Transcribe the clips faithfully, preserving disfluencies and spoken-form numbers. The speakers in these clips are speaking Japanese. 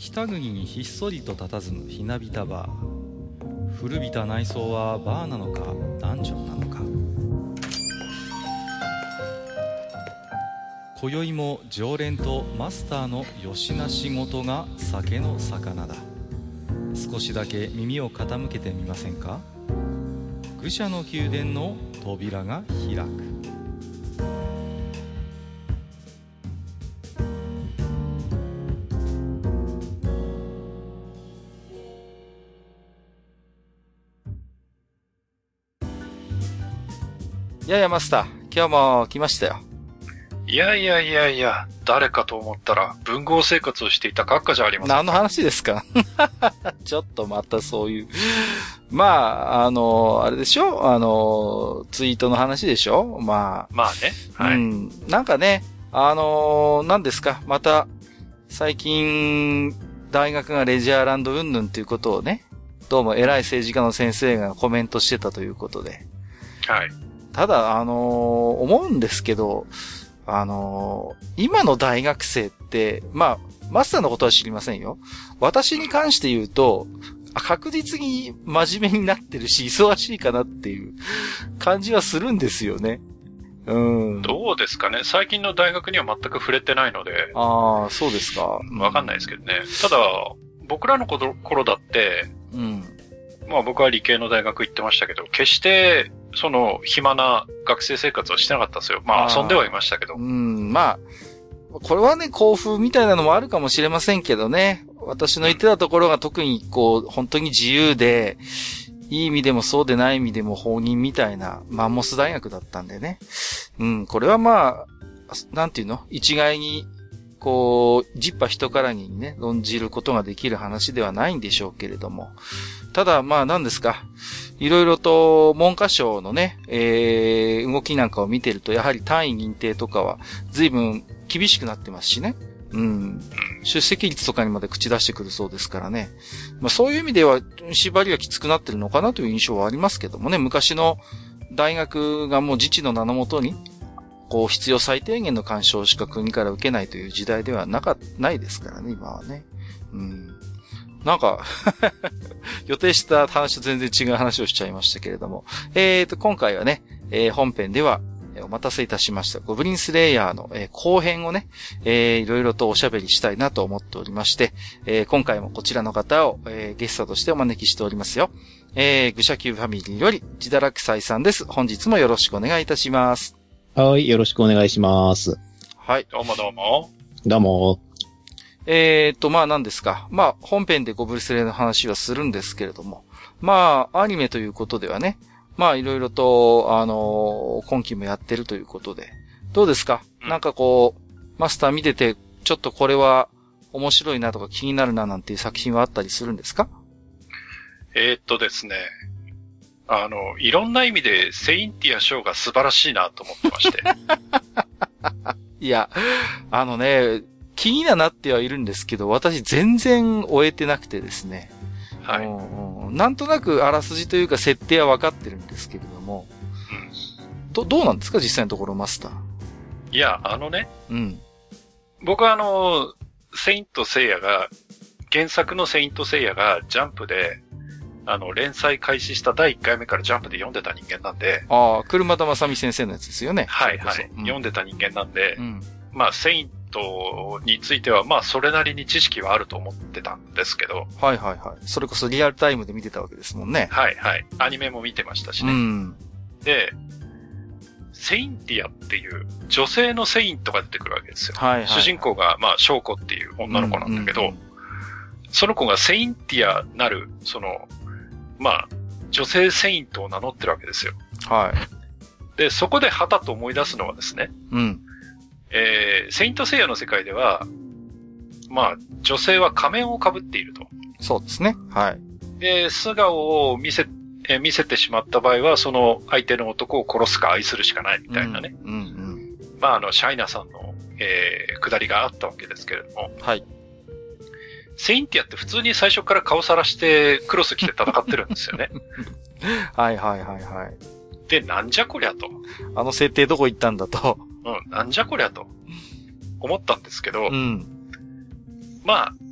北国にひっそりと佇むひなびたバー。古びた内装はバーなのかダンジョンなのか。今宵も常連とマスターのよしな仕事が酒の魚だ。少しだけ耳を傾けてみませんか。愚者の宮殿の扉が開く。いやいやマスター、今日も来ましたよ。 いやいやいやいや、誰かと思ったら文豪生活をしていた閣下じゃありませんか。 何の話ですかちょっとまたそういう。まあ、あの、あれでしょあの、ツイートの話でしょまあ。 まあね。はい。 うん。なんかね、あの、何ですかまた、最近、大学がレジャーランド云々ということをね、どうも偉い政治家の先生がコメントしてたということで。 はい。 ただ、あの、思うんですけど、あのー、今の大学生って、まあ、マスターのことは知りませんよ。私に関して言うと、確実に真面目になってるし、忙しいかなっていう感じはするんですよね。うん。 どうですかね。最近の大学には全く触れてないので。 ああ、そうですか。 わかんないですけどね。ただ、僕らの頃だって、 うん。 まあ僕は理系の大学行ってましたけど、決して、その、暇な学生生活をしてなかったですよ。まあ遊んではいましたけど。 うん、まあ、これはね、校風みたいなのもあるかもしれませんけどね。私の言ってたところが特にこう、本当に自由で、いい意味でもそうでない意味でも放任みたいなマンモス大学だったんでね。うん、これはまあ、なんていうの？一概に、こう、ジッパ一からにね、論じることができる話ではないんでしょうけれども。ただ、まあ何ですか。いろいろと文科省のね、えー、動きなんかを見てると、やはり単位認定とかは随分厳しくなってますしね。うん。出席率とかにまで口出してくるそうですからね。まあそういう意味では縛りがきつくなってるのかなという印象はありますけどもね。昔の大学がもう自治の名のもとに、こう必要最低限の干渉しか国から受けないという時代ではなか、ないですからね、今はね。うん。なんか、予定した話と全然違う話をしちゃいましたけれども。えーと、今回はね、えー、本編では、お待たせいたしました。ゴブリンスレイヤーの、えー、後編をね、えー、いろいろとおしゃべりしたいなと思っておりまして、えー、今回もこちらの方を、えー、ゲストとしてお招きしておりますよ。えー、愚者級ファミリーより、自堕落斎さんです。本日もよろしくお願いいたします。 はい、よろしくお願いします。 はい。 どうもどうも。 どうも。 えーと、まあ何ですか。まあ本編でゴブリスレイの話はするんですけれども。まあアニメということではね。まあいろいろと、あのー、今期もやってるということで。どうですか、うん、なんかこう、マスター見てて、ちょっとこれは面白いなとか気になるななんていう作品はあったりするんですか？ えー、っとですね。あの、いろんな意味でセインティアショーが素晴らしいなと思ってまして。 いや、あのね、気にはなってはいるんですけど、私全然終えてなくてですね。 はい。 うん、なんとなくあらすじというか設定は分かってるんですけれども。うん、ど、どうなんですか実際のところマスター。 いや、あのね。 うん。 僕はあの、セイントセイヤが、原作のセイントセイヤがジャンプで、あの、連載開始しただいいっかいめからジャンプで読んでた人間なんで。 ああ、車田正美先生のやつですよね。 はいはい。うん、読んでた人間なんで、 うん、 まあ、セイントについては、まあ、それなりに知識はあると思ってたんですけど。 はいはいはい。それこそリアルタイムで見てたわけですもんね。 はいはい。アニメも見てましたしね。 うん、 で、セインティアっていう女性のセイントが出てくるわけですよ。 はいはいはい、 主人公が、まあ、ショウコっていう女の子なんだけど、 うんうんうん、 その子がセインティアなる、その、まあ、女性セイントを名乗ってるわけですよ。 はい。 で、そこではたと思い出すのはですね、 うん。 えー、セイントセイヤの世界では、まあ、女性は仮面を被っていると。 そうですね。はい。 で、素顔を見せ、えー、見せてしまった場合は、その相手の男を殺すか愛するしかないみたいなね。 うん、うん、うん。 まあ、あの、シャイナさんの、えー、下りがあったわけですけれども。 はい。 セインティアって普通に最初から顔さらしてクロス着て戦ってるんですよね。 はいはいはいはい。 で、なんじゃこりゃと。 あの設定どこ行ったんだと。 うん、なんじゃこりゃと思ったんですけど、 うん、 まあ、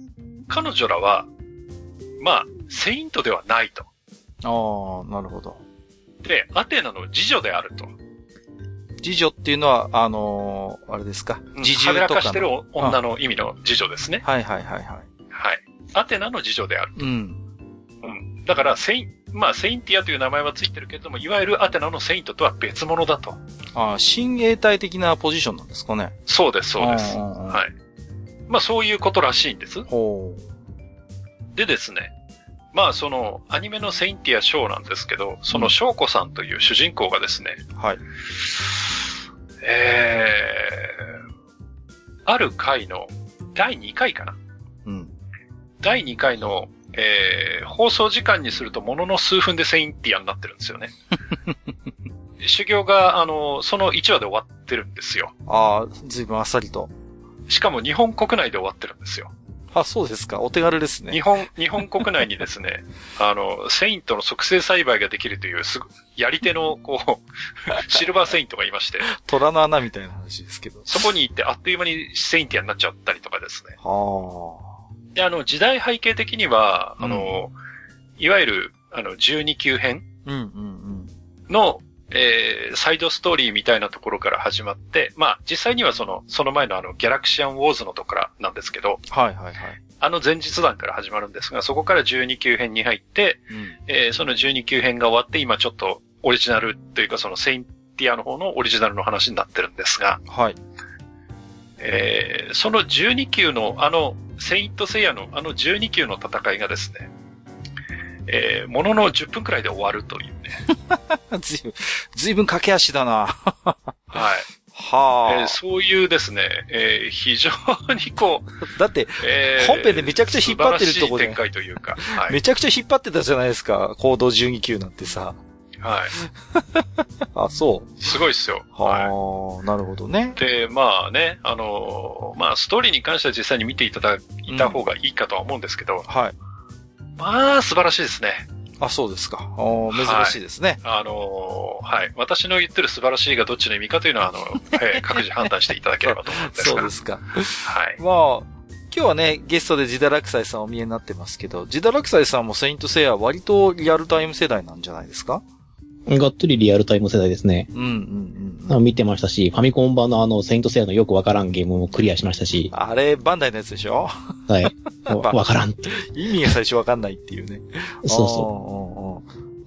彼女らは、まあ、セイントではないと。 ああ、なるほど。 で、アテナの次女であると。 次女っていうのは、あのー、あれですか。 自重とかの。はべらかしてる女の意味の次女ですね。 はいはいはいはい。 はい。アテナの次女であると。 うん。 うん。だから、セイン、まあ、セインティアという名前はついてるけれども、いわゆるアテナのセイントとは別物だと。 ああ、親衛隊的なポジションなんですかね。 そうです、そうです。はい。まあ、そういうことらしいんです。 ほう。でですね。まあ、その、アニメのセインティアショーなんですけど、その翔子さんという主人公がですね。 うん、はい。 えー、ある回の、だいにかいかな。 うん。 だいにかいの、えー、放送時間にするとものの数分でセインティアになってるんですよね。修行が、あの、そのいちわで終わってるんですよ。 ああ、ずいぶんあっさりと。 しかも日本国内で終わってるんですよ。 あ、そうですか。お手軽ですね。 日本、日本国内にですね、あの、セイントの促成栽培ができるという、すぐ、やり手の、こう、シルバーセイントがいまして。 虎の穴みたいな話ですけど。 そこに行ってあっという間にセインティアになっちゃったりとかですね。 はあ。で、あの、時代背景的には、あの、うん、いわゆる、あの、じゅうにきゅう編の、えー、サイドストーリーみたいなところから始まって、まあ、実際にはその、その前のあの、ギャラクシアンウォーズのところなんですけど、 はいはいはい。 あの前日談から始まるんですが、そこからじゅうにきゅう編に入って、うん、えー、そのじゅうにきゅう編が終わって、今ちょっとオリジナルというかそのセインティアの方のオリジナルの話になってるんですが、 はい。 えー、そのじゅうにきゅうのあの、セイントセイヤのあのじゅうにきゅうの戦いがですね、えー、もののじゅっぷんくらいで終わるというね。 ずいぶん、ずいぶん駆け足だな。 はい。はあ、えー。そういうですね、えー、非常にこう。だって、えー、本編でめちゃくちゃ引っ張ってるところで。 展開というか、 はい。めちゃくちゃ引っ張ってたじゃないですか。行動じゅうにきゅうなんてさ。 はい。 あ、そう。 すごいっすよ。 はあ、はい、なるほどね。 で、まあね、あのー、まあストーリーに関しては実際に見ていただいた方がいいかとは思うんですけど、うん、 はい。 まあ素晴らしいですね。 あ、そうですか。珍しいですね。 はい、あのー、はい。私の言ってる素晴らしいがどっちの意味かというのは、あの、えー、各自判断していただければと思うんですが。 そうですか。 はい。 まあ、今日はね、ゲストでジダラクサイさんお見えになってますけど、ジダラクサイさんもセイントセイヤは割とリアルタイム世代なんじゃないですか？ がっつりリアルタイム世代ですね。 うんうんうん。 見てましたし、ファミコン版のあの、セイントセイヤのよくわからんゲームもクリアしましたし。 あれ、バンダイのやつでしょ？ はい。わからんって。 意味が最初わかんないっていうね。 そうそう。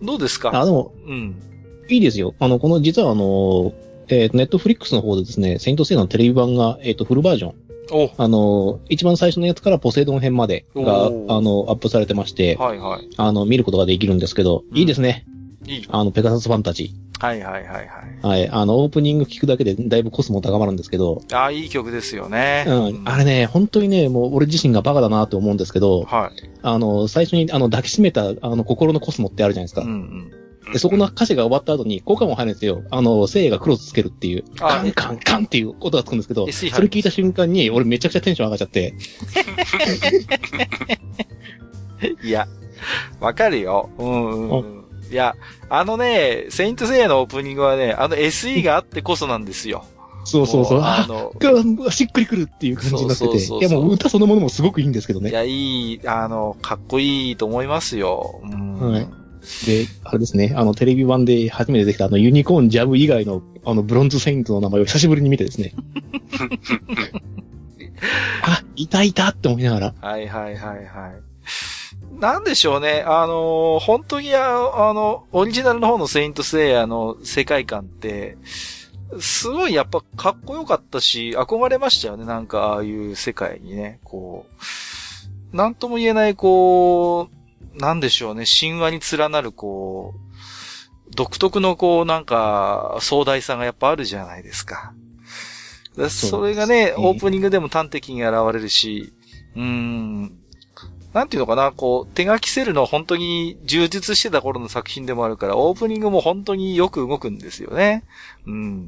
どうですか？ あ、でも、 うん。 いいですよ。あの、この、実はあの、えっと、ネットフリックスの方でですね、セイントセイヤのテレビ版が、えっと、フルバージョン。 おあの、一番最初のやつからポセイドン編までが、あの、アップされてまして、 はいはい。 あの、見ることができるんですけど、うん、いいですね。 いい。 あの、ペガサスファンタジー。はいはいはいはい。 はい。あの、オープニング聞くだけでだいぶコスモ高まるんですけど。 ああ、いい曲ですよね。 うん。あれね、本当にね、もう俺自身がバカだなと思うんですけど、 はい。 あの、最初にあの、抱きしめた、あの、心のコスモってあるじゃないですか。 うんうん。 で、そこの歌詞が終わった後に、効果も入るんですよ。あの、聖がクロスつけるっていう、カンカンカンっていう音がつくんですけど、それ聞いた瞬間に、俺めちゃくちゃテンション上がっちゃって。 いや、わかるよ。うんうん。いや、あのね、セイントセイヤのオープニングはね、あの エスイー があってこそなんですよ。 そうそうそう。あの、しっくりくるっていう感じになってて。そうそうそうそう、いやもう歌そのものもすごくいいんですけどね。 いや、いい、あの、かっこいいと思いますよ。うん、 はい。で、あれですね、あの、テレビ版で初めてできたあの、ユニコーンジャブ以外の、あの、ブロンズセイントの名前を久しぶりに見てですね。あ、いたいたって思いながら。 はいはいはいはい。なんでしょうね、あの、本当にあ、あの、オリジナルの方のセイントセイヤの世界観って、すごいやっぱかっこよかったし、憧れましたよね、なんかああいう世界にね、こう、なんとも言えないこう、なんでしょうね、神話に連なるこう、独特のこうなんか壮大さがやっぱあるじゃないですか。それがね、オープニングでも端的に現れるし、うーん、なんていうのかな、こう、手書きセルの本当に充実してた頃の作品でもあるから、オープニングも本当によく動くんですよね。うん。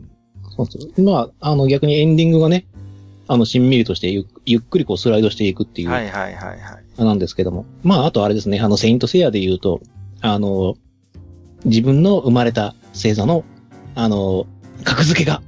そうそう。まあ、あの逆にエンディングがね、あの、しんみりとしてゆ、ゆっくりこうスライドしていくっていう。 はいはいはいはい。 なんですけども。まあ、あとあれですね、あの、セイントセイヤで言うと、あの、自分の生まれた星座の、あの、格付けが、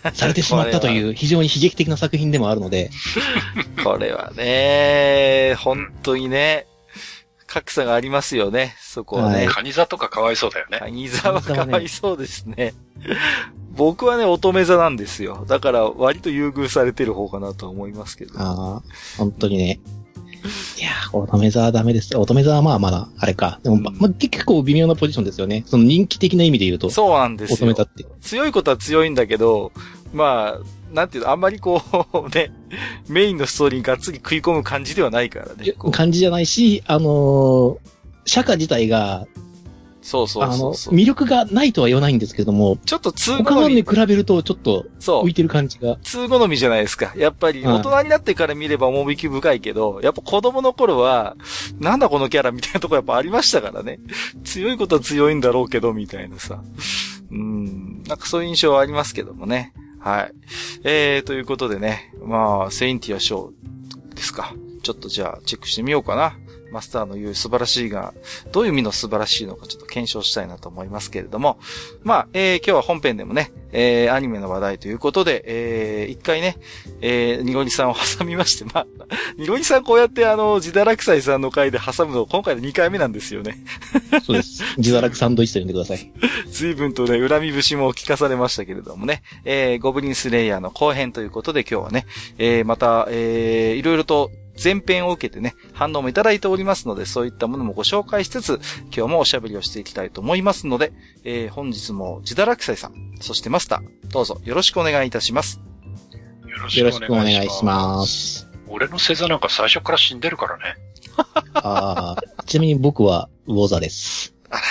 されてしまったという非常に悲劇的な作品でもあるので。 これはね、本当にね、格差がありますよね、そこはね。はい、 カニ座とかかわいそうだよね。 カニ座はかわいそうですね。僕はね、乙女座なんですよ。だから割と優遇されてる方かなと思いますけど。 ああ、本当にね。いやー、乙女座はダメですよ。乙女座はまあまだ、あれか。でも、うん、まあ、結構微妙なポジションですよね。その人気的な意味で言うと。 そうなんですよ。 乙女座って。 強いことは強いんだけど、まあ、なんていうの、あんまりこう、ね、メインのストーリーにがっつり食い込む感じではないからね。 感じじゃないし、あのー、釈迦自体が、 そうそうそうそう。 あの、魅力がないとは言わないんですけども、 ちょっと通好み。 他のに比べるとちょっと、浮いてる感じが。 通好みじゃないですか。やっぱり、大人になってから見れば趣深いけど、やっぱ子供の頃は、なんだこのキャラみたいなとこやっぱありましたからね。強いことは強いんだろうけど、みたいなさ。うん、なんかそういう印象はありますけどもね。はい。えー、ということでね、まあ、セインティアショーですか。ちょっとじゃあ、チェックしてみようかな。マスターの言う素晴らしいが、どういう意味の素晴らしいのかちょっと検証したいなと思いますけれども。まあ、えー、今日は本編でもね、えー、アニメの話題ということで、えー、一回ね、えー、ニゴニさんを挟みまして、まあ、ニゴニさんこうやってあの、ジダラクサイさんの回で挟むの、今回でにかいめなんですよね。 そうです。ジダラクサンドイッチと呼んでください。 随分とね、恨み節も聞かされましたけれどもね、えー、ゴブリンスレイヤーの後編ということで今日はね、えー、また、えー、いろいろと、前編を受けてね、反応もいただいておりますので、そういったものもご紹介しつつ、今日もおしゃべりをしていきたいと思いますので、えー、本日もジダラクサイさん、そしてマスター、どうぞよろしくお願いいたします。 よろしくお願いします。俺の星座なんか最初から死んでるからね。 ああ、ちなみに僕は魚座です。あら。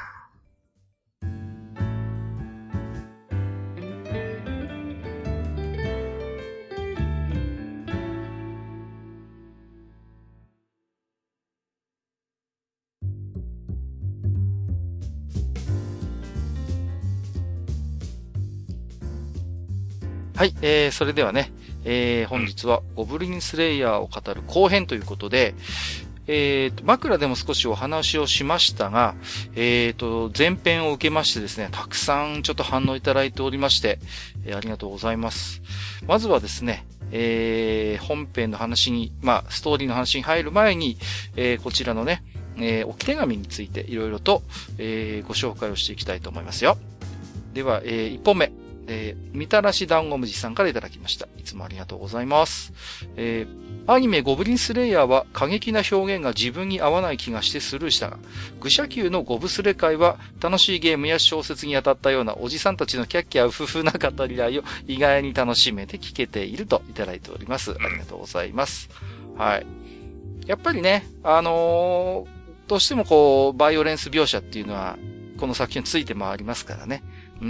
はい、えー、それではね、えー、本日はゴブリンスレイヤーを語る後編ということで、えーと、枕でも少しお話をしましたが、えーと、前編を受けましてですね、たくさんちょっと反応いただいておりまして、えー、ありがとうございます。まずはですね、えー、本編の話に、まあ、ストーリーの話に入る前に、えー、こちらのね、えー、置き手紙についていろいろと、えー、ご紹介をしていきたいと思いますよ。では、えー、いっぽんめ。えー、みたらし団子むじさんからいただきました。いつもありがとうございます。えー、アニメゴブリンスレイヤーは過激な表現が自分に合わない気がしてスルーしたが、愚者級のゴブスレ会は楽しいゲームや小説に当たったようなおじさんたちのキャッキャウフフな語り合いを意外に楽しめて聞けているといただいております。ありがとうございます。はい。やっぱりね、あのー、どうしてもこう、バイオレンス描写っていうのは、この作品について回りますからね。うん。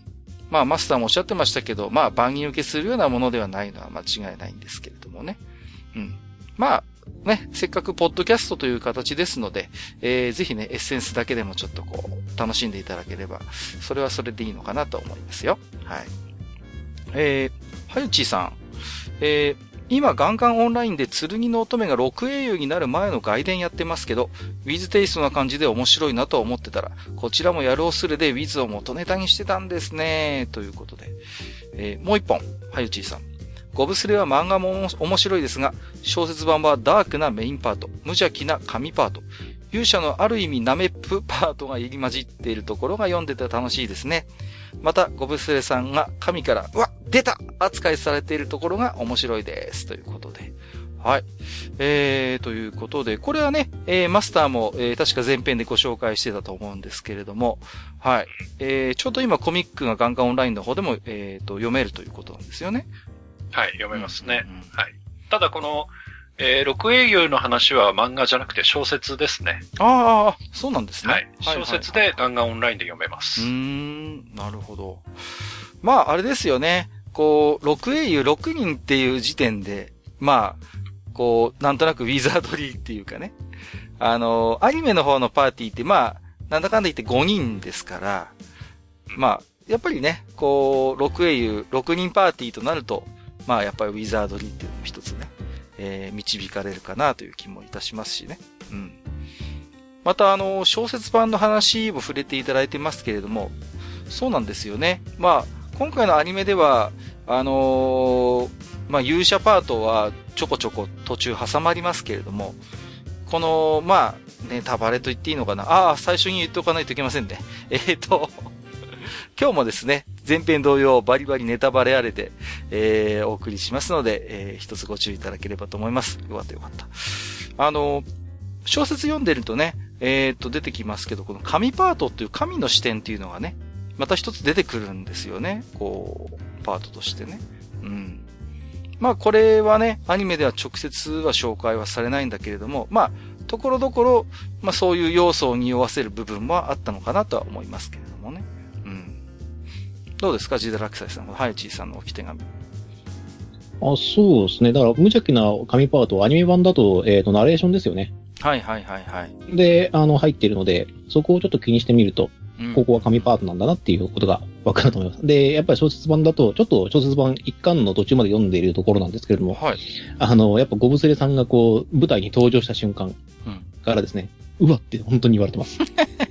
まあ、マスターもおっしゃってましたけど、まあ、万人受けするようなものではないのは間違いないんですけれどもね。うん。まあ、ね、せっかくポッドキャストという形ですので、えー、ぜひね、エッセンスだけでもちょっとこう、楽しんでいただければ、それはそれでいいのかなと思いますよ。はい。えー、はゆちーさん。えー、今ガンガンオンラインで剣の乙女がろく英雄になる前の外伝やってますけど、ウィズテイストな感じで面白いなと思ってたら、こちらもやるおすれでウィズを元ネタにしてたんですね。ということで。えー、もう一本、はゆちーさん。ゴブスレは漫画も面白いですが、小説版はダークなメインパート、無邪気な神パート、勇者のある意味ナメップパートが入り混じっているところが読んでて楽しいですね。また、ゴブスレさんが神から、うわ出た扱いされているところが面白いです。ということで。はい。えー、ということで、これはね、えー、マスターも、えー、確か前編でご紹介してたと思うんですけれども、はい。えー、ちょうど今コミックがガンガンオンラインの方でも、えーと、読めるということなんですよね。 はい、読めますね。うんうん、はい。ただこの、えー、六英雄の話は漫画じゃなくて小説ですね。 ああ、そうなんですね。 はい。小説でガンガンオンラインで読めます。 うーん、なるほど。まあ、あれですよね。こう、六英雄ろくにんっていう時点で、まあ、こう、なんとなくウィザードリーっていうかね。あの、アニメの方のパーティーって、まあ、なんだかんだ言ってごにんですから、まあ、やっぱりね、こう、六英雄、ろくにんパーティーとなると、まあ、やっぱりウィザードリーっていうのも一つね、えー、導かれるかなという気もいたしますしね。うん。また、あの、小説版の話も触れていただいてますけれども、そうなんですよね。まあ、 今回のアニメでは、あのー、まあ、勇者パートはちょこちょこ途中挟まりますけれども、この、まあ、ネタバレと言っていいのかな。ああ、最初に言っておかないといけませんね。えーと、今日もですね、前編同様バリバリネタバレあれで、えー、お送りしますので、えー、一つご注意いただければと思います。よかったよかった。あの、小説読んでるとね、えーと、出てきますけど、この神パートっていう神の視点っていうのがね、また一つ出てくるんですよね。こう、パートとしてね。うん。まあこれはね、アニメでは直接は紹介はされないんだけれども、まあ、ところどころ、まあそういう要素を匂わせる部分もあったのかなとは思いますけれどもね。うん。どうですか、ジダラクサイさん、ハイチーさんの置き手紙。 あ、そうですね。だから無邪気な神パート、アニメ版だと、えっと、ナレーションですよね。 はいはいはいはい。 で、あの、入っているので、そこをちょっと気にしてみると、うん、ここは神パートなんだなっていうことがわかると思います。で、やっぱり小説版だと、ちょっと小説版一巻の途中まで読んでいるところなんですけれども、はい、あの、やっぱゴブスレさんがこう、舞台に登場した瞬間からですね、うん、うわって本当に言われてます。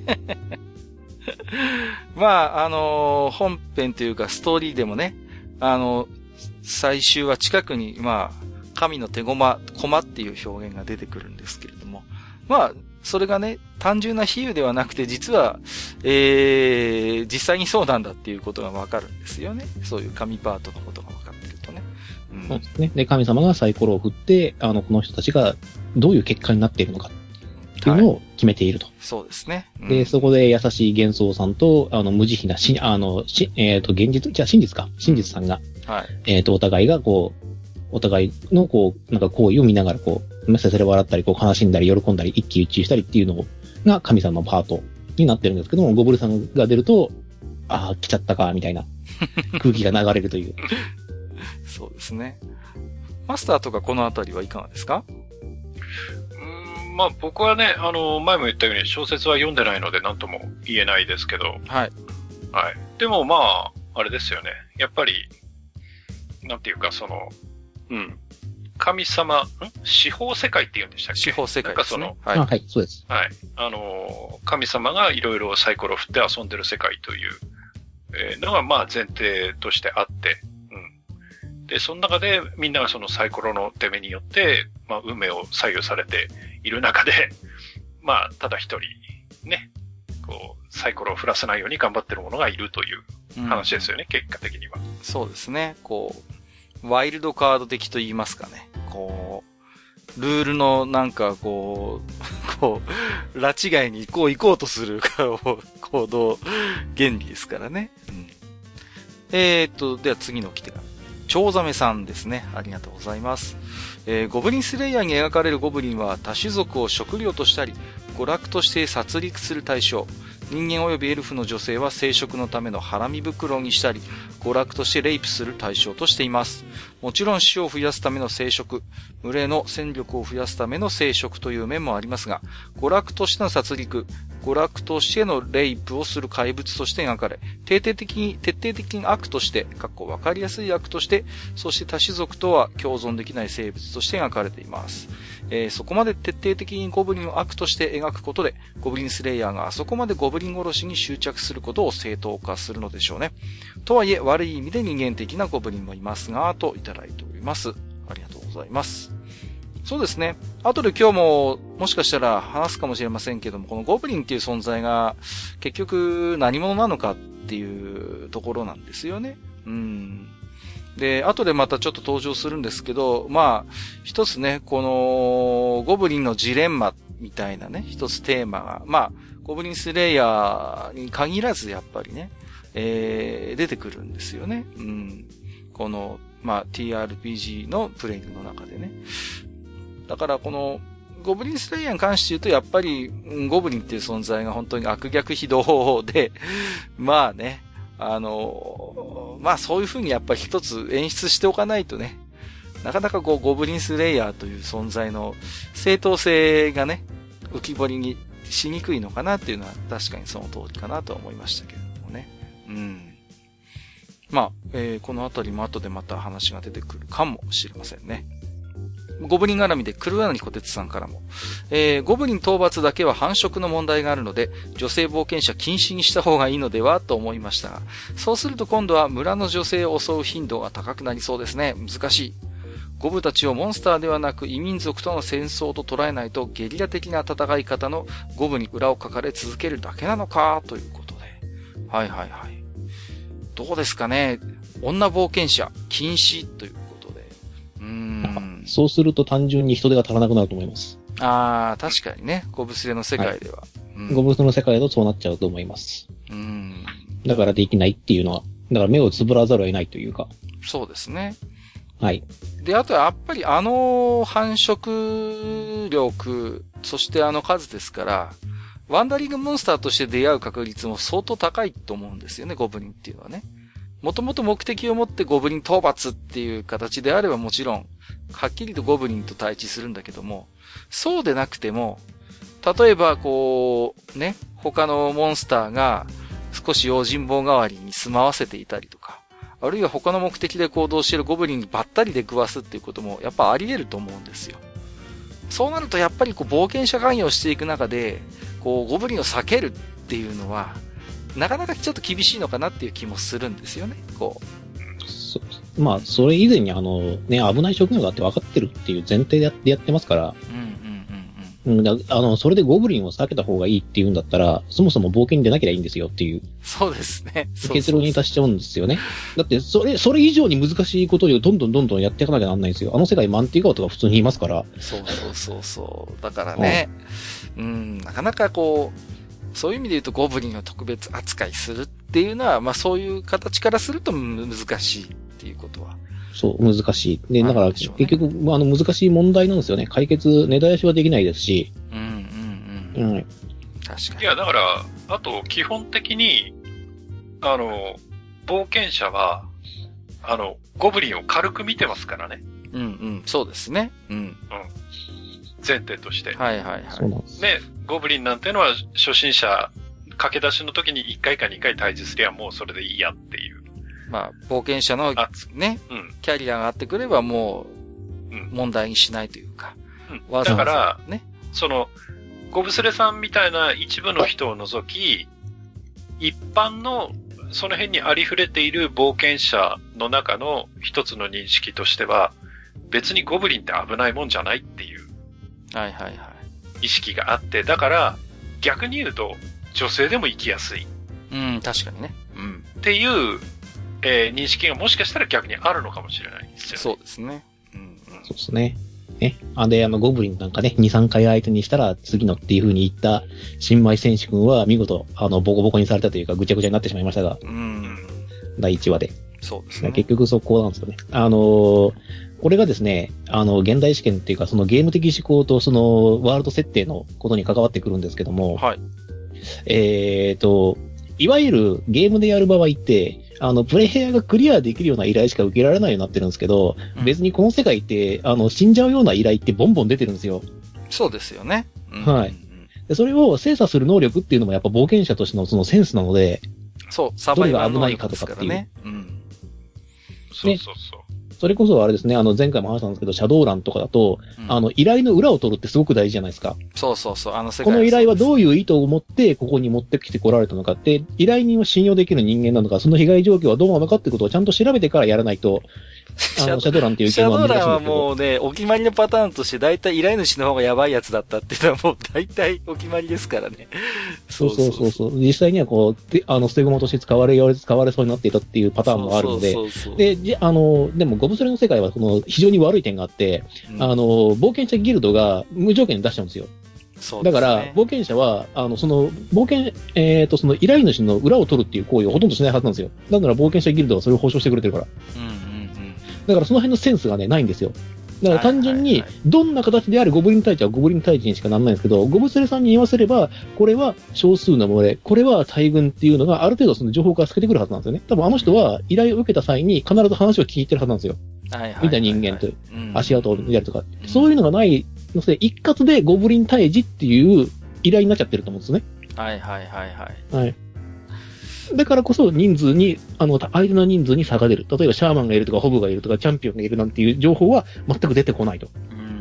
まあ、あのー、本編というかストーリーでもね、あの、最終は近くに、まあ、神の手駒、駒っていう表現が出てくるんですけれども、まあ、それがね、単純な比喩ではなくて、実は、えー、実際にそうなんだっていうことがわかるんですよね。そういう神パートのことがわかってるとね。 うん、そうですね。で、神様がサイコロを振って、あの、この人たちがどういう結果になっているのかっていうのを決めていると。はい、 そうですね、 うん。で、そこで優しい幻想さんと、あの、無慈悲なし、あの、し、えっ、ー、と、現実、じゃあ真実か。真実さんが、はい。えっ、ー、と、お互いがこう、お互いのこう、なんか行為を見ながらこう、せせれ笑ったり、こう悲しんだり、喜んだり、一喜一憂したりっていうのが神様のパートになってるんですけども、ゴブルさんが出ると、ああ、来ちゃったか、みたいな空気が流れるという。 そうですね。マスターとかこのあたりはいかがですか？ うーん、まあ僕はね、あの、前も言ったように小説は読んでないので何とも言えないですけど。はい。はい。でもまあ、あれですよね。やっぱり、なんていうかその、うん。神様、ん司法世界って言うんでしたっけ？ 司法世界ですね。 なんかその、はい、はい、そうです。 はい。あの、神様がいろいろサイコロを振って遊んでる世界という、えー、のがまあ前提としてあって、うん。で、その中でみんながそのサイコロの出目によって、まあ運命を左右されている中で、まあただ一人、ね、こう、サイコロを振らせないように頑張ってる者がいるという話ですよね、うん、結果的には。 そうですね、こう、ワイルドカード的と言いますかね。こう、ルールのなんかこう、こう、拉致外にこう行こうとする行動原理ですからね。うん、えーっと、では次の来てが、チョウザメさんですね。ありがとうございます。えー、ゴブリンスレイヤーに描かれるゴブリンは多種族を食料としたり、娯楽として殺戮する対象。人間及びエルフの女性は生殖のためのハラミ袋にしたり、娯楽としてレイプする対象としています。もちろん死を増やすための生殖、群れの戦力を増やすための生殖という面もありますが、娯楽としての殺戮、娯楽としてのレイプをする怪物として描かれ、徹底的に、徹底的に悪として、かっこわかりやすい悪として、そして多種族とは共存できない生物として描かれています。えー、そこまで徹底的にゴブリンを悪として描くことで、ゴブリンスレイヤーがあそこまでゴブリン殺しに執着することを正当化するのでしょうね。とはいえ、悪い意味で人間的なゴブリンもいますが、といただいております。ありがとうございます。そうですね。後で今日ももしかしたら話すかもしれませんけども、このゴブリンっていう存在が結局何者なのかっていうところなんですよね。うん。で、後でまたちょっと登場するんですけど、まあ、一つね、このゴブリンのジレンマみたいなね、一つテーマが、まあ、ゴブリンスレイヤーに限らずやっぱりね、えー、出てくるんですよね。うん。この、まあ、ティーアールピージー のプレイングの中でね。だからこの、ゴブリンスレイヤーに関して言うと、やっぱり、ゴブリンっていう存在が本当に悪逆非道で、まあね、あの、まあそういう風にやっぱり一つ演出しておかないとね、なかなかこうゴブリンスレイヤーという存在の正当性がね、浮き彫りにしにくいのかなっていうのは確かにその通りかなと思いましたけれどもね。うん。まあ、えー、このあたりも後でまた話が出てくるかもしれませんね。 ゴブリン絡みで黒柳小鉄さんからも、えー、ゴブリン討伐だけは繁殖の問題があるので、女性冒険者禁止にした方がいいのではと思いましたが、そうすると今度は村の女性を襲う頻度が高くなりそうですね。難しい。ゴブたちをモンスターではなく異民族との戦争と捉えないとゲリラ的な戦い方のゴブに裏をかかれ続けるだけなのかということで。はいはいはい。どうですかね。女冒険者禁止ということで。うーん。 そうすると単純に人手が足らなくなると思います。 ああ、確かにね。ゴブスレの世界では。はいうん、ゴブスレの世界だとそうなっちゃうと思います。 うん。 だからできないっていうのは、だから目をつぶらざるを得ないというか。 そうですね。 はい。 で、あとはやっぱりあの繁殖力、そしてあの数ですから、ワンダリングモンスターとして出会う確率も相当高いと思うんですよね、ゴブリンっていうのはね。もともと目的を持ってゴブリン討伐っていう形であればもちろん、はっきりとゴブリンと対峙するんだけども、そうでなくても、例えばこう、ね、他のモンスターが少し用心棒代わりに住まわせていたりとか、あるいは他の目的で行動しているゴブリンにばったりで食わすっていうこともやっぱあり得ると思うんですよ。そうなるとやっぱりこう冒険者関与していく中で、こうゴブリンを避けるっていうのは、なかなかちょっと厳しいのかなっていう気もするんですよね、こう。そまあ、それ以前にあの、ね、危ない職業があって分かってるっていう前提でやってやってますから、うんうんうんうん。あの、それでゴブリンを避けた方がいいっていうんだったら、そもそも冒険に出なきゃいいんですよっていう。 そうですね。 結論に達しちゃうんですよね。だって、それ、それ以上に難しいことをどんどんどんどんやっていかなきゃなんないんですよ。あの世界マンティガオとか普通にいますから。 そうそうそうそう。だからね、うん、うん、なかなかこう、そういう意味で言うとゴブリンを特別扱いするっていうのは、まあそういう形からすると難しいっていうことは。 そう、難しい。で、だから結局、あの難しい問題なんですよね。解決、根絶やしはできないですし。 うんうんうん。うん。確かに。 いや、だから、あと基本的に、あの、冒険者は、あの、ゴブリンを軽く見てますからね。 うんうん、そうですね。うん。うん。 前提として。 はいはいはい。 そうなんです。 ね、ゴブリンなんてのは初心者、駆け出しの時にいっかいかにかい対峙すりゃもうそれでいいやっていう。 まあ、冒険者のね、うん、キャリアが上がってくればもう、問題にしないというか。 うん、わざわざだから、ね、その、ゴブスレさんみたいな一部の人を除き、一般のその辺にありふれている冒険者の中の一つの認識としては、別にゴブリンって危ないもんじゃないっていう。 はいはいはい。 意識があって、だから、逆に言うと、女性でも生きやすい。 うん、確かにね。うん。 っていう、えー、認識がもしかしたら逆にあるのかもしれないですよね。 そうですね。うん、うん。 そうですね。ね。あ、で、あの、ゴブリンなんかね、に、さんかい相手にしたら次のっていう風に言った新米選手君は見事、あの、ボコボコにされたというか、ぐちゃぐちゃになってしまいましたが。 うん。 だいいちわで。 そうですね。 結局そこなんですよね。あのー、これがですね、あの、現代試験っていうか、そのゲーム的思考とそのワールド設定のことに関わってくるんですけども、 はい。 えーと、いわゆるゲームでやる場合って、あの、プレイヤーがクリアできるような依頼しか受けられないようになってるんですけど、うん、別にこの世界って、あの、死んじゃうような依頼ってボンボン出てるんですよ。 そうですよね。 うん、はい。でそれを精査する能力っていうのもやっぱ冒険者としてのそのセンスなので、 そう、サバイバル能力ですからね。うん。 そうそうそう。 それこそあれですね、あの前回も話したんですけど、シャドウランとかだと、うん、あの依頼の裏を取るってすごく大事じゃないですか。 そうそうそう、あの世界。 この依頼はどういう意図を持ってここに持ってきてこられたのかって、依頼人を信用できる人間なのか、その被害状況はどうなのかってことをちゃんと調べてからやらないと、あのシャドウランっていうゲームは難しいんですけど。シャドウランはもうね、お決まりのパターンとして大体依頼主の方がやばいやつだったっていうのはもう大体お決まりですからね。 そうそうそうそう。実際にはこう、であの捨て駒として使われよう使われそうになっていたっていうパターンもあるので、そうそうそうそうで、じあのでもゴブスレの世界はこの非常に悪い点があって、うん、あの冒険者ギルドが無条件で出しちゃうんですよ。そうですね、だから冒険者はあのその冒険えっ、ー、とその依頼主の裏を取るっていう行為をほとんどしないはずなんですよ。だから冒険者ギルドはそれを保証してくれてるから。うんうんうん。だからその辺のセンスがねないんですよ。だから単純にどんな形であるゴブリン退治はゴブリン退治にしかならないんですけど、ゴブスレさんに言わせればこれは少数の群れ、これは大群っていうのがある程度その情報から透けてくるはずなんですよね。多分あの人は依頼を受けた際に必ず話を聞いてるはずなんですよ。はいはいはいはい、見た人間と足跡をやるとか、うん、そういうのがないので一括でゴブリン退治っていう依頼になっちゃってると思うんですね。 はいはいはいはい。はい。 だからこそ人数に、あの、相手の人数に差が出る。例えばシャーマンがいるとか、ホブがいるとか、チャンピオンがいるなんていう情報は全く出てこないと。うん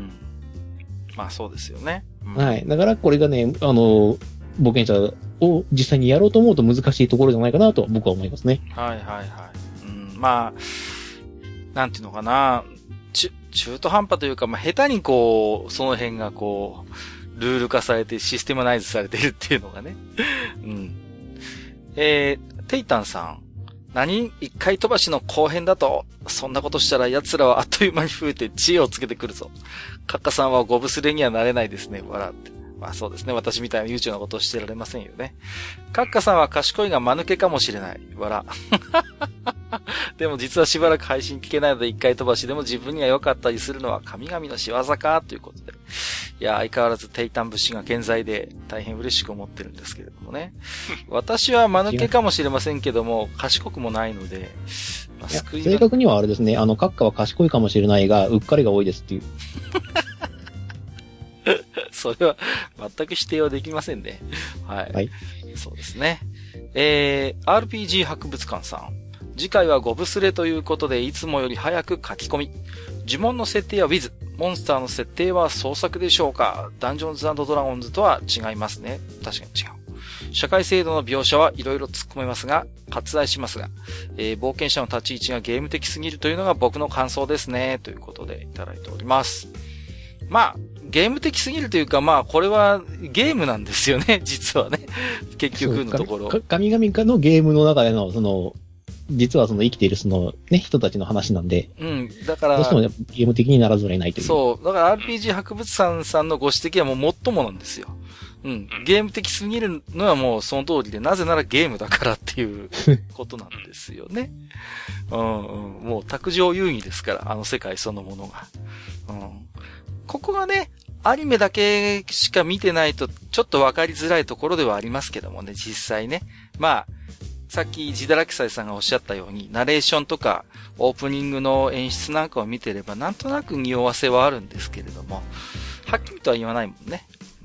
まあそうですよね。 うん、はい。だからこれがね、あの、冒険者を実際にやろうと思うと難しいところじゃないかなと僕は思いますね。 はいはいはい。うん、まあ、なんていうのかな。中、中途半端というか、まあ下手にこう、その辺がこう、ルール化されてシステマナイズされてるっていうのがね。うん。えー、テイタンさん。何一回飛ばしの後編だと、そんなことしたら奴らはあっという間に増えて知恵をつけてくるぞ。カッカさんはゴブスレにはなれないですね。笑って。まあそうですね。私みたいな悠長なことをしてられませんよね。カッカさんは賢いが間抜けかもしれない。笑。でも実はしばらく配信聞けないので一回飛ばしでも自分には良かったりするのは神々の仕業かということで。いや、相変わらずテイタン節が健在で大変嬉しく思ってるんですけれどもね。私は間抜けかもしれませんけども、賢くもないので、 まあ、救い正確にはあれですね、あの、カッカは賢いかもしれないが、うっかりが多いですっていう。 それは全く否定はできませんね。はい。はい、そうですね。えー、アールピージー 博物館さん。次回はゴブスレということでいつもより早く書き込み。呪文の設定は With、モンスターの設定は創作でしょうか。ダンジョンズ&ドラゴンズとは違いますね。確かに違う。社会制度の描写はいろいろ突っ込めますが、割愛しますが、えー、冒険者の立ち位置がゲーム的すぎるというのが僕の感想ですね。ということでいただいております。まあ、ゲーム的すぎるというか、まあ、これはゲームなんですよね、実はね。結局のところ。 神々のゲームの中での、その、実はその生きているそのね、人たちの話なんで。 うん。だから。 どうしてもゲーム的にならざるを得ないという。 そう。だから アールピージー 博物館さんのご指摘はもう最もなんですよ。うん。ゲーム的すぎるのはもうその通りで、なぜならゲームだからっていうことなんですよね。うんうん。もう卓上遊戯ですから、あの世界そのものが。うん。ここがね、アニメだけしか見てないとちょっとわかりづらいところではありますけどもね、実際ね。まあ、さっき自堕落斎さんがおっしゃったように、ナレーションとかオープニングの演出なんかを見てればなんとなく匂わせはあるんですけれども、はっきりとは言わないもんね。うん、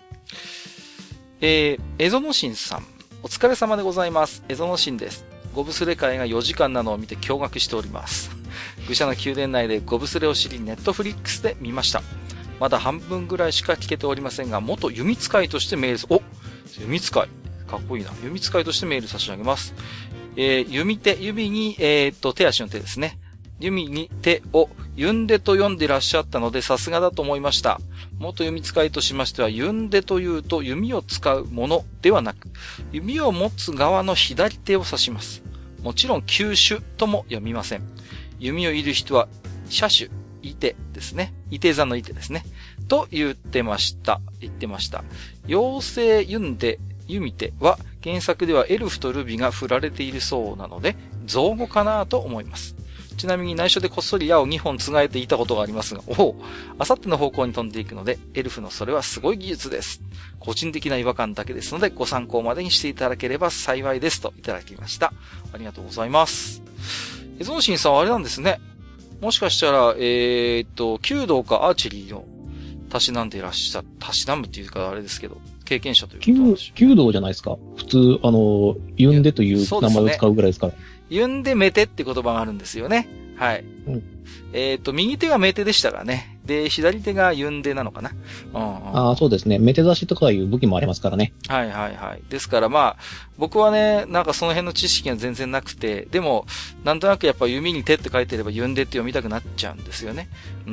えー、エゾノシンさん、お疲れ様でございます。エゾノシンです。ゴブスレ会がよじかんなのを見て驚愕しております。愚者の宮殿内でゴブスレを知り、ネットフリックスで見ました。まだ半分ぐらいしか聞けておりませんが、元弓使いとしてメール、お弓使い。かっこいいな。弓使いとしてメール差し上げます。えー、弓手、指に、えー、っと、手足の手ですね。弓に手を、ユンデと読んでいらっしゃったので、さすがだと思いました。元弓使いとしましては、ユンデというと弓を使うものではなく、弓を持つ側の左手を指します。もちろん、球種とも読みません。弓を射る人は、射手、射手ですね。射手座の射手ですね。と言ってました。言ってました。妖精ユンデ、弓手は原作ではエルフとルビが振られているそうなので造語かなと思います。ちなみに内緒でこっそり矢をにほんつがえていたことがありますが、おお、あさっての方向に飛んでいくのでエルフのそれはすごい技術です。個人的な違和感だけですのでご参考までにしていただければ幸いですといただきました。ありがとうございます。エゾンシンさんはあれなんですね。もしかしたらえー、っと弓道かアーチェリーのたしなんでいらっしゃたしなんむっていうかあれですけど。経験者ということなんでしょう。 弓道じゃないですか。普通、あの、ユンデという名前を使うぐらいですから。 ユンデメテって言葉があるんですよね。はい。うん、えっ、ー、と、右手がメテでしたからね。で、左手がユンデなのかな。 うんうん、ああ、そうですね。メテ刺しとかいう武器もありますからね。 はいはいはい。ですからまあ、僕はね、なんかその辺の知識が全然なくて、でも、なんとなくやっぱ弓に手って書いてればユンデって読みたくなっちゃうんですよね。うん。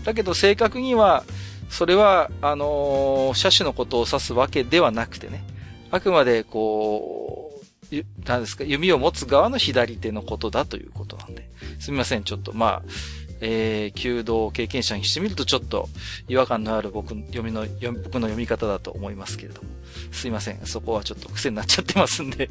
だけど正確には、それは、あのー、射手のことを指すわけではなくてね。あくまで、こう、なんですか、弓を持つ側の左手のことだということなんで。すみません、ちょっと、まあ、えー、弓道経験者にしてみるとちょっと違和感のある僕読みの、僕の読み方だと思いますけれども。すいません、そこはちょっと癖になっちゃってますんで。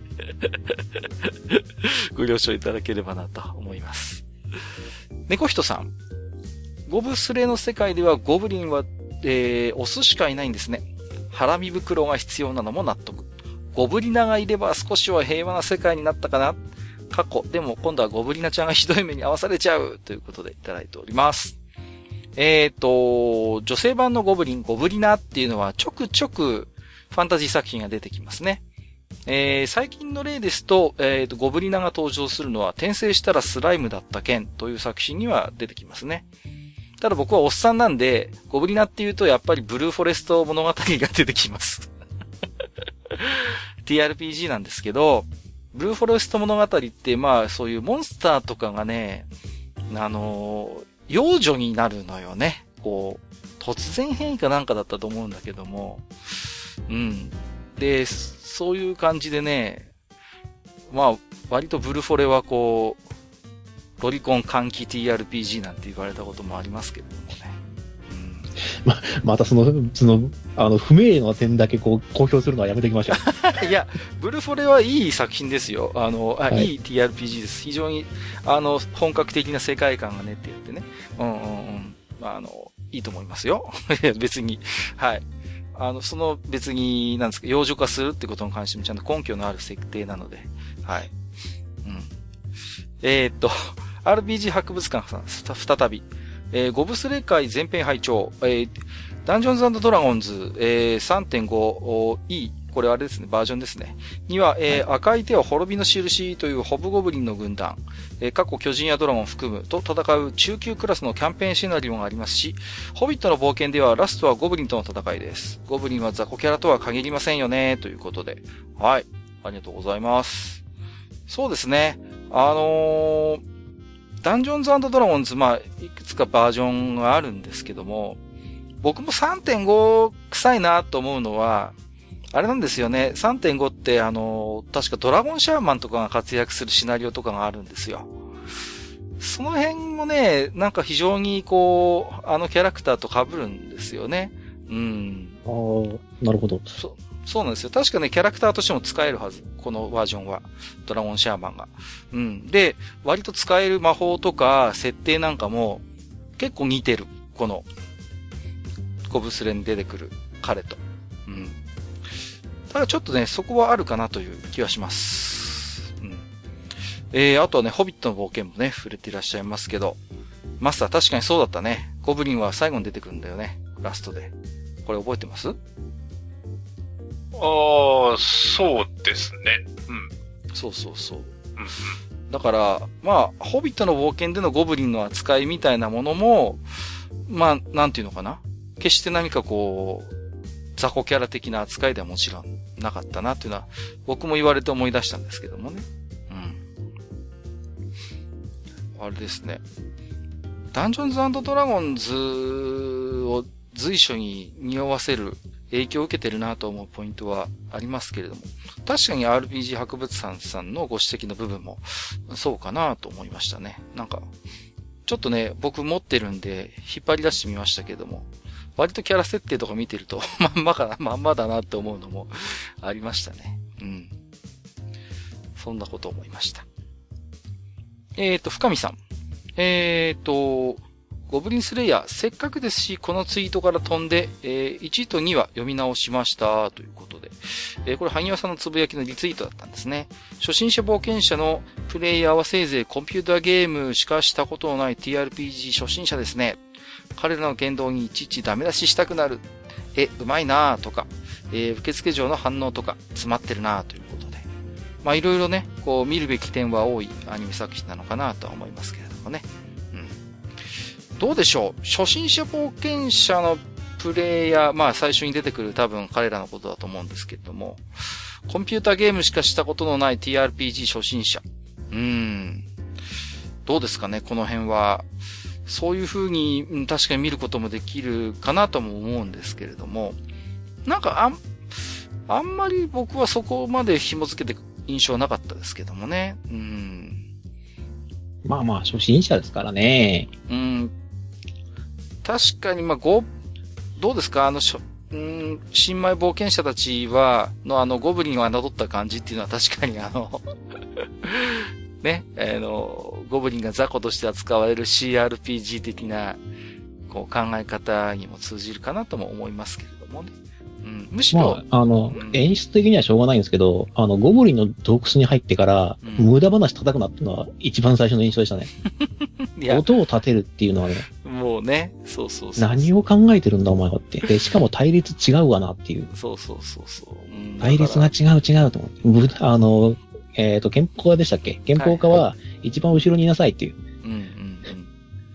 ご了承いただければなと思います。猫人さん。ゴブスレの世界ではゴブリンはえー、オスしかいないんですね。ハラミ袋が必要なのも納得。ゴブリナがいれば少しは平和な世界になったかな。過去、でも今度はゴブリナちゃんがひどい目に遭わされちゃうということでいただいております。えーと、女性版のゴブリン、ゴブリナっていうのはちょくちょくファンタジー作品が出てきますね。えー、最近の例ですと、えーと、ゴブリナが登場するのは転生したらスライムだった件という作品には出てきますね。 ただ僕はおっさんなんで、ゴブリナっていうとやっぱりブルーフォレスト物語が出てきます。ティーアールピージー なんですけど、ブルーフォレスト物語ってまあそういうモンスターとかがね、あのー、幼女になるのよね。こう、突然変異かなんかだったと思うんだけども、うん。で、そういう感じでね、まあ、割とブルフォレはこう、ロリコン換気 ティーアールピージー なんて言われたこともありますけれどもね。うん、 ま、またその、その、あの、不明の点だけこう、公表するのはやめておきましょう。いや、ブルフォレはいい作品ですよ。あの、あ、はい、いい ティーアールピージー です。非常に、あの、本格的な世界観がねって言ってね。うんうんうん。あの、いいと思いますよ。別に。はい。あの、その別に、なんですか、幼女化するってことに関してもちゃんと根拠のある設定なので。はい。うん。えー、っと、アールピージー 博物館さん、再び。えー、ゴブスレ会前編拝聴、えー、ダンジョンズ&ドラゴンズ、えー、さんてんごイー、これあれですね、バージョンですね。には、えーはい、赤い手は滅びの印というホブゴブリンの軍団、えー、過去巨人やドラゴンを含むと戦う中級クラスのキャンペーンシナリオがありますし、ホビットの冒険ではラストはゴブリンとの戦いです。ゴブリンは雑魚キャラとは限りませんよね、ということで。はい。ありがとうございます。そうですね。あのー、ダンジョンズ&ドラゴンズ、まあ、いくつかバージョンがあるんですけども、僕も さんてんご 臭いなと思うのは、あれなんですよね。さんてんご ってあの、確かドラゴンシャーマンとかが活躍するシナリオとかがあるんですよ。その辺もね、なんか非常にこう、あのキャラクターと被るんですよね。うん。 ああ、なるほど。 そ、そうなんですよ。確かね、キャラクターとしても使えるはず。このバージョンは。ドラゴンシャーマンが。うん。で、割と使える魔法とか設定なんかも結構似てる。この、ゴブスレに出てくる彼と。うん。ただちょっとね、そこはあるかなという気はします。うん。えー、あとはね、ホビットの冒険もね、触れていらっしゃいますけど、マスター確かにそうだったね。ゴブリンは最後に出てくるんだよね。ラストで。これ覚えてます？ ああ、そうですね。うん。 そうそうそう。うんうん、 だから、まあ、ホビットの冒険でのゴブリンの扱いみたいなものも、まあ、なんていうのかな。決して何かこう、雑魚キャラ的な扱いではもちろんなかったなっていうのは、僕も言われて思い出したんですけどもね。うん。あれですね。ダンジョンズ&ドラゴンズを随所に匂わせる影響を受けてるなと思うポイントはありますけれども、確かに アールピージー 博物館さんのご指摘の部分もそうかなと思いましたね。なんか、ちょっとね、僕持ってるんで引っ張り出してみましたけども、割とキャラ設定とか見てると、まんまかな、まんまだなって思うのもありましたね。うん。そんなこと思いました。えーと、深見さん。えーと、ゴブリンスレイヤー、せっかくですし、このツイートから飛んで、えー、いちとには読み直しました、ということで。えー、これ、萩尾さんのつぶやきのリツイートだったんですね。初心者冒険者のプレイヤーはせいぜいコンピューターゲームしかしたことのない ティーアールピージー 初心者ですね。彼らの言動にいちいちダメ出ししたくなる。え、うまいなぁとか、えー、受付嬢の反応とか、詰まってるなぁということで。まあ、いろいろね、こう、見るべき点は多いアニメ作品なのかなとは思いますけれどもね。うん。どうでしょう？初心者冒険者のプレイヤー、まあ、最初に出てくる多分彼らのことだと思うんですけれども、コンピューターゲームしかしたことのない ティーアールピージー 初心者。うーん。どうですかね、この辺は。そういう風に確かに見ることもできるかなとも思うんですけれども、なんかあん、あんまり僕はそこまで紐付けて印象なかったですけどもね。うん。 まあまあ、初心者ですからね。 うん。確かに、まあ、ご、どうですかあの、しょ、うん、新米冒険者たちは、のあの、ゴブリンを侮った感じっていうのは確かにあの、ね、あの、ゴブリンが雑魚として扱われる シーアールピージー 的な、こう考え方にも通じるかなとも思いますけれどもね。うん、むしろ、 まあ、あの、うん、演出的にはしょうがないんですけど、あの、ゴブリンの洞窟に入ってから、うん、無駄話叩くなっていうのは一番最初の印象でしたね。音を立てるっていうのはね。 もうね、そうそうそう。 何を考えてるんだお前はって。で、しかも対立違うわなっていう。 そうそうそうそう。 うん、対立が違う違うと思って。あの、えっ、ー、と、憲法家でしたっけ？憲法家は一番後ろにいなさいっていう。 うんうんうん。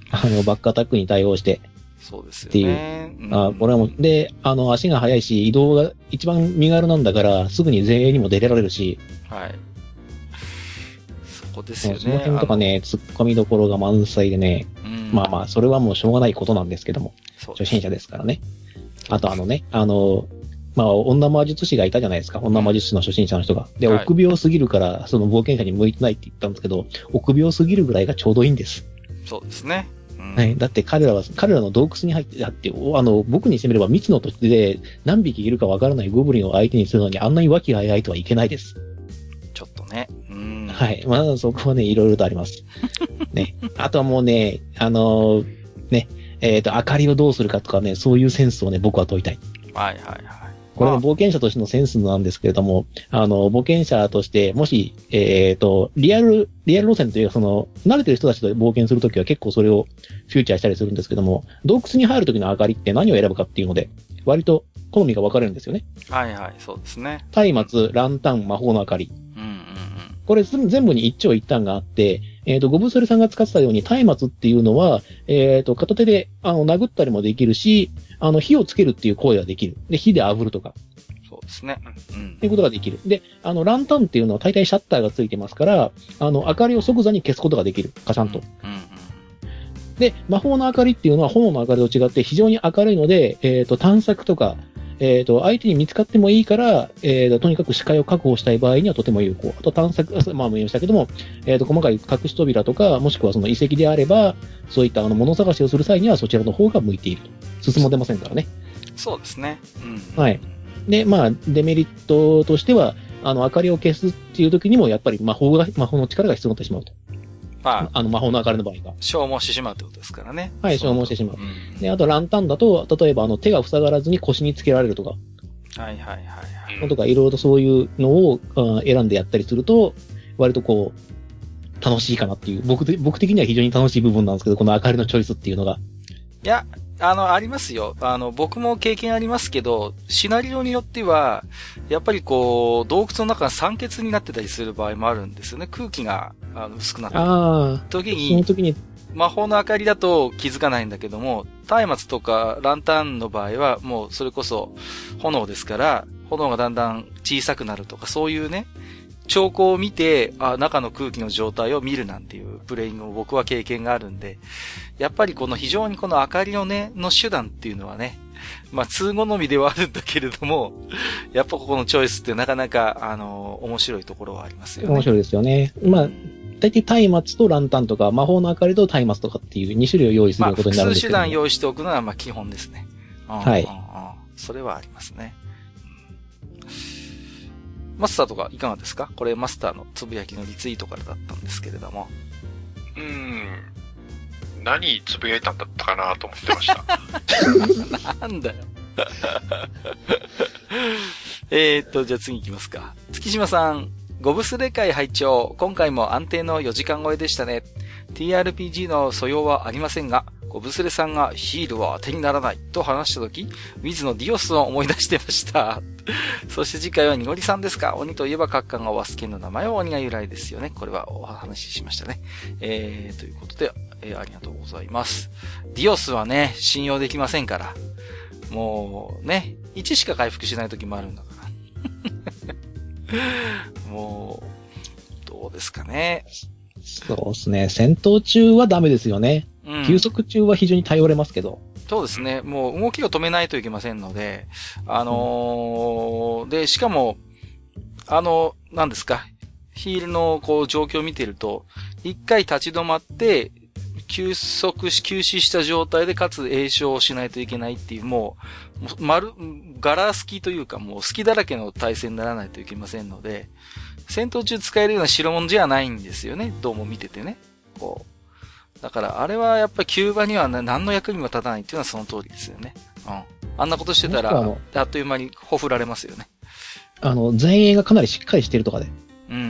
あの、バックアタックに対応して。 そうですよね。 っていう。あ、これはもう、で、あの、足が速いし、移動が一番身軽なんだから、すぐに前衛にも出れられるし。 はい。そこですよね。 その辺とかね、突っ込みどころが満載でね。うん、まあまあ、それはもうしょうがないことなんですけども。初心者ですからね。あとあのね、あの、まあ、女魔術師がいたじゃないですか。女魔術師の初心者の人が。で、臆病すぎるから、その冒険者に向いてないって言ったんですけど、臆病すぎるぐらいがちょうどいいんです。 そうですね。 うん、はい。だって彼らは、彼らの洞窟に入って、だって、あの、僕にしてみれば未知の土地で何匹いるかわからないゴブリンを相手にするのにあんなに和気あいあいとはいけないです。 ちょっとね。うん。 はい。まあ、そこはね、いろいろとあります。ね。あとはもうね、あのー、ね、えっと、明かりをどうするかとかね、そういうセンスをね、僕は問いたい。 はいはいはい。 これね、冒険者としてのセンスなんですけれども、あの、冒険者として、もし、えっと、リアル、リアル路線というか、その、慣れてる人たちと冒険するときは結構それをフューチャーしたりするんですけども、洞窟に入るときの明かりって何を選ぶかっていうので、割と好みが分かれるんですよね。 はいはい、そうですね。 松明、ランタン、魔法の明かり。 うんうんうん。 これ全部に一長一短があって、えっと、ゴブスレさんが使ってたように、松明っていうのは、えっと、片手で、あの、殴ったりもできるし、あの、火をつけるっていう行為ができる。で、火で炙るとか。 そうですね。 うん。っていうことができる。で、あの、ランタンっていうのは大体シャッターがついてますから、あの、明かりを即座に消すことができる。カシャンと。うんうんうん、で、魔法の明かりっていうのは炎の明かりと違って非常に明るいので、えっと、探索とか、えっと、相手に見つかってもいいから、えっと、とにかく視界を確保したい場合にはとても有効。あと探索、まあ、も言いましたけども、えっと、細かい隠し扉とか、もしくはその遺跡であれば、そういったあの、物探しをする際にはそちらの方が向いていると。進も出ませんからね。 そうですね。うん。 はい。で、まあ、デメリットとしては、あの、明かりを消すっていう時にも、やっぱり魔法が、魔法の力が必要になってしまうと。まあ、あの、魔法の明かりの場合が。 消耗してしまうってことですからね。 はい、消耗してしまう。うん、で、あと、ランタンだと、例えば、あの、手が塞がらずに腰につけられるとか。 はいはいはいはい。 とか、いろいろとそういうのを選んでやったりすると、割とこう、楽しいかなっていう。僕で、僕的には非常に楽しい部分なんですけど、この明かりのチョイスっていうのが。 いや、あの、ありますよ。あの、僕も経験ありますけど、シナリオによっては、やっぱりこう、洞窟の中が酸欠になってたりする場合もあるんですよね。空気があの薄くなってる。ああ。時に、その時に、魔法の明かりだと気づかないんだけども、松明とかランタンの場合は、もうそれこそ炎ですから、炎がだんだん小さくなるとか、そういうね、兆候を見て、あ、中の空気の状態を見るなんていうプレイングを僕は経験があるんで、やっぱりこの非常にこの明かりのね、の手段っていうのはね、まあ、通好みではあるんだけれども、やっぱここのチョイスってなかなか、あの、面白いところはありますよね。 面白いですよね。まあ、大体松明とランタンとか、魔法の明かりと松明とかっていうに種類を用意することになるんですけど、まあ、 複数手段用意しておくのはまあ基本ですね。 はい。 それはありますね。マスターとかいかがですか？これマスターのつぶやきのリツイートからだったんですけれども。 うーん。何つぶやいたんだったかなと思ってました。 なんだよ。えーっと、じゃあ次行きますか。月島さん、ゴブスレ会拝聴。今回も安定のよじかん超えでしたね。ティーアールピージー の素養はありませんが、ゴブスレさんがヒールは当てにならないと話したとき、ウィズのディオスを思い出してました。そして次回はニゴリさんですか？鬼といえばカッカンがワスケンの名前は鬼が由来ですよね。これはお話ししましたね。えー、ということで、えー、ありがとうございます。ディオスはね、信用できませんから。もうね、いちしか回復しないときもあるんだから。もう、どうですかね。 そうですね。戦闘中はダメですよね。うん、休息中は非常に頼れますけど。 そうですね。もう動きを止めないといけませんので、あのーうん、で、しかも、あの、何ですか、ヒールのこう状況を見てると、一回立ち止まって、休息し、休止した状態でかつ詠唱をしないといけないっていう、もう、丸、ガラスキというかもう隙だらけの体勢にならないといけませんので、戦闘中使えるような代物じゃないんですよね。どうも見ててね。こう。だから、あれはやっぱりキューバには何の役にも立たないっていうのはその通りですよね。うん。あんなことしてたら、あっという間にほふられますよね。 あの、前衛がかなりしっかりしてるとかで。 うんうんうん。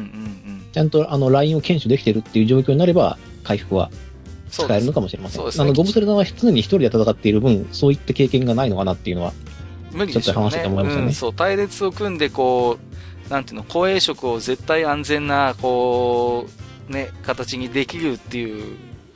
ちゃんとあの、ラインを検守できてるっていう状況になれば、回復は使えるのかもしれません。そうですね。あの、ゴブスレさんは常に一人で戦っている分、そういった経験がないのかなっていうのは、 無理でしょうね。ちょっと話してて思いますよね。うん、そう、隊列を組んでこう、なんていうの、公営職を絶対安全な、こう、ね、形にできるっていう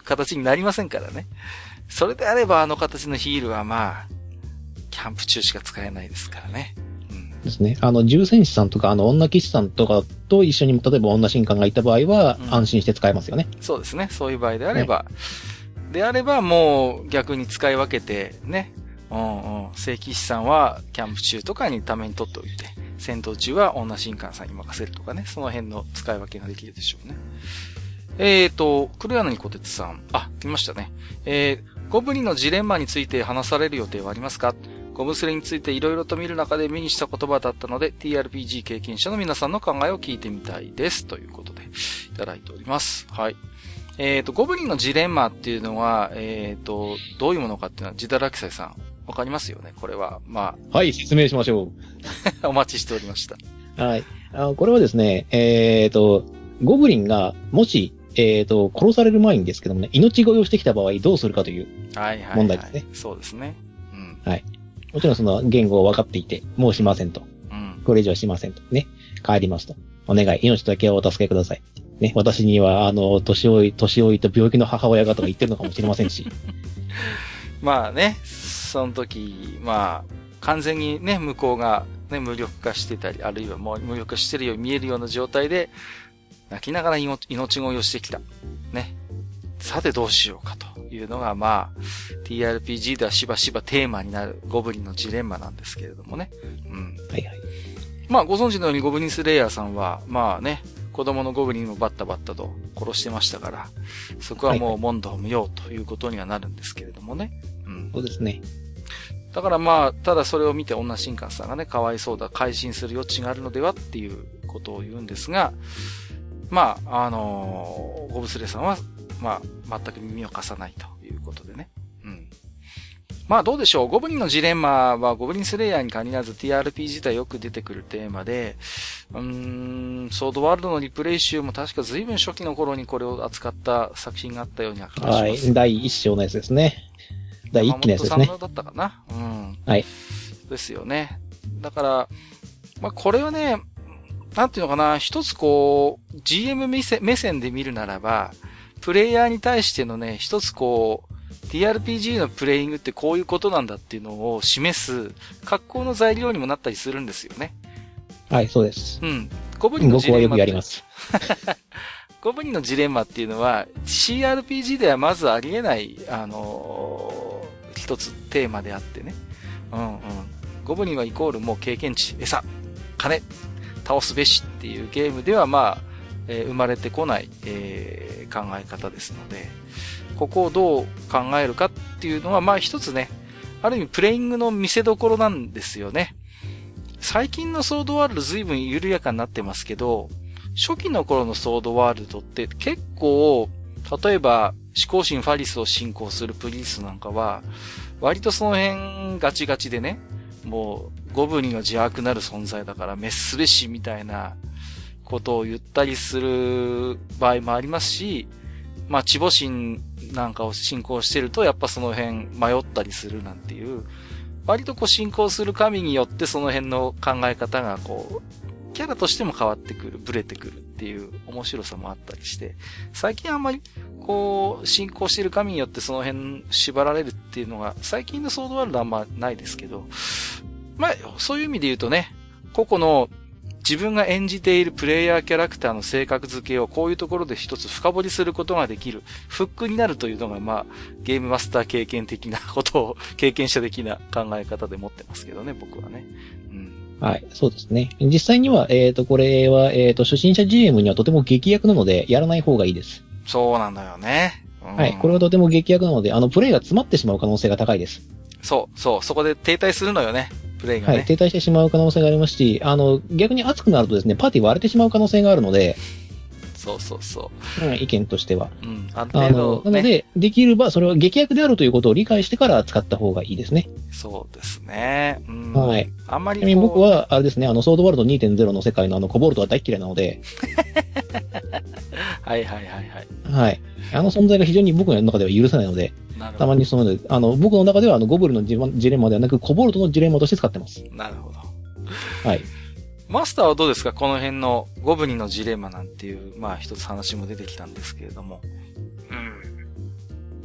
形になりませんからね。それであればあの形のヒールはまあ、キャンプ中しか使えないですからね。うん、 ですね。あの、重戦士さんとか、あの、女騎士さんとかと一緒に、例えば女神官がいた場合は、安心して使えますよね、 うん。そうですね。そういう場合であれば、ね、であればもう逆に使い分けて、ね。うんうん。聖騎士さんはキャンプ中とかにために取っておいて、戦闘中は女神官さんに任せるとかね。その辺の使い分けができるでしょうね。えーと、黒柳小鉄さん。あ、来ましたね。えー、ゴブリンのジレンマについて話される予定はありますか？ゴブスレについていろいろと見る中で目にした言葉だったので、ティーアールピージー 経験者の皆さんの考えを聞いてみたいです。ということで、いただいております。はい。えーと、ゴブリンのジレンマっていうのは、えーと、どういうものかっていうのは、ジダラキサイさん、わかりますよね？これは、まあ。はい、説明しましょう。お待ちしておりました。 はい。あの、これはですね、えーと、ゴブリンが、もし、えーと、殺される前にですけどもね、命乞いをしてきた場合どうするかという問題ですね。はいはいはい、 そうですね。うん。 はい。もちろんその言語を分かっていて、もうしませんと。うん。これ以上はしませんと。ね。帰りますと。お願い、命だけはお助けください。ね。私には、あの、年老い、年老いと病気の母親がとか言ってるのかもしれませんし。 まあね、その時、まあ、完全にね、向こうがね、無力化してたり、あるいはもう無力化してるように見えるような状態で、泣きながら命乞いをしてきた。ね。さてどうしようかというのが、まあ、ティーアールピージー ではしばしばテーマになるゴブリンのジレンマなんですけれどもね。うん。はいはい。まあ、ご存知のようにゴブリンスレイヤーさんは、まあね、子供のゴブリンをバッタバッタと殺してましたから、そこはもう問答無用ということにはなるんですけれどもね。うん。 そうですね。 だからまあ、ただそれを見て女神官さんがね、かわいそうだ、改心する余地があるのではっていうことを言うんですが、まあ、あのー、ゴブスレさんは、まあ、全く耳を貸さないということでね。うん。まあ、どうでしょう。ゴブリンのジレンマは、ゴブリンスレイヤーに限らず ティーアールピージー 自体よく出てくるテーマで、うーん、ソードワールドのリプレイ集も確か随分初期の頃にこれを扱った作品があったような気がします。 はい。だいいっ章のやつですね。だいいっきのやつですね。 山本さんだったかな。うん。 はい。 ですよね。だから、まあ、これはね、なんていうのかな、一つこう、ジーエム 目線、目線で見るならば、プレイヤーに対してのね、一つこう、ティーアールピージー のプレイングってこういうことなんだっていうのを示す、格好の材料にもなったりするんですよね。 はい、そうです。 うん。ゴブリンのジレンマ。 僕はよくやります。 ゴブリンのジレンマっていうのは、シーアールピージー ではまずありえない、あのー、一つテーマであってね。うんうん。ゴブリンはイコールもう経験値、餌、金、倒すべしっていうゲームではまあ、えー、生まれてこない、えー、考え方ですので、ここをどう考えるかっていうのはまあ一つね、ある意味プレイングの見せ所なんですよね。最近のソードワールド随分緩やかになってますけど、初期の頃のソードワールドって結構、例えば思考神ファリスを信仰するプリンスなんかは、割とその辺ガチガチでね、もうゴブリンは邪悪なる存在だから滅すべしみたいなことを言ったりする場合もありますし、まあ、チボ神なんかを信仰してるとやっぱその辺迷ったりするなんていう、割とこう信仰する神によってその辺の考え方がこう、キャラとしても変わってくる、ブレてくるっていう面白さもあったりして、最近あんまりこう、信仰している神によってその辺縛られるっていうのが、最近のソードワールドはあんまないですけど、まあ、そういう意味で言うとね、個々の自分が演じているプレイヤーキャラクターの性格付けをこういうところで一つ深掘りすることができる、フックになるというのが、まあ、ゲームマスター経験的なことを、経験者的な考え方で持ってますけどね、僕はね。うん、 はい、そうですね。実際には、えっと、これは、えっと、初心者 ジーエム にはとても劇薬なので、やらない方がいいです。 そうなんだよね。うん、 はい、これはとても劇薬なので、あの、プレイが詰まってしまう可能性が高いです。 そう、そう、そこで停滞するのよね。プレイがね。 はい、停滞してしまう可能性がありますし、あの、逆に熱くなるとですね、パーティー割れてしまう可能性があるので、 そうそうそう。 うん、意見としては。 うん、ある程度、ね、 あの、なので、できればそれは劇薬であるということを理解してから使った方がいいですね。 そうですね。うん、 はい。 あんまりちなみに僕は、あれですね、あの、ソードワールド にてんゼロ の世界のあの、コボルトは大嫌いなので。 はいはいはいはい。 はい。あの存在が非常に僕の中では許せないので、たまにその、あの、僕の中ではあの、ゴブルのジレンマではなく、コボルトのジレンマとして使ってます。 なるほど。 はい。 マスターはどうですか？この辺のゴブリンのジレンマなんていう、まあ一つ話も出てきたんですけれども。 うん。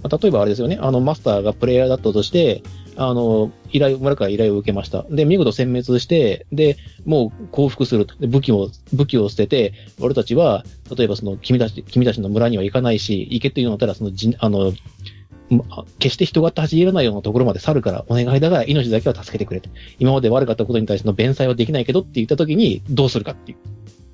例えばあれですよね、あの、マスターがプレイヤーだったとして、あの、依頼、村から依頼を受けました。で、見事殲滅して、で、もう降伏すると。で、武器を、武器を捨てて、俺たちは、例えばその、君たち、君たちの村には行かないし、行けっていうのだったら、その、じ、あの、決して人が立ち入らないようなところまで去るからお願いだから命だけは助けてくれと。今まで悪かったことに対しての弁済はできないけどって言った時にどうするかっていう。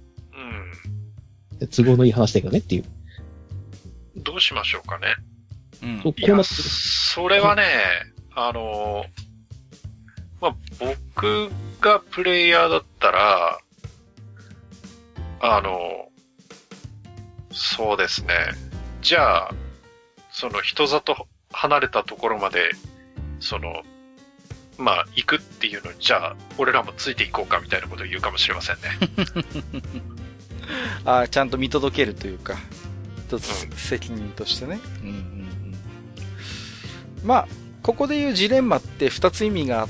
うん。都合のいい話だけどねっていう。 どうしましょうかね。 うん。 いや、それはね、あの、まあ、僕がプレイヤーだったら、あの、そうですね。じゃあ、その人里離れたところまで、その、まあ、行くっていうのに、じゃあ、俺らもついていこうかみたいなことを言うかもしれませんね。 ああ、ちゃんと見届けるというか、一つ責任としてね。うんうんうん、まあ、ここでいうジレンマって二つ意味があって、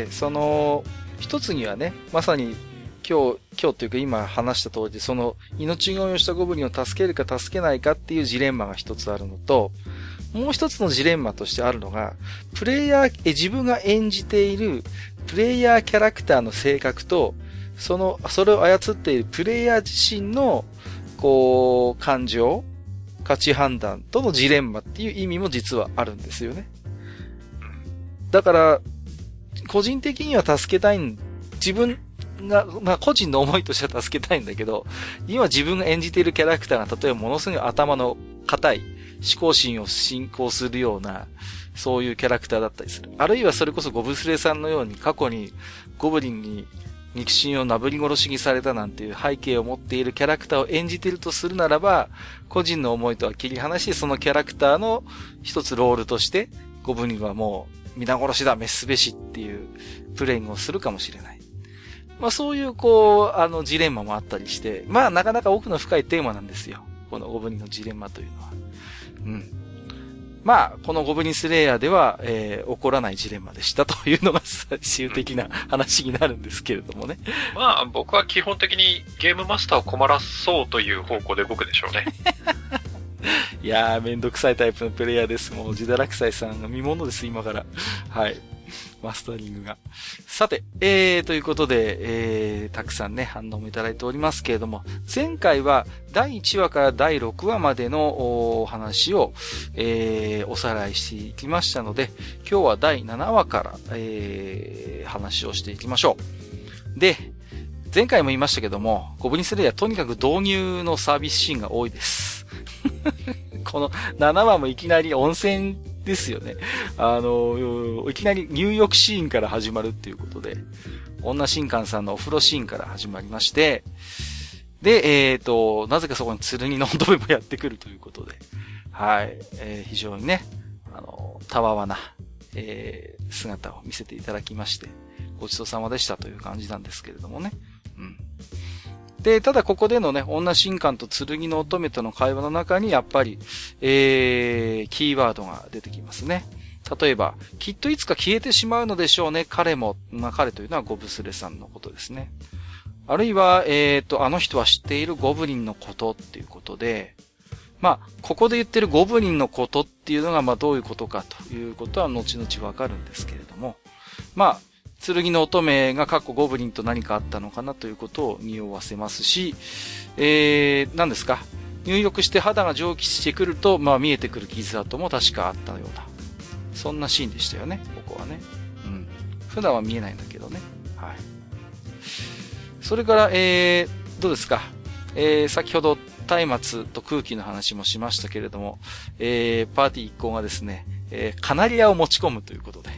その、一つにはね、まさに今日、今日というか今話した通りで、その命乞いをしたゴブリンを助けるか助けないかっていうジレンマが一つあるのと、もう一つのジレンマとしてあるのが、プレイヤー、え、自分が演じているプレイヤーキャラクターの性格と、その、それを操っているプレイヤー自身の、こう、感情、価値判断とのジレンマっていう意味も実はあるんですよね。だから、個人的には助けたいん、自分が、まあ個人の思いとしては助けたいんだけど、今自分が演じているキャラクターが例えばものすごい頭の固い思考心を進行するような、そういうキャラクターだったりする。あるいはそれこそゴブスレさんのように過去にゴブリンに肉親をなぶり殺しにされたなんていう背景を持っているキャラクターを演じているとするならば、個人の思いとは切り離し、そのキャラクターの一つロールとして、ゴブリンはもう皆殺しだ、滅すべしっていうプレイングをするかもしれない。まあそういうこう、あのジレンマもあったりして、まあなかなか奥の深いテーマなんですよ。このゴブリンのジレンマというのは。うん。まあ、このゴブリンスレイヤーでは、えー、起こらないジレンマでしたというのが最終的な話になるんですけれどもね。 まあ、僕は基本的にゲームマスターを困らそうという方向で動くでしょうね。 いやー、めんどくさいタイプのプレイヤーです。もう、ジダラクサイさんが見物です、今から。はい。マスタリングが。さて、えー、ということで、えー、たくさんね、反応もいただいておりますけれども、前回はだいいちわからだいろくわまでのお話を、えー、おさらいしていきましたので、今日はだいななわから、えー、話をしていきましょう。で、前回も言いましたけども、ゴブリンスレイヤーとにかく導入のサービスシーンが多いです。このななわもいきなり温泉ですよね。あの、いきなり入浴シーンから始まるっていうことで、女神官さんのお風呂シーンから始まりまして、で、えっと、なぜかそこに剣の乙女もやってくるということで、はい、えー、非常にね、あの、たわわな、えー、姿を見せていただきまして、ごちそうさまでしたという感じなんですけれどもね。うん。で、ただここでのね、女神官と剣の乙女との会話の中にやっぱり、えー、キーワードが出てきますね。例えば、きっといつか消えてしまうのでしょうね、彼も。まあ、彼というのはゴブスレさんのことですね。あるいは、えーと、あの人は知っているゴブリンのことっていうことで、まあ、ここで言ってるゴブリンのことっていうのが、まあ、どういうことかということは後々わかるんですけれども、まあ、剣の乙女が過去ゴブリンと何かあったのかなということを匂わせますし、えー、何ですか、入浴して肌が蒸気してくると、まあ見えてくる傷跡も確かあったような、そんなシーンでしたよね、ここはね。うん。普段は見えないんだけどね。はい。それから、えー、どうですか。えー、先ほど、松明と空気の話もしましたけれども、えー、パーティー一行がですね、えー、カナリアを持ち込むということで。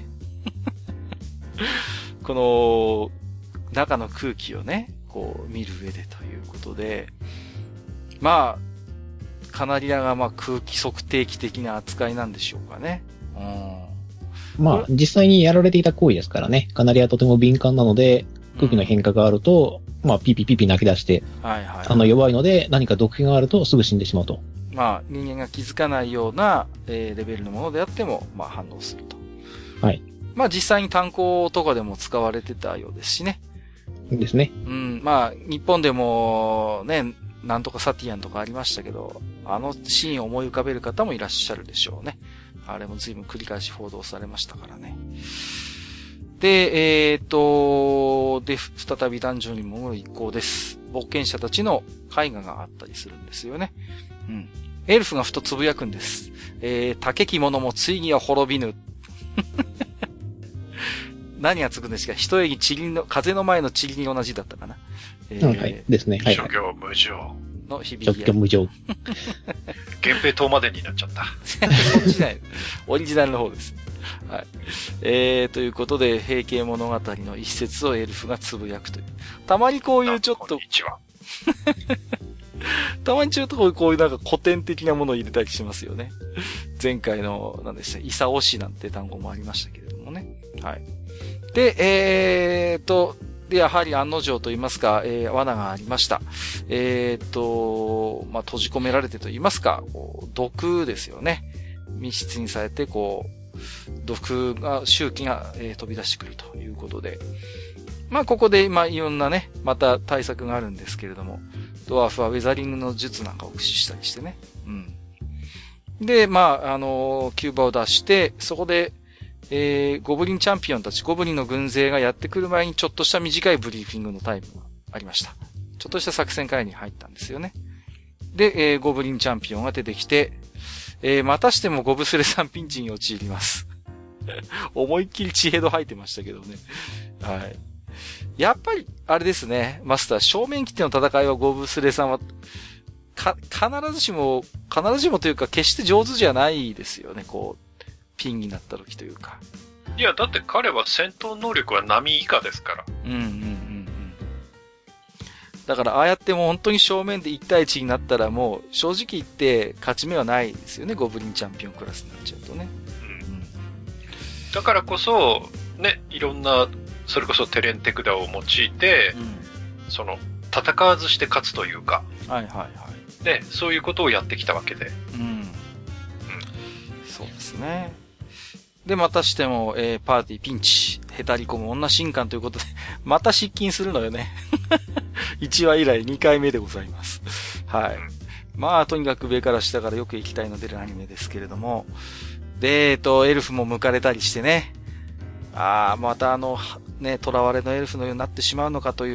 この中の空気をね、こう見る上でということで、まあカナリアがまあ空気測定器的な扱いなんでしょうかね。 うん、まあ実際にやられていた行為ですからね。カナリアはとても敏感なので、空気の変化があると、うん、まあピピピピ泣き出して、はいはいはい、あの弱いので何か毒気があるとすぐ死んでしまうと。 まあ人間が気づかないような、えー、レベルのものであってもまあ反応すると。 はい。 まあ実際に炭鉱とかでも使われてたようですしね。 ですね。 うん。まあ日本でもね、なんとかサティアンとかありましたけど、あのシーンを思い浮かべる方もいらっしゃるでしょうね。 あれも随分繰り返し報道されましたからね。で、えーと、で、再びダンジョンに戻る一行です。冒険者たちの絵画があったりするんですよね。うん。エルフがふとつぶやくんです。えー、竹き者もついには滅びぬ。何がつくんですか？一重にちりの、風の前のちりに同じだったかな。 えー、はい。ですね。はい。 諸行無常。 の響き。 諸行無常。 源平島までになっちゃった。 そっちじゃない。オリジナルの方です。はい。えー、ということで、平家物語の一節をエルフがつぶやくという。たまにこういうちょっと。こんにちは。たまにちょっとこういう、こういうなんか古典的なものを入れたりしますよね。前回の、何でした、イサオシなんて単語もありましたけれどもね。はい。で、えーと、で、やはり案の定と言いますか、えー、罠がありました。えーと、まあ、閉じ込められてと言いますか、こう毒ですよね。密室にされて、こう、毒が、周期が、えー、飛び出してくるということで。まあ、ここで、まあ、いろんなね、また対策があるんですけれども、ドワーフはウェザリングの術なんかを駆使したりしてね。うん。で、まあ、あのー、キューバを出して、そこで、えー、ゴブリンチャンピオンたち、ゴブリンの軍勢がやってくる前にちょっとした短いブリーフィングのタイムがありました。ちょっとした作戦会議に入ったんですよね。で、えー、ゴブリンチャンピオンが出てきて、えー、またしてもゴブスレさんピンチに陥ります。思いっきり血ヘド吐いてましたけどね。はい。やっぱり、あれですね、マスター、正面切っての戦いはゴブスレさんは、か、必ずしも、必ずしもというか、決して上手じゃないですよね、こう。ピンになった時というか。 いや、だって彼は戦闘能力は波以下ですから。 うんうんうんうん。だから、ああやってもう本当に正面でいち対いちになったらもう、正直言って勝ち目はないですよね、ゴブリンチャンピオンクラスになっちゃうとね。うん。うん、 だからこそ、ね、いろんな、それこそテレンテクダを用いて、うん、その、戦わずして勝つというか。 はいはいはい。 ね、そういうことをやってきたわけで。 うん。うん。そうですね。で、またしても、えー、パーティーピンチ、へたり込む女神官ということで、また失禁するのよね。いちわ以来にかいめでございます。はい。まあ、とにかく上から下からよく行きたいの出るアニメですけれども。で、えっと、エルフも剥かれたりしてね。ああ、またあの、ね、囚われのエルフのようになってしまうのかという、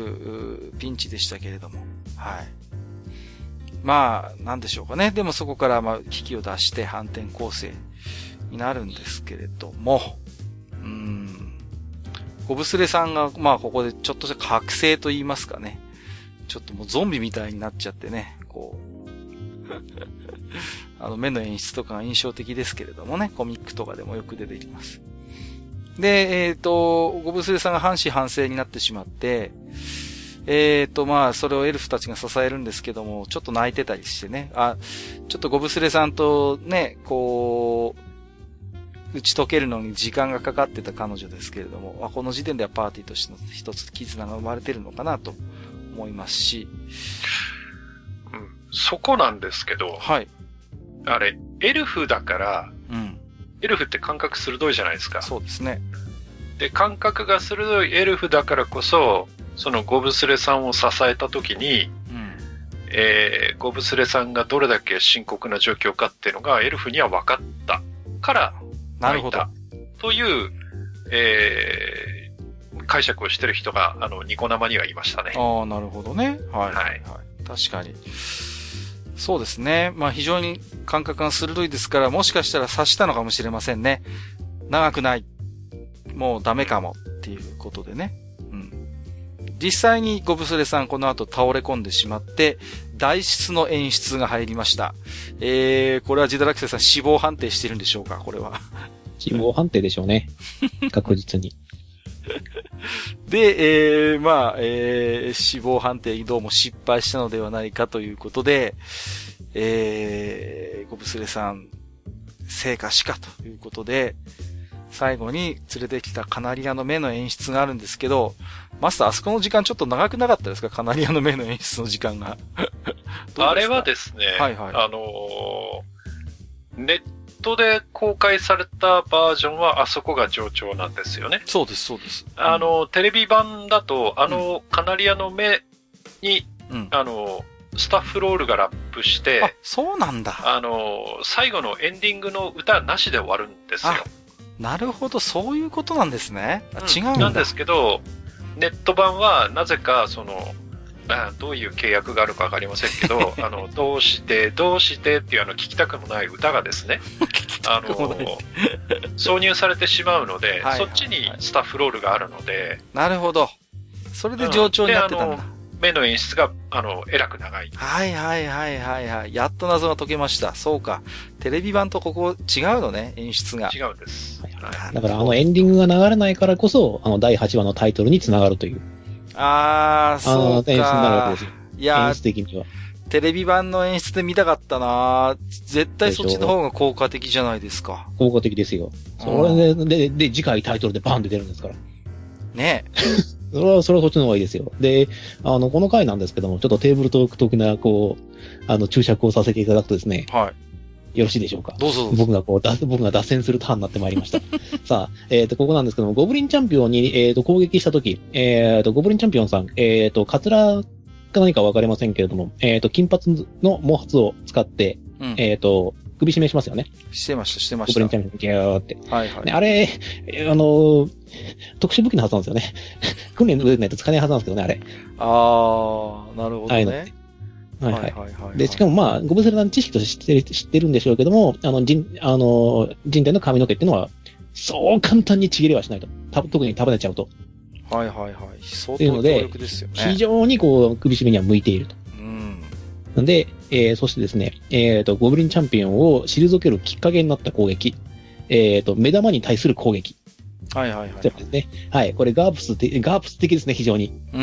ピンチでしたけれども。はい。まあ、なんでしょうかね。でもそこから、まあ、危機を脱して反転攻勢になるんですけれども、うーん。ゴブスレさんが、まあ、ここでちょっとした覚醒と言いますかね。ちょっともうゾンビみたいになっちゃってね、こう。あの、目の演出とかが印象的ですけれどもね、コミックとかでもよく出てきます。で、えっと、ゴブスレさんが半死半生になってしまって、えっと、まあ、それをエルフたちが支えるんですけども、ちょっと泣いてたりしてね、あ、ちょっとゴブスレさんとね、こう、打ち解けるのに時間がかかってた彼女ですけれども、あ、この時点ではパーティーとしての一つ絆が生まれてるのかなと思いますし。 うん、そこなんですけど、 はい。 あれ、エルフだから、 うん。 エルフって感覚鋭いじゃないですか。 そうですね。 で、感覚が鋭いエルフだからこそ、そのゴブスレさんを支えたときに、うん、えー、ゴブスレさんがどれだけ深刻な状況かっていうのがエルフには分かったから泣いたという、えー、解釈をしてる人があのニコ生にはいましたね。 ああ、なるほどね。はい。はい。確かに。そうですね。まあ非常に感覚が鋭いですから、もしかしたら察したのかもしれませんね。長くない。もうダメかもっていうことでね。うん。実際にゴブスレさんこの後倒れ込んでしまって、代筆の演出が入りました。えー、これはジダラクセさん死亡判定してるんでしょうか、これは。 死亡判定でしょうね。確実に。 で、えー、まあ、えー、死亡判定にどうも失敗したのではないかということで、えー、ゴブスレさん、生か死かということで、最後に連れてきたカナリアの目の演出があるんですけど、マスター、あそこの時間ちょっと長くなかったですか？カナリアの目の演出の時間が。 あれはですね、はいはい、あのー、ネットで公開されたバージョンはあそこが上調なんですよね。 そうです、そうです。 うん、あの、テレビ版だと、あの、カナリアの目に、うん、あの、 スタッフロールがラップして、 あ、そうなんだ。 あの、最後のエンディングの歌なしで終わるんですよ。 なるほど、そういうことなんですね。 うん、 違うんだ。 なんですけど、ネット版はなぜか、その、あどういう契約があるかわかりませんけど、あの、どうして、どうしてっていうあの、聞きたくもない歌がですね、あの、挿入されてしまうので、はいはいはい、そっちにスタッフロールがあるので。 なるほど。それで冗長になってたんだ。うん、 目の演出が、あの、えらく長い。 はいはいはいはいはい。やっと謎が解けました。そうか。テレビ版とここ違うのね、演出が。 違うんです。 はい、だからあのエンディングが流れないからこそ、あのだいはちわのタイトルにつながるという。 あー、そうか。 演出になるわけですよ。 いや演出的には。 テレビ版の演出で見たかったな絶対そっちの方が効果的じゃないですか。 効果的ですよ。それで、で、で、次回タイトルでバンって出るんですから。 ねえ。 それは、それはそっちの方がいいですよ。で、あの、この回なんですけども、ちょっとテーブルトーク的な、こう、あの、注釈をさせていただくとですね。 はい。 よろしいでしょうか。 どうぞどうぞ。 僕がこう、だ、僕が脱線するターンになってまいりました。さあ、えっ、ー、と、ここなんですけども、ゴブリンチャンピオンに、えっ、ー、と、攻撃したとき、えっ、ー、と、ゴブリンチャンピオンさん、えっ、と、カツラか何かわかりませんけれども、えっ、と、金髪の毛髪を使って、うん、えっ、と、首絞めしますよね。 してました、してました。 ゴブリンチャンピオン、ギャーって。 はいはい。 ね、あれ、あの、特殊武器のはずなんですよね。訓練の上ないと使えないはずなんですけどね、あれ。 あー、なるほどね。 はいはい。で、しかもまあ、ゴブセラの知識として知ってるんでしょうけども、あの、人、あの、人体の髪の毛っていうのは、そう簡単にちぎれはしないと。た特に束ねちゃうと。 はいはいはい。相当強力ですよね。 非常にこう、首絞めには向いていると。 うん。 なんで、えー、そしてですね、えっ、ー、と、ゴブリンチャンピオンを退けるきっかけになった攻撃。えっ、ー、と、目玉に対する攻撃。 はいはいはい。 そうですね。はい。これガープス的、ガープス的ですね、非常に。 うん、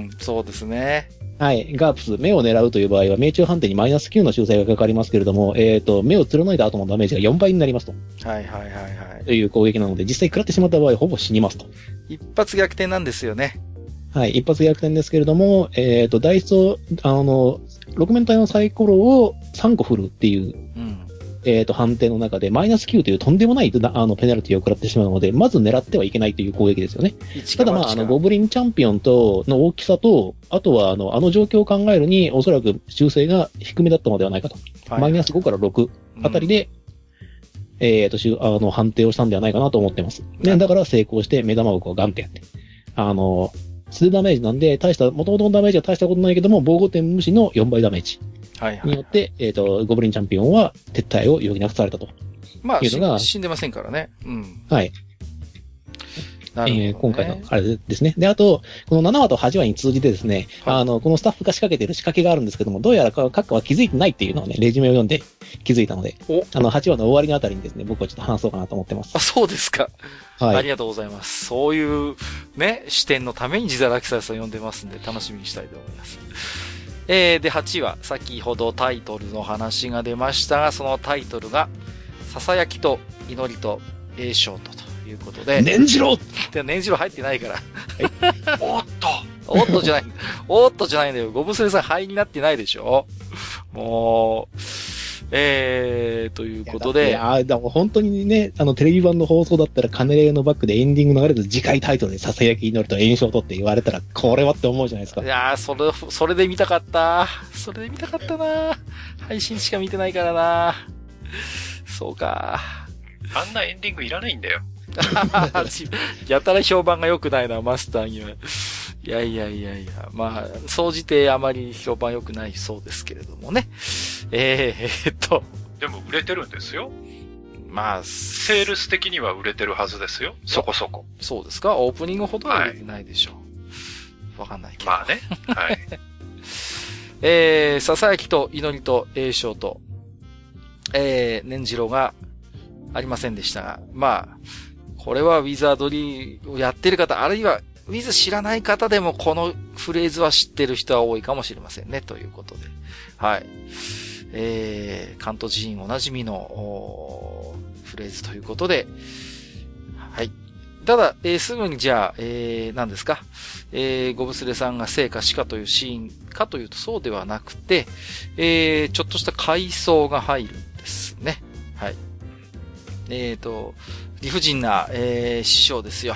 そうですね。 はい。ガープス、目を狙うという場合は、命中判定にマイナスきゅうの修正がかかりますけれども、えっ、ー、と、目を貫いた後のダメージがよんばいになりますと。 はいはいはいはい。 という攻撃なので、実際食らってしまった場合、ほぼ死にますと。 一発逆転なんですよね。 はい。一発逆転ですけれども、えっ、ー、と、ダイスを、あの、ろく面体のサイコロをさんこ振るっていう、うん、えっ、ー、と、判定の中で、マイナスきゅうというとんでもないあのペナルティを食らってしまうので、まず狙ってはいけないという攻撃ですよね。ただまあ、あの、ゴブリンチャンピオンと、の大きさと、あとは、あの、あの状況を考えるに、おそらく修正が低めだったのではないかと。はい、マイナスごからろくあたりで、うん、えっ、ー、と、あの、判定をしたんではないかなと思ってます。ね、だから成功して、目玉をこうガンってやって。あの、素手ダメージなんで、大した、元々のダメージは大したことないけども、防護点無視のよんばいダメージ。はいはい。によって、えっ、ー、と、ゴブリンチャンピオンは撤退を余儀なくされたと。 まあ、いうのが死んでませんからね。うん。 はい。なるほどね、えー、今回の、あれですね。で、あと、このななわとはちわに通じてですね、はい、あの、このスタッフが仕掛けている仕掛けがあるんですけども、どうやら閣下は気づいてないっていうのをね、レジュメを読んで気づいたので、あの、はちわの終わりのあたりにですね、僕はちょっと話そうかなと思ってます。 あ、そうですか。 はい。 ありがとうございます。そういう、ね、視点のために自堕落ささん読んでますんで、楽しみにしたいと思います。えー、で、はちわ、先ほどタイトルの話が出ましたが、そのタイトルが、ささやきと祈りと栄翔とということで。 念じろで念じろ入ってないから。 おっとおっとじゃない。おっとじゃないんだよ。ゴブスレさん灰になってないでしょもう、えー、ということで。 いや、いやだから本当にね、あの、テレビ版の放送だったら、カネレイのバックでエンディング流れる次回タイトルでささやき祈りと炎症とって言われたら、これはって思うじゃないですか。 いやー、それ、それで見たかった。それで見たかったな配信しか見てないからなそうか。 あんなエンディングいらないんだよ。 やたら評判が良くないな、マスターには。いやいやいやいや、まあ、総じてあまり評判良くないそうですけれどもね。えー、えー、っと。 でも売れてるんですよ。 まあ、 セールス的には売れてるはずですよ。そこそこ。 そうですか？オープニングほどは売れてないでしょう。わ、はい、かんないけど。 まあね。はい。 えー、ささやきと祈りと栄翔と、えー、念じろがありませんでしたが、まあ、これはウィザードリーをやってる方、あるいはウィズ知らない方でもこのフレーズは知ってる人は多いかもしれませんね、ということで。はい。えー、関東寺院おなじみのフレーズということで、はい。ただ、えー、すぐにじゃあ、えー、何ですか、えー、ゴブスレさんが生か死かというシーンかというとそうではなくて、えー、ちょっとした回想が入るんですね。はい。えーと、理不尽な、えー、師匠ですよ。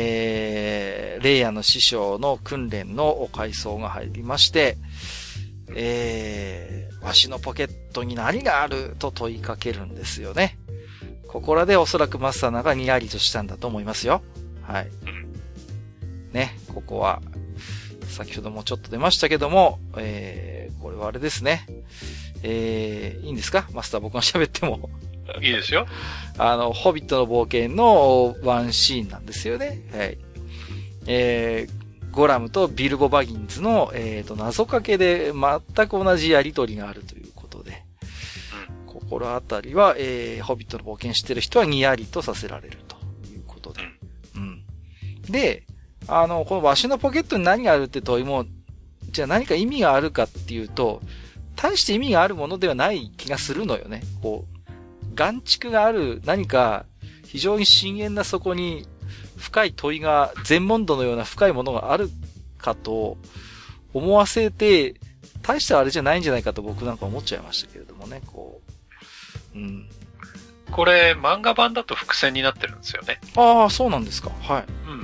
えー、レイヤーの師匠の訓練の回想が入りまして、 えー、わしのポケットに何があると問いかけるんですよね。ここらでおそらくマスターナがにやりとしたんだと思いますよ。はい。ね、ここは、先ほどもちょっと出ましたけども、えー、これはあれですね。えー、いいんですかマスター僕が喋っても。 いいですよ。 あの、ホビットの冒険のワンシーンなんですよね。はい。えー、ゴラムとビルボ・バギンズの、えーと、謎かけで全く同じやりとりがあるということで、うん、心当たりは、えー、ホビットの冒険してる人はにやりとさせられるということで。うん。で、あの、このわしのポケットに何があるって問いも、じゃあ何か意味があるかっていうと、大して意味があるものではない気がするのよね。こう、眼蓄がある何か非常に深淵なそこに深い問いが、全問答のような深いものがあるかと思わせて、大したあれじゃないんじゃないかと僕なんか思っちゃいましたけれどもね、こう。うん。 これ漫画版だと伏線になってるんですよね。 ああ、そうなんですか。はい。 うん。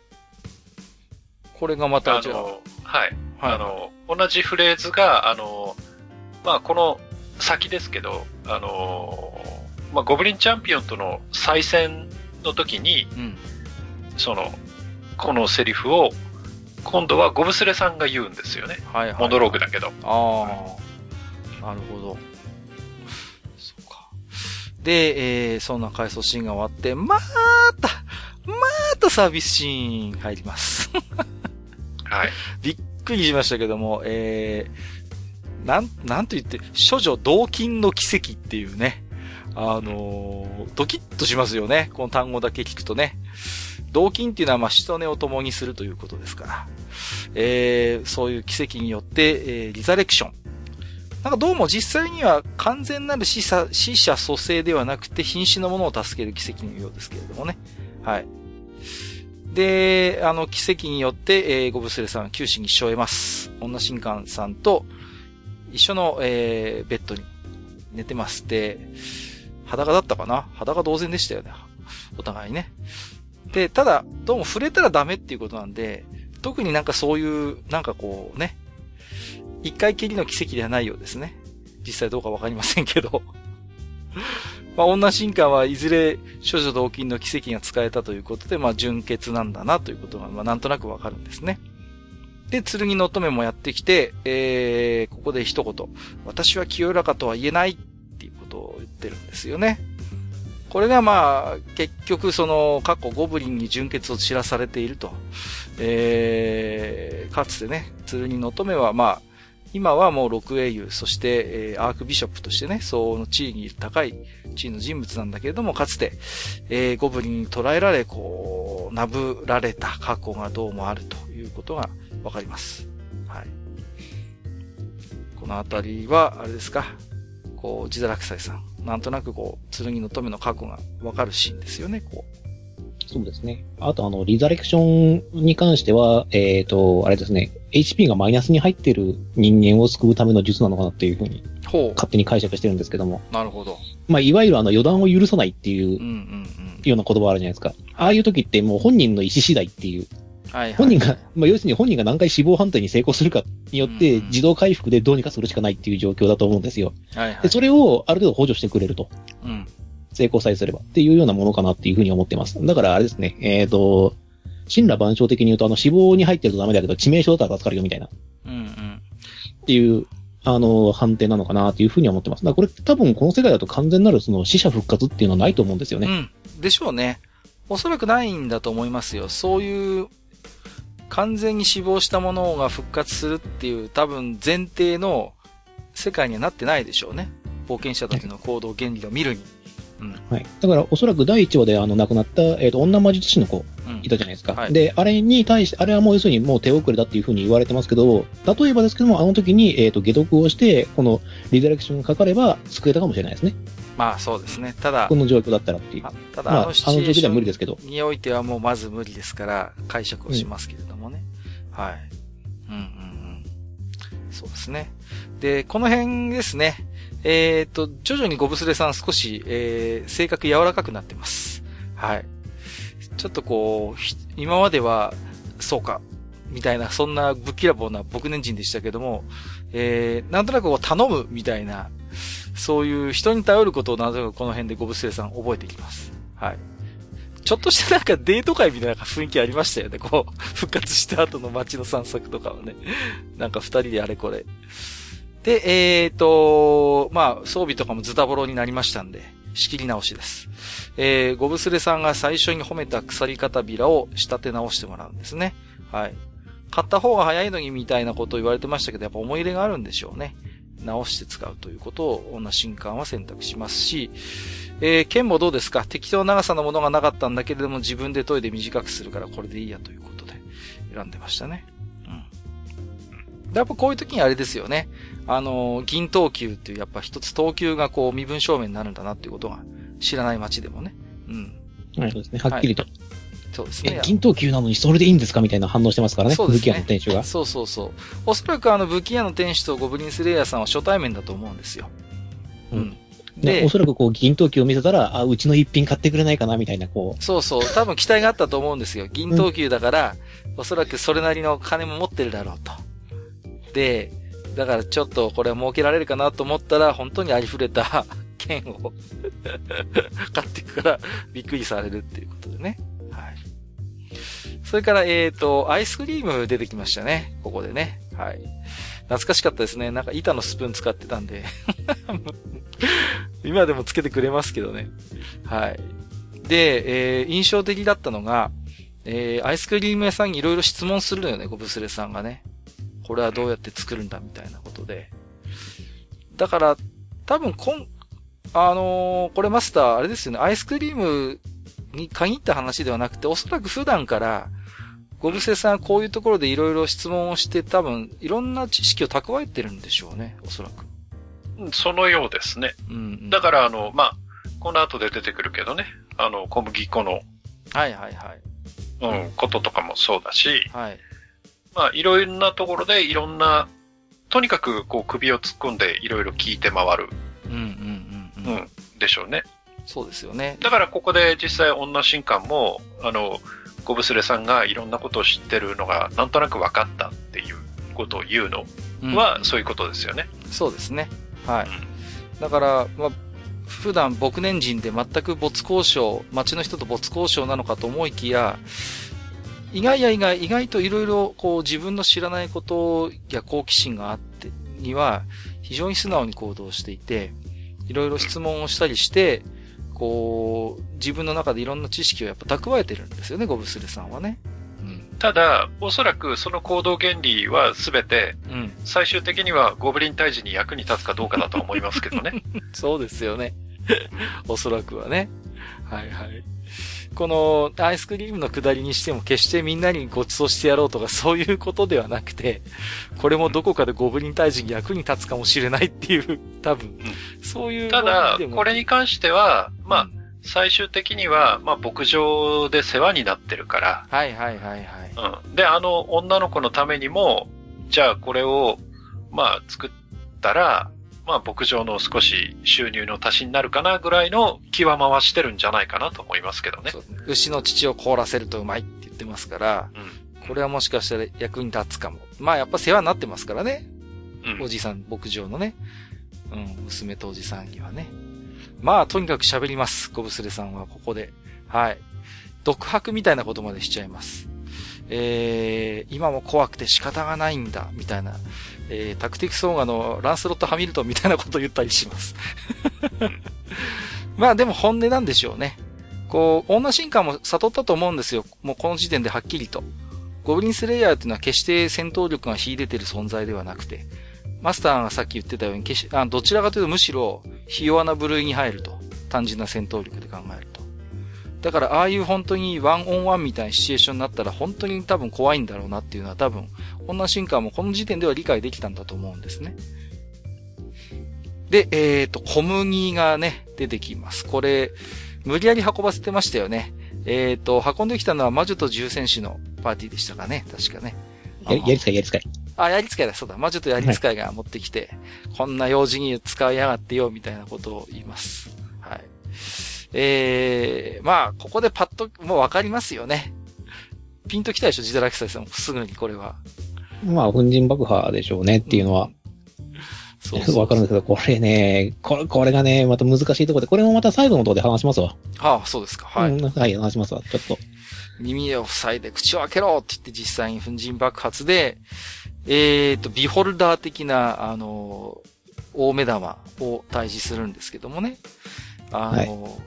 これがまた、 じゃあ、はい。はい。あの、同じフレーズが、あの、まあ、この先ですけど、あの、まあ、ゴブリンチャンピオンとの再戦の時に、うん、その、このセリフを、今度はゴブスレさんが言うんですよね。はいはい、はい。モノローグだけど。 ああ、なるほど。そうか。で、えー、そんな回想シーンが終わって、また、またサービスシーン入ります。 はい。 びっくりしましたけども、えー、なん、なんと言って、処女同金の奇跡っていうね、あのー、ドキッとしますよね。この単語だけ聞くとね。同金っていうのは、まあ、死と根を共にするということですから。えー、そういう奇跡によって、えー、リザレクション。なんかどうも実際には完全なる死者、死者蘇生ではなくて、瀕死の者を助ける奇跡のようですけれどもね。はい。で、あの、奇跡によって、えー、ゴブスレさんは九死に一生を得ます。女神官さんと一緒の、えー、ベッドに寝てます。で、裸だったかな？裸同然でしたよね。お互いね。で、ただ、どうも触れたらダメっていうことなんで、特になんかそういう、なんかこうね、一回きりの奇跡ではないようですね。実際どうかわかりませんけど。まあ、女神官はいずれ処女同金の奇跡が使えたということで、まあ、純潔なんだなということが、まあ、なんとなくわかるんですね。で、剣の乙女もやってきて、えー、ここで一言、私は清らかとは言えないっていうことを言ってるんですよね。これがまあ、結局その、過去ゴブリンに純潔を知らされていると。えー、かつてね、剣の乙女はまあ、今はもう六英雄、そして、えー、アークビショップとしてね、その地位に高い地位の人物なんだけれども、かつて、えー、ゴブリンに捕らえられ、こう、なぶられた過去がどうもあるということがわかります。はい。このあたりは、あれですか、こう、自堕落斎さん。なんとなくこう、剣の乙女の過去がわかるシーンですよね、こう。 そうですね。あとあの、リザレクションに関しては、えっと、あれですね、エイチピー がマイナスに入っている人間を救うための術なのかなっていうふうに、勝手に解釈してるんですけども。 なるほど。 まあ、いわゆるあの、予断を許さないっていう、ような言葉あるじゃないですか。ああいう時ってもう本人の意思次第っていう。はいはい、本人が、まあ、要するに本人が何回死亡判定に成功するかによって、自動回復でどうにかするしかないっていう状況だと思うんですよ。はいはい、で、それをある程度補助してくれると。うん。成功さえすればっていうようなものかなっていうふうに思ってます。だからあれですね、えっと、神羅万象的に言うとあの死亡に入ってるとダメだけど致命傷だったら助かるよみたいな。うんうん。っていう、あの、判定なのかなっていうふうに思ってます。だからこれ多分この世界だと完全なるその死者復活っていうのはないと思うんですよね。 うん。でしょうね。おそらくないんだと思いますよ。そういう完全に死亡したものが復活するっていう多分前提の世界にはなってないでしょうね。冒険者たちの行動原理を見るに。うん、 はい。だから、おそらくだいいちわであの亡くなった、えっと、女魔術師の子、いたじゃないですか、うんはい。で、あれに対して、あれはもう要するにもう手遅れだっていうふうに言われてますけど、例えばですけども、あの時に、えっと、解毒をして、このリザレクションがかかれば救えたかもしれないですね。 まあそうですね。ただ、 この状況だったらっていう。 まあ、ただ、まあ、あのシチュエーション、あの状況では無理ですけど。 においてはもうまず無理ですから、解釈をしますけれどもね。うん、はい。うんうんうん。そうですね。で、この辺ですね。えっと、徐々にゴブスレさん少し、えー、性格柔らかくなってます。はい。ちょっとこう、今までは、そうか、みたいな、そんなぶっきらぼうな僕年人でしたけども、 えー、なんとなくこう頼むみたいな、そういう人に頼ることをなんとなくこの辺でゴブスレさん覚えてきます。はい。ちょっとしたなんかデート会みたいな雰囲気ありましたよね。こう、復活した後の街の散策とかはね。なんか二人であれこれ。で、えーと、まあ、装備とかもズタボロになりましたんで、仕切り直しです。えー、ゴブスレさんが最初に褒めた鎖片びらを仕立て直してもらうんですね。はい。買った方が早いのにみたいなことを言われてましたけど、やっぱ思い入れがあるんでしょうね。直して使うということを女神官は選択しますし、えー、剣もどうですか？適当長さのものがなかったんだけれども自分で研いで短くするからこれでいいやということで選んでましたね。うん。やっぱこういう時にあれですよね。あのー、銀等級っていうやっぱ一つ等級がこう身分証明になるんだなっていうことが知らない街でもね。うん。 はい、そうですね。はっきりと。はい、 そうですね。 え、銀等級なのにそれでいいんですかみたいな反応してますからね。 そうですね。 武器屋の店主が。 そうそうそう。おそらくあの武器屋の店主とゴブリンスレイヤーさんは初対面だと思うんですよ。 うん。うんで、おそらくこう、銀等級を見せたら、あ、うちの一品買ってくれないかな、みたいな、こう。 そうそう。多分期待があったと思うんですよ。銀等級だから、うん、おそらくそれなりの金も持ってるだろうと。で、だからちょっとこれは儲けられるかなと思ったら、本当にありふれた剣を買っていくから、びっくりされるっていうことでね。はい。それから、えっと、アイスクリーム出てきましたね。ここでね。はい。懐かしかったですね。なんか板のスプーン使ってたんで。今でもつけてくれますけどね。はい。で、えー、印象的だったのが、えー、アイスクリーム屋さんにいろいろ質問するのよね、ゴブスレさんがね。これはどうやって作るんだみたいなことで。だから、多分こん、あのー、これマスター、あれですよね、アイスクリームに限った話ではなくて、おそらく普段から、ゴブスレさんはこういうところでいろいろ質問をして多分いろんな知識を蓄えてるんでしょうね、おそらく。 そのようですね。うんうん、だからあの、まあ、この後で出てくるけどね、あの、小麦粉の。 はいはいはい。 うん、こととかもそうだし。 はい。 まあ、いろいろなところでいろんな、とにかくこう首を突っ込んでいろいろ聞いて回る。 うんうんうんうん。うん、 でしょうね。 そうですよね。 だからここで実際女神官も、あの、ゴブスレさんがいろんなことを知ってるのがなんとなく分かったっていうことを言うのはそういうことですよね。 うん、そうですね。はい。うん、だから、まあ、普段牧年人で全く没交渉、町の人と没交渉なのかと思いきや、意外や意外、意外といろいろこう自分の知らないことや好奇心があってには非常に素直に行動していて、いろいろ質問をしたりして、こう、自分の中でいろんな知識をやっぱ蓄えてるんですよね、ゴブスレさんはね。 うん、ただ、おそらくその行動原理はすべて、最終的にはゴブリン退治に役に立つかどうかだと思いますけどね。 そうですよね。おそらくはね。はいはい。このアイスクリームの下りにしても決してみんなにご馳走してやろうとかそういうことではなくて、これもどこかでゴブリン退治に役に立つかもしれないっていう、多分、うん、そういう。 ただ、これに関しては、まあ、うん、最終的には、まあ、牧場で世話になってるから。 はいはいはいはい。 うん。で、あの、女の子のためにも、じゃあこれを、まあ、作ったら、まあ、牧場の少し収入の足しになるかなぐらいの気は回してるんじゃないかなと思いますけどね。 そう。牛の乳を凍らせるとうまいって言ってますから、うん、これはもしかしたら役に立つかも。まあ、やっぱ世話になってますからね。うん、おじさん、牧場のね。うん、娘とおじさんにはね。まあ、とにかく喋ります。ゴブスレさんはここで。はい。独白みたいなことまでしちゃいます。えー、今も怖くて仕方がないんだ、みたいな。えー、タクティクスオーガのランスロット・ハミルトンみたいなことを言ったりします。まあでも本音なんでしょうね。こう、女神官も悟ったと思うんですよ。もうこの時点ではっきりと。ゴブリンスレイヤーっていうのは決して戦闘力が秀でてる存在ではなくて、マスターがさっき言ってたように、決しあどちらかというとむしろ、ひ弱な部類に入ると。単純な戦闘力で考えると。だから、ああいう本当にワンオンワンみたいなシチュエーションになったら、本当に多分怖いんだろうなっていうのは多分、女神官もこの時点では理解できたんだと思うんですね。で、えっと、小麦がね、出てきます。これ、無理やり運ばせてましたよね。えっと、運んできたのは魔女と獣戦士のパーティーでしたかね、確かね。 や、やりつかい、やりつかい。 あ、やりつかいだ、そうだ。魔女とやりつかいが持ってきて、はい、こんな用事に使いやがってよ、みたいなことを言います。はい。えー、まあ、ここでパッと、もうわかりますよね。ピンときたでしょ、ジダラキサイさんもすぐにこれは。 まあ、粉塵爆破でしょうねっていうのは。 そうそうそう。 わかるんですけど、これね、これ、これがね、また難しいところで、これもまた最後のところで話しますわ。 はあ、そうですか。はい。 うん、はい、話しますわ。ちょっと。 耳を塞いで口を開けろって言って実際に粉塵爆発で、えっと、ビホルダー的な、あの、大目玉を退治するんですけどもね。あの、はい、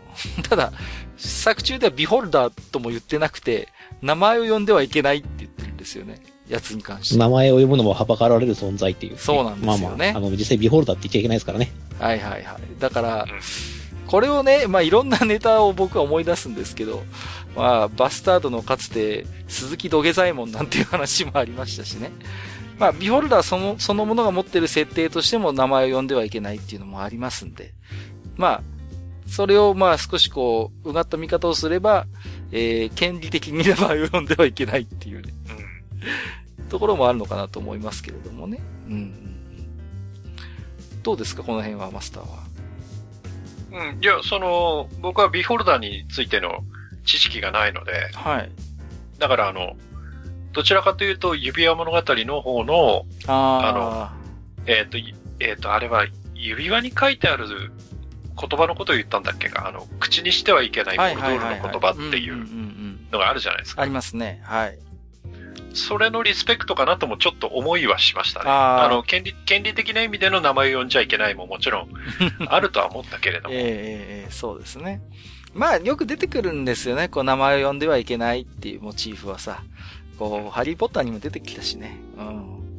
ただ、作中ではビホルダーとも言ってなくて、名前を呼んではいけないって言ってるんですよね。やつに関して。 名前を呼ぶのもはばかられる存在っていう、ね。 そうなんですよね。 まあまあ、あの、実際ビホルダーって言っちゃいけないですからね。 はいはいはい。だから、これをね、まあいろんなネタを僕は思い出すんですけど、まあ、バスタードのかつて、鈴木土下左衛門なんていう話もありましたしね。まあ、ビホルダーその、そのものが持ってる設定としても名前を呼んではいけないっていうのもありますんで。まあ、それをまあ少しこう、うがった見方をすれば、えー、権利的に名前を呼んではいけないっていうね。うん、ところもあるのかなと思いますけれどもね。うん。どうですか、この辺は、マスターは。 うん。いや、その、僕はビホルダーについての知識がないので。 はい。 だからあの、どちらかというと、指輪物語の方の、 ああの、えっ、ー、と、えっ、ー、と、あれは、指輪に書いてある言葉のことを言ったんだっけか、あの、口にしてはいけないモルドールの言葉っていうのがあるじゃないですか。 ありますね。はい。 それのリスペクトかなともちょっと思いはしましたね。あ, あの、権利、権利的な意味での名前を呼んじゃいけないももちろんあるとは思ったけれども。 えー、えー、そうですね。まあ、よく出てくるんですよね。こう、名前を呼んではいけないっていうモチーフはさ。こう、ハリーポッターにも出てきたしね。うん。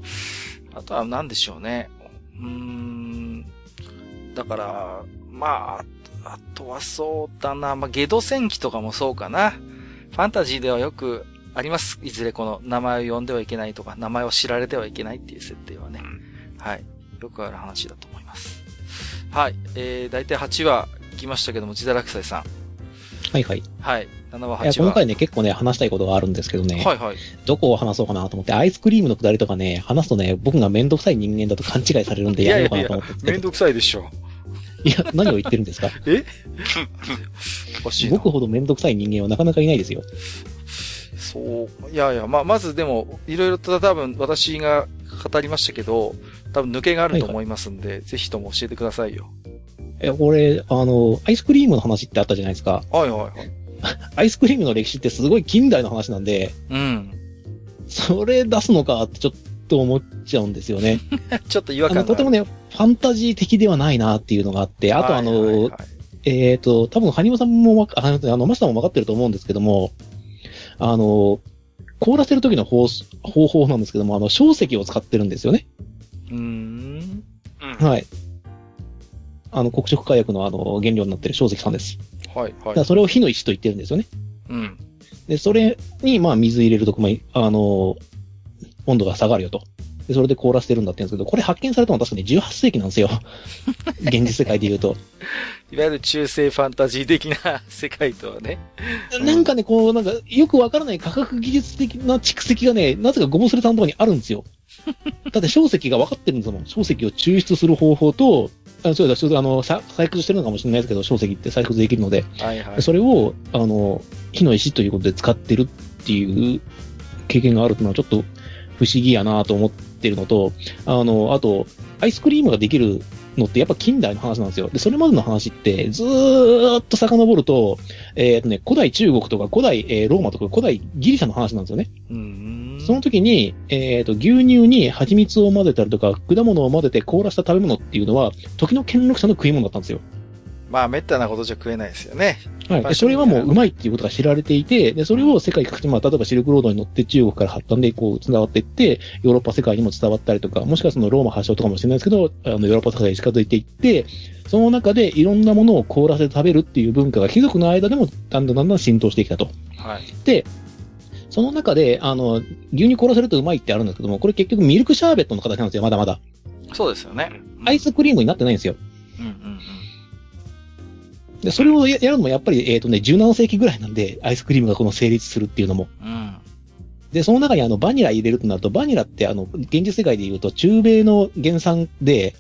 あとは何でしょうね。うーん。だから、まあ、あとはそうだな。まあ、ゲド戦記とかもそうかな。ファンタジーではよくあります。いずれこの名前を呼んではいけないとか、名前を知られてはいけないっていう設定はね。はい。よくある話だと思います。はい。えー、だいたいはちわ来ましたけども、自堕落斎さん。 はいはい。 はい。ななわ、はちわ。 今回ね、結構ね、話したいことがあるんですけどね。 はいはい。 どこを話そうかなと思って、アイスクリームのくだりとかね、話すとね、僕がめんどくさい人間だと勘違いされるんでやめようかなと思って。いやいやいや、 めんどくさいでしょ。 いや、何を言ってるんですかえおかしいな。 僕ほどめんどくさい人間はなかなかいないですよ。 そう。いやいや、まあ、まずでも、いろいろと多分私が語りましたけど、多分抜けがあると思いますんで、はいはい、ぜひとも教えてくださいよ。 え、俺、あの、アイスクリームの話ってあったじゃないですか。 はいはいはい。 アイスクリームの歴史ってすごい近代の話なんで、 うん。 それ出すのかってちょっと思っちゃうんですよね。 ちょっと違和感がある。 とてもね、ファンタジー的ではないなっていうのがあって、あとあの、はいはいはい、えっ、ー、と、多分、ハニモさんもわか、あの、マスターも分かってると思うんですけども、あの、凍らせる時の方方法なんですけども、あの、硝石を使ってるんですよね。 うーん。 はい。あの、黒色火薬のあの、原料になってる硝石さんです。 はい、はい。 だからそれを火の石と言ってるんですよね。 うん。 で、それに、まあ、水入れると、まあ、あの、温度が下がるよと。で、それで凍らせてるんだって言うんですけど、これ発見されたのは確かにじゅうはっせいきなんですよ。現実世界で言うと。 いわゆる中世ファンタジー的な世界とはね。 なんかね、こう、なんか、よくわからない科学技術的な蓄積がね、なぜかゴボスレさんのところにあるんですよ。だって硝石が分かってるんですもん。硝石を抽出する方法と、あそうだ、そうだ、あの、採掘してるのかもしれないですけど、硝石って採掘できるので、 はいはい、 それを、あの、火の石ということで使ってるっていう経験があるっていうのはちょっと不思議やなと思ってるのと、あの、あと、アイスクリームができるのってやっぱ近代の話なんですよ。で、それまでの話ってずーっと遡ると、えっとね、古代中国とか古代、えー、ローマとか古代ギリシャの話なんですよね。 うんその時に、えっと、牛乳に蜂蜜を混ぜたりとか、果物を混ぜて凍らした食べ物っていうのは、時の権力者の食い物だったんですよ。 まあ、めったなことじゃ食えないですよね。 はい。で、それはもううまいっていうことが知られていて、で、それを世界各地、まあ、例えばシルクロードに乗って中国から発端でこう、伝わっていって、ヨーロッパ世界にも伝わったりとか、もしくはそのローマ発祥とかもしれないですけど、あの、ヨーロッパ世界に近づいていって、その中でいろんなものを凍らせて食べるっていう文化が貴族の間でもだんだんだんだん浸透してきたと。 はい。 で、その中で、あの、牛乳凍らせるとうまいってあるんですけども、これ結局ミルクシャーベットの形なんですよ、まだまだ。 そうですよね。 アイスクリームになってないんですよ。 うんうんうん。 で、それをやるのもやっぱり、えっとね、じゅうななせいきぐらいなんで、アイスクリームがこの成立するっていうのも。 うん。 で、その中にあの、バニラ入れるとなると、バニラってあの、現実世界で言うと、中米の原産で、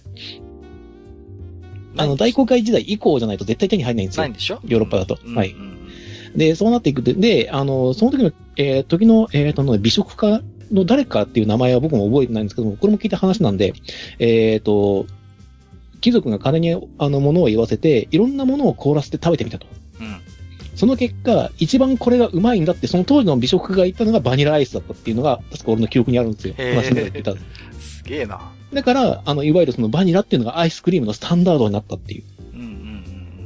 あの、大航海時代以降じゃないと絶対手に入らないんですよ。 ないんでしょ？ ヨーロッパだと。 うん、 はい。で、そうなっていくで、で、あの、その時の、えー、時の、えっと、美食家の誰かっていう名前は僕も覚えてないんですけども、これも聞いた話なんで、えっと、 貴族が金にあのものを言わせて、いろんなものを凍らせて食べてみたと。うん。その結果、一番これがうまいんだって、その当時の美食家が言ったのがバニラアイスだったっていうのが、確か俺の記憶にあるんですよ。話の言った。 すげえな。だから、あの、いわゆるそのバニラっていうのがアイスクリームのスタンダードになったっていう。 うんうんうん。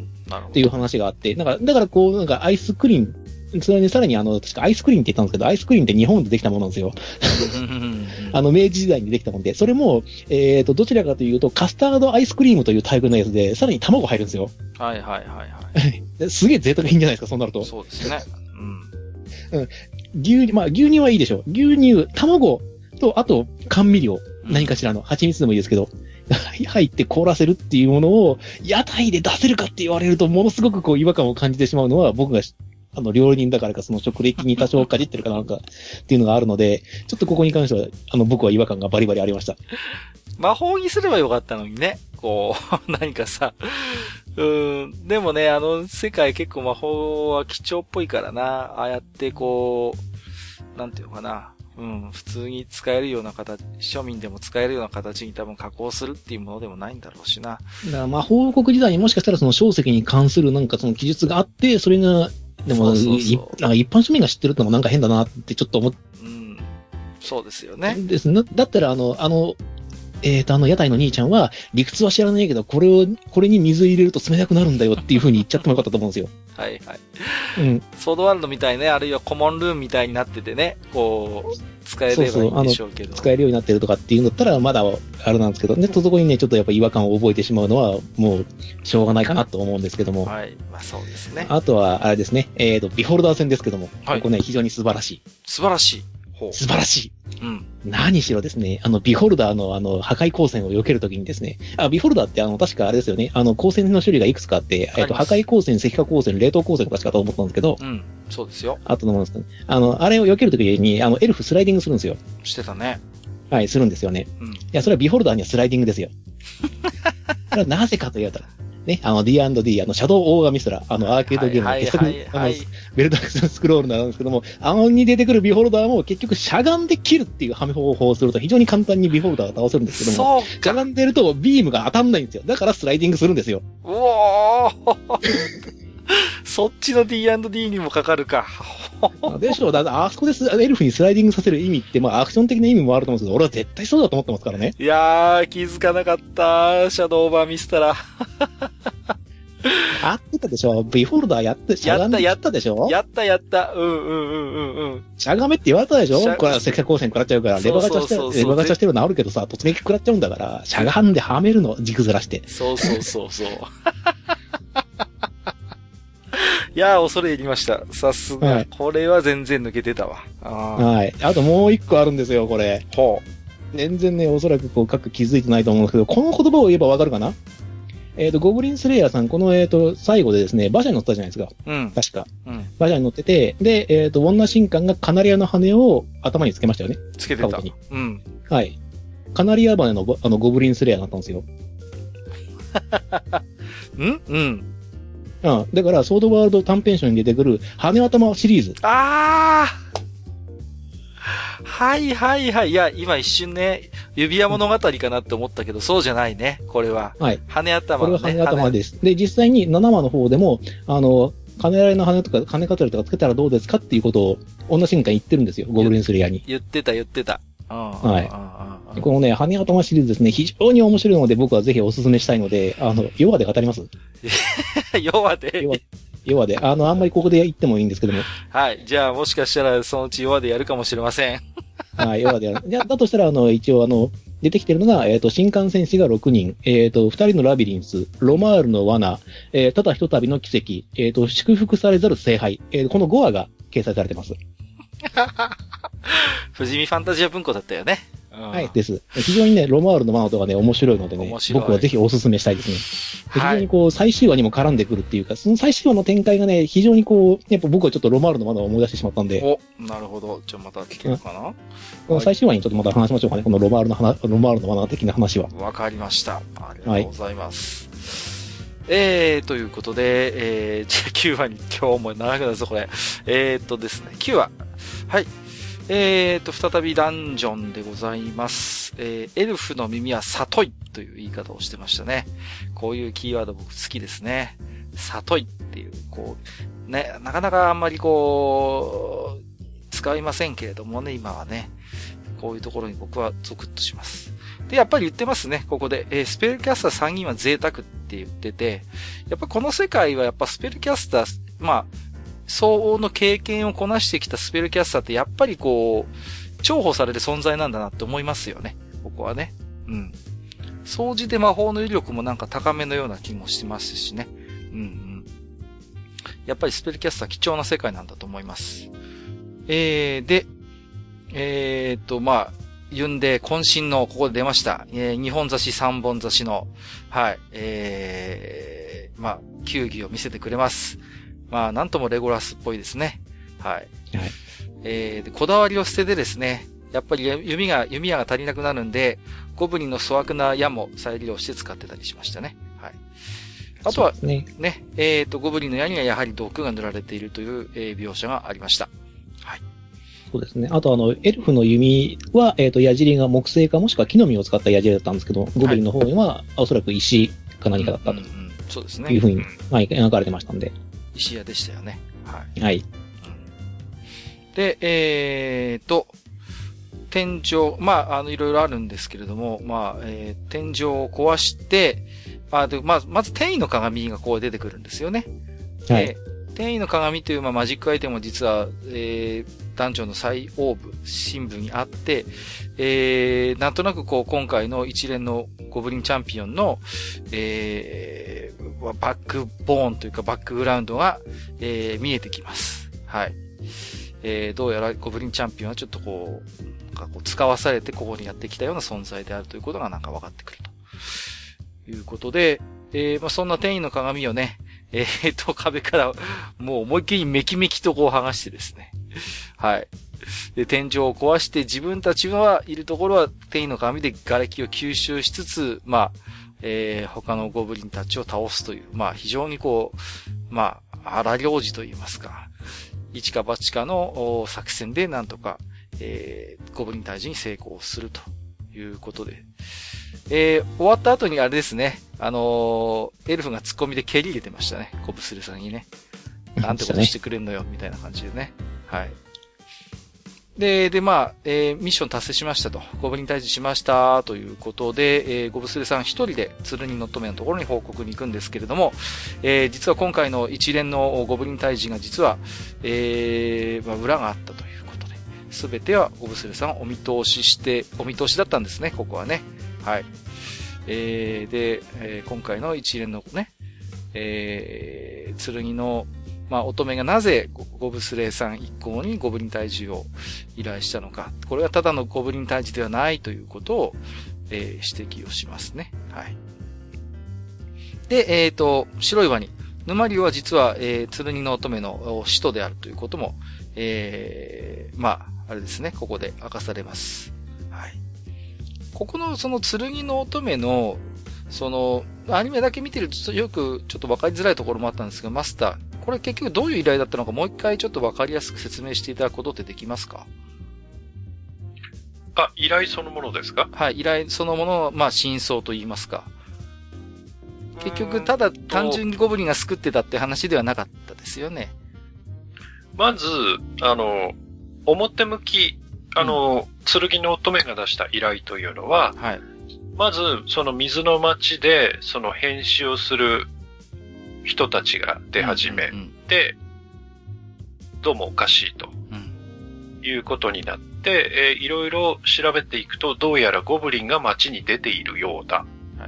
なるほど。 っていう話があって、だから、だからこう、なんかアイスクリーム、それにさらにあの、確かアイスクリーンって言ったんですけど、アイスクリーンって日本でできたものなんですよ。あの、明治時代にできたもので、それも、えっと、どちらかというと、カスタードアイスクリームというタイプのやつで、さらに卵入るんですよ。 はいはいはいはい。 すげえ贅沢品じゃないですか、そうなると。 そうですね。うん。 うん。牛乳、まあ牛乳はいいでしょう。牛乳、卵と、あと、甘味料。何かしらの、蜂蜜でもいいですけど、入って凍らせるっていうものを、屋台で出せるかって言われると、ものすごくこう違和感を感じてしまうのは、僕が、あの、料理人だからか、その食歴に多少かじってるかなんか、っていうのがあるので、ちょっとここに関しては、あの、僕は違和感がバリバリありました。 魔法にすればよかったのにね。こう、何かさ。うーん。でもね、あの、世界結構魔法は貴重っぽいからな。ああやってこう、なんていうのかな。うん。普通に使えるような形、庶民でも使えるような形に多分加工するっていうものでもないんだろうしな。 だから魔法王国時代にもしかしたらその小石に関するなんかその記述があって、それが、でも、そうそうそう、なんか一般庶民が知ってるってのもなんか変だなってちょっと思って。 うん。そうですよね。 ですね。だったらあの、あの、えっと、あの、屋台の兄ちゃんは、理屈は知らないけど、これを、これに水入れると冷たくなるんだよっていう風に言っちゃってもよかったと思うんですよ。 はいはい。 うん。 ソードワールドみたいね、あるいはコモンルームみたいになっててね、こう、使えればいいんでしょうけど。そうそう、 使えるようになってるとかっていうんだったら、まだ、あれなんですけど、ね、とそこにね、ちょっとやっぱ違和感を覚えてしまうのは、もう、しょうがないかなと思うんですけども。 はい。まあそうですね。 あとは、あれですね、えっと、ビホルダー戦ですけども、はい、ここね、非常に素晴らしい。 素晴らしい。 素晴らしい。 うん。 何しろですね、あの、ビホルダーのあの、破壊光線を避けるときにですね、あ、ビホルダーってあの、確かあれですよね、あの、光線の種類がいくつかあって、えっと、破壊光線、赤化光線、冷凍光線とかしかと思ったんですけど、 うん、そうですよ。 あとのものですけど、あの、あれを避けるときに、あの、エルフスライディングするんですよ。 してたね。 はい、するんですよね。うん。いや、それはビホルダーにはスライディングですよ。それはなぜかと言われたら、ね、あの ディーアンドディー、あの、シャドウオーガミスラ、あの、アーケードゲームの傑作、あの、ベルダックススクロールなんですけども、あのに出てくるビホルダーも結局しゃがんで切るっていうはめ方法をすると非常に簡単にビホルダーが倒せるんですけども、しゃがんでるとビームが当たんないんですよ。だからスライディングするんですよ。 うおーそっちの ディーアンドディー にもかかるか。 でしょう。だからあそこでエルフにスライディングさせる意味って、まあアクション的な意味もあると思うんですけど、俺は絶対そうだと思ってますからね。 いやー、気づかなかった。シャドーオーバーミスタラ。 あってたでしょ。ビホルダーやって、しゃがんでやったでしょ。 やったやった。うんうんうんうんうん。 しゃがめって言われたでしょ。これは赤色光線食らっちゃうから、レバガチャして、レバガチャしてるの治るけどさ、突撃食らっちゃうんだから、しゃがんではめるの、軸ずらして。 そうそうそうそう。いやー、恐れ入りました。さすが、はい。これは全然抜けてたわ。 あはい。あともう一個あるんですよ、これ。 ほう。全然ね、おそらくこう、各気づいてないと思うんですけど、この言葉を言えばわかるかな？えっ、ー、と、ゴブリンスレイヤーさん、この、えっ、ー、と、最後でですね、馬車に乗ったじゃないですか。 うん。 確か。 うん。 馬車に乗ってて、で、えっ、ー、と、ウォンナ神官がカナリアの羽を頭につけましたよね。 つけてた。 に。 うん。 はい。カナリア羽の、あの、ゴブリンスレイヤーだったんですよ。 んうん。 うん。だから、ソードワールド短編集に出てくる、羽頭シリーズ。 あーはいはいはい。いや、今一瞬ね、指輪物語かなって思ったけど、そうじゃないね、これは。 はい。 羽頭ね。これは羽頭です。で、実際にななわの方でも、あの、金られの羽とか、金かたりとかつけたらどうですかっていうことを、女神官言ってるんですよ、ゴブリンスレイヤーに。 言ってた言ってた。 はい。このね、羽頭シリーズですね、非常に面白いので、僕はぜひお勧めしたいので、あの、弱で語ります弱で弱弱で。あの、あんまりここで言ってもいいんですけども。 はい。じゃあ、もしかしたら、そのうち弱でやるかもしれません。 はい、弱でやる。じゃあ、だとしたら、あの、一応、あの、出てきてるのが、えっ、ー、と、新幹線士がろくにん、えっ、ー、と、ふたりのラビリンス、ロマールの罠、えー、ただひとたびの奇跡、えっ、ー、と、祝福されざる聖杯、えー、このごわが掲載されてます。 富士見ファンタジア文庫だったよね。 はい、です。非常にね、ロマールのマナとかね、面白いのでね、僕はぜひお勧めしたいですね。非常にこう、最終話にも絡んでくるっていうか、その最終話の展開がね、非常にこう、やっぱ僕はちょっとロマールのマナを思い出してしまったんで。 お、なるほど。じゃあまた聞けるかな、うん、 この最終話にちょっとまた話しましょうかね、このロマールの話、ロマールのマナ的な話は。 わかりました。ありがとうございます。はい、えー、ということで、えー、じゃあきゅうわに今日も長くなるぞ、これ。えーっとですね、きゅうわ。はい。 えーと、再びダンジョンでございます。えー、エルフの耳は里いという言い方をしてましたね。こういうキーワード僕好きですね。里いっていう、こう、ね、なかなかあんまりこう、使いませんけれどもね、今はね。こういうところに僕はゾクッとします。で、やっぱり言ってますね、ここで。えー、スペルキャスターさんにんは贅沢って言ってて、やっぱこの世界はやっぱスペルキャスター、まあ、相応の経験をこなしてきたスペルキャスターってやっぱりこう、重宝される存在なんだなって思いますよね。ここはね。うん。総じて魔法の威力もなんか高めのような気もしてますしね。うんうん。やっぱりスペルキャスター貴重な世界なんだと思います。えー、で、えー、っと、まあ、ユンデ渾身のここで出ました。えー、にほん差しさんぼん差しの、はい、えー、まあ、球技を見せてくれます。まあ、なんともレゴラスっぽいですね。はい。はい、えー、でこだわりを捨ててですね、やっぱり弓が、弓矢が足りなくなるんで、ゴブリンの粗悪な矢も再利用して使ってたりしましたね。はい。あとは、ね、ね、えーと、ゴブリンの矢にはやはり毒が塗られているという、えー、描写がありました。はい。 そうですね。あとあの、エルフの弓は、えっ、ー、と、矢尻が木製かもしくは木の実を使った矢尻だったんですけど、ゴブリンの方には、はい、おそらく石か何かだったと。うんうんうん、 そうですね。 いうふうに、はい、描かれてましたんで。 石矢でしたよね。はい。 はい。 で、えーと、天井、まあ、あの、いろいろあるんですけれども、まあ、えー、天井を壊して、あでまず、まず天意の鏡がこう出てくるんですよね。 はい。 天意の鏡という、まあ、マジックアイテムも実は、えー、ダンジョンの最欧部、深部にあって、えー、なんとなくこう、今回の一連のゴブリンチャンピオンの、えー、バックボーンというかバックグラウンドが、えー、見えてきます。はい。えー、どうやらゴブリンチャンピオンはちょっとこう、なんかこう使わされてここにやってきたような存在であるということがなんか分かってくるということで、えー、まあ、そんな天意の鏡をね、えーと、壁からもう思いっきりメキメキとこう剥がしてですね。はい。で、天井を壊して自分たちはいるところは天意の鏡で瓦礫を吸収しつつ、まあ、えー、他のゴブリンたちを倒すという、まあ非常にこう、まあ、荒療治と言いますか、一か八かの作戦でなんとか、えー、ゴブリン退治に成功するということで、えー、終わった後にあれですね、あのー、エルフがツッコミで蹴り入れてましたね、コブスレさんにね。なんてことしてくれんのよ、みたいな感じでね。はい。で、で、まあ、えー、ミッション達成しましたと。ゴブリン退治しました、ということで、えー、ゴブスレさん一人で剣の乙女のところに報告に行くんですけれども、えー、実は今回の一連のゴブリン退治が実は、えー、まあ、裏があったということで、すべてはゴブスレさんお見通しして、お見通しだったんですね、ここはね。はい。えー、で、えー、今回の一連のね、えー、剣の、まあ、乙女がなぜゴブスレイさん一行にゴブリン退治を依頼したのか。これはただのゴブリン退治ではないということを、えー、指摘をしますね。はい。で、えっ、ー、と、白いワニ。沼竜は実は、えー、剣の乙女の使徒であるということも、えー、まあ、あれですね。ここで明かされます。はい。ここのその剣の乙女の、その、アニメだけ見てるとよくちょっと分かりづらいところもあったんですが、マスター、これ結局どういう依頼だったのかもう一回ちょっと分かりやすく説明していただくことってできますか？ あ、依頼そのものですか？ はい、依頼そのものの、まあ、真相と言いますか。結局、ただ単純にゴブリンが救ってたって話ではなかったですよね。 まず、あの、表向き、あの、うん、剣の乙女が出した依頼というのは、はい。まず、その水の町で、その編集をする人たちが出始めて、うんうんうん、どうもおかしいと、うん、いうことになって、えー、いろいろ調べていくと、どうやらゴブリンが町に出ているようだ。はい、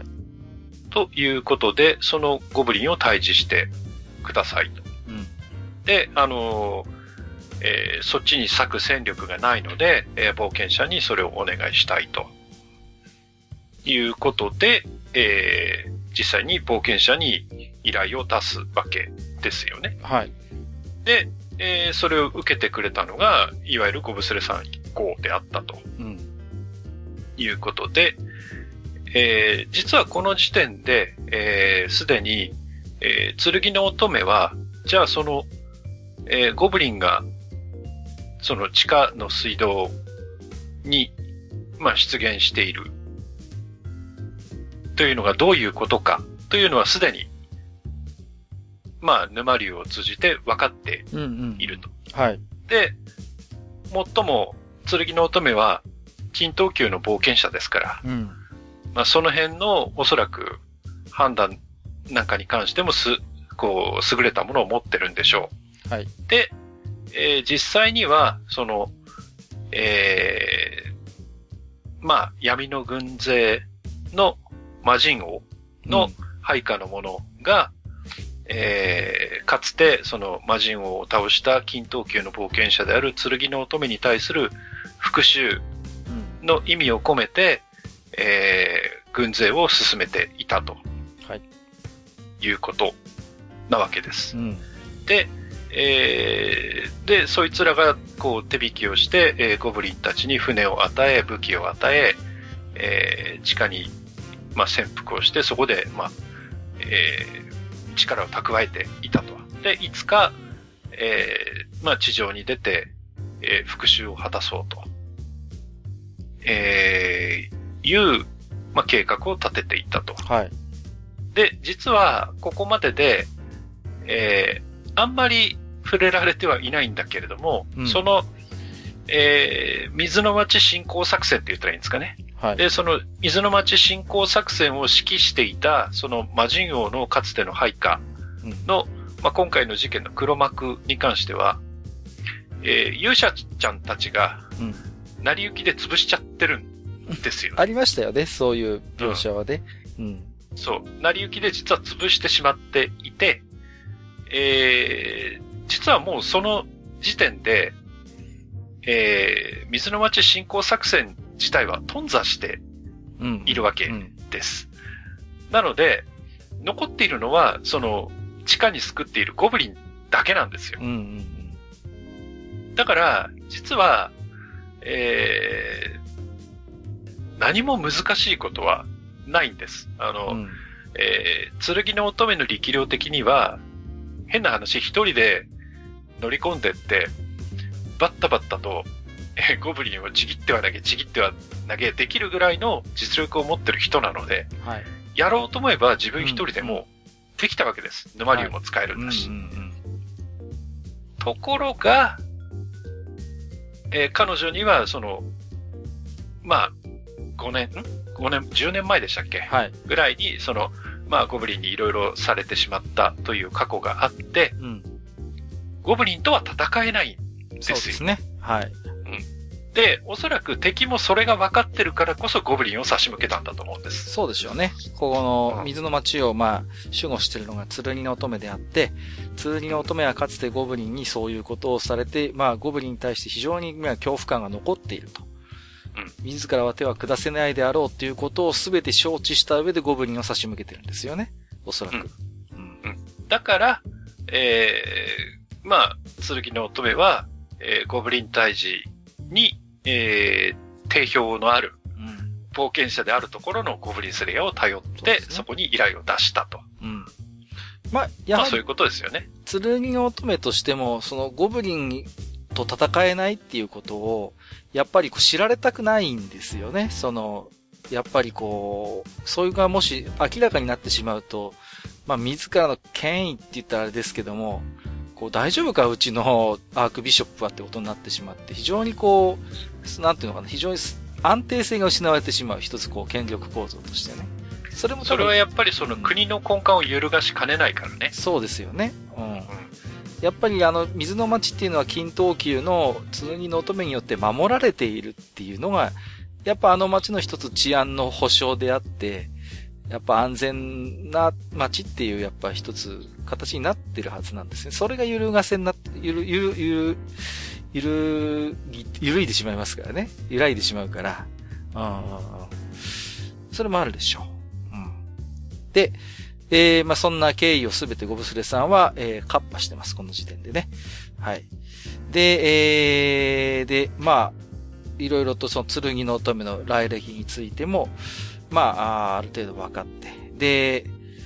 ということで、そのゴブリンを退治してくださいと。うん、で、あのーえー、そっちに割く戦力がないので、えー、冒険者にそれをお願いしたいと。いうことで、えー、実際に冒険者に依頼を出すわけですよね。 はい。 で、えー、それを受けてくれたのが、いわゆるゴブスレさん一行であったと。うん。いうことで、えー、実はこの時点で、えー、すでに、えー、剣の乙女は、じゃあその、えー、ゴブリンがその地下の水道に、まあ出現しているというのがどういうことかというのはすでに、まあ沼竜を通じて分かっていると。 うんうん、はい。 で、最も剣の乙女は金等級の冒険者ですから、うん、まあその辺のおそらく判断なんかに関してもす、こう優れたものを持ってるんでしょう。はい。 で、えー、実際にはその、えー、まあ闇の軍勢の魔人王の配下のものが、うん、えー、かつてその魔人王を倒した金等級の冒険者である剣の乙女に対する復讐の意味を込めて、うん、えー、軍勢を進めていたと、はい、いうことなわけです。うん、で、えー、で、そいつらがこう手引きをして、えー、ゴブリンたちに船を与え、武器を与え、えー、地下にまあ、潜伏をして、そこで、まあ、えー、力を蓄えていたと。で、いつか、えー、まあ、地上に出て、えー、復讐を果たそうと、えー、いう、まあ、計画を立てていたと。 はい。 で、実は、ここまでで、えー、あんまり触れられてはいないんだけれども、うん、その、えー、水の町侵攻作戦って言ったらいいんですかね。はい、で、その水の町侵攻作戦を指揮していた、その魔人王のかつての配下の、うん、まあ、今回の事件の黒幕に関しては、えー、勇者ちゃんたちが、成り行きで潰しちゃってるんですよ、ね。 ありましたよね、そういう描写はね。うん。 そう。成り行きで実は潰してしまっていて、えー、実はもうその時点で、えー、水の町侵攻作戦自体は頓挫しているわけです。うんうん、なので、残っているのは、その、地下に救っているゴブリンだけなんですよ。うんうんうん、だから、実は、えー、何も難しいことはないんです。あの、うん、えー、剣の乙女の力量的には、変な話、一人で乗り込んでって、バッタバッタと、えー、ゴブリンをちぎっては投げ、ちぎっては投げできるぐらいの実力を持ってる人なので、はい、やろうと思えば自分一人でもできたわけです。うん、沼竜も使えるんだし。はいうんうんうん、ところが、えー、彼女にはその、まあ、ごねん、ごねん、じゅうねんまえでしたっけ、はい、ぐらいに、その、まあ、ゴブリンにいろいろされてしまったという過去があって、うん、ゴブリンとは戦えないんですよ。そうですね。はい。 うん。で、おそらく敵もそれが分かってるからこそゴブリンを差し向けたんだと思うんです。 そうでしょうね。ここの水の町を、まあ、守護してるのが剣の乙女であって、剣の乙女はかつてゴブリンにそういうことをされて、まあ、ゴブリンに対して非常に恐怖感が残っていると。うん。自らは手は下せないであろうっていうことを全て承知した上でゴブリンを差し向けてるんですよね。おそらく。うん。 うん、だから、えー、まあ、剣の乙女は、えー、ゴブリン退治に、えー、定評のある、冒険者であるところのゴブリンスレイヤーを頼って、そ、ね、そこに依頼を出したと。うん。まあ、やはり、まあそういうことですよね。 剣の乙女としても、そのゴブリンと戦えないっていうことを、やっぱりこう知られたくないんですよね。その、やっぱりこう、そういうがもし明らかになってしまうと、まあ自らの権威って言ったらあれですけども、こう大丈夫かうちのアークビショップはってことになってしまって、非常にこう、なんていうのかな、非常に安定性が失われてしまう一つこう権力構造としてね。 それもそれはやっぱりその国の根幹を揺るがしかねないからね。 うん、そうですよね。うん。うん、やっぱりあの水の町っていうのは金等級の剣の乙女によって守られているっていうのが、やっぱあの町の一つ治安の保障であって、やっぱ安全な町っていうやっぱ一つ形になってるはずなんですね。それが揺るがせになって、ゆる、ゆる、ゆる、ゆる、ゆるいでしまいますからね。揺らいでしまうから。うん。それもあるでしょう。うん。で、えー、まあ、そんな経緯をすべてゴブスレさんは、えー、カッパしてます。この時点でね。はい。で、えー、で、まあ、いろいろとその剣の乙女の来歴についても、まあ、あ, ある程度分かって。で、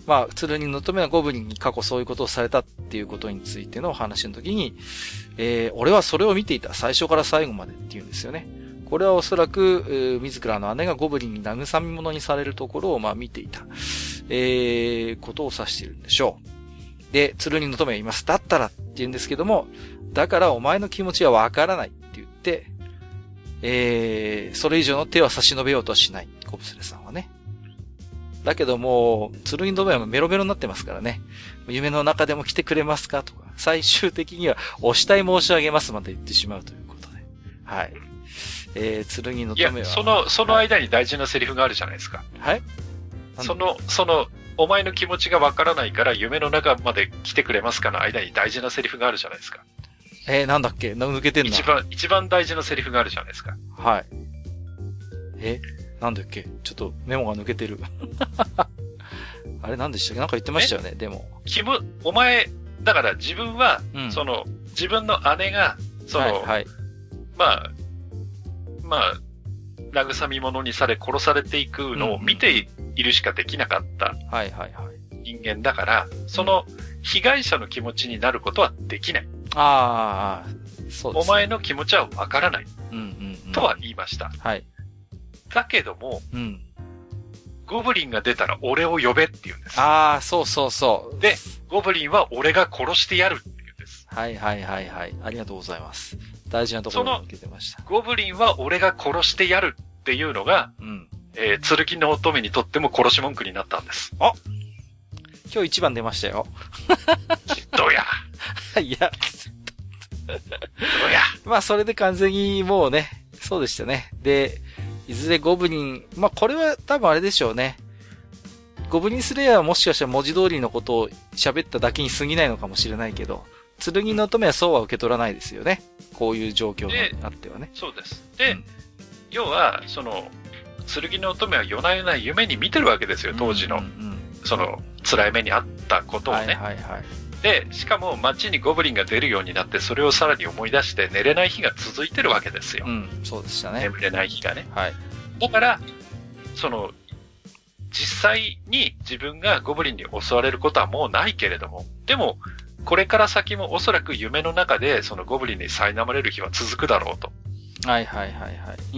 まあ、剣の乙女はゴブリンに過去そういうことをされたっていうことについての話の時に、えー、俺はそれを見ていた。最初から最後までって言うんですよね。これはおそらく、自らの姉がゴブリンに慰み者にされるところを、まあ見ていた。えー、ことを指しているんでしょう。で、剣の乙女は言います。だったらって言うんですけども、だからお前の気持ちはわからないって言って、えー、それ以上の手は差し伸べようとはしない。コブスレさんはね。だけどもう、剣の乙女はメロメロになってますからね。夢の中でも来てくれますかとか、最終的にはお慕い申し上げますまで言ってしまうということで。はい。えー、剣の乙女は。 いや、その、その間に大事なセリフがあるじゃないですか。 はい。 その、その、お前の気持ちがわからないから夢の中まで来てくれますかの間に大事なセリフがあるじゃないですか。 えー、なんだっけ抜けてんの一番、一番大事なセリフがあるじゃないですか。 はい。えなんだっけちょっとメモが抜けてる。あれなんでしたっけなんか言ってましたよね、でも。 気も、お前、だから自分は、うん、その、自分の姉が、その、はいはい、まあ、まあ、慰み者にされ殺されていくのを見ているしかできなかった人間だから、その被害者の気持ちになることはできない。 ああ、そうです、ね。 お前の気持ちはわからない、 うんうんうん。 とは言いました。 はい。 だけども、 うん、 ゴブリンが出たら俺を呼べって言うんです。 ああ、そうそうそう。 で、ゴブリンは俺が殺してやるって言うんです。 はいはいはいはい。ありがとうございます。大事なところに抜けてました。 ゴブリンは俺が殺してやるっていうのが、うん、えー、剣の乙女にとっても殺し文句になったんです。 あ、今日一番出ましたよ。 どうやいや。 どうやまあそれで完全にもうね、そうでしたね。で、いずれゴブリン、まあこれは多分あれでしょうね。ゴブリンスレイヤーはもしかしたら文字通りのことを喋っただけに過ぎないのかもしれないけど、剣の乙女はそうは受け取らないですよね。こういう状況になってはね。 そうです。で、うん、要は、その、剣の乙女は夜な夜な夢に見てるわけですよ、当時の。うんうんうん、その、辛い目にあったことをね。 はいはいはい。 で、しかも街にゴブリンが出るようになって、それをさらに思い出して寝れない日が続いてるわけですよ。 うん、そうでしたね。 眠れない日がね。 はい。 だから、その、実際に自分がゴブリンに襲われることはもうないけれども、でも、これから先もおそらく夢の中でそのゴブリンに苛まれる日は続くだろうと。 はいはいはいはい。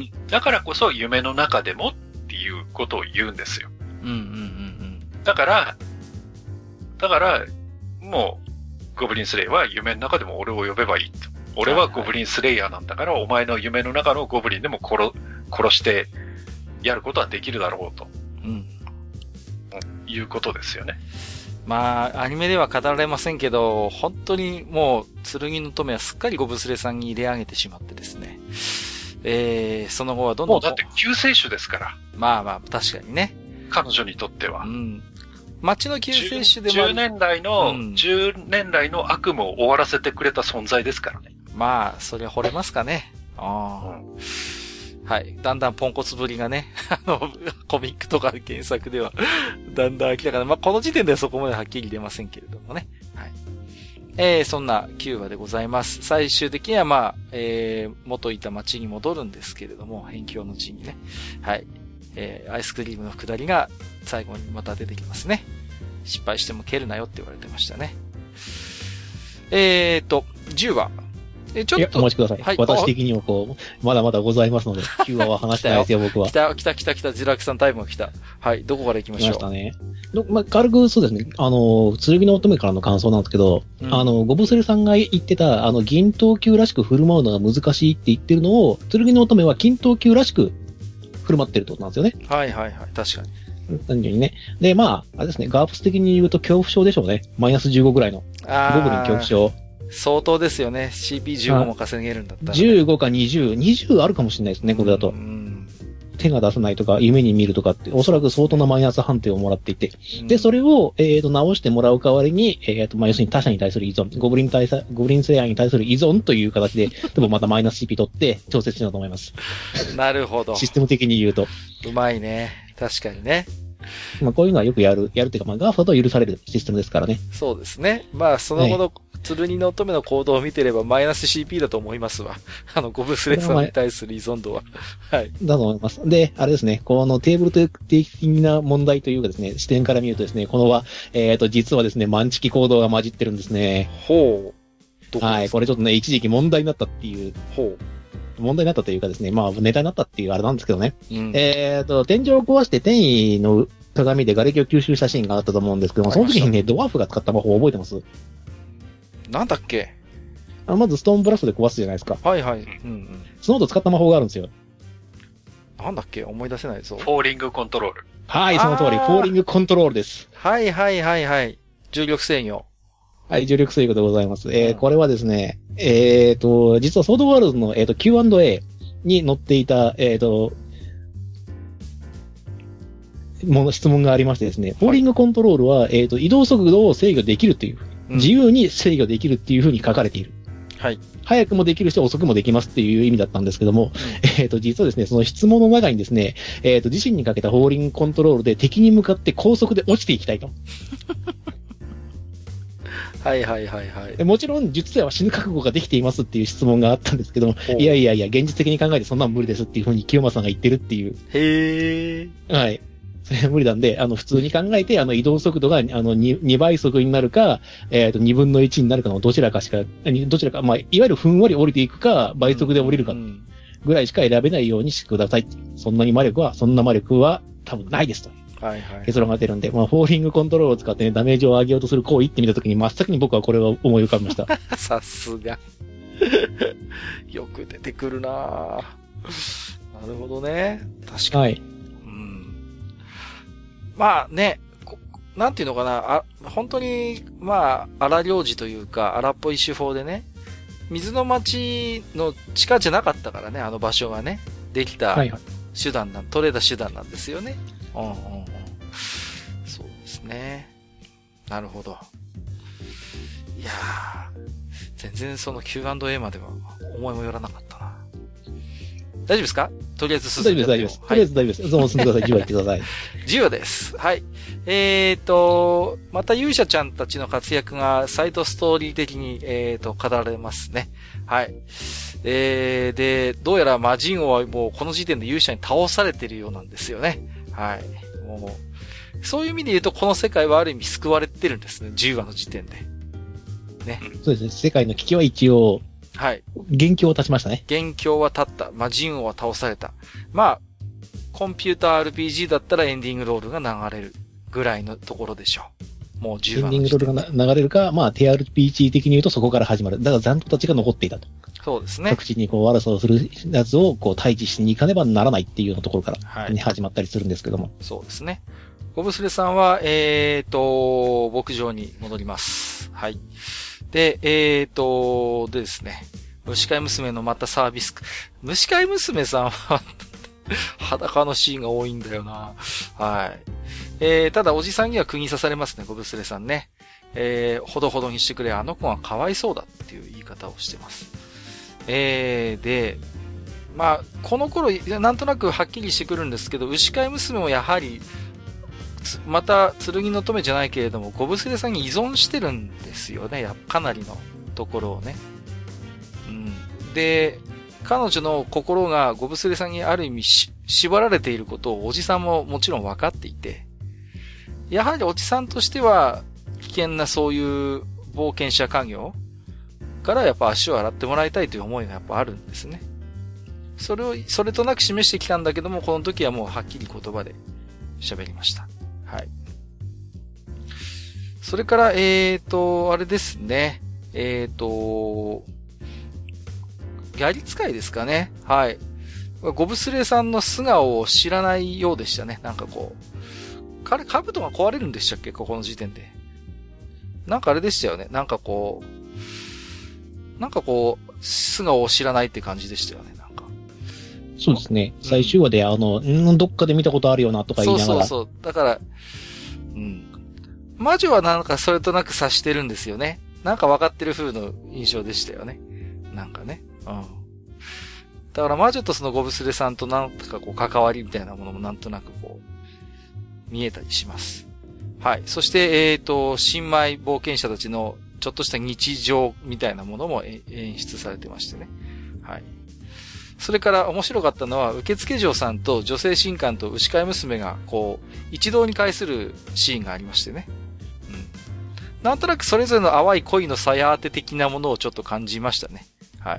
だからこそ夢の中でもっていうことを言うんですよ。 うんうんうんうん。 だから、だから、もう、ゴブリンスレイは夢の中でも俺を呼べばいいと。俺はゴブリンスレイヤーなんだから、はいはい、お前の夢の中のゴブリンでも殺、殺してやることはできるだろうと。 うん。 いうことですよね。 まあ、アニメでは語られませんけど、本当にもう、剣の乙女はすっかりゴブスレさんに入れ上げてしまってですね。えー、その後はどんどん。 もうだって救世主ですから。 まあまあ、確かにね。 彼女にとっては。 うん。街の救世主でも。 じゅうねん来の、うん、じゅうねん来の悪夢を終わらせてくれた存在ですからね。 まあ、それは惚れますかね。ああ。うんはい。だんだんポンコツぶりがね、あの、コミックとか原作では、だんだん明らかな。まあ、この時点ではそこまではっきり出ませんけれどもね。はい。えー、そんなきゅうわでございます。最終的にはまあ、えー、元いた町に戻るんですけれども、辺境の地にね。はい。えー、アイスクリームの下りが最後にまた出てきますね。失敗しても蹴るなよって言われてましたね。えーと、じゅうわ。え、ちょっと。 いや、お待ちください。はい、私的にもこう、まだまだございますので、きゅうわは話してないですよ、僕は。 来た、来た、来た、来た、ジラクさんタイムが来た。はい、どこから行きましょう。 来ましたね。まあ、軽くそうですね、あの、剣の乙女からの感想なんですけど、うん、あの、ゴブスレさんが言ってた、あの、銀等級らしく振る舞うのが難しいって言ってるのを、剣の乙女は金等級らしく振る舞ってるってことなんですよね。 はいはいはい、確かに。 単純にね。で、まあ、あれですね、ガープス的に言うと恐怖症でしょうね。マイナスじゅうごぐらいの。ゴブリン恐怖症。 相当ですよね。シーピーじゅうご も稼げるんだったら、ね。 じゅうごかにじゅう。にじゅうあるかもしれないですね、これだと。うん手が出せないとか、夢に見るとかって、おそらく相当なマイナス判定をもらっていて。うん、で、それを、えっ、ー、と、直してもらう代わりに、えっ、ー、と、まあ、要するに他者に対する依存、ゴブリン対ゴブリンスレイヤーに対する依存という形で、でもまたマイナス シーピー 取って調節しようと思います。 なるほど。 システム的に言うと。 うまいね。確かにね。 まあこういうのはよくやる、やるっていうか、まあガーファと許されるシステムですからね。 そうですね。まあその後の、剣の乙女の行動を見てればマイナス シーピー だと思いますわ。あの、ゴブスレさんに対する依存度は。はい。 だと思います。で、あれですね、このテーブル的な問題というかですね、視点から見るとですね、このは、えっと、実はですね、マンチキ行動が混じってるんですね。 ほう。 はい。これちょっとね、一時期問題になったっていう。 ほう。 問題になったというかですね、まあ、ネタになったっていうあれなんですけどね。うん、えっと、天井を壊して天意の鏡で瓦礫を吸収したシーンがあったと思うんですけども、その時にね、ドワーフが使った魔法覚えてます？ なんだっけ？ あまずストーンブラストで壊すじゃないですか。 はいはい。うんうん。 その後使った魔法があるんですよ。 なんだっけ？思い出せないぞ。 フォーリングコントロール。 はい、その通り。フォーリングコントロールです。 はいはいはいはい。重力制御。 はい、重力制御でございます。えー、これはですね、えーと、実はソードワールドの、えーと、キューアンドエー に載っていた、えーと、もの、質問がありましてですね、はい、フォーリングコントロールは、えーと、移動速度を制御できるっていう、うん、自由に制御できるっていう風に書かれている。 はい。 早くもできるし遅くもできますっていう意味だったんですけども、うん、えっと、実はですね、その質問の中にですね、えっと、自身にかけたフォーリングコントロールで敵に向かって高速で落ちていきたいと。 はいはいはいはい。 もちろん、術者は死ぬ覚悟ができていますっていう質問があったんですけども、いやいやいや、現実的に考えてそんなの無理ですっていうふうに清正さんが言ってるっていう。 へー。 はい。それは無理なんで、あの、普通に考えて、あの、移動速度が、あの、に, にばい速になるか、えっと、にぶんのいちになるかのどちらかしか、どちらか、まあ、いわゆるふんわり降りていくか、倍速で降りるか、ぐらいしか選べないようにしてください。そんなに魔力は、そんな魔力は多分ないですと。 はいはい。 結論が出るんで、まあ、フォーリングコントロールを使ってね、ダメージを上げようとする行為って見たときに、真っ先に僕はこれを思い浮かびました。 さすが。よく出てくるなぁ。なるほどね。確かに。はい。まあね、なんていうのかな、あ、本当に、まあ、荒領事というか、荒っぽい手法でね、水の町の地下じゃなかったからね、あの場所がね、できた手段なん、はいはい、取れた手段なんですよね。うんうんうん。そうですね。なるほど。いやー、全然その キューアンドエー までは思いもよらなかったな。大丈夫ですか？とりあえず進んで。 大丈夫です、大丈夫です。とりあえず大丈夫です。どうも進んでください。じゅうわ言ってください。 じゅうわです。はい。えーと、また勇者ちゃんたちの活躍がサイドストーリー的に、えーと、語られますね。はい。えー、で、どうやら魔人王はもうこの時点で勇者に倒されているようなんですよね。はい。もう、そういう意味で言うとこの世界はある意味救われてるんですね。じゅうわの時点で。ね。 そうですね。世界の危機は一応、 はい。 元凶を立ちましたね。 元凶は立った。魔人王は倒された。まあ、コンピューター アールピージー だったらエンディングロールが流れるぐらいのところでしょう。もうじゅうわの時点で。エンディングロールが流れるか、まあ、ティーアールピージー 的に言うとそこから始まる。だから残党たちが残っていたと。 そうですね。 各地にこう悪さをするやつをこう退治しに行かねばならないっていうようなところから、はい、始まったりするんですけども。 そうですね。ゴブスレさんは、えーと、牧場に戻ります。はい。で、えーと、でですね。虫飼い娘のまたサービス。虫飼い娘さんは裸のシーンが多いんだよな。はい。えー、ただおじさんには釘刺されますね、ゴブスレさんね。えー、ほどほどにしてくれ、あの子はかわいそうだっていう言い方をしてます。えー、で、まあ、この頃、なんとなくはっきりしてくるんですけど、牛飼い娘もやはり、また、剣の乙女じゃないけれども、ゴブスレさんに依存してるんですよね。やかなりのところをね。うん。で、彼女の心がゴブスレさんにある意味し縛られていることをおじさんももちろん分かっていて、やはりおじさんとしては危険なそういう冒険者家業からやっぱ足を洗ってもらいたいという思いがやっぱあるんですね。それを、それとなく示してきたんだけども、この時はもうはっきり言葉で喋りました。はい。それから、えーと、あれですね。えーと、やり使いですかね。はい。ゴブスレさんの素顔を知らないようでしたね。なんかこう。彼、兜が壊れるんでしたっけ？ここの時点で。なんかあれでしたよね。なんかこう、なんかこう、素顔を知らないって感じでしたよね。なんか。 そうですね。最終話で、あの、んどっかで見たことあるよなとか言いながら。 そうそうそう。だから、うん。魔女はなんかそれとなく察してるんですよね。なんか分かってる風の印象でしたよね。なんかね。うん。だから魔女とそのゴブスレさんとなんとかこう関わりみたいなものもなんとなくこ見えたりします。はい。そして、えっと、新米冒険者たちのちょっとした日常みたいなものも演出されてましてね。はい。それから面白かったのは、受付嬢さんと女性神官と牛飼い娘が、こう、一堂に会するシーンがありましてね。うん。なんとなくそれぞれの淡い恋の鞘当て的なものをちょっと感じましたね。はい。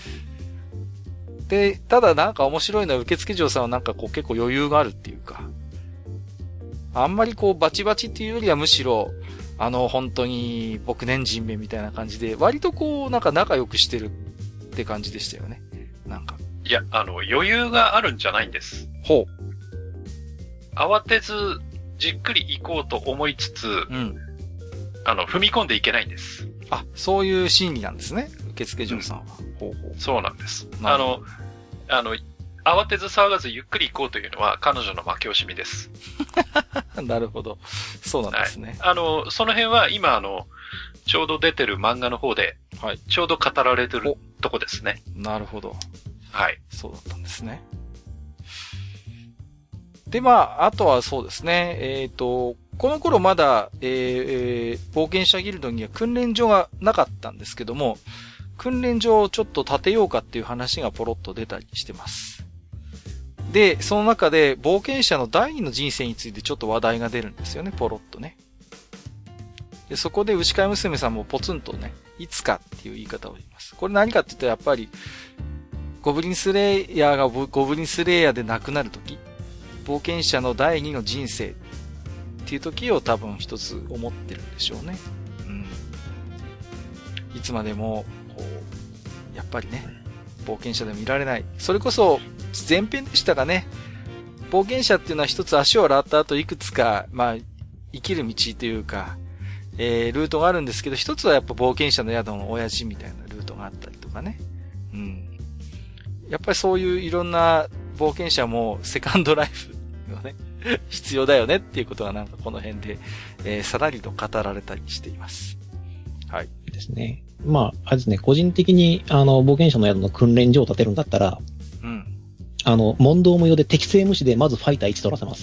で、ただなんか面白いのは受付嬢さんはなんかこう結構余裕があるっていうか、あんまりこうバチバチっていうよりはむしろ、あの本当に僕年人名みたいな感じで、割とこうなんか仲良くしてるって感じでしたよね。なんか。 いや、あの余裕があるんじゃないんです。 ほう。 慌てずじっくり行こうと思いつつ、うん、あの踏み込んでいけないんです。 あ、そういう心理なんですね。受付嬢さんは。 うん、ほうほう。そうなんです。あの、あの、慌てず騒がずゆっくり行こうというのは彼女の負け惜しみです。 なるほど。そうなんですね。 はい、あの、その辺は今あの、ちょうど出てる漫画の方で、はい、ちょうど語られてるとこですね。 なるほど。 はい。 そうだったんですね。で、まあ、あとはそうですね。えっと、この頃まだ、えー、冒険者ギルドには訓練所がなかったんですけども、訓練所をちょっと建てようかっていう話がポロッと出たりしてます。で、その中で冒険者の第二の人生についてちょっと話題が出るんですよね、ポロッとね。で、そこで牛飼い娘さんもポツンとね、いつかっていう言い方を言います。これ何かって言ったらやっぱり、ゴブリンスレイヤーがゴブリンスレイヤーで亡くなるとき、冒険者の第二の人生っていう時を多分一つ思ってるんでしょうね。うん。いつまでも、こう、やっぱりね、冒険者でもいられない。それこそ、前編でしたがね、冒険者っていうのは一つ足を洗った後いくつか、まあ、生きる道というか、えー、ルートがあるんですけど、一つはやっぱ冒険者の宿の親父みたいなルートがあったりとかね。うん。やっぱりそういういろんな冒険者もセカンドライフがね、必要だよねっていうことがなんかこの辺で、えー、さらりと語られたりしています。はい。 ですね。まあ、あれですね、個人的に、あの、冒険者の宿の訓練所を建てるんだったら、うん。あの、問答無用で適正無視でまずファイターいち取らせます。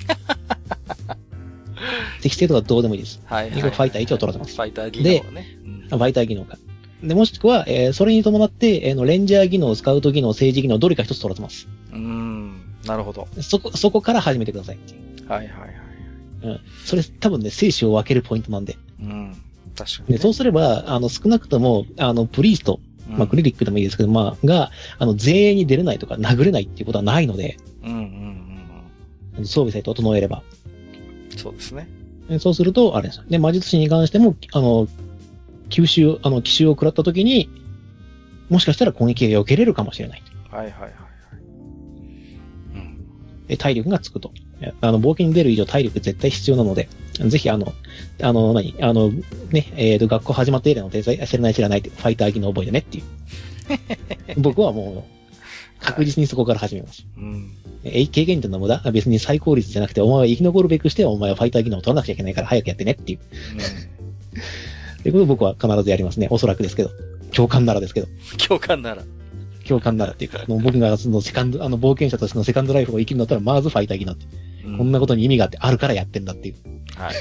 適正とかどうでもいいです。はいはい、はい。ファイターいちを取らせます。 ファイター技能ね。 で、うん、ファイター技能か。で、もしくは、えー、それに伴って、えー、の、レンジャー技能、スカウト技能、政治技能、どれか一つ取らせます。 うーん。なるほど。 そこ、そこから始めてください。 はいはいはい。 うん。それ、多分ね、生死を分けるポイントなんで。 うん。確かに、 ね。で、そうすれば、あの、少なくとも、あの、プリースト、うん、まあ、クリリックでもいいですけど、まあ、が、あの、前衛に出れないとか、殴れないっていうことはないので。うんうんうん。装備さえ整えれば。 そうですね。 そうすると、あれです。で、魔術師に関しても、あの、吸収、あの、奇襲を食らった時に、もしかしたら攻撃が避けれるかもしれない。 はいはいはいはい。 うん。で、体力がつくと。あの、冒険に出る以上体力絶対必要なので、ぜひあの、あの、何あの、ね、えっ、ー、と、学校始まって以来の天才、知らない知らないって、ファイター技能覚えてねっていう。僕はもう、確実にそこから始めます。はい、うん。え、経験点の無駄別に最高率じゃなくて、お前は生き残るべくして、お前はファイター技能を取らなくちゃいけないから早くやってねっていう。うん。ということを僕は必ずやりますね。おそらくですけど。共感ならですけど。 共感なら。 共感ならっていうか、僕がそのセカンド、あの冒険者としてのセカンドライフを生きるんだったら、まずファイター技能って、うん。こんなことに意味があって、あるからやってんだっていう。 はい。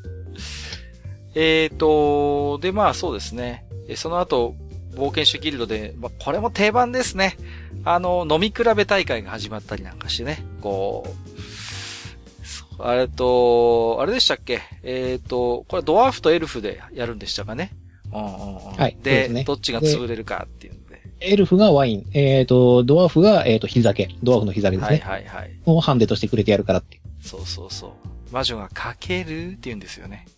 えーと、で、まあそうですね。その後、冒険者ギルドで、まあこれも定番ですね。あの、飲み比べ大会が始まったりなんかしてね。こう、あれと、あれでしたっけえーと、これドワーフとエルフでやるんでしたかね。うんうんうん。はい。で、でね、どっちが潰れるかっていうので。 エルフがワイン、えーと、ドワーフが、えーと、日酒。ドワーフの日酒ですね。 はいはいはい。 をハンデとしてくれてやるからって。 そうそうそう。魔女がかけるって言うんですよね。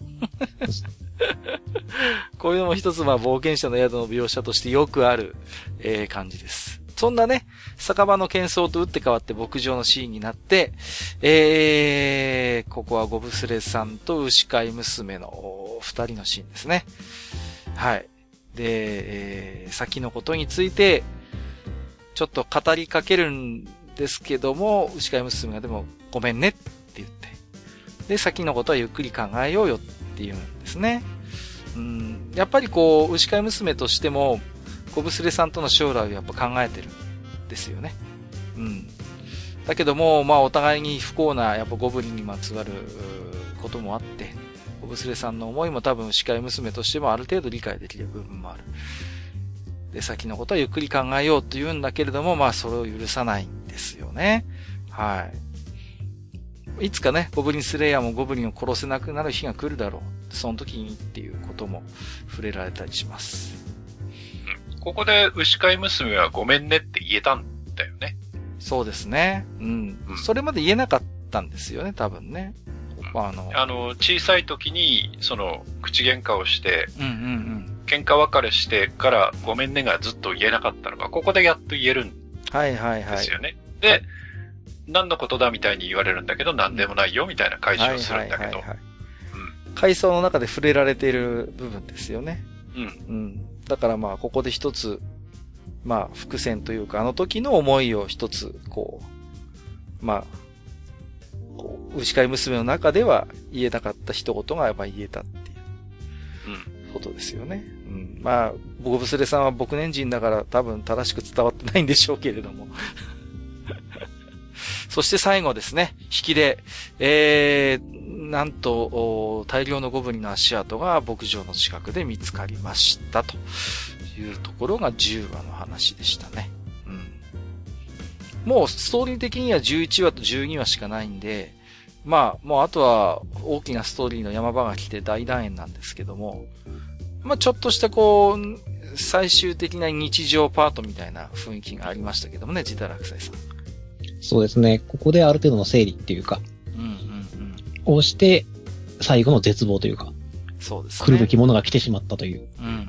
こういうのも一つまあ冒険者の宿の描写としてよくある、えー、感じです。そんなね、酒場の喧騒と打って変わって牧場のシーンになって、えー、ここはゴブスレさんと牛飼い娘の二人のシーンですね。はい。で、えー、先のことについて、ちょっと語りかけるんですけども、牛飼い娘がでもごめんねって言って、で、先のことはゆっくり考えようよっていうんですね。うん、やっぱりこう、牛飼い娘としても、ゴブスレさんとの将来をやっぱ考えてるんですよね。うん。だだけども、まあお互いに不幸な、やっぱゴブリンにまつわることもあって、ゴブスレさんの思いも多分、司会娘としてもある程度理解できる部分もある。で、先のことはゆっくり考えようと言うんだけれども、まあそれを許さないんですよね。はい。いつかね、ゴブリンスレイヤーもゴブリンを殺せなくなる日が来るだろう。その時にっていうことも触れられたりします。 うん、ここで牛飼い娘はごめんねって言えたんだよね。 そうですね。うん。うん、それまで言えなかったんですよね、多分ね。 まあ、あの、あの、小さい時に、その、口喧嘩をして、 うんうんうん。 喧嘩別れしてからごめんねがずっと言えなかったのが、ここでやっと言えるんですよね。 はいはいはい。 で、はい、何のことだみたいに言われるんだけど、何でもないよみたいな解消をするんだけど。 回想の中で触れられている部分ですよね。 うん。 うん。だからまあ、ここで一つ、まあ、伏線というか、あの時の思いを一つ、こう、まあ、こう、牛飼い娘の中では言えなかった一言がやっぱ言えたっていう、ことですよね。うん。まあ、ゴブスレさんは僕年人だから多分正しく伝わってないんでしょうけれども。そして最後ですね、引きで、えー、なんと、大量のゴブリンの足跡が牧場の近くで見つかりましたというところがじゅうわの話でしたね。うん。もうストーリー的にはじゅういちわとじゅうにわしかないんで、まあ、もうあとは大きなストーリーの山場が来て大団円なんですけども、まあちょっとしたこう、最終的な日常パートみたいな雰囲気がありましたけどもね、ジダラクサイさん。 そうですね。ここである程度の整理っていうか、 うんうんうん。 をして、最後の絶望というか、 そうですね。 来るべきものが来てしまったという。 うんうんうん。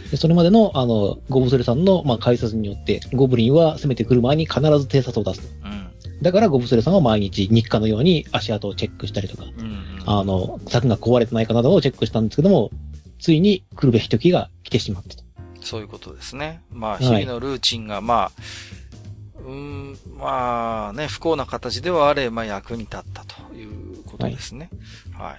でそれまでの、あの、ゴブスレさんの、まあ、解説によって、ゴブリンは攻めてくる前に必ず偵察を出すと。 うん。 だからゴブスレさんは毎日日課のように足跡をチェックしたりとか、うんうん、あの、柵が壊れてないかなどをチェックしたんですけども、ついに来るべき時が来てしまったと。 そういうことですね。まあ、日々のルーチンが、まあ、うーん、まあね、不幸な形ではあれ、まあ役に立ったということですね。はい。はい、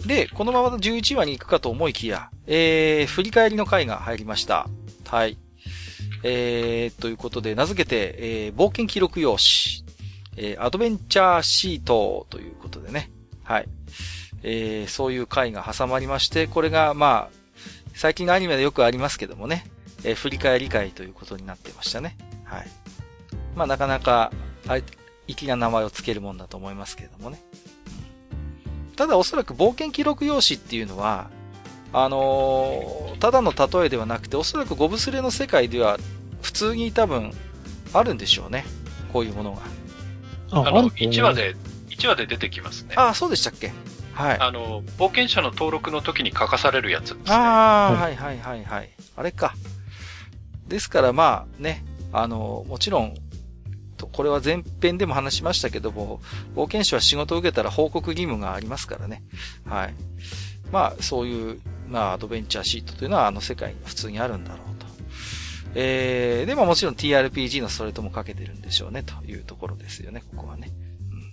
で、このままじゅういちわに行くかと思いきや、えー、振り返りの回が入りました。はい。えー、ということで、名付けて、えー、冒険記録用紙、えー、アドベンチャーシートということでね。はい。えー、そういう回が挟まりまして、これが、まあ、最近のアニメでよくありますけどもね、えー、振り返り会ということになってましたね。はい。まあ、なかなか、あれ、粋な名前をつけるもんだと思いますけれどもね。うん、ただ、おそらく冒険記録用紙っていうのは、あのー、ただの例えではなくて、おそらくゴブスレの世界では、普通に多分、あるんでしょうね。こういうものが。 あ、あの、いちわで、いちわで出てきますね。 ああ、そうでしたっけ。はい。 あの、冒険者の登録の時に書かされるやつですね。 ああ、はいはいはいはい。あれか。ですからまあね、あの、もちろん、これは前編でも話しましたけども、冒険者は仕事を受けたら報告義務がありますからね。はい。まあ、そういう、まあ、アドベンチャーシートというのはあの世界に普通にあるんだろうと。えー、でももちろん ティーアールピージー のそれともかけてるんでしょうね、というところですよね、ここはね。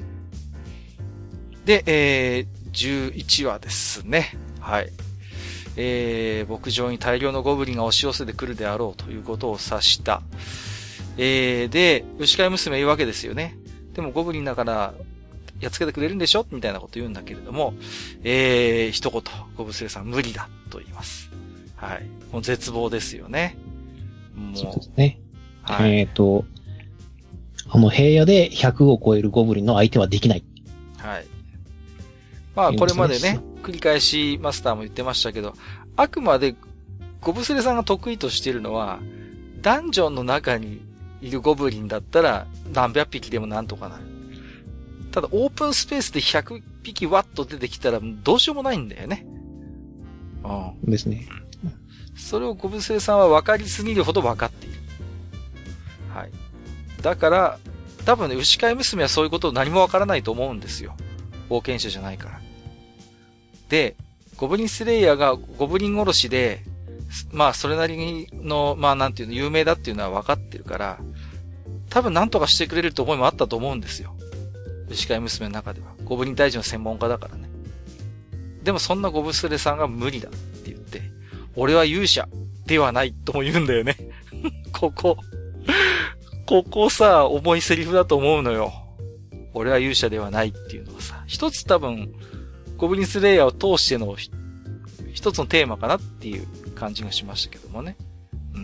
うん、で、えー、じゅういちわですね。はい。えー、牧場に大量のゴブリンが押し寄せてくるであろうということを指した。えー、で、牛飼い娘言うわけですよね。でもゴブリンだから、やっつけてくれるんでしょみたいなこと言うんだけれども、えー、一言、ゴブスレさん無理だと言います。はい。もう絶望ですよね。もう。 そうですね。 はい、 えっ、ー、と、あの平野でひゃくを超えるゴブリンの相手はできない。 はい。まあ、これまでね、繰り返しマスターも言ってましたけど、あくまでゴブスレさんが得意としているのは、ダンジョンの中にいるゴブリンだったら何百匹でもなんとかなる。ただオープンスペースでひゃくぴきワッと出てきたらどうしようもないんだよね。 うん。ですね。 それをゴブスレさんは分かりすぎるほど分かっている。はい。だから、多分ね、牛飼い娘はそういうことを何も分からないと思うんですよ。冒険者じゃないから。で、ゴブリンスレイヤーがゴブリン殺しで、まあそれなりにの、まあなんていうの、有名だっていうのは分かってるから、多分何とかしてくれるって思いもあったと思うんですよ。牛飼い娘の中では。ゴブリン退治の専門家だからね。でもそんなゴブスレさんが無理だって言って、俺は勇者ではないとも言うんだよね。ここ。 ここさ、重いセリフだと思うのよ。俺は勇者ではないっていうのはさ、一つ多分、ゴブリンスレイヤーを通しての一つのテーマかなっていう感じがしましたけどもね。うん。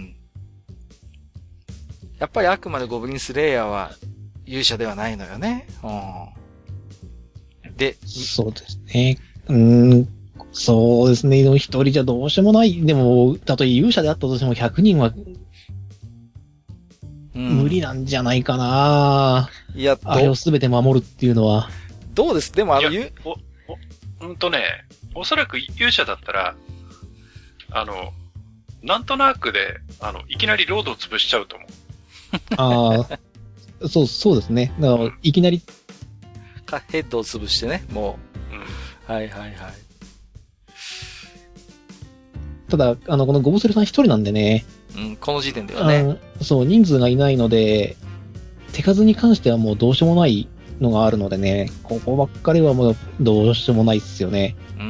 やっぱりあくまでゴブリンスレイヤーは勇者ではないのよね。うん。で、 そうですね。うーん。そうですね。一人じゃどうしようもない。でも、たとえ勇者であったとしてもひゃくにんは、うん、無理なんじゃないかな。いや、あれをすべて守るっていうのは。 どうですでもあの、 お、お、うんとね、おそらく勇者だったら、あの、なんとなくで、あの、いきなりロードを潰しちゃうと思う。 ああ、そう、そうですね。だから、いきなり。 ヘッドを潰してね、もう。うん、はいはいはい。 ただ、あの、このゴブスレさん一人なんでね。 うん、この時点ではね。 そう、人数がいないので、手数に関してはもうどうしようもないのがあるのでね、ここばっかりはもうどうしようもないっすよね。 うん。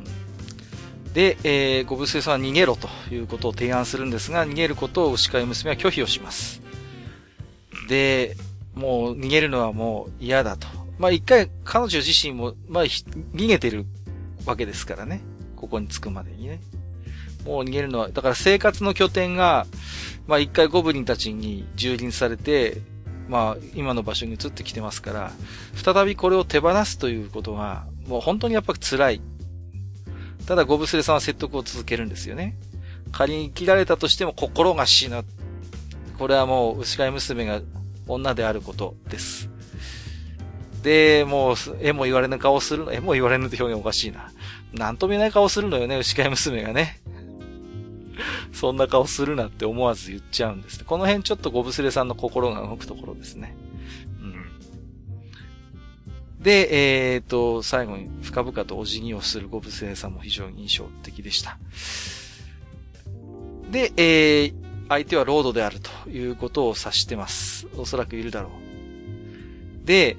で、えー、ゴブスレさんは逃げろということを提案するんですが、逃げることを牛飼い娘は拒否をします。で、もう逃げるのはもう嫌だと。まあ一回彼女自身も、まあ逃げてるわけですからね。ここに着くまでにね。もう逃げるのは、だから生活の拠点が、まあ一回ゴブリンたちに蹂躙されて、まあ今の場所に移ってきてますから、再びこれを手放すということが、もう本当にやっぱ辛い。ただゴブスレさんは説得を続けるんですよね。仮に切られたとしても心が死ぬ。これはもう牛飼い娘が女であることです。で、もう、えも言われぬ顔するの、えも言われぬって表現おかしいな。なんとも言えない顔するのよね、牛飼い娘がね。そんな顔するなって思わず言っちゃうんです。この辺ちょっとゴブスレさんの心が動くところですね。うん。で、えーと、最後に深々とお辞儀をするゴブスレさんも非常に印象的でした。で、えー、相手はロードであるということを察してます。おそらくいるだろう。で、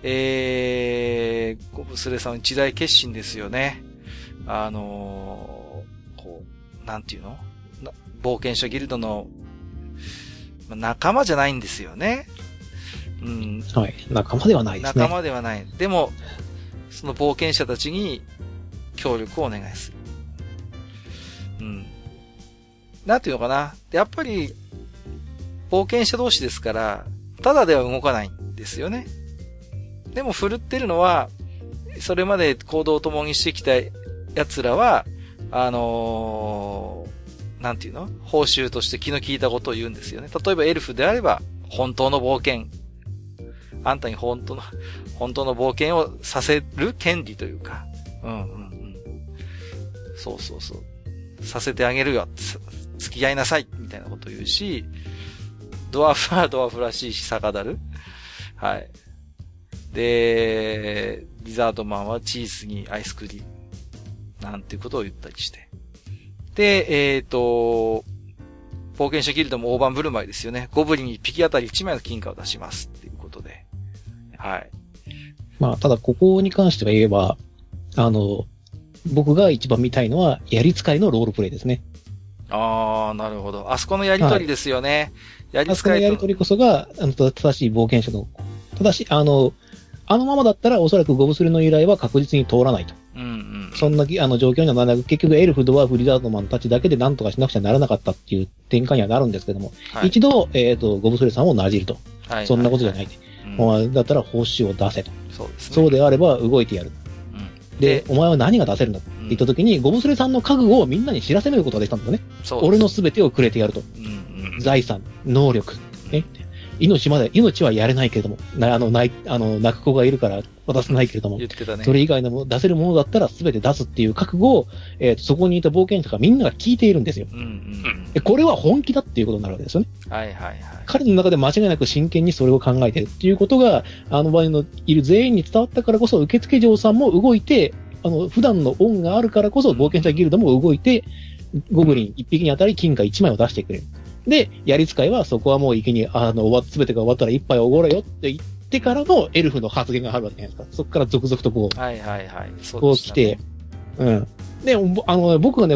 えー、ゴブスレさんは一大決心ですよね。あのー、こう、なんていうの？冒険者ギルドの仲間じゃないんですよね。うん。 はい。仲間ではないですね。 仲間ではない。でも、その冒険者たちに協力をお願いする。うん。なんていうのかな。やっぱり、冒険者同士ですから、ただでは動かないんですよね。でも、振るってるのは、それまで行動を共にしてきた奴らは、あのー、なんていうの？報酬として気の利いたことを言うんですよね。例えばエルフであれば、本当の冒険。あんたに本当の、本当の冒険をさせる権利というか。うんうんうん。そうそうそう。させてあげるよ。付き合いなさい。みたいなことを言うし、ドワーフはドワーフらしいし、酒だる。はい。で、リザードマンはチーズにアイスクリーム。なんていうことを言ったりして。で、えっと、冒険者ギルドも大盤振る舞いですよね。ゴブリンに一匹あたりいちまいの金貨を出します。っていうことで。はい。 まあ、ただここに関しては言えば、あの、僕が一番見たいのは、やり使いのロールプレイですね。 あー、なるほど。あそこのやりとりですよね。 はい、やり使いと。あそこのやりとりこそが、あの、正しい冒険者の、ただし、あの、あのままだったらおそらくゴブスレの由来は確実に通らないと。 うんうん、 そんなあの状況にはならなく、結局エルフ、ドワーフ、リザードマンたちだけで何とかしなくちゃならなかったっていう展開にはなるんですけども、はい、一度、えっ、ー、と、ゴブスレさんをなじると。はいはいはい、そんなことじゃない。はいうん、だったら報酬を出せと。 そうですね。 そうであれば動いてやる。うん、で、お前は何が出せるんだって言った時に、うん、ゴブスレさんの覚悟をみんなに知らせることができたんだよね。俺の全てをくれてやると。うんうん、財産、能力、ね。命まで、命はやれないけれども、な、あの、ない、あの、泣く子がいるから渡せないけれども、 言ってたね、 それ以外のも出せるものだったら全て出すっていう覚悟を、えーと、そこにいた冒険者がみんなが聞いているんですよ。うんうん、でこれは本気だっていうことになるわけですよね。 はいはいはい。 彼の中で間違いなく真剣にそれを考えているっていうことが、あの場のいる全員に伝わったからこそ、受付嬢さんも動いて、あの、普段の恩があるからこそ、冒険者ギルドも動いて、ゴブリン一匹に当たり金貨一枚を出してくれる。で、やり使いはそこはもう池に、あの、終わ、すべてが終わったら一杯おごれよって言ってからのエルフの発言があるわけじゃないですか。そこから続々とこう、 はいはいはい。 そう、ね、こう来て、うん。で、あの、僕がね、ほん、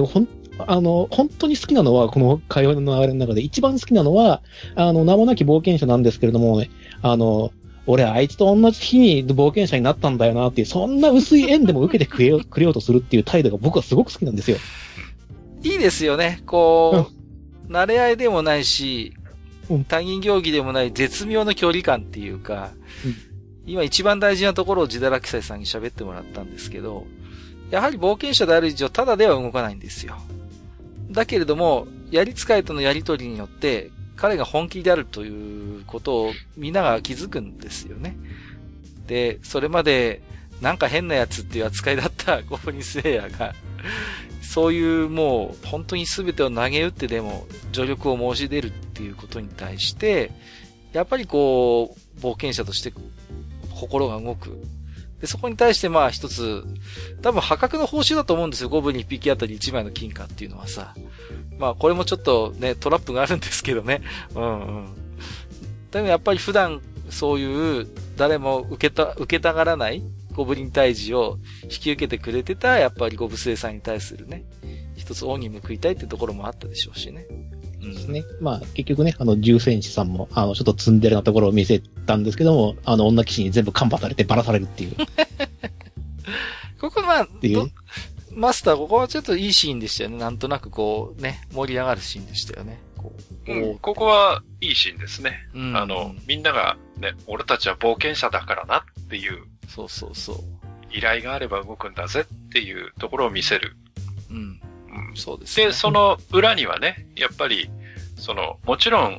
あの、本当に好きなのは、この会話の流れの中で一番好きなのは、あの、名もなき冒険者なんですけれどもね、あの、俺あいつと同じ日に冒険者になったんだよなっていう、そんな薄い縁でも受けてくれよ、くれようとするっていう態度が僕はすごく好きなんですよ。 いいですよね。こう、うん、慣れ合いでもないし、他人行儀でもない絶妙な距離感っていうか、うん、今一番大事なところを自堕落斎さんに喋ってもらったんですけど、やはり冒険者である以上、ただでは動かないんですよ。だけれども、やり使いとのやりとりによって、彼が本気であるということをみんなが気づくんですよね。で、それまでなんか変なやつっていう扱いだったゴブリンスレイヤーが、そういうもう本当に全てを投げ打ってでも助力を申し出るっていうことに対して、やっぱりこう、冒険者として心が動く。で、そこに対してまあ一つ、多分破格の報酬だと思うんですよ。ゴブリン一匹あたりいちまいの金貨っていうのはさ。まあこれもちょっとね、トラップがあるんですけどね。うんうん。でもやっぱり普段そういう誰も受けた、受けたがらないゴブリン退治を引き受けてくれてた、やっぱりゴブスレさんに対するね、一つ恩に報いたいってところもあったでしょうしね。 そうですね。まあ結局ね、あの、重戦士さんも、あの、ちょっとツンデレなところを見せたんですけども、あの、女騎士に全部カンパされてバラされるっていう。 ここまあ、マスター、ここはちょっといいシーンでしたよね。なんとなくこう、ね、盛り上がるシーンでしたよね。こううん、ここはいいシーンですね。うん、あの、みんながね、俺たちは冒険者だからなっていう。 そうそうそう。 依頼があれば動くんだぜっていうところを見せる。 うん。うん、そうですね。 で、その裏にはね、やっぱり、その、もちろん、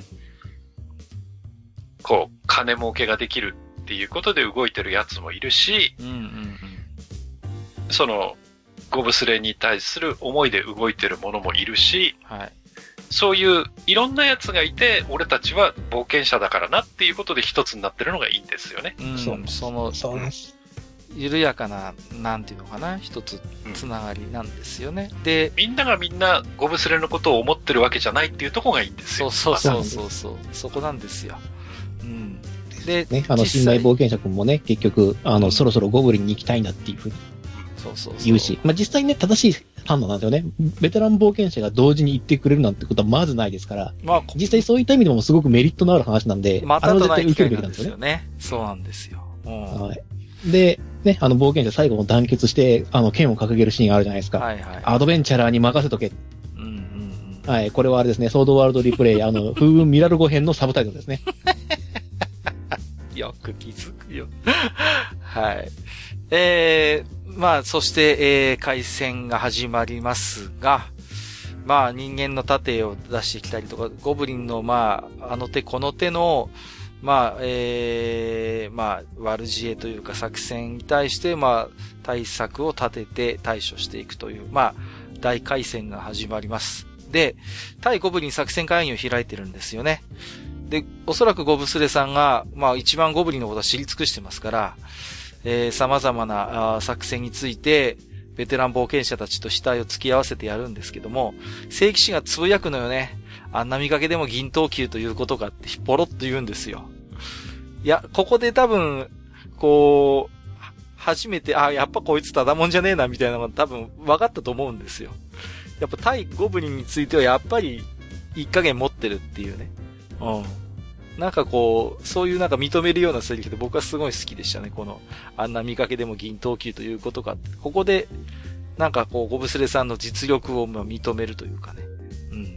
こう、金儲けができるっていうことで動いてるやつもいるし、 うんうんうん、 その、ゴブスレーに対する思いで動いてるものもいるし、 はい、 そういういろんなやつがいて、俺たちは冒険者だからなっていうことで一つになってるのがいいんですよね。 うん、そう、その、そうです。緩やかな、なんていうのかな、一つつながりなんですよね。うん、で、 みんながみんなゴブスレのことを思ってるわけじゃないっていうところがいいんですよ。 そうそうそうそう、そこなんですよ。うん。で、 ね、あの、新米冒険者君もね、結局、あの、そろそろゴブリンに行きたいんだっていうふうにそうそう言うし、まあ実際ね、正しい判断なんですよね。ベテラン冒険者が同時に行ってくれるなんてことはまずないですから、まあ、実際そういった意味でもすごくメリットのある話なんで、 またあれは絶対受けるべきなんですよね。そうなんですよ。うん、 はい。で、ね、あの冒険者最後も団結して、あの、剣を掲げるシーンがあるじゃないですか。 はいはい。 アドベンチャラーに任せとけ。 うんうんうん。 はい、これはあれですね、ソードワールドリプレイ、あの、風雲ミラル語編のサブタイトルですね。 よく気づくよ。はい。えー、まあ、そして、えー、回戦が始まりますが、まあ、人間の盾を出してきたりとか、ゴブリンの、まあ、あの手この手の、まあ、えー、まあ、悪知恵というか作戦に対して、まあ、対策を立てて対処していくという、まあ、大回戦が始まります。で、対ゴブリン作戦会議を開いてるんですよね。で、おそらくゴブスレさんが、まあ、一番ゴブリンのことは知り尽くしてますから、えー、様々な作戦について、ベテラン冒険者たちと死体を突き合わせてやるんですけども、聖騎士がつぶやくのよね。あんな見かけでも銀刀球ということかってポロッと言うんですよ。いや、ここで多分、こう、初めて、あ、やっぱこいつただもんじゃねえな、みたいなのが多分分かったと思うんですよ。やっぱ対ゴブリンについてはやっぱり、一加減持ってるっていうね。うん。なんかこう、そういうなんか認めるようなセリフで僕はすごい好きでしたね。この、あんな見かけでも銀刀球ということかって。ここで、なんかこう、ゴブスレさんの実力を認めるというかね。うんうんうん。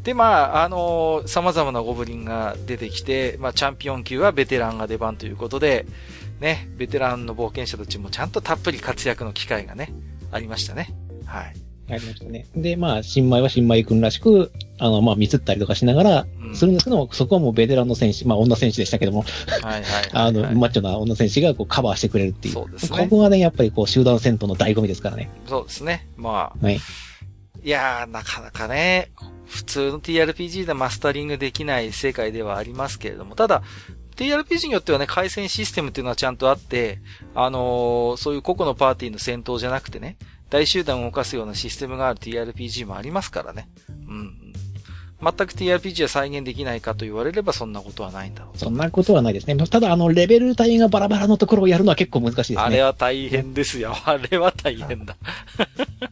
で、まあ、あのー、様々なゴブリンが出てきて、まあ、チャンピオン級はベテランが出番ということで、ね、ベテランの冒険者たちもちゃんとたっぷり活躍の機会がね、ありましたね。はい。 ありましたね。で、まあ、新米は新米くんらしく、あの、まあ、ミスったりとかしながら、するんですけども、うん、そこはもうベテランの戦士、まあ、女戦士でしたけども、 はいはいはいはい、 あの、マッチョな女戦士がこうカバーしてくれるっていう。 そうですね。 ここがね、やっぱりこう、集団戦闘の醍醐味ですからね。 そうですね。まあ。 はい。 いやー、なかなかね、普通の ティーアールピージー でマスタリングできない世界ではありますけれども、ただ、ティーアールピージー によってはね、回戦システムっていうのはちゃんとあって、あのー、そういう個々のパーティーの戦闘じゃなくてね、大集団を動かすようなシステムがある ティーアールピージー もありますからね。うん。全く ティーアールピージー は再現できないかと言われればそんなことはないんだろう。 そんなことはないですね。ただあのレベル帯がバラバラのところをやるのは結構難しいですね。 あれは大変ですよ。あれは大変だ。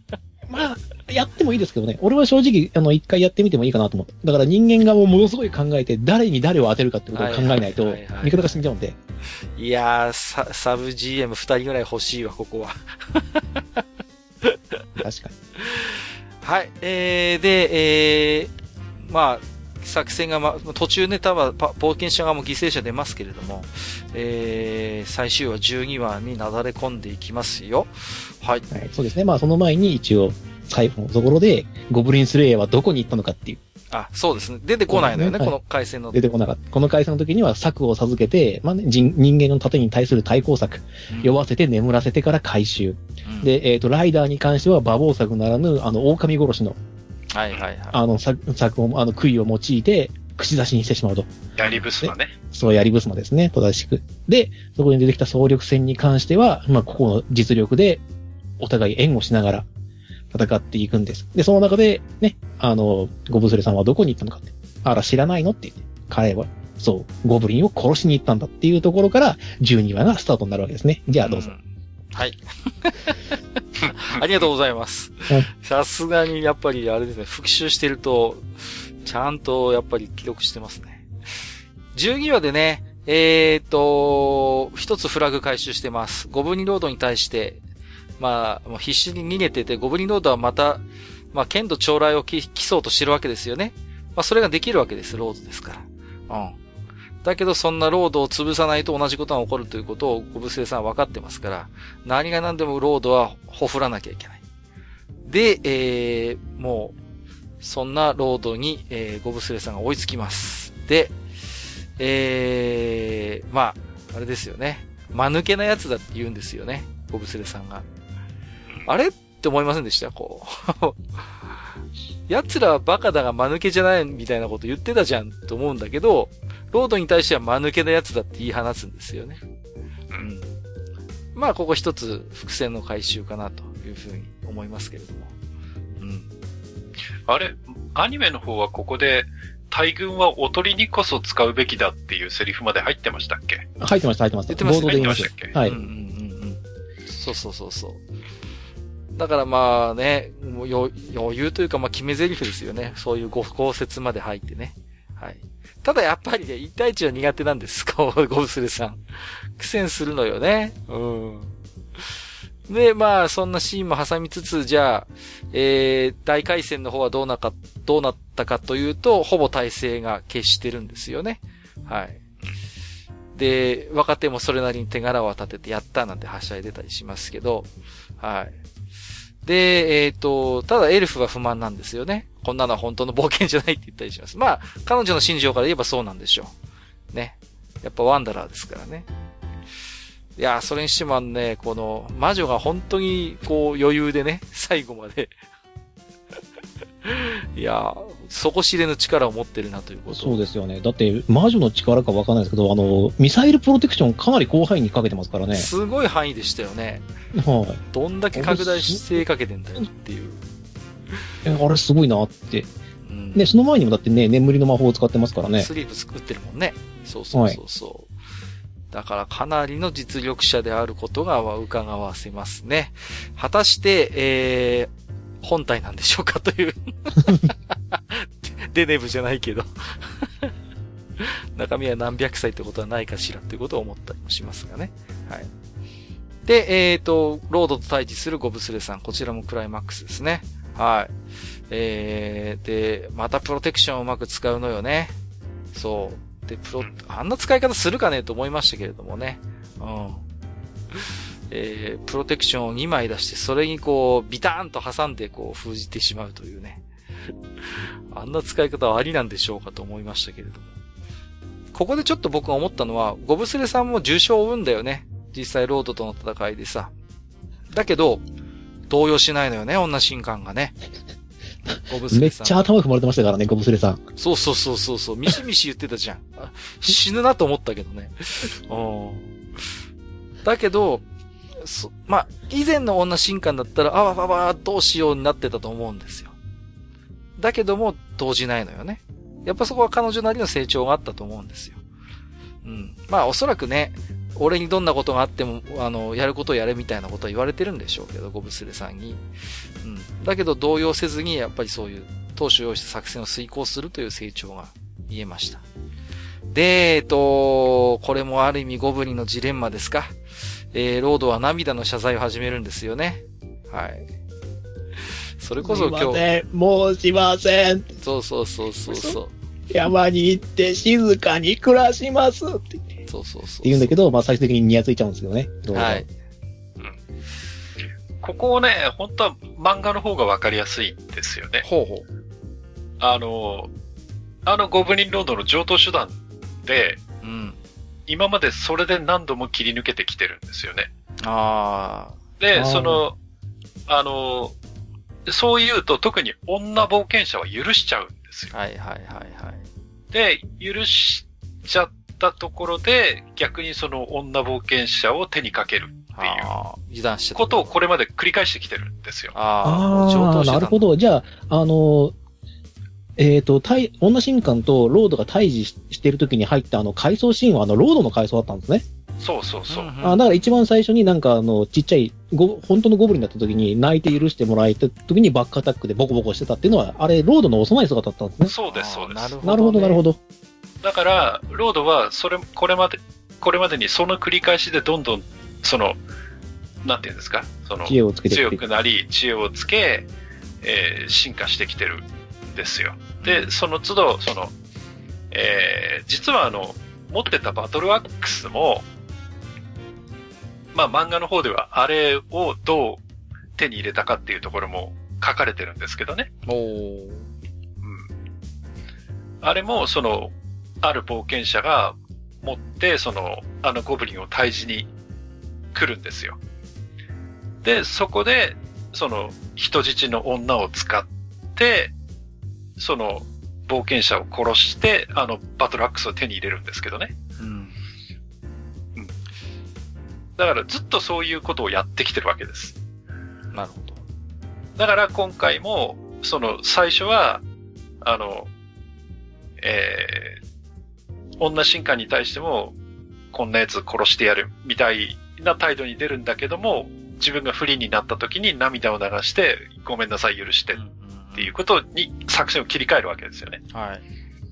まあ、やってもいいですけどね。俺は正直、あの、一回やってみてもいいかなと思う。だから人間がもうものすごい考えて、誰に誰を当てるかってことを考えないと、味方が死んじゃうんで。 いやー、サ、サブ ジーエム二 人ぐらい欲しいわ、ここは。 確かに。 はい。えー、で、えー、まあ、作戦が、ま、途中ね、多分、冒険者側も犠牲者出ますけれども、えー、最終話じゅうにわになだれ込んでいきますよ。はい。 はい、そうですね。まあ、その前に一応、最後のところで、ゴブリンスレイヤーはどこに行ったのかっていう。 あ、そうですね。出てこないのよね、ねこの回戦の。 出てこなかった。この回戦の時には策を授けて、まあね、人人間の盾に対する対抗策、うん、酔わせて眠らせてから回収。うん、で、えっ、ー、と、ライダーに関しては馬防策ならぬ、あの、狼殺しの、 はいはいはい。 あの、策、策を、あの、杭を用いて、口出しにしてしまうと。 やりぶすまね。 そう、やりぶすまですね。正しく。で、そこに出てきた総力戦に関しては、まあ、ここの実力で、お互い援護しながら、戦っていくんです。で、その中で、ね、あの、ゴブスレさんはどこに行ったのかって。あら、知らないのって言って、彼は、そう、ゴブリンを殺しに行ったんだっていうところから、じゅうにわがスタートになるわけですね。じゃあ、どうぞ。うんはい。ありがとうございます。さすがにやっぱりあれですね、復習してると、ちゃんとやっぱり記録してますね。じゅうにわでね、えーっと、一つフラグ回収してます。ゴブリンロードに対して、まあ、もう必死に逃げてて、ゴブリンロードはまた、まあ、剣道将来をき競そうとしてるわけですよね。まあ、それができるわけです、ロードですから。うん。だけどそんなロードを潰さないと同じことが起こるということをゴブスレさんは分かってますから、何が何でもロードはほふらなきゃいけない。で、えー、もう、そんなロードに、えー、ゴブスレさんが追いつきます。で、えー、まあ、あれですよね。間抜けなやつだって言うんですよね。ゴブスレさんが。あれって思いませんでしたこう。奴らはバカだが間抜けじゃないみたいなこと言ってたじゃんと思うんだけど、ロードに対しては間抜けなやつだって言い放つんですよね。うん。まあ、ここ一つ伏線の回収かなというふうに思いますけれども。うん。 あれ、アニメの方はここで、大軍はおとりにこそ使うべきだっていうセリフまで入ってましたっけ？ 入ってました、入ってました。 言ってました、 ボードで言いましたっけ？ はい。 うんうんうんうん。そうそうそうそう。だからまあね、もう余裕というかまあ決め台詞ですよね。そういうご考説まで入ってね。はい。ただやっぱりね、一対一は苦手なんです。ゴブスレさん。苦戦するのよね。うん。で、まあ、そんなシーンも挟みつつ、じゃあ、えー、大回戦の方はどうなか、どうなったかというと、ほぼ体制が決してるんですよね。はい。で、若手もそれなりに手柄を立ててやったなんてはしゃいでたりしますけど、はい。で、えっと、ただエルフは不満なんですよね。こんなのは本当の冒険じゃないって言ったりします。まあ、彼女の心情から言えばそうなんでしょう。ね。やっぱワンダラーですからね。いや、それにしてもね、この魔女が本当にこう余裕でね、最後まで。いや、底知れぬ力を持ってるなということ。 そうですよね。だって魔女の力かわかんないですけど、あの、ミサイルプロテクションかなり広範囲にかけてますからね。 すごい範囲でしたよね。 はい。 どんだけ拡大してかけてんだよっていう。 え、あれすごいなって。うん、ね、その前にもだってね、眠りの魔法を使ってますからね。 スリープ作ってるもんね。そうそうそうそう。はい、だからかなりの実力者であることが伺わせますね。果たして、えー、本体なんでしょうかという。デネブじゃないけど。中身は何百歳ってことはないかしらっていうことを思ったりもしますがね。はい。で、えっと、ロードと対峙するゴブスレさん。こちらもクライマックスですね。はい。えー、で、またプロテクションをうまく使うのよね。そう。で、プロ、あんな使い方するかねと思いましたけれどもね。うん。えー、プロテクションをにまい出して、それにこう、ビターンと挟んでこう、封じてしまうというね。あんな使い方はありなんでしょうかと思いましたけれども。ここでちょっと僕が思ったのは、ゴブスレさんも重傷を負うんだよね。実際ロードとの戦いでさ。だけど、動揺しないのよね、女神官がね。ゴブスレさん。 めっちゃ頭踏まれてましたからね、ゴブスレさん。 そうそうそうそうそう、ミシミシ言ってたじゃん。死ぬなと思ったけどね。だけど、そまあ、以前の女神官だったら、あわわわ、どうしようになってたと思うんですよ。だけども、動じないのよね。やっぱそこは彼女なりの成長があったと思うんですよ。うん。まあ、おそらくね、 俺にどんなことがあっても、あの、やることをやれみたいなことは言われてるんでしょうけど、ゴブスレさんに。うん。だけど動揺せずに、やっぱりそういう、当初用意した作戦を遂行するという成長が見えました。で、えっと、これもある意味ゴブリンのジレンマですか。えー、ロードは涙の謝罪を始めるんですよね。はい。それこそ今日。すいません、もうしません。 そうそうそうそうそう。 山に行って静かに暮らしますって言って。 そうそうそうそう。 って言うんだけど、まあ最終的にニヤついちゃうんですけどね。 はい。 うん。ここをね、本当は漫画の方がわかりやすいんですよね。 ほうほう。 あの、あのゴブリンロードの上等手段で、 うん。 今までそれで何度も切り抜けてきてるんですよね。 ああ。 で、その、あの、そう言うと特に女冒険者は許しちゃうんですよ。 はいはいはいはい。 で、許しちゃったところで、逆にその女冒険者を手にかけるっていう油断してことをこれまで繰り返してきてるんですよ。 ああ、なるほど。じゃあ、あの、えっ、ー、と、対、女神官とロードが対峙している時に入ったあの回想シーンはあのロードの回想だったんですね。 そうそうそう。うんうん、あだから一番最初になんかあの、ちっちゃい、ご、本当のゴブリンだった時に泣いて許してもらえた時にバックアタックでボコボコしてたっていうのは、あれ、ロードの幼い姿だったんですね。 そうです、そうです。 なるほど、なるほど、なるほど。 だから、ロードは、それ、これまで、これまでにその繰り返しでどんどん、その、なんていうんですか、その、 知恵をつけて強くなり、知恵をつけ、えー、進化してきてるんですよ。で、その都度、その、えー、実はあの、持ってたバトルアックスも、まあ漫画の方ではあれをどう手に入れたかっていうところも書かれてるんですけどね。 おー。 うん。あれも、その、ある冒険者が持って、その、あのゴブリンを退治に来るんですよ。で、そこで、その、人質の女を使って、その、冒険者を殺して、あの、バトルアックスを手に入れるんですけどね。 うん。 うん。だからずっとそういうことをやってきてるわけです。 なるほど。 だから今回も、その、最初は、あの、えー、女神官に対しても、こんなやつ殺してやる、みたいな態度に出るんだけども、自分が不利になった時に涙を流して、ごめんなさい、許して、っていうことに作戦を切り替えるわけですよね。 はい。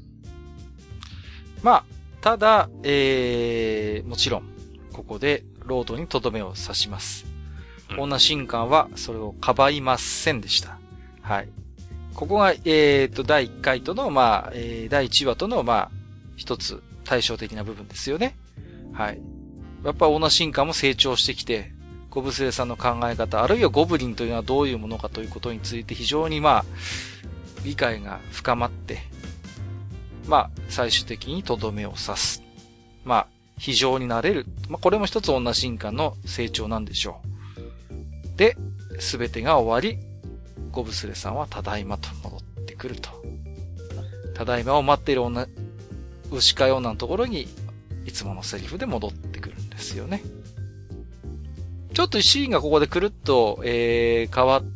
まあ、ただ、えー、もちろん、ここで、ロードにとどめを刺します。うん、女神官はそれをかばいませんでした。はい。ここが、えーと、だいいっかいとの、まあ、えー、だいいちわとの、まあ、一つ対照的な部分ですよね。はい。やっぱ女神官も成長してきて、ゴブスレさんの考え方、あるいはゴブリンというのはどういうものかということについて非常にまあ、理解が深まって、まあ、最終的にとどめを刺す。まあ、非常になれる。まあ、これも一つ女神官の成長なんでしょう。で、すべてが終わり、ゴブスレさんはただいまと戻ってくると。ただいまを待っている女、牛飼い女のところに、いつものセリフで戻ってくるんですよね。ちょっとシーンがここでくるっと、えー、変わって、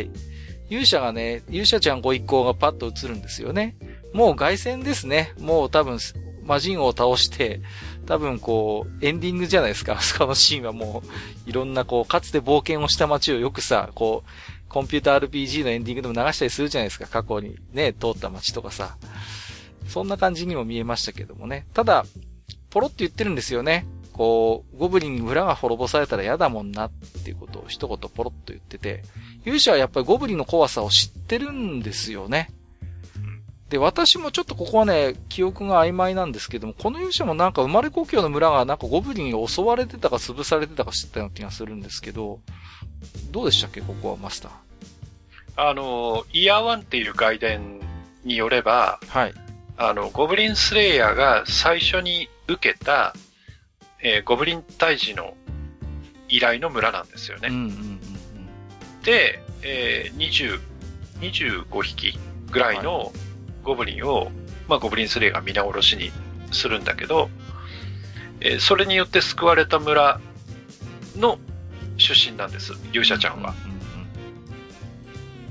勇者がね、勇者ちゃんご一行がパッと映るんですよね。もう凱旋ですね。もう多分、魔人王を倒して、多分こう、エンディングじゃないですか。そのシーンはもう、いろんなこう、かつて冒険をした街をよくさ、こう、コンピューター アールピージー のエンディングでも流したりするじゃないですか。過去にね、通った街とかさ。そんな感じにも見えましたけどもね。ただ、ポロって言ってるんですよね。こう、ゴブリンに村が滅ぼされたら嫌だもんなっていうことを一言ポロッと言ってて、勇者はやっぱりゴブリンの怖さを知ってるんですよね。で、私もちょっとここはね、記憶が曖昧なんですけども、この勇者もなんか生まれ故郷の村がなんかゴブリンに襲われてたか潰されてたか知ったような気がするんですけど、どうでしたっけ、ここはマスター。 あの、イヤーワンっていう外伝によれば、 はい。 あの、ゴブリンスレイヤーが最初に受けた、えー、ゴブリン退治の依頼の村なんですよね。 うんうんうんうん、 で、えー、にじゅう、にじゅうごひきぐらいのゴブリンを、はい、まあ、ゴブリンスレイヤーが皆殺しにするんだけど、えー、それによって救われた村の出身なんです、勇者ちゃんは。うんうんうん、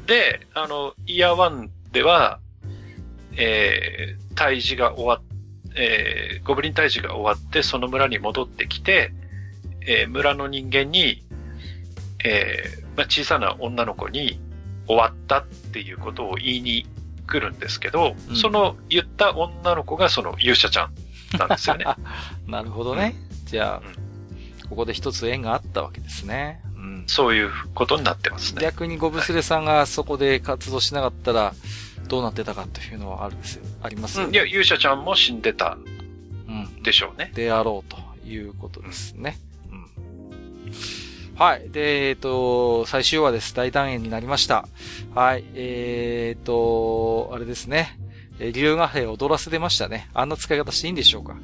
で、あの、イヤーワンでは、えー、退治が終わっ、 えー、ゴブリン退治が終わってその村に戻ってきて、えー、村の人間に、えーまあ、小さな女の子に終わったっていうことを言いに来るんですけど、うん、その言った女の子がその勇者ちゃんなんですよね。 なるほどね。うん、じゃあ、うん、ここで一つ縁があったわけですね。うん、 そういうことになってますね。 逆にゴブスレさんがそこで活動しなかったらどうなってたかというのはあるんですよ。ありますよね。 うん、いや、勇者ちゃんも死んでたでしょうね。 であろうということですね。うん。はい。で、えっと、最終話です。大団円になりました。はい。えー、っと、あれですね。龍河兵踊らせてましたね。あんな使い方していいんでしょうか。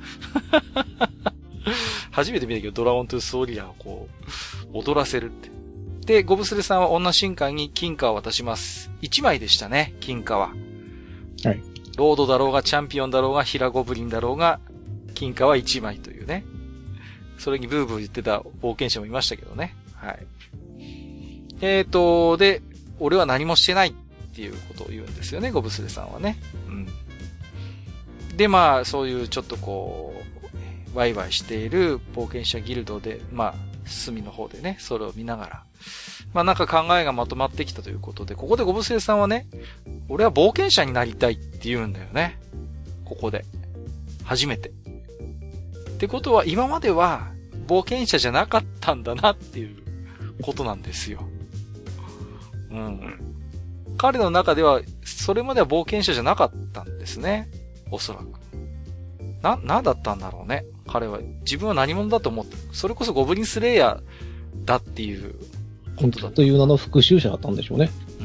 初めて見たけど、ドラゴントゥースオリアをこう、踊らせるって。で、ゴブスレさんは女神官に金貨を渡します。一枚でしたね、金貨は。 はい。 ロードだろうが、チャンピオンだろうが、ヒラゴブリンだろうが、金貨は一枚というね。それにブーブー言ってた冒険者もいましたけどね。はい。えーと、で、俺は何もしてないっていうことを言うんですよね、ゴブスレさんはね。うん。で、まあ、そういうちょっとこう、ワイワイしている冒険者ギルドで、まあ、隅の方でね、それを見ながら。まあなんか考えがまとまってきたということで、ここでゴブスレさんはね、俺は冒険者になりたいって言うんだよね。ここで。初めて。ってことは今までは冒険者じゃなかったんだなっていうことなんですよ。うん。彼の中では、それまでは冒険者じゃなかったんですね。おそらく。な、なんだったんだろうね。彼は自分は何者だと思って、それこそゴブリンスレイヤーだっていうことだった。 という名の復讐者だったんでしょうね。 うん。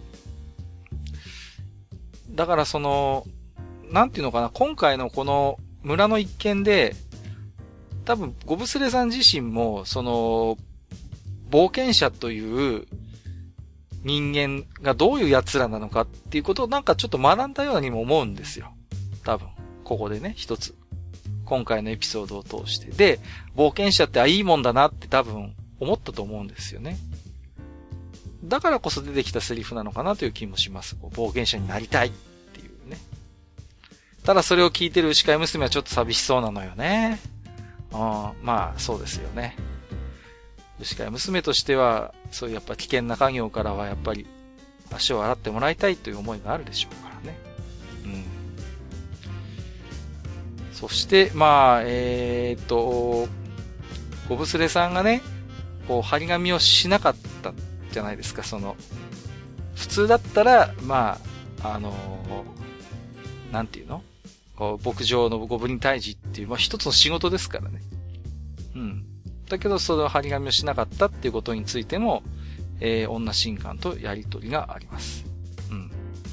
だからその、なんていうのかな、今回のこの村の一件で、多分ゴブスレさん自身も、その、冒険者という人間がどういう奴らなのかっていうことをなんかちょっと学んだようにも思うんですよ。多分。ここでね、一つ。今回のエピソードを通して。で、冒険者ってあ、いいもんだなって多分思ったと思うんですよね。だからこそ出てきたセリフなのかなという気もします。冒険者になりたいっていうね。ただそれを聞いてる牛飼い娘はちょっと寂しそうなのよね。うん、まあ、そうですよね。牛飼い娘としては、そういうやっぱ危険な家業からはやっぱり足を洗ってもらいたいという思いがあるでしょうからね。うん。そして、まあ、えー、っと、ゴブスレさんがね、こう、張り紙をしなかったじゃないですか、その、普通だったら、まあ、あのー、なんていうの？こう牧場のゴブリン退治っていう、まあ一つの仕事ですからね。うん。だけど、その張り紙をしなかったっていうことについても、えー、女神官とやりとりがあります。うん。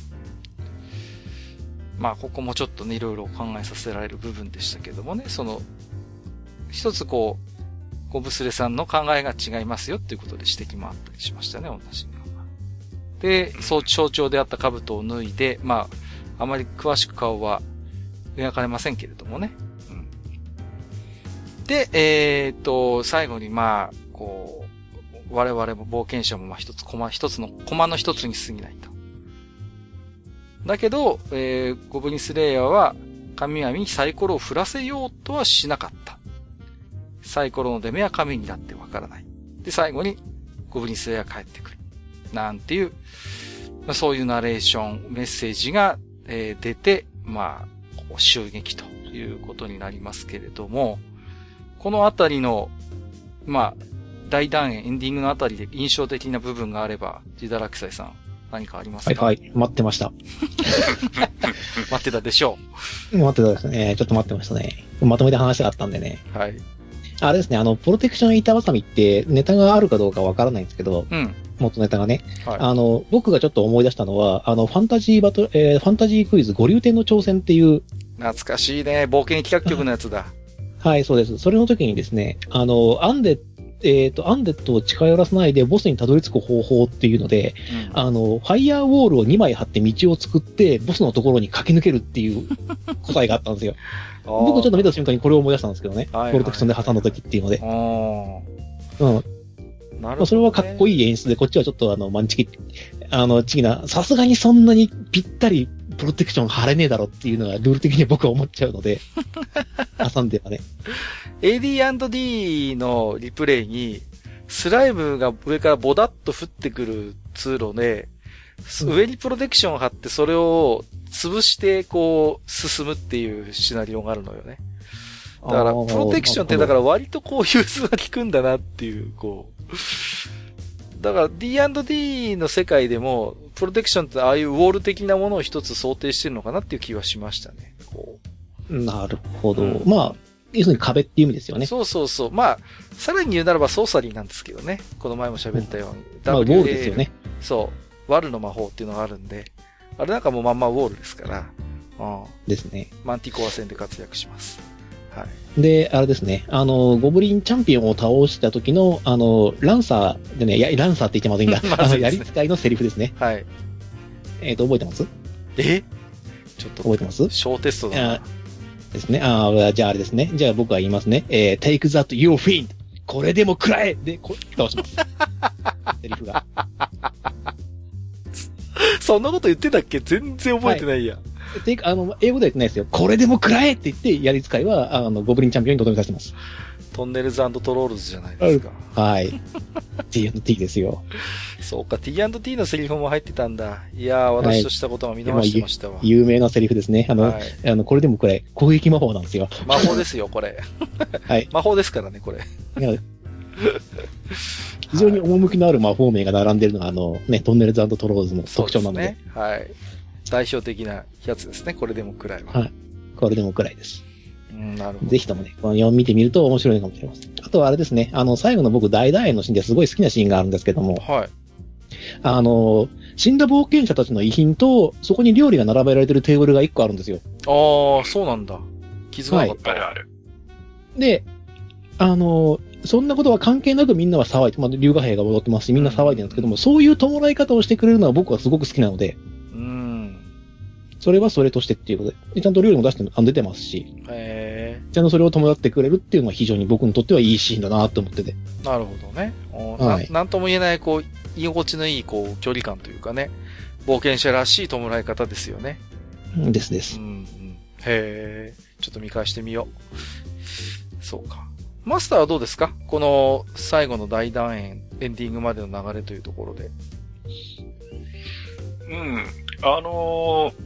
まあ、ここもちょっとね、いろいろ考えさせられる部分でしたけどもね、その、一つこう、ゴブスレさんの考えが違いますよっていうことで指摘もあったりしましたね、女神官が。で、そう象徴であった兜を脱いで、まあ、あまり詳しく顔は描かれませんけれどもね。うん、で、えー、っと、最後にまあ、こう、我々も冒険者もまあ一つ、コマ、一つの、コマの一つに過ぎないと。だけど、えー、ゴブリンスレイヤーは神々にサイコロを振らせようとはしなかった。サイコロの出目は神にだってわからない。で、最後にゴブリンスレイヤーが帰ってくる。なんていう、まあ、そういうナレーション、メッセージが、えー、出て、まあ、こう襲撃ということになりますけれども、このあたりの、まあ、大団円、エンディングのあたりで印象的な部分があれば、ジダラクサイさん、何かありますか？ はいはい、待ってました。 待ってたでしょう。待ってたですね。ちょっと待ってましたね。まとめて話があったんでね。 はい。 あれですね、あの、プロテクション板挟みってネタがあるかどうかわからないんですけど、 うん。 元ネタがね、 はい。 あの、僕がちょっと思い出したのは、あの、ファンタジーバトル、えー、ファンタジークイズ五竜天の挑戦っていう。 懐かしいね。冒険企画局のやつだ。 はい、そうです。それの時にですね、あの、アンデえっ、ー、と、アンデッドを近寄らせないでボスにたどり着く方法っていうので、うん、あの、ファイヤーウォールをにまい張って道を作って、ボスのところに駆け抜けるっていう答えがあったんですよ。僕ちょっと見た瞬間にこれを思い出したんですけどね。プロテクションで挟んだ時っていうので。うん。なるほどね。まあ、それはかっこいい演出で、こっちはちょっとあの、マンチキ、あの、チキな、さすがにそんなにぴったりプロテクション貼れねえだろっていうのがルール的に僕は思っちゃうので、挟んではね。 エーディーアンドディー のリプレイに、スライムが上からボダッと降ってくる通路で、うん、上にプロテクションを貼ってそれを潰してこう進むっていうシナリオがあるのよね。だから、プロテクションってだから割とこう融通が効くんだなっていう、こう。だから ディーアンドディー の世界でも、プロテクションってああいうウォール的なものを一つ想定してるのかなっていう気はしましたね。こうなるほど。うん、まあ、要するに壁っていう意味ですよね。 そうそうそう。まあ、さらに言うならばソーサリーなんですけどね。この前も喋ったように。 うん、まあ、ウォールですよね。 そう。ワルの魔法っていうのがあるんで、あれなんかもうまんまウォールですから。 うん。ですね。 マンティコア戦で活躍します。はい。 で、あれですね。あの、ゴブリンチャンピオンを倒した時の、あの、ランサーでね、いや、ランサーって言ってまずいんだ。あの、やり使いのセリフですね。 はい。 えっと、覚えてます？ えちょっと。 覚えてます？ 小テストだな。 ですね。ああ、じゃああれですね。じゃあ僕は言いますね。えー、take that your fiend! これでも食らえで、こ倒します。セリフが。 そんなこと言ってたっけ？全然覚えてないや。 はい、てか、あの、英語では言ってないですよ。これでも食らえって言って、やり使いは、あの、ゴブリンチャンピオンにとどめさせてます。 トンネルズ&トロールズじゃないですか。 はい。ティーアンドティー ですよ。 そうか、ティーアンドティー のセリフも入ってたんだ。いやー、私としたことは見逃してましたわ。 はい、有名なセリフですね。あの、はい、あの、これでもこれ、攻撃魔法なんですよ。 魔法ですよ、これ。はい。魔法ですからね、これ。 非常に趣のある魔法名が並んでるのが、あの、ね、トンネルズ&トロールズの特徴なので。 ね。はい。代表的なやつですね。これでもくらいは。 はい。これでもくらいです。 うん、なるほど。 ぜひともね、このよん見てみると面白いかもしれません。あとはあれですね、あの、最後の僕大団円のシーンですごい好きなシーンがあるんですけども。 はい。 あの、死んだ冒険者たちの遺品と、そこに料理が並べられてるテーブルがいっこあるんですよ。 ああ、そうなんだ。気づかなかった。 はい、あるある。 で、あの、そんなことは関係なくみんなは騒いで、まあ、龍河兵が戻ってますし、みんな騒いでるんですけども、うん、そういう弔い方をしてくれるのは僕はすごく好きなので、 うん。 それはそれとしてっていうことで、でちゃんと料理も出して、あ出てますし、 へちゃんとそれを弔ってくれるっていうのは非常に僕にとってはいいシーンだなと思ってて。 なるほどね。はい、な, なんとも言えない、こう、居心地のいい、こう、距離感というかね、冒険者らしい弔い方ですよね。 ですです。 うんうん、へえ、ちょっと見返してみよう。そうか。マスターはどうですか？この最後の大団円、エンディングまでの流れというところで。 うん。あのー、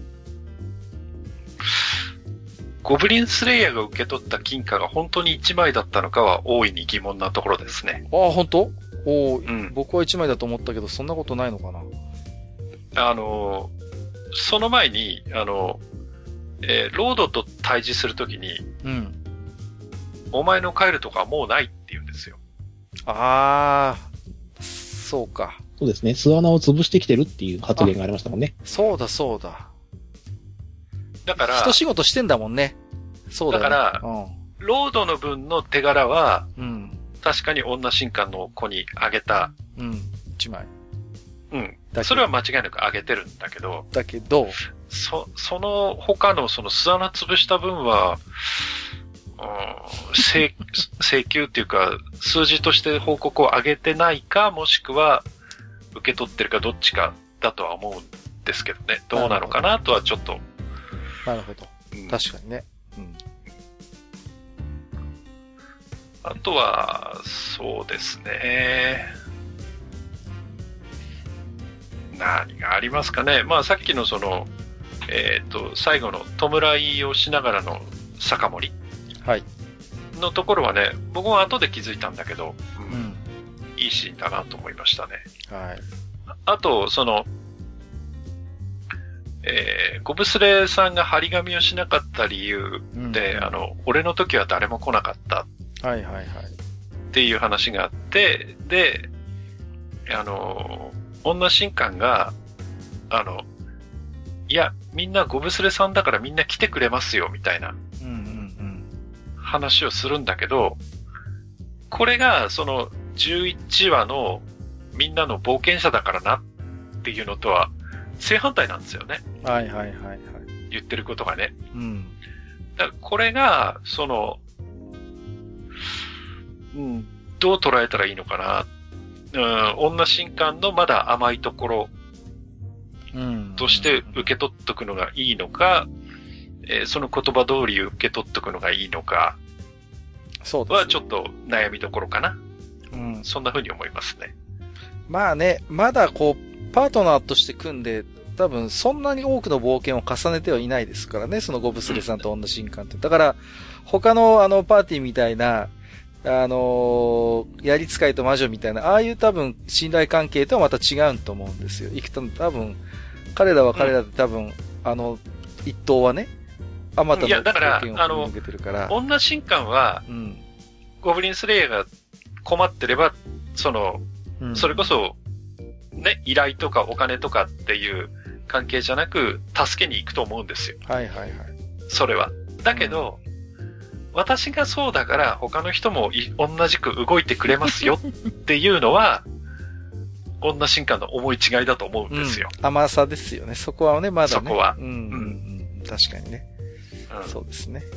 ゴブリンスレイヤーが受け取った金貨が本当にいちまいだったのかは大いに疑問なところですね。 ああ、本当？お、うん、僕はいちまいだと思ったけど、そんなことないのかな？ あのー、その前に、あの、えー、ロードと対峙するときに、 うん。 お前の帰るとこはもうないって言うんですよ。 ああ、そうか。 そうですね。巣穴を潰してきてるっていう発言がありましたもんね。 そうだそうだ。 だから、 一仕事してんだもんね。そうだよね。 だから、うん、ロードの分の手柄は、 うん、 確かに女神官の子にあげた。 うん、一枚。 うん。それは間違いなくあげてるんだけど。 だけど、 そ、その他のその巣穴潰した分は、うん、請、請求っていうか、数字として報告を上げてないか、もしくは、受け取ってるかどっちかだとは思うんですけどね。どうなのかなとはちょっと。 なるほど。うん、確かにね。うん。 あとは、そうですね。何がありますかね。まあさっきのその、えっと、最後の弔いをしながらの酒盛り。 はい。 のところはね、僕も後で気づいたんだけど、 うん。うん、 いいシーンだなと思いましたね。 はい。 あと、その、えー、ゴブスレさんが張り紙をしなかった理由で、うん、あの、俺の時は誰も来なかった。 はいはいはい。 っていう話があって、で、あの、女神官が、あの、いや、みんなゴブスレさんだからみんな来てくれますよ、みたいな話をするんだけど、これが、その、じゅういちわのみんなの冒険者だからなっていうのとは正反対なんですよね。 はいはいはいはい。 言ってることがね。 うん。 だからこれが、その、うん、どう捉えたらいいのかな。うん、女神官のまだ甘いところ。 うん。 として受け取っとくのがいいのか、えー、その言葉通り受け取っとくのがいいのか、そうですね。はちょっと悩みどころかな。うん。そんな風に思いますね。 まあね、まだこう、パートナーとして組んで、多分そんなに多くの冒険を重ねてはいないですからね、そのゴブスレさんと女神官って。だから、他のあのパーティーみたいな、あのー、やり使いと魔女みたいな、ああいう多分信頼関係とはまた違うと思うんですよ。いくと多分、彼らは彼らで多分、うん、あの、一党はね、あまたの冒険を受けてるから。女神官は、うん、ゴブリンスレイヤーが困ってれば、その、うん、それこそ、ね、依頼とかお金とかっていう関係じゃなく、助けに行くと思うんですよ。 はいはいはい。 それは。だけど、うん、私がそうだから他の人も同じく動いてくれますよっていうのは、女神官の思い違いだと思うんですよ。 うん、甘さですよね。そこはね、まだね。 そこは。 うん。うんうん、確かにね、うん。そうですね。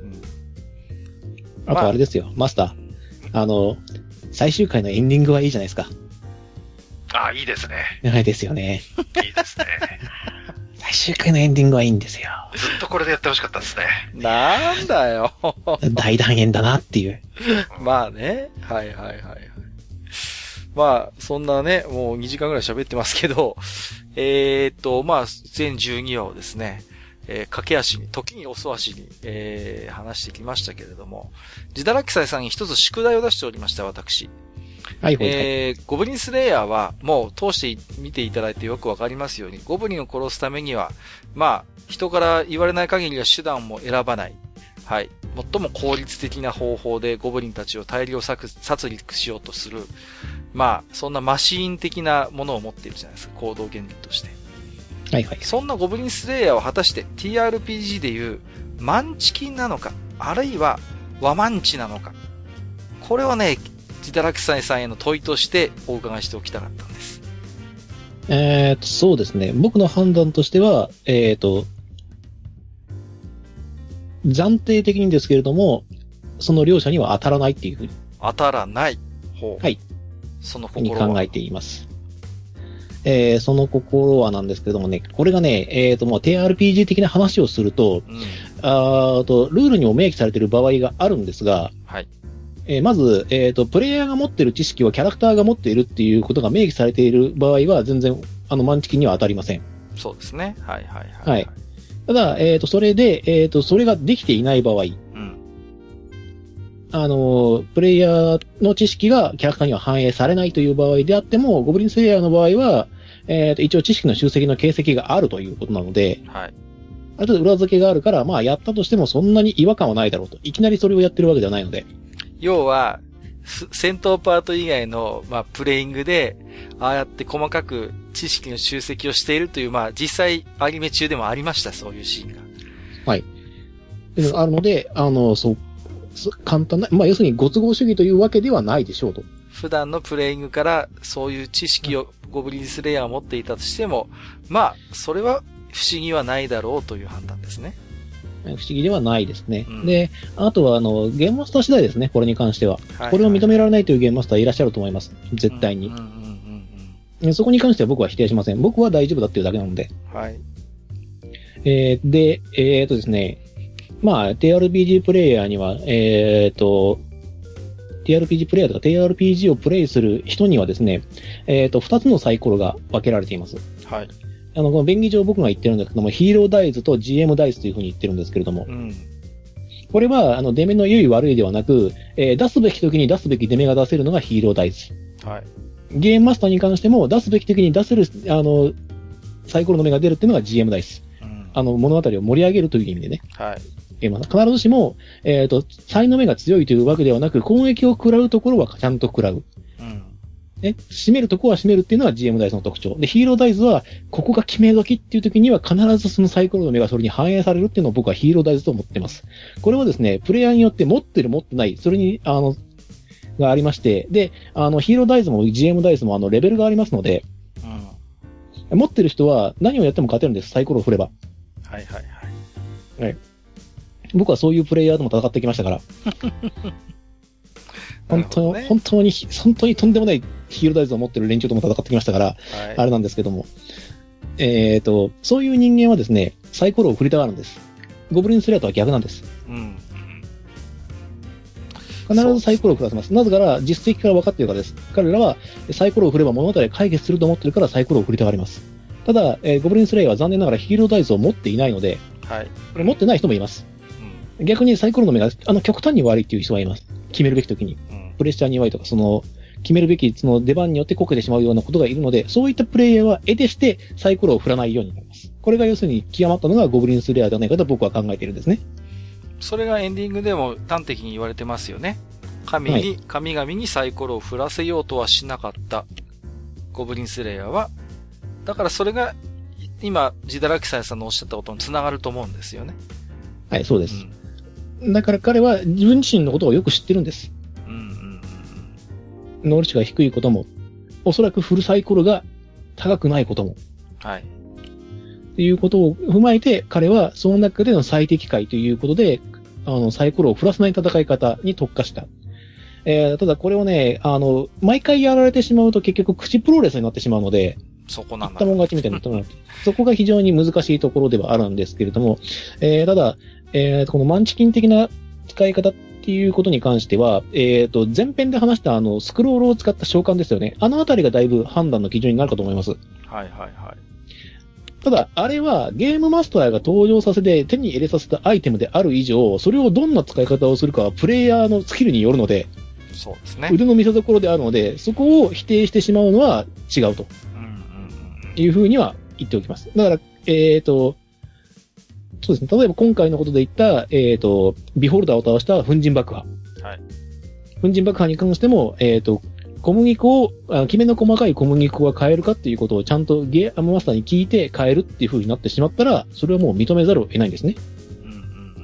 うん、あとあれですよ、まあ、マスター。あの、最終回のエンディングはいいじゃないですか。 ああ、いいですね。 はいですよね。 いいですね。 最終回のエンディングはいいんですよ。 ずっとこれでやってほしかったですね。 なんだよ。 大団円だなっていう。 まあね。はいはいはいはい。まあ、そんなね、もうにじかんぐらい喋ってますけど、えー、っと、まあ、全じゅうにわをですね、えー、駆け足に、時に遅足に、えー、話してきましたけれども、ジダラキサイさんに一つ宿題を出しておりました、私。はいはいはい。えー、ゴブリンスレイヤーは、もう通して見ていただいてよくわかりますように、ゴブリンを殺すためには、まあ、人から言われない限りは手段も選ばない。はい。最も効率的な方法でゴブリンたちを大量殺戮しようとする。まあ、そんなマシーン的なものを持っているじゃないですか、行動原理として。 はいはい。 そんなゴブリンスレイヤーを果たして ティーアールピージー でいうマンチキンなのか、あるいはワマンチなのか。これをね、ジダラキサイさんへの問いとしてお伺いしておきたかったんです。 えーと、そうですね。僕の判断としては、えーと、暫定的にですけれども、その両者には当たらないっていうふうに。 当たらない。ほう。 はい。 その心は。 に考えています。えー、その心はなんですけれどもね、これがね、えーと、もう ティーアールピージー 的な話をすると、うん、あと、ルールにも明記されている場合があるんですが、 はい。 えー、まず、えっと、プレイヤーが持っている知識はキャラクターが持っているっていうことが明記されている場合は、全然、あの、マンチキンには当たりません。 そうですね。はいはいはい、 はい。はい。ただ、えっと、それで、えっと、それができていない場合、うん。あの、プレイヤーの知識がキャラクターには反映されないという場合であっても、ゴブリンスレイヤーの場合は、えっと、一応知識の集積の形跡があるということなので、はい。ある程度裏付けがあるから、まあ、やったとしてもそんなに違和感はないだろうと。いきなりそれをやってるわけではないので。 要は、戦闘パート以外の、まあ、プレイングで、ああやって細かく知識の集積をしているという、まあ、実際、アニメ中でもありました、そういうシーンが。 はい。あるので、あの、そう、簡単な、まあ、要するにご都合主義というわけではないでしょうと。 普段のプレイングから、そういう知識をゴブリンスレイヤーを持っていたとしても、まあ、それは不思議はないだろうという判断ですね。 不思議ではないですね。うん、で、あとは、あの、ゲームマスター次第ですね、これに関しては。はいはい、これを認められないというゲームマスターいらっしゃると思います。絶対に。うんうんうんうん、そこに関しては僕は否定しません。僕は大丈夫だっていうだけなので。 はい。 えー、で、えーとですね、まあ、ティーアールピージー プレイヤーには、えーと、ティーアールピージー プレイヤーとか ティーアールピージー をプレイする人にはですね、えーと、二つのサイコロが分けられています。 はい。 あの、この便宜上僕が言ってるんですけども、ヒーローダイズと ジーエム ダイスというふうに言ってるんですけれども、うん、これは、あの、出目の良い悪いではなく、えー、出すべき時に出すべき出目が出せるのがヒーローダイズ。 はい。 ゲームマスターに関しても、出すべき時に出せる、あの、サイコロの目が出るっていうのが ジーエム ダイス。うん、あの、物語を盛り上げるという意味でね。 はい。 ゲームマスター。必ずしも、えっと、才の目が強いというわけではなく、攻撃を食らうところはちゃんと食らう。ね、締めるとこは締めるっていうのが ジーエム ダイスの特徴。で、ヒーローダイスは、ここが決め時っていう時には必ずそのサイコロの目がそれに反映されるっていうのを僕はヒーローダイスと思ってます。これはですね、プレイヤーによって持ってる持ってない、それに、あの、がありまして、で、あの、ヒーローダイスも ジーエム ダイスもあの、レベルがありますので、うん、持ってる人は何をやっても勝てるんです、サイコロを振れば。 はいはいはい。 はい。僕はそういうプレイヤーとも戦ってきましたから。本当、ね、本当に、本当にとんでもないヒーローダイズを持ってる連中とも戦ってきましたから、はい、あれなんですけども。 えっと、そういう人間はですね、サイコロを振りたがるんです。ゴブリンスレイヤーとは逆なんです。うん。必ずサイコロを振らせます。なぜなら、実績から分かっているからです。彼らはサイコロを振れば物語解決すると思っているからサイコロを振りたがります。ただ、えー、ゴブリンスレイヤーは残念ながらヒーローダイスを持っていないので、はい。これ持ってない人もいます。うん、逆にサイコロの目が、あの、極端に悪いっていう人はいます。決めるべき時に。うん、プレッシャーに弱いとか、その、決めるべき、その出番によってこけてしまうようなことがいるので、そういったプレイヤーは得てしてサイコロを振らないようになります。これが要するに極まったのがゴブリンスレイヤーではないかと僕は考えているんですね。 それがエンディングでも端的に言われてますよね。神に、はい、神々にサイコロを振らせようとはしなかったゴブリンスレイヤーは、だからそれが今、ジダラキサイさんのおっしゃったことにつながると思うんですよね。 はい、そうです。うん、だから彼は自分自身のことをよく知ってるんです。うんうんうん、能力値が低いことも、おそらくフルサイコロが高くないことも。はい。っていうことを踏まえて、彼はその中での最適解ということで、あの、サイコロを振らせない戦い方に特化した。えー、ただこれをね、あの、毎回やられてしまうと結局口プロレスになってしまうので、 そこなんだ。 言ったもん勝ちみたいになってもらって、そこが非常に難しいところではあるんですけれども、えー、ただ、えー、このマンチキン的な使い方っていうことに関しては、えーと、前編で話したあの、スクロールを使った召喚ですよね。あのあたりがだいぶ判断の基準になるかと思います。はいはいはい。ただ、あれはゲームマスターが登場させて手に入れさせたアイテムである以上、それをどんな使い方をするかはプレイヤーのスキルによるので、 そうですね。 腕の見せ所であるので、そこを否定してしまうのは違うと。いうふうには言っておきます。だから、えっと、そうですね。例えば今回のことで言った、えっと、ビホルダーを倒した粉塵爆破。はい。粉塵爆破に関しても、えっと、小麦粉を、あきめの細かい小麦粉が買えるかっていうことをちゃんとゲームマスターに聞いて買えるっていう風になってしまったら、それはもう認めざるを得ないんですね。うんうん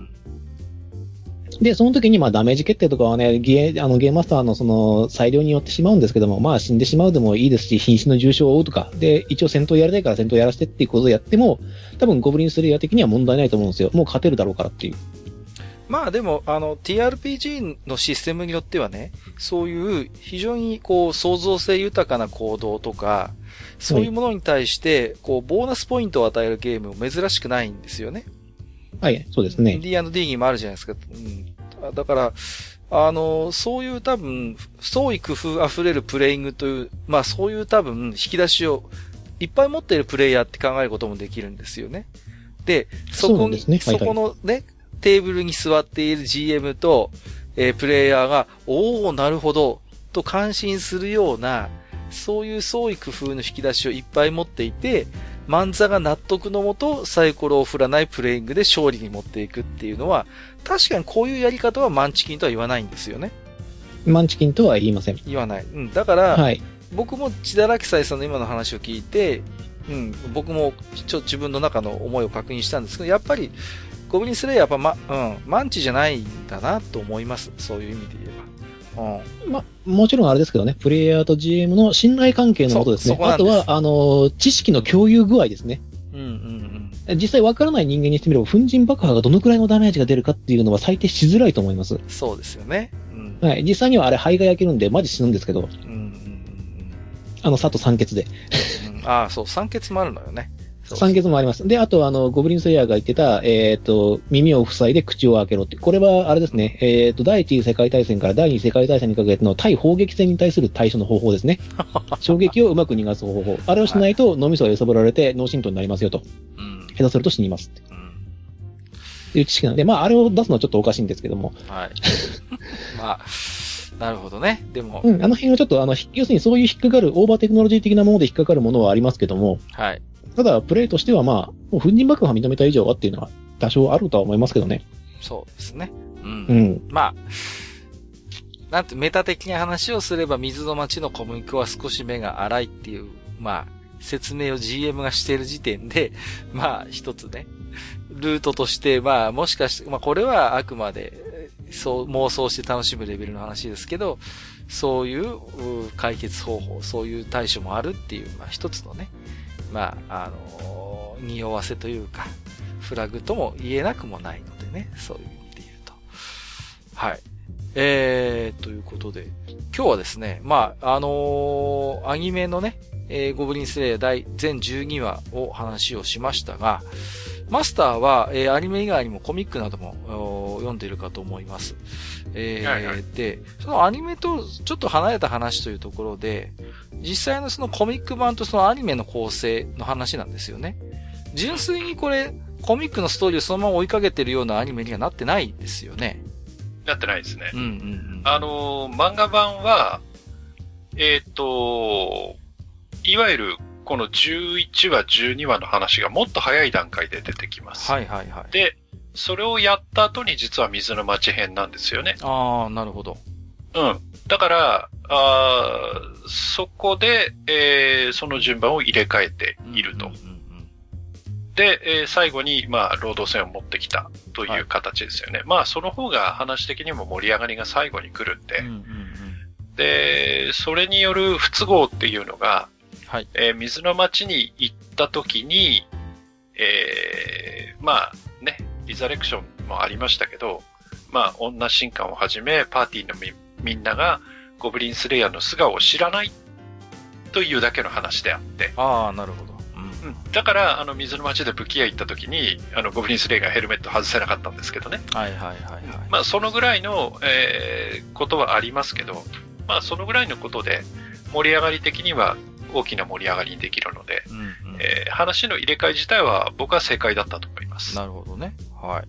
うん、で、その時にまあダメージ決定とかはね、ゲー、あのゲームマスターのその裁量によってしまうんですけども、まあ死んでしまうでもいいですし、瀕死の重傷を負うとか、で、一応戦闘やりたいから戦闘やらせてっていうことをやっても、多分ゴブリンスレイヤー的には問題ないと思うんですよ。もう勝てるだろうからっていう。 まあでも、あの、ティーアールピージー のシステムによってはね、そういう非常にこう、創造性豊かな行動とか、そういうものに対して、こう、ボーナスポイントを与えるゲームも珍しくないんですよね。 はい、そうですね。 ディーアンドディー にもあるじゃないですか。うん。だから、あの、そういう多分、創意工夫溢れるプレイングという、まあそういう多分、引き出しをいっぱい持っているプレイヤーって考えることもできるんですよね。で、そこに、そ,、ねはいはい、そこのね、テーブルに座っている ジーエム と、えー、プレイヤーが、おー、なるほど、と感心するような、そういう創意工夫の引き出しをいっぱい持っていて、マンザが納得のもと、サイコロを振らないプレイングで勝利に持っていくっていうのは、確かにこういうやり方はマンチキンとは言わないんですよね。 マンチキンとは言いません。 言わない。うん。だから、はい、僕も千田ラキサイさんの今の話を聞いて、うん、僕もちょ自分の中の思いを確認したんですけど、やっぱり、ゴブリンスレイヤーやっぱま、うん、マンチじゃないんだなと思います。そういう意味で言えば。うん。ま、もちろんあれですけどね、プレイヤーと ジーエム の信頼関係のことですね。あとは、あの、知識の共有具合ですね。うんうんうん。実際わからない人間にしてみれば、粉塵爆破がどのくらいのダメージが出るかっていうのは最低しづらいと思います。 そうですよね。うん、 はい。実際にはあれ肺が焼けるんで、マジ死ぬんですけど。うんうんうん。あの、佐藤酸欠で。 うん、ああ、そう、酸欠もあるのよね。 酸欠もあります。で、あと、あの、ゴブリンスレイヤーが言ってた、えっと、耳を塞いで口を開けろって。これは、あれですね、えっと、第一次世界大戦から第二次世界大戦にかけての対砲撃戦に対する対処の方法ですね。衝撃をうまく逃がす方法。あれをしないと脳みそが揺さぶられて脳震盪になりますよと。うん。下手すると死にますって。うん。っていう知識なので、まあ、あれを出すのはちょっとおかしいんですけども。はい。 まあ、なるほどね。でも。 うん、あの辺はちょっと、あの、要するにそういう引っかかる、オーバーテクノロジー的なもので引っかかるものはありますけども。はい。ただ、プレイとしてはまあ、もう粉塵爆破認めた以上はっていうのは多少あるとは思いますけどね。 そうですね。うん。うん。まあ、なんてメタ的な話をすれば水の町の小麦粉は少し目が荒いっていう、まあ、説明を ジーエム がしている時点で、まあ、一つね、ルートとして、まあ、もしかして、まあ、これはあくまで、そう、妄想して楽しむレベルの話ですけど、そういう解決方法、そういう対処もあるっていう、まあ、一つのね、まあ、あのー、匂わせというか、フラグとも言えなくもないのでね、そういう意味で言うと。はい。えー、ということで、今日はですね、まあ、あのー、アニメのね、 えー、ゴブリンスレイヤー第全じゅうにわを話をしましたが、マスターは、えー、アニメ以外にもコミックなども読んでいるかと思います。えーはいはい、で、そのアニメとちょっと離れた話というところで、実際のそのコミック版とそのアニメの構成の話なんですよね。純粋にこれ、コミックのストーリーをそのまま追いかけてるようなアニメにはなってないですよね。 なってないですね。 うんうんうん、 あのー、漫画版は、えっと、いわゆるこのじゅういちわ、じゅうにわの話がもっと早い段階で出てきます。 はいはいはい。 で、それをやった後に実は水の町編なんですよね。 ああ、なるほど。 うん。だから、あそこで、えー、その順番を入れ替えていると。うんうんうんうん、で、えー、最後に、まあ、労働戦を持ってきたという形ですよね。はい、まあ、その方が話的にも盛り上がりが最後に来るんで、うんうんうん、で、それによる不都合っていうのが、はい、えー、水の町に行った時に、えー、まあね、リザレクションもありましたけど、まあ女神官をはじめパーティーの み, みんながゴブリンスレイヤーの素顔を知らないというだけの話であって。 ああ、なるほど。 うんうん、だからあの水の町で武器屋行った時にあのゴブリンスレイヤーがヘルメット外せなかったんですけどね。 はいはいはいはい。 まあそのぐらいの、えー、ことはありますけど、まあそのぐらいのことで盛り上がり的には大きな盛り上がりにできるので、うんうんえー、話の入れ替え自体は僕は正解だったと思います。 なるほどね。はい。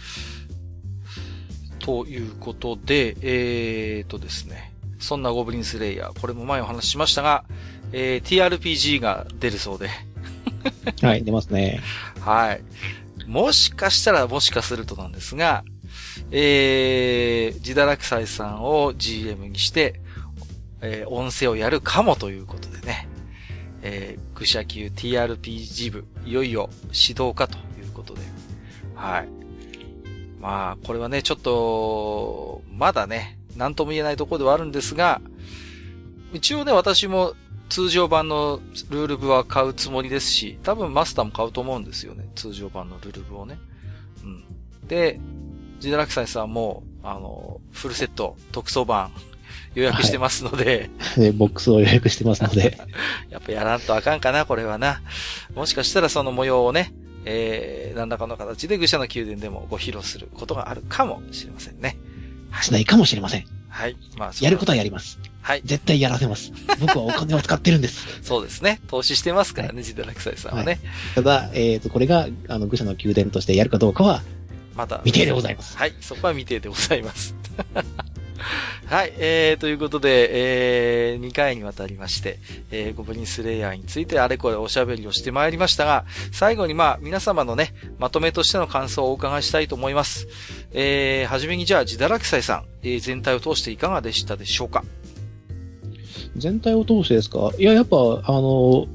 うん、ということで、えーとですね、そんなゴブリンスレイヤー、これも前お話ししましたが、えー、ティーアールピージー が出るそうで。 はい、出ますね。 はい。もしかしたら、もしかするとなんですが、えー、ジダラクサイさんを ジーエム にして、えー、音声をやるかもということでね。えー、愚者級 ティーアールピージー 部、いよいよ始動かということで。はい。まあ、これはね、ちょっと、まだね、なんとも言えないところではあるんですが、一応ね、私も通常版のルール部は買うつもりですし、多分マスターも買うと思うんですよね。通常版のルール部をね。うん。で、ジダラクサイさんも、あの、フルセット、特装版、予約してますので、 はい、ボックスを予約してますので。 やっぱやらんとあかんかな、これはな。もしかしたらその模様をね、えー、何らかの形で愚者の宮殿でもご披露することがあるかもしれませんね。 しないかもしれません。 はい。 まあ、やることはやります。はい。絶対やらせます。僕はお金を使ってるんです。 そうですね。投資してますからね、ジダラクサイさんはね。はい、 ただ、えっと、これが、あの、愚者の宮殿としてやるかどうかは、また、未定でございます。 はい。そこは未定でございます。はい、えー、ということで、えー、にかいにわたりまして、えー、ゴブリンスレイヤーについてあれこれおしゃべりをしてまいりましたが、最後にまあ、皆様のね、まとめとしての感想をお伺いしたいと思います。えー、はじめにじゃあ、ジダラクサイさん、えー、全体を通していかがでしたでしょうか？ 全体を通してですか？いや、やっぱ、あの、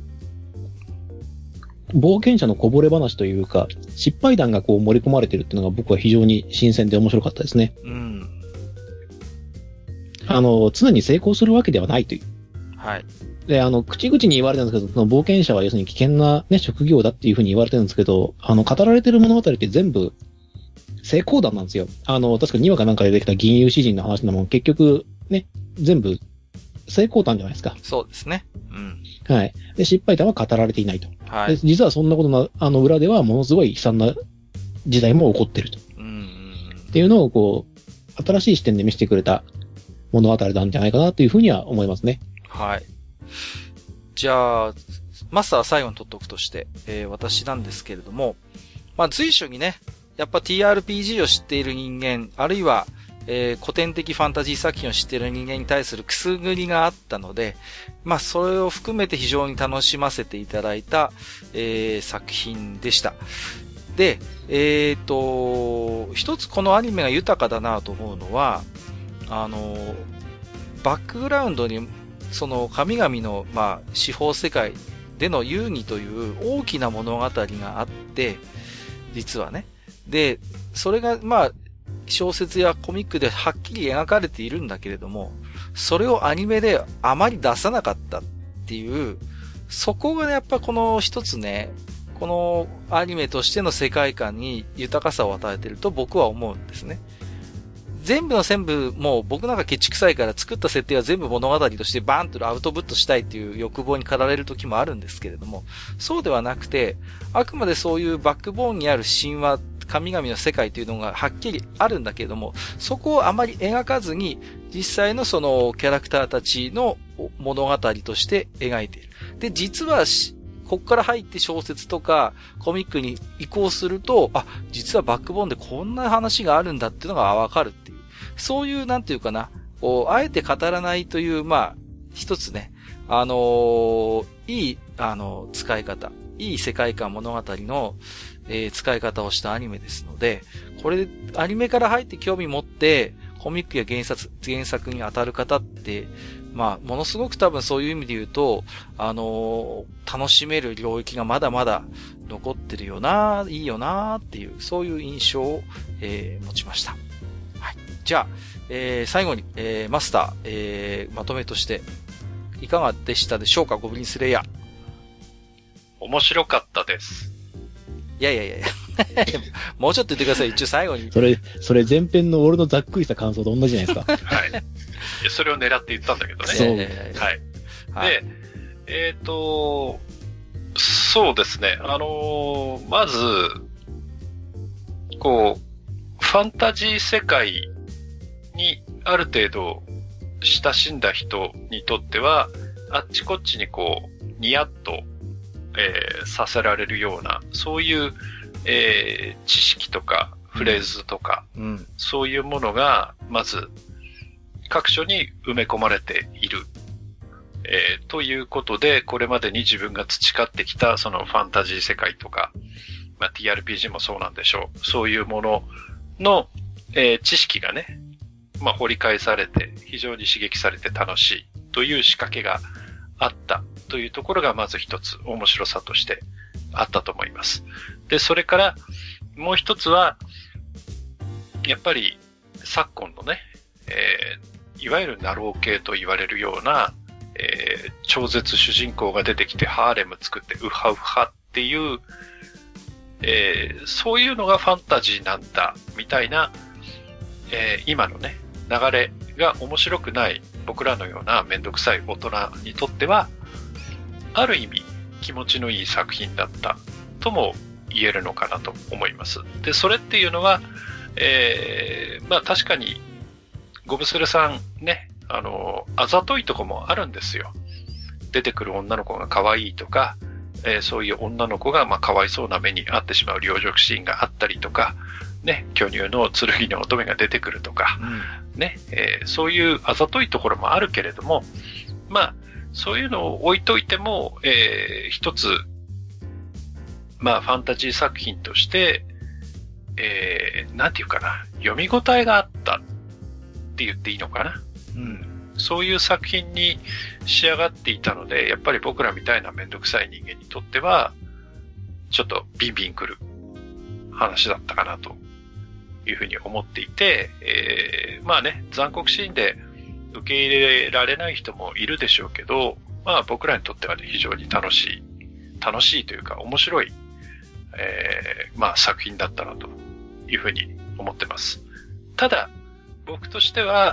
冒険者のこぼれ話というか、失敗談がこう盛り込まれてるっていうのが僕は非常に新鮮で面白かったですね。うん。あの、常に成功するわけではないという。はい。で、あの、口々に言われてるんですけど、その冒険者は要するに危険なね、職業だっていうふうに言われてるんですけど、あの、語られてる物語って全部、成功談なんですよ。あの、確かにわかなんかでできた銀融詩人の話のも結局、ね、全部、成功談じゃないですか。 そうですね。うん。 はい。で、失敗談は語られていないと。 はい。 で、実はそんなことな、あの、裏ではものすごい悲惨な時代も起こってると。うん。っていうのを、こう、新しい視点で見せてくれた物語なんじゃないかなというふうには思いますね。 はい。じゃあ、マスターは最後に取っておくとして、えー、私なんですけれども、まあ随所にね、やっぱ ティーアールピージー を知っている人間、あるいは、えー、古典的ファンタジー作品を知っている人間に対するくすぐりがあったので、まあそれを含めて非常に楽しませていただいた、えー、作品でした。で、えっと、一つこのアニメが豊かだなと思うのは、あの、バックグラウンドに、その神々の、まあ、司法世界での遊戯という大きな物語があって、実はね。で、それが、まあ、小説やコミックではっきり描かれているんだけれども、それをアニメであまり出さなかったっていう、そこがやっぱこの一つね、このアニメとしての世界観に豊かさを与えていると僕は思うんですね。 全部の全部、もう僕なんかケチくさいから作った設定は全部物語としてバーンとアウトプットしたいっていう欲望に駆られる時もあるんですけれども、そうではなくて、あくまでそういうバックボーンにある神話、神々の世界というのがはっきりあるんだけれども、そこをあまり描かずに、実際のそのキャラクターたちの物語として描いている。で、実は、こっから入って小説とかコミックに移行すると、あ、実はバックボーンでこんな話があるんだっていうのがわかるっていう。そういう、なんていうかな、こう、あえて語らないという、まあ、一つね、あのー、いい、あのー、使い方、いい世界観物語の、えー、使い方をしたアニメですので、これ、アニメから入って興味持って、コミックや原作、原作に当たる方って、まあ、ものすごく多分そういう意味で言うと、あのー、楽しめる領域がまだまだ残ってるよな、いいよなっていう、そういう印象を、えー、持ちました。はい。じゃあ、えー、最後に、えー、マスター、えー、まとめとして、いかがでしたでしょうか、ゴブリンスレイヤー。 面白かったです。 いやいやいやいや。もうちょっと言ってください、一応最後に。 それ、それ前編の俺のざっくりした感想と同じじゃないですか。 はい。それを狙って言ったんだけどね。 そう。 はい。はい、で、えっ、ー、と、そうですね。あのー、まず、こう、ファンタジー世界にある程度親しんだ人にとっては、あっちこっちにこう、ニヤッと、えー、させられるような、そういう、えー、知識とか、フレーズとか、うん、そういうものが、まず、各所に埋め込まれている。えー、ということで、これまでに自分が培ってきた、そのファンタジー世界とか、まあ、ティーアールピージー もそうなんでしょう。そういうものの、えー、知識がね、まあ、掘り返されて、非常に刺激されて楽しいという仕掛けがあったというところが、まず一つ面白さとしてあったと思います。で、それから、もう一つは、やっぱり、昨今のね、えー、いわゆるナロー系と言われるような、えー、超絶主人公が出てきてハーレム作ってウハウハっていう、えー、そういうのがファンタジーなんだ、みたいな、えー、今のね、流れが面白くない僕らのようなめんどくさい大人にとっては、ある意味気持ちのいい作品だったとも言えるのかなと思います。で、それっていうのは、えー、まあ確かに、ゴブスレさんね、あの、あざといとこもあるんですよ。出てくる女の子が可愛いとか、えー、そういう女の子がまあ可哀想な目に遭ってしまう両辱シーンがあったりとか、ね、巨乳の剣の乙女が出てくるとか、うん、ね、えー、そういうあざといところもあるけれども、まあ、そういうのを置いといても、えー、一つ、まあ、ファンタジー作品として、えー、なんていうかな、読み応えがあったって言っていいのかな。うん。そういう作品に仕上がっていたので、やっぱり僕らみたいなめんどくさい人間にとっては、ちょっとビンビン来る話だったかなというふうに思っていて、えー、まあね、残酷シーンで受け入れられない人もいるでしょうけど、まあ僕らにとってはね、非常に楽しい、楽しいというか面白い、えー、まあ作品だったなというふうに思ってます。ただ、僕としては、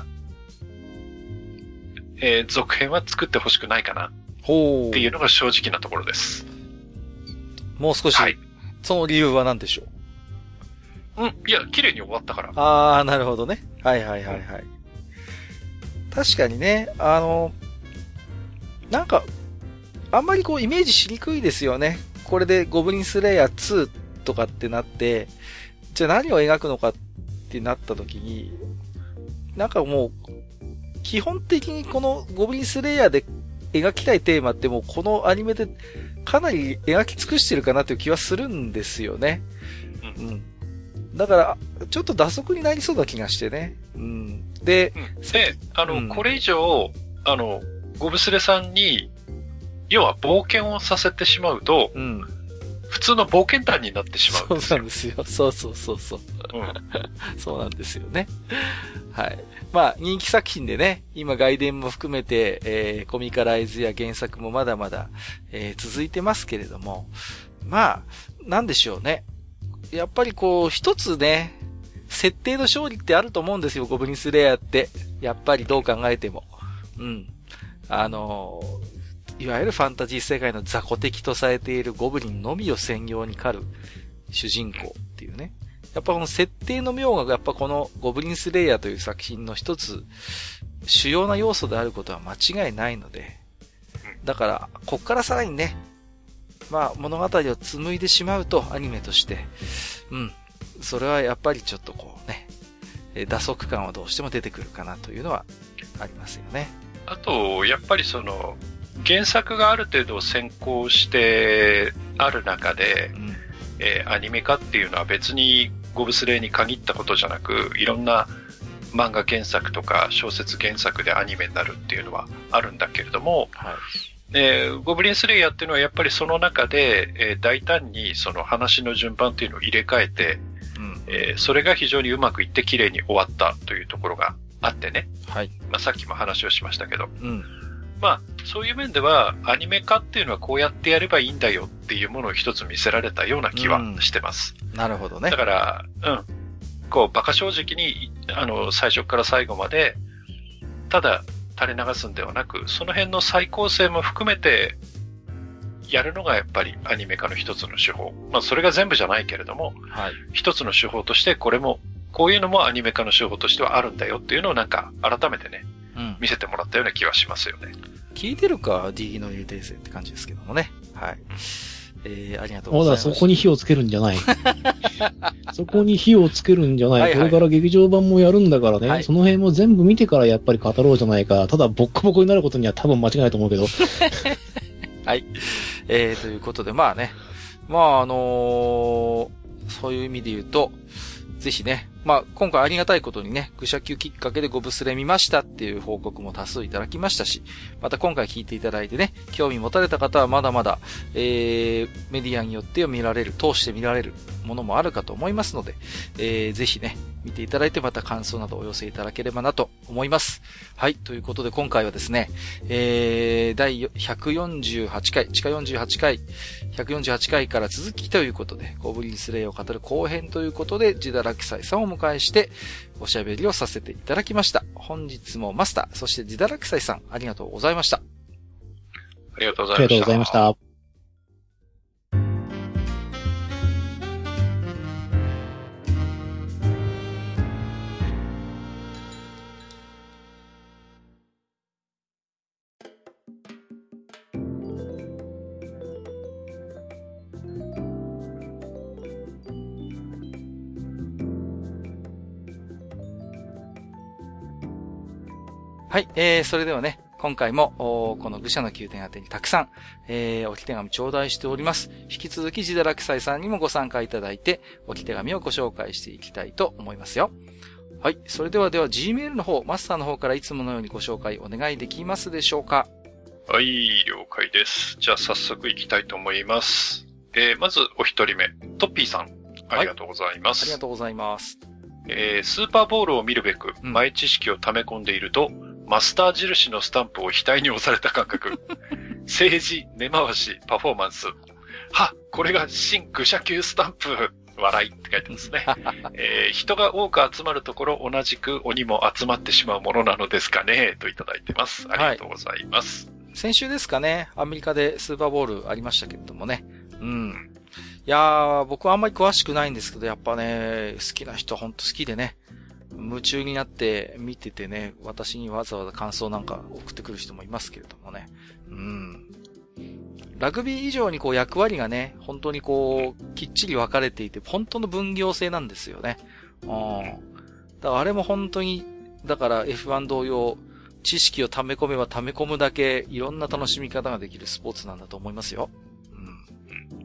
えー、続編は作ってほしくないかなっていうのが正直なところです。 もう少し、はい、その理由は何でしょう？うん、いや、綺麗に終わったから。 ああ、なるほどね。はいはいはいはい。うん、確かにね、あの、なんか、あんまりこうイメージしにくいですよね。これでゴブリンスレイヤーツーとかってなって、じゃあ何を描くのかってなった時に、なんかもう、基本的にこのゴブリンスレイヤーで描きたいテーマってもうこのアニメでかなり描き尽くしてるかなという気はするんですよね。うん。だから、ちょっと打足になりそうな気がしてね。うん。で、 うん、で、あの、うん、これ以上、あの、ゴブスレさんに、要は冒険をさせてしまうと、うん、普通の冒険団になってしまうんですよ。 そうなんですよ。そうそうそうそう。うん、そうなんですよね。はい。まあ、人気作品でね、今外伝も含めて、えー、コミカライズや原作もまだまだ、えー、続いてますけれども、まあ、なんでしょうね。やっぱりこう、一つね、 設定の勝利ってあると思うんですよ、ゴブリンスレイヤーって。やっぱりどう考えても。うん。あのー、いわゆるファンタジー世界の雑魚敵とされているゴブリンのみを専用に狩る主人公っていうね。やっぱこの設定の妙がやっぱこのゴブリンスレイヤーという作品の一つ主要な要素であることは間違いないので、だから、こっからさらにね、まあ物語を紡いでしまうとアニメとして、うん、それはやっぱりちょっとこうね、打足感はどうしても出てくるかなというのはありますよね。 あと、やっぱりその、原作がある程度先行してある中で、うん、えー、アニメ化っていうのは別にゴブスレイに限ったことじゃなく、いろんな漫画原作とか小説原作でアニメになるっていうのはあるんだけれども、はい、えー、ゴブリンスレイヤーっていうのはやっぱりその中で、えー、大胆にその話の順番っていうのを入れ替えて、うんえー、それが非常にうまくいって綺麗に終わったというところがあってね、はいまあ、さっきも話をしましたけど、うん、まあそういう面ではアニメ化っていうのはこうやってやればいいんだよっていうものを一つ見せられたような気はしてます、 うん、なるほどね。 だからうんこう馬鹿正直にあの最初から最後までただ垂れ流すんではなく、その辺の再構成も含めてやるのがやっぱりアニメ化の一つの手法。まあそれが全部じゃないけれども、はい、一つの手法としてこれもこういうのもアニメ化の手法としてはあるんだよっていうのをなんか改めてね、うん、見せてもらったような気はしますよね。 聞いてるか ディー の入訂正って感じですけどもね。はい。えー、ありがとうございます。 まだそこに火をつけるんじゃない。そこに火をつけるんじゃない。はいはい、これから劇場版もやるんだからね、はい。その辺も全部見てからやっぱり語ろうじゃないか。ただボッコボコになることには多分間違いないと思うけど。 はい。えー、ということで、まあね。まああのー、そういう意味で言うと、ぜひね、まあ今回ありがたいことにね、愚者級きっかけでゴブスレ見ましたっていう報告も多数いただきましたし、また今回聞いていただいてね、興味持たれた方はまだまだ、えー、メディアによって見られる、通して見られるものもあるかと思いますので、えー、ぜひね、見ていただいてまた感想などお寄せいただければなと思います。はい、ということで今回はですね、えー、第ひゃくよんじゅうはちかい、地下よんじゅうはちかい、ひゃくよんじゅうはちかいから続きということで、ゴブリンスレイを語る後編ということで、ジダラキサイさんをお迎えして、おしゃべりをさせていただきました。本日もマスター、そしてジダラキサイさん、ありがとうございました。 ありがとうございました。ありがとうございました。 はい、えー、それではね、今回も、この愚者の宮殿宛てにたくさん、えー、置き手紙頂戴しております。引き続きジダラキサイさんにもご参加いただいて、置き手紙をご紹介していきたいと思いますよ。はい、それではでは Gmail の方、マスターの方からいつものようにご紹介お願いできますでしょうか。 はい、了解です。じゃあ早速いきたいと思います。えー、まずお一人目、トッピーさん、ありがとうございます。 はい、ありがとうございます。 えー、スーパーボールを見るべく前知識を溜め込んでいると、うんマスター印のスタンプを額に押された感覚。政治、根回し、パフォーマンス。は、これが新愚者級スタンプ。笑いって書いてますね。えー、人が多く集まるところ同じく鬼も集まってしまうものなのですかねといただいてます。ありがとうございます。はい、 先週ですかね、アメリカでスーパーボールありましたけれどもね。うん。いやー、僕はあんまり詳しくないんですけど、やっぱね、好きな人はほんと好きでね。夢中になって見ててね、私にわざわざ感想なんか送ってくる人もいますけれどもね。うん。ラグビー以上にこう役割がね、本当にこう、きっちり分かれていて、本当の分業制なんですよね。うん。だからあれも本当に、だから エフワン 同様、知識を溜め込めば溜め込むだけ、いろんな楽しみ方ができるスポーツなんだと思いますよ。うん。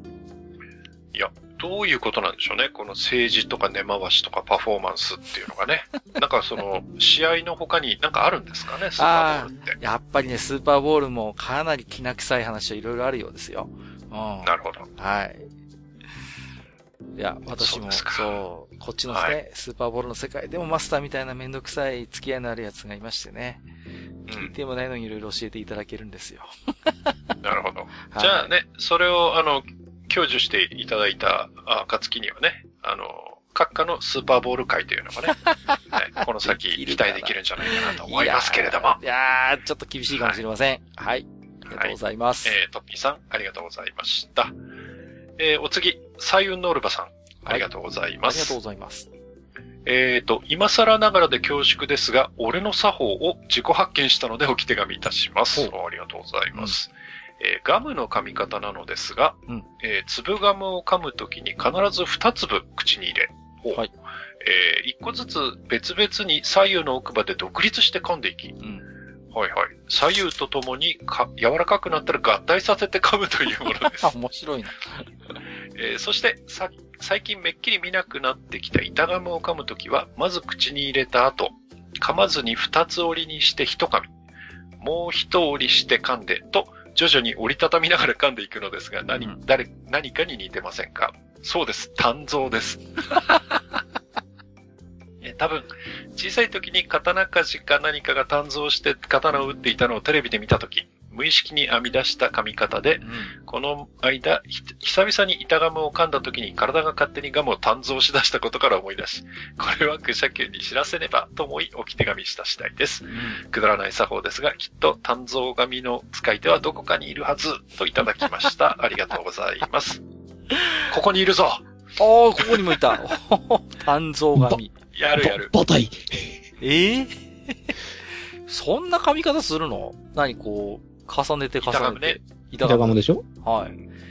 いや。どういうことなんでしょうね。この政治とか根回しとかパフォーマンスっていうのがね。なんかその、試合の他になんかあるんですかね、スーパーボールって。 やっぱりね、スーパーボールもかなりきな臭い話はいろいろあるようですよ。うん。 なるほど。 はい。いや、私も、そう、そうこっちのね、はい、スーパーボールの世界でもマスターみたいなめんどくさい付き合いのあるやつがいましてね。うん、聞いてもないのにいろいろ教えていただけるんですよ。 なるほど。じゃあね、それをあの、享受していただいた暁にはね、あの、 閣下のスーパーボール界というのがね、ねこの先期待できるんじゃないかなと思いますけれども。 いやー、ちょっと厳しいかもしれません。はい。ありがとうございます。 はい、えー、トッピーさん、ありがとうございました。えー、お次、サイウンノールバさん、ありがとうございます。 はい、ありがとうございます。 えーと、今更ながらで恐縮ですが、俺の作法を自己発見したので置き手紙いたします。ありがとうございます。うんえー、ガムの噛み方なのですが、うんえー、粒ガムを噛むときに必ず二粒口に入れ、はいえー、一個ずつ別々に左右の奥歯で独立して噛んでいき、うん、はいはい。左右とともにか柔らかくなったら合体させて噛むというものです。 面白いな。 えー、そしてさ、最近めっきり見なくなってきた板ガムを噛むときは、まず口に入れた後、噛まずに二つ折りにして一噛み、もう一折りして噛んでと、徐々に折りたたみながら噛んでいくのですが、何、うん、誰、何かに似てませんか？そうです。鍛造です。え多分、小さい時に刀鍛冶か何かが鍛造して刀を打っていたのをテレビで見た時、無意識に編み出した噛み方で、うん、この間、久々に板ガムを噛んだ時に体が勝手にガムを鍛造し出したことから思い出し、これは愚者級に知らせねばと思い置き手紙した次第です。うん、くだらない作法ですが、きっと鍛造紙の使い手はどこかにいるはずといただきました。ありがとうございます。ここにいるぞ。 ああ、ここにもいた。鍛造紙。 やるやる。 バタイ。 ええー、そんな噛み方するの？何こう、重ねて重ねて。板ガムね。 板ガムでしょ？ はい。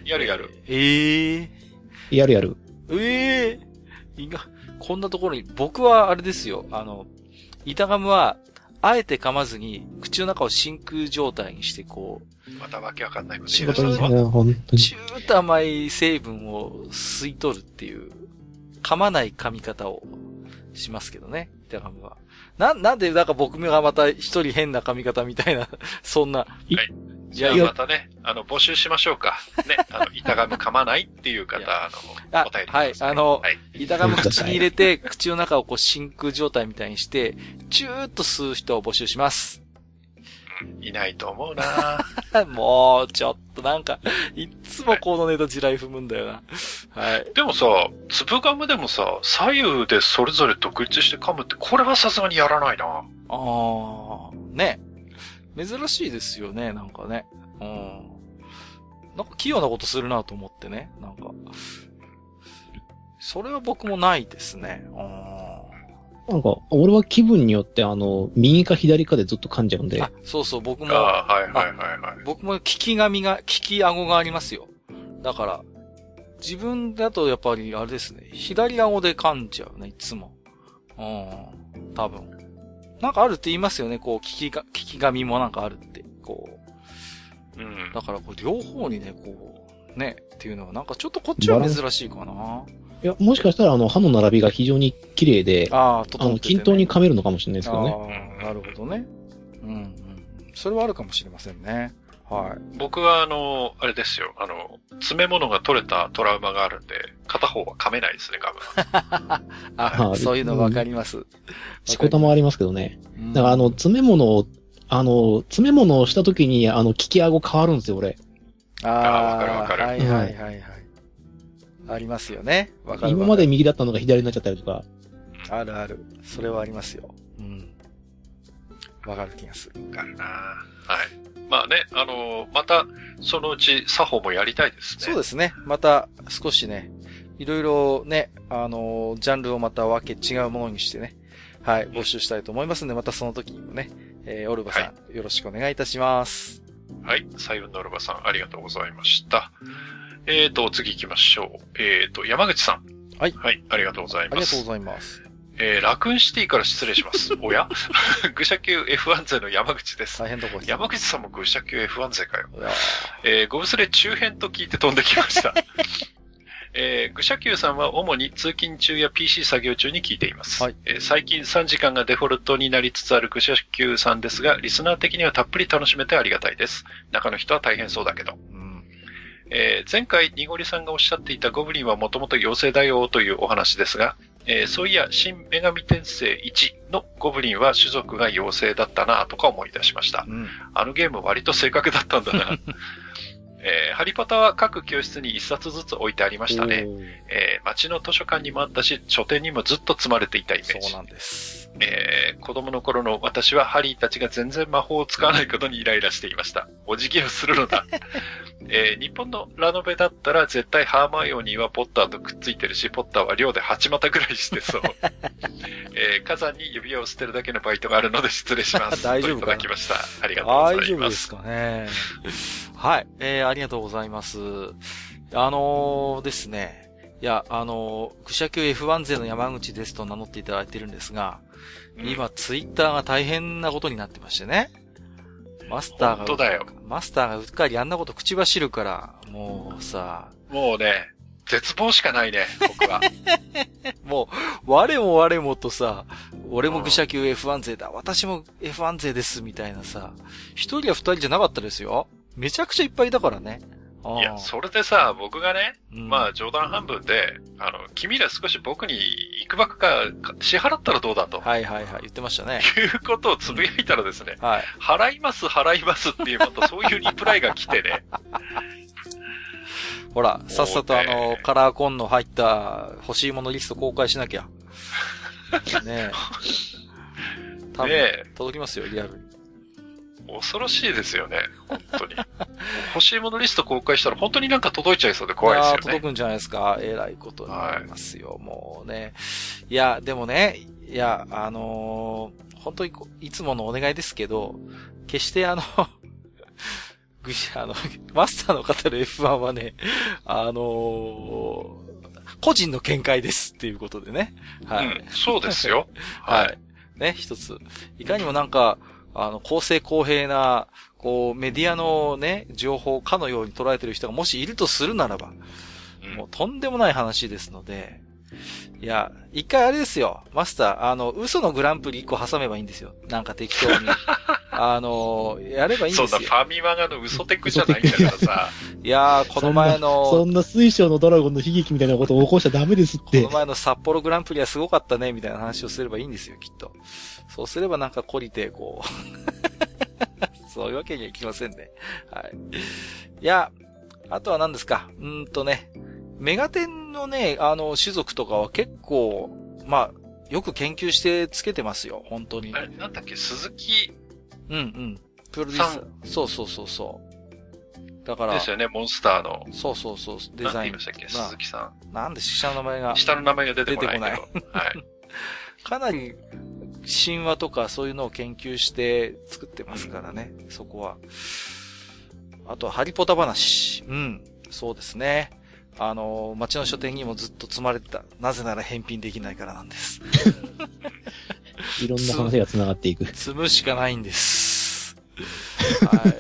やるやる。 ええー。やるやる。 ええー。いが、こんなところに、僕はあれですよ。あの、板ガムは、あえて噛まずに、口の中を真空状態にして、こう。またわけわかんないこと言う。仕事に本当に。 中途甘い成分を吸い取るっていう、噛まない噛み方をしますけどね。板ガムは。な、なんで、なんか僕がまた一人変な髪型みたいな、そんな。はい。 じゃあまたね、あの、募集しましょうか。ね、あの、板ガム噛まないっていう方、あの、お便りください。 はい、あの、はい、板ガム口に入れて、口の中をこう真空状態みたいにして、チューッと吸う人を募集します。 うん、いないと思うなもう、ちょっとなんか、いつもこのネタ地雷踏むんだよな。はい。 でもさ、粒ガムでもさ、左右でそれぞれ独立して噛むって、これはさすがにやらないな。ああ、ね。珍しいですよね、なんかね。うん。なんか器用なことするなと思ってね。なんか。それは僕もないですね。うん。 なんか、俺は気分によって、あの、右か左かでずっと噛んじゃうんで。あ、 そうそう、僕も。 ああ、はいはいはいはい。 僕も利き髪が、利き顎がありますよ。だから、自分だとやっぱり、あれですね。左顎で噛んじゃうね、いつも。うん。多分。なんかあるって言いますよね、こう、利きが、利き髪もなんかあるって、こう。うん。だからこう、両方にね、こう、ね、っていうのはなんかちょっとこっちは珍しいかな。 いや、もしかしたらあの、歯の並びが非常に綺麗で、ああ、と、ね、あの、均等に噛めるのかもしれないですけどね。 ああ、なるほどね。うん、うん。それはあるかもしれませんね。はい。 僕はあの、あれですよ、あの、詰め物が取れたトラウマがあるんで、片方は噛めないですね、ガムは。 あ、そういうのわかります。 しこたもありますけどね。だからあの、詰め物を、あの、詰め物をした時に、あの、利き顎変わるんですよ、俺。 ああ、わかるわかる。はいはいはいはい。ありますよね。わかる。 今まで右だったのが左になっちゃったりとか。 あるある。それはありますよ。うん。わかる気がする。 わかるな。はい。まあね、あのー、また、そのうち作法もやりたいですね。 そうですね。また、少しね、いろいろね、あのー、ジャンルをまた分け、違うものにしてね、はい、募集したいと思いますので、またその時にもね、えー、オルバさん、はい、よろしくお願いいたします。 はい、サイウンのオルバさん、ありがとうございました。えーと、次行きましょう。えーと、山口さん。 はい。 はい、ありがとうございます。 ありがとうございます。 えー、ラクーンシティから失礼します。おや愚者級 エフワン 勢の山口です。 大変だこれ。 山口さんも愚者級 エフワン 勢かよ。えー、ゴブスレ中編と聞いて飛んできました。えー、愚者級さんは主に通勤中や ピーシー 作業中に聞いています。はい。えー、最近さんじかんがデフォルトになりつつある愚者級さんですが、リスナー的にはたっぷり楽しめてありがたいです。中の人は大変そうだけど。うんえー、前回、ニゴリさんがおっしゃっていたゴブリンはもともと妖精だよというお話ですが、えー、そういや、新女神転生いちのゴブリンは種族が妖精だったなとか思い出しました。うん、あのゲーム割と正確だったんだな。 えー、ハリポタは各教室に一冊ずつ置いてありましたね。えー、町の図書館にもあったし、書店にもずっと積まれていたイメージ。 そうなんです。 えー、子供の頃の私はハリーたちが全然魔法を使わないことにイライラしていました。お辞儀をするのだ。えー、日本のラノベだったら絶対ハーマイオニーはポッターとくっついてるし、ポッターは寮で八股ぐらいしてそう。えー、火山に指輪を捨てるだけのバイトがあるので失礼します。 大丈夫かな。 といただきました。ありがとうございます。 大丈夫ですかね。はい。えー、ありがとうございます。あのー、ですね。いや、あのー、愚者級 エフワン 勢の山口ですと名乗っていただいてるんですが、うん、今ツイッターが大変なことになってましてね。マスターが、 本当だよ。 マスターがうっかりあんなこと口走るから、もうさ。 もうね、絶望しかないね、僕は。 もう、我も我もとさ、俺も愚者級 エフワン 勢だ、私も エフワン 勢です、みたいなさ、一人や二人じゃなかったですよ。めちゃくちゃいっぱいだからね。 いや、それでさ、僕がね、うん、まあ冗談半分で、あの、君ら少し僕にいくばくか支払ったらどうだと。 はいはいはい、言ってましたね。 いうことをつぶやいたらですね、 うん、はい。 払います払いますっていうまたそういうリプライが来てね。 ほら、さっさとあの、カラーコンの入った欲しいものリスト公開しなきゃ。ねえ。多分、ね、届きますよ、リアルに。 恐ろしいですよね、本当に。欲しいものリスト公開したら本当になんか届いちゃいそうで怖いですよね。いや届くんじゃないですか。えらいことになりますよ、はい、もうね。いや、でもね、いや、あのー、本当にいつものお願いですけど、決してあの、ぐし、あの、マスターの方の エフワン はね、あのー、個人の見解ですっていうことでね。はい。うん、 そうですよ。 はい。はい。ね、一つ。いかにもなんか、あの、公正公平な、こう、メディアのね、情報かのように捉えてる人がもしいるとするならば、うん、もうとんでもない話ですので、いや、一回あれですよ、マスター、あの、嘘のグランプリ一個挟めばいいんですよ。なんか適当に。あの、やればいいんですよ。 そんなファミマガの嘘テクじゃないんだからさ。 いやー、この前のそ。そんな水晶のドラゴンの悲劇みたいなことを起こしちゃダメですって。 この前の札幌グランプリはすごかったね、みたいな話をすればいいんですよ、きっと。そうすればなんか懲りて、こう。そういうわけにはいきませんね。はい。いや、あとは何ですか。うーんとね。メガテンのね、あの、種族とかは結構、まあ、よく研究してつけてますよ、本当に。 あれ、なんだっけ、鈴木。 うんうん。プロデューサー。そうそうそうそう。だから。 ですよね、モンスターの。 そうそうそう、デザイン。なんて言いましたっけ、鈴木さん。なんで下の名前が。 下の名前が出てこないけど。 出てこない。はい。かなり、神話とかそういうのを研究して作ってますからね、うん、そこは。あとはハリポタ話。うん。そうですね。あの、町の書店にもずっと積まれてた。なぜなら返品できないからなんです。 いろんな話が繋がっていく。 積むしかないんです。はい。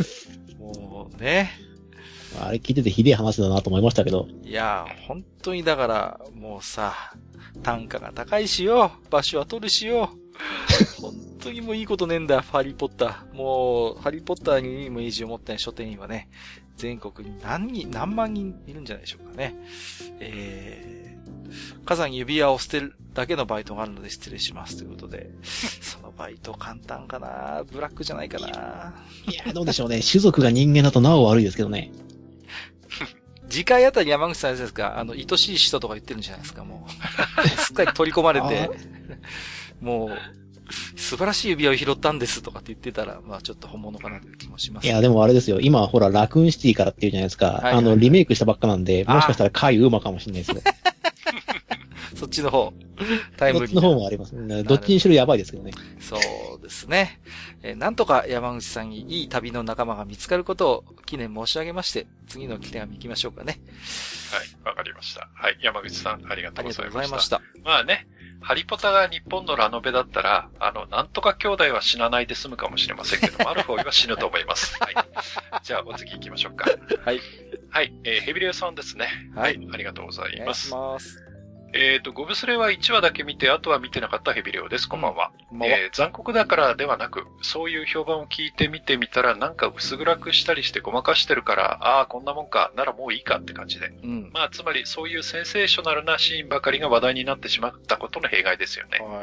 もうね。 あれ聞いててひでえ話だなと思いましたけど。 いや、本当にだから、もうさ、単価が高いしよ。場所は取るしよ。本当にもういいことねえんだ、ハリーポッター。もう、ハリーポッターにイメージを持った書店員はね、全国に何人、何万人いるんじゃないでしょうかね。えー、火山指輪を捨てるだけのバイトがあるので失礼しますということで、そのバイト簡単かな、ブラックじゃないかな。 いや、どうでしょうね。種族が人間だとなお悪いですけどね。 次回あたり山口さんですか、あの、愛しい人とか言ってるんじゃないですか、もう。すっかり取り込まれて、もう、素晴らしい指輪を拾ったんですとかって言ってたら、まあちょっと本物かなという気もします、ね。 いや、でもあれですよ。今、ほら、ラクーンシティからっていうじゃないですか。はいはいはい、あの、リメイクしたばっかなんで、もしかしたらカイウマかもしれないですよ。 そっちの方、タイムリー。 そっちの方もありますね。どっちにしろやばいですけどね。 そうですね。えー、なんとか山口さんにいい旅の仲間が見つかることを記念申し上げまして、次の記念に行きましょうかね。 はい、わかりました。はい、山口さん、ありがとうございました。ありがとうございました。まあね、ハリポタが日本のラノベだったら、あの、なんとか兄弟は死なないで済むかもしれませんけど、マルフォイは死ぬと思います。はい。じゃあ、お次行きましょうか。 はい。 はい、えー、ヘビレオさんですね。はい。はい、ありがとうございます。 お願いします。 えっと、ゴブスレはいちわだけ見て、あとは見てなかったヘビレオです。こんばんは。うん、えー、残酷だからではなく、そういう評判を聞いてみてみたら、なんか薄暗くしたりしてごまかしてるから、ああ、こんなもんか、ならもういいかって感じで。うん、まあ、つまり、そういうセンセーショナルなシーンばかりが話題になってしまったことの弊害ですよね。はい、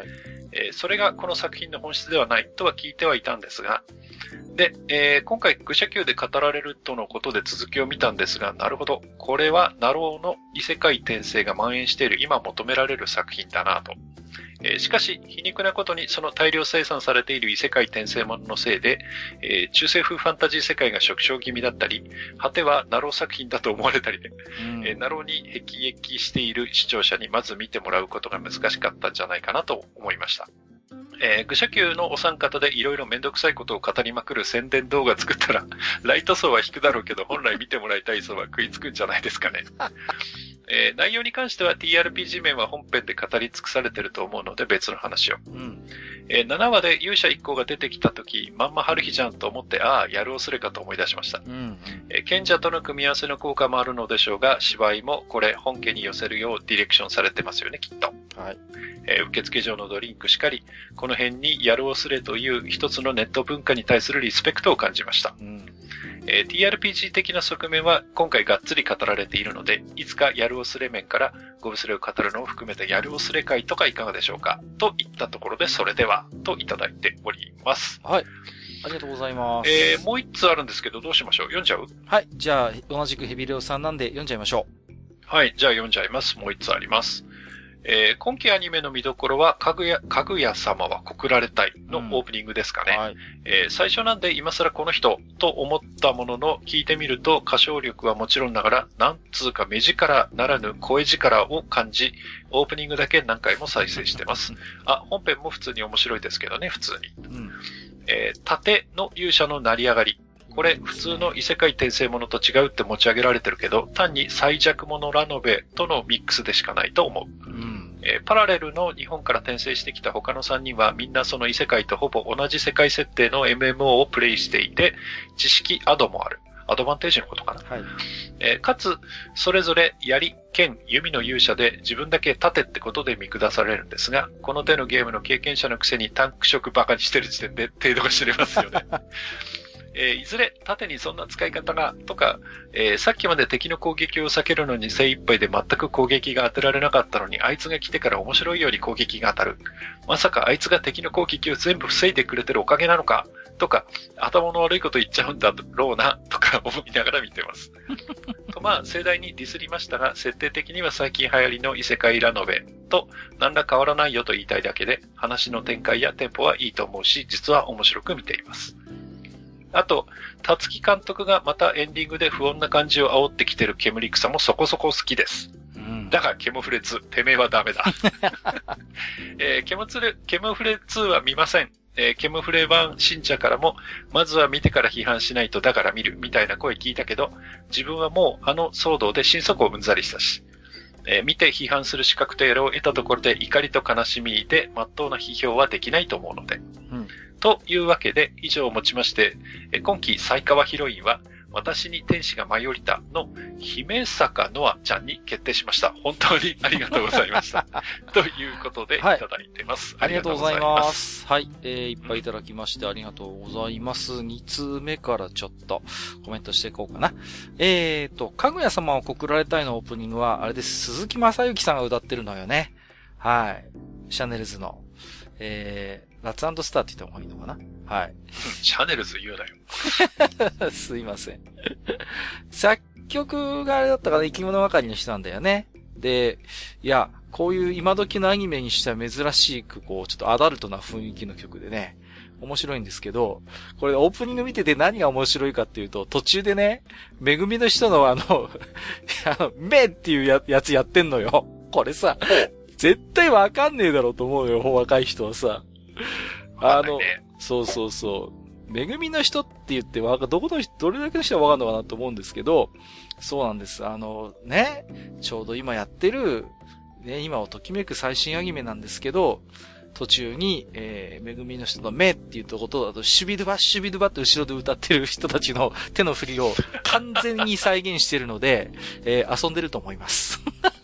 えー、それがこの作品の本質ではないとは聞いてはいたんですが、で、えー、今回愚者級で語られるとのことで続きを見たんですが、なるほど。これはナローの異世界転生が蔓延している今求められる作品だなと。えー、しかし、皮肉なことにその大量生産されている異世界転生もののせいで、えー、中世風ファンタジー世界が縮小気味だったり、果てはナロー作品だと思われたりで、うんえー、ナローに辟易している視聴者にまず見てもらうことが難しかったんじゃないかなと思いました。えー、愚者級のお三方でいろいろめんどくさいことを語りまくる宣伝動画作ったら、ライト層は引くだろうけど、本来見てもらいたい層は食いつくんじゃないですかね。えー、内容に関しては ティーアールピージー 面は本編で語り尽くされてると思うので別の話を。うんえー、ななわで勇者一行が出てきたとき、まんま春日じゃんと思って、ああ、やるおすれかと思い出しました。うんうんえー、賢者との組み合わせの効果もあるのでしょうが、芝居もこれ本家に寄せるようディレクションされてますよね、きっと。はいえー、受付上のドリンクしかり、この辺にやるおすれという一つのネット文化に対するリスペクトを感じました。うんえー、ティーアールピージー 的な側面は今回がっつり語られているので、いつかやるおすれ面からゴブスレを語るのを含めたやるおすれ会とかいかがでしょうかといったところで、それではといただいております。 はい。ありがとうございます。 えー、もう一つあるんですけど、どうしましょう？読んじゃう？ はい。じゃあ、同じくヘビレオさんなんで読んじゃいましょう。はい。じゃあ読んじゃいます。もう一つあります。えー、今期アニメの見どころは、かぐや、かぐや様は告られたいのオープニングですかね。うんはいえー、最初なんで今更この人と思ったものの、聞いてみると歌唱力はもちろんながら、なんつうか目力ならぬ声力を感じ、オープニングだけ何回も再生してます。あ、本編も普通に面白いですけどね、普通に。うんえー、盾の勇者の成り上がり。これ、普通の異世界転生ものと違うって持ち上げられてるけど、単に最弱者ラノベとのミックスでしかないと思う。うんえー、パラレルの日本から転生してきた他のさんにんはみんなその異世界とほぼ同じ世界設定の エムエムオー をプレイしていて、知識アドもある。アドバンテージのことかな。はいえー、かつ、それぞれ槍、剣、弓の勇者で自分だけ盾ってことで見下されるんですが、この手のゲームの経験者のくせにタンク色バカにしてる時点で程度が知れますよね。えー、いずれ盾にそんな使い方がとか、えー、さっきまで敵の攻撃を避けるのに精一杯で全く攻撃が当てられなかったのに、あいつが来てから面白いように攻撃が当たる。まさかあいつが敵の攻撃を全部防いでくれてるおかげなのかとか、頭の悪いこと言っちゃうんだろうなとか思いながら見てます。とまあ盛大にディスりましたが、設定的には最近流行りの異世界ラノベと何ら変わらないよと言いたいだけで、話の展開やテンポはいいと思うし、実は面白く見ています。あと、たつき監督がまたエンディングで不穏な感じを煽ってきてる煙草もそこそこ好きです。うん、だが、ケモフレツ、てめえはダメだ。えー、ケモツレ、ケモフレツーは見ません。えー、ケモフレ版信者からも、まずは見てから批判しないとだから見るみたいな声聞いたけど、自分はもうあの騒動で心底をうんざりしたし、えー、見て批判する資格とやらを得たところで怒りと悲しみで真っ当な批評はできないと思うので。うんというわけで、以上をもちまして、今期最川ヒロインは、私に天使が舞い降りたの姫坂ノアちゃんに決定しました。本当にありがとうございました。ということでいただいてます。 はい、ありがとうございます。はい、えー、いっぱいいただきましてありがとうございます。に通目からちょっとコメントしていこうかな。えーと、かぐや様を告られたいのオープニングは、あれです。鈴木正幸さんが歌ってるのよね。はい。シャネルズの。えー、ラッツ&スターって言った方がいいのかな？はい。 シャネルズ言うなよ。すいません。作曲があれだったかな、生き物係の人なんだよね。で、いや、こういう今時のアニメにしては珍しく、こう、ちょっとアダルトな雰囲気の曲でね、面白いんですけど、これオープニング見てて何が面白いかっていうと、途中でね、めぐみの人のあの、あの、めっていうや、やつやってんのよ。これさ、絶対わかんねえだろうと思うよ、若い人はさ。あの、そうそうそう。めぐみの人って言ってわか、どこの人、どれだけの人はわかんのかなと思うんですけど、そうなんです。あの、ね、ちょうど今やってる、ね、今をときめく最新アニメなんですけど、途中に、えー、めぐみの人のめっていうとことだと、シュビドゥバッシュビドゥバって後ろで歌ってる人たちの手の振りを完全に再現してるので、えー、遊んでると思います。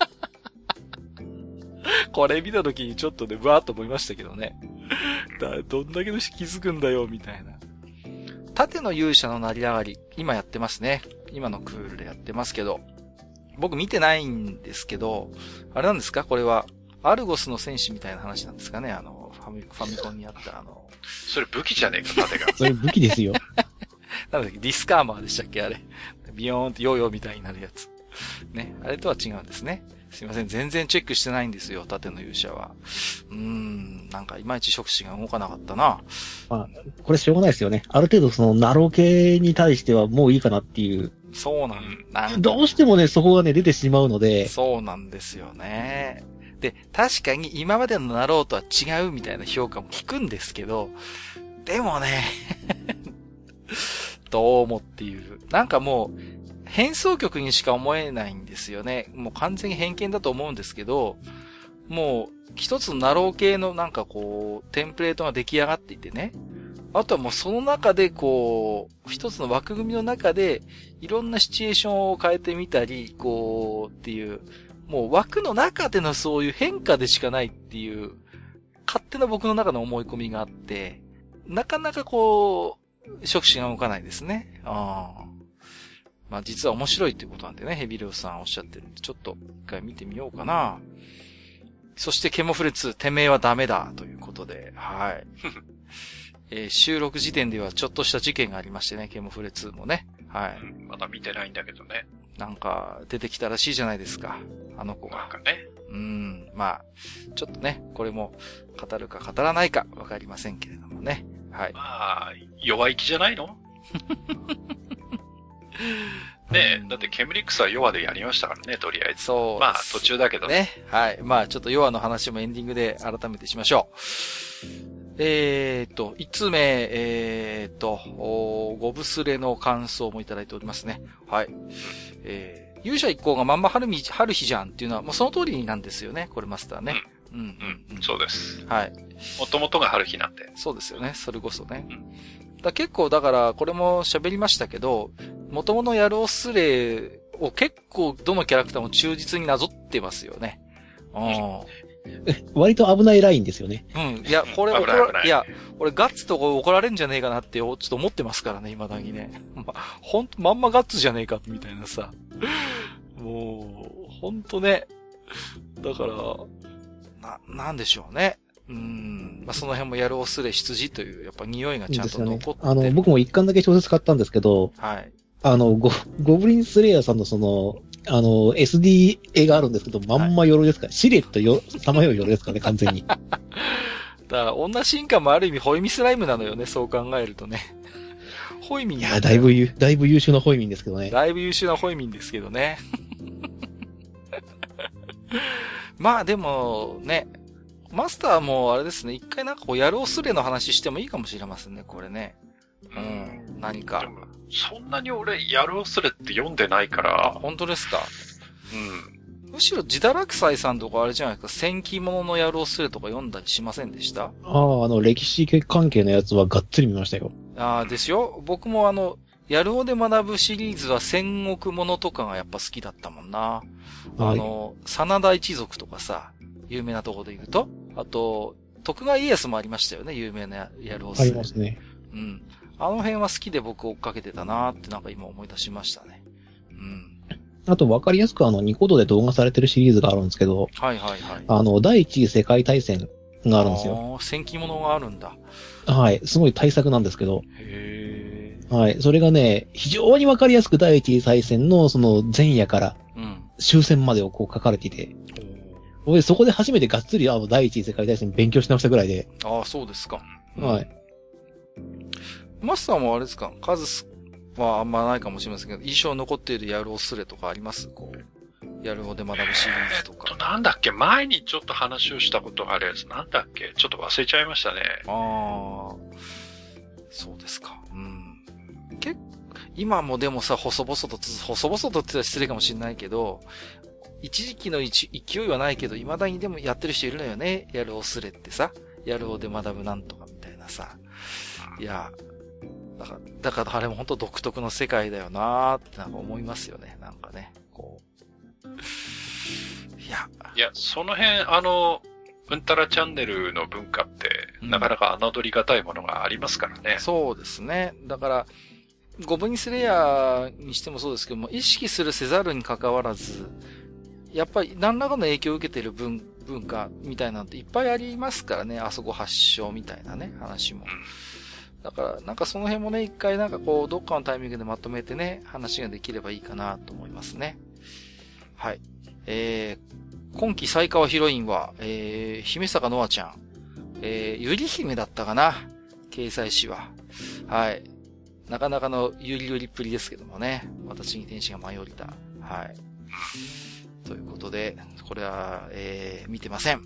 これ見たときにちょっとね、ブワーっと思いましたけどね。だどんだけの人気づくんだよ、みたいな。盾の勇者の成り上がり、今やってますね。今のクールでやってますけど。僕見てないんですけど、あれなんですかこれは、アルゴスの戦士みたいな話なんですかねあの、 ファミ、ファミコンにあったあの。 それ武器じゃねえか、盾が。 それ武器ですよ。 なんだっけ、ディスカーマーでしたっけあれ。ビヨーンってヨーヨーみたいになるやつ。ね。あれとは違うんですね。すいません。全然チェックしてないんですよ。盾の勇者は。うーん。なんかいまいち触手が動かなかったな。 まあ、これしょうがないですよね。ある程度そのナロー系に対してはもういいかなっていう。 そうなんなんどうしてもね、そこがね、出てしまうので。 そうなんですよね。で、確かに今までのナローとは違うみたいな評価も聞くんですけど、でもね、どうもっていう。なんかもう、変奏曲にしか思えないんですよね。もう完全に偏見だと思うんですけど、もう、一つのナロー系のなんかこう、テンプレートが出来上がっていてね。あとはもうその中でこう、一つの枠組みの中で、いろんなシチュエーションを変えてみたり、こう、っていう、もう枠の中でのそういう変化でしかないっていう、勝手な僕の中の思い込みがあって、なかなかこう、触手が動かないですね。ああ。まあ実は面白いっていうことなんでね、ヘビリオさんおっしゃってるんで、ちょっと一回見てみようかな。そしてケモフレツー、てめえはダメだということで、はい。えー、収録時点ではちょっとした事件がありましてね、ケモフレツーもね。はい、 うん。まだ見てないんだけどね。 なんか出てきたらしいじゃないですか、あの子が。 なんかね。 うん、まあ、ちょっとね、これも語るか語らないかわかりませんけれどもね。はい。 まあ、弱い気じゃないのねえ、だってケムリックスは弱でやりましたからね、とりあえず。 そう。 まあ、途中だけどね。はい。まあ、ちょっと弱の話もエンディングで改めてしましょう。えーと、いつつめ、えーと、ゴブスレの感想もいただいておりますね。はい。えー、勇者一行がまんま春日、春日じゃんっていうのは、もうその通りなんですよね、これマスターね。 うん。うん、うん、うん。そうです。 はい。 もともとが春日なんで。 そうですよね、それこそね。 うん、 だ結構、だから、これも喋りましたけど、元々ヤロースレを結構、どのキャラクターも忠実になぞってますよね。うん。 割と危ないラインですよね。 うん。いや、これ怒ら、いや、俺ガッツとこ怒られんじゃねえかなって、ちょっと思ってますからね、未だにね。ま、ほんと、まんまガッツじゃねえか、みたいなさ。もう、ほんとね。だから、な、なんでしょうね。うん。まあ、その辺もやるおすれ羊という、やっぱ匂いがちゃんと残って、ね、 あの、僕も一巻だけ小説買ったんですけど、 はい。 あの、ゴ、ゴブリンスレイヤーさんのその、あの、エスディー 絵があるんですけど、まんま鎧ですから、はい、シレットよ、さまよう鎧ですからね、完全に。だから、女進化もある意味、ホイミスライムなのよね、そう考えるとね。ホイミン。 いや、だいぶゆ、だいぶ優秀なホイミンですけどね。 だいぶ優秀なホイミンですけどね。まあでも、ね、マスターもあれですね、一回なんかこう、やるおすれの話してもいいかもしれませんね、これね。うん、何か。 そんなに俺、やるおすれって読んでないから。 本当ですか？ うん。 むしろ、ジダラクサイさんとかあれじゃないですか、戦記物のやるおすれとか読んだりしませんでした？ ああ、あの、歴史関係のやつはがっつり見ましたよ。 ああ、ですよ。僕もあの、やるおで学ぶシリーズは戦国物とかがやっぱ好きだったもんな。あの、真田一族とかさ、有名なところで言うと、あと、徳川家康もありましたよね、有名なやるおすれ。 ありますね。 うん。あの辺は好きで僕追っかけてたなーってなんか今思い出しましたね。うん。 あと分かりやすくあの、ニコ動で動画されてるシリーズがあるんですけど、 はいはいはい。 あの、第一次世界大戦があるんですよ。 ああ、戦記物があるんだ。 はい。すごい大作なんですけど。 へー。 はい。それがね、非常に分かりやすく第一次大戦のその前夜から終戦までをこう書かれていて、うん、そこで初めてがっつりあの第一次世界大戦勉強し直したぐらいで。 ああ、そうですか。 はい。 マスターもあれですか、数はあんまないかもしれませんけど、印象残っているやるおすれとかありますこう、やるおで学ぶシリーズとか。 えっと、なんだっけ前にちょっと話をしたことがあるやつ、なんだっけちょっと忘れちゃいましたね。 ああ、そうですか。うん。結今もでもさ、細々と、細々とって言ったら失礼かもしれないけど、一時期の勢いはないけど、未だにでもやってる人いるのよね。やるおすれってさ、やるおで学ぶなんとかみたいなさ。いや、だから、だからあれも本当独特の世界だよなーってなんか思いますよね。なんかね、こう。いや。 いや、その辺、あの、うんたらチャンネルの文化って、うん、なかなか侮りがたいものがありますからね。 そうですね。だから、ゴブリンスレイヤーにしてもそうですけども、意識するせざるに関わらず、やっぱり何らかの影響を受けている文文化みたいなのっていっぱいありますからね、あそこ発祥みたいなね、話も。だから、なんかその辺もね、一回なんかこう、どっかのタイミングでまとめてね、話ができればいいかなと思いますね。はい。えー、今期最川ヒロインは、えー、姫坂のあちゃん。えー、ゆり姫だったかな、掲載誌は。はい。なかなかのゆりゆりっぷりですけどもね。私に天使が舞い降りた。はい。ということで、これは、えー、見てません。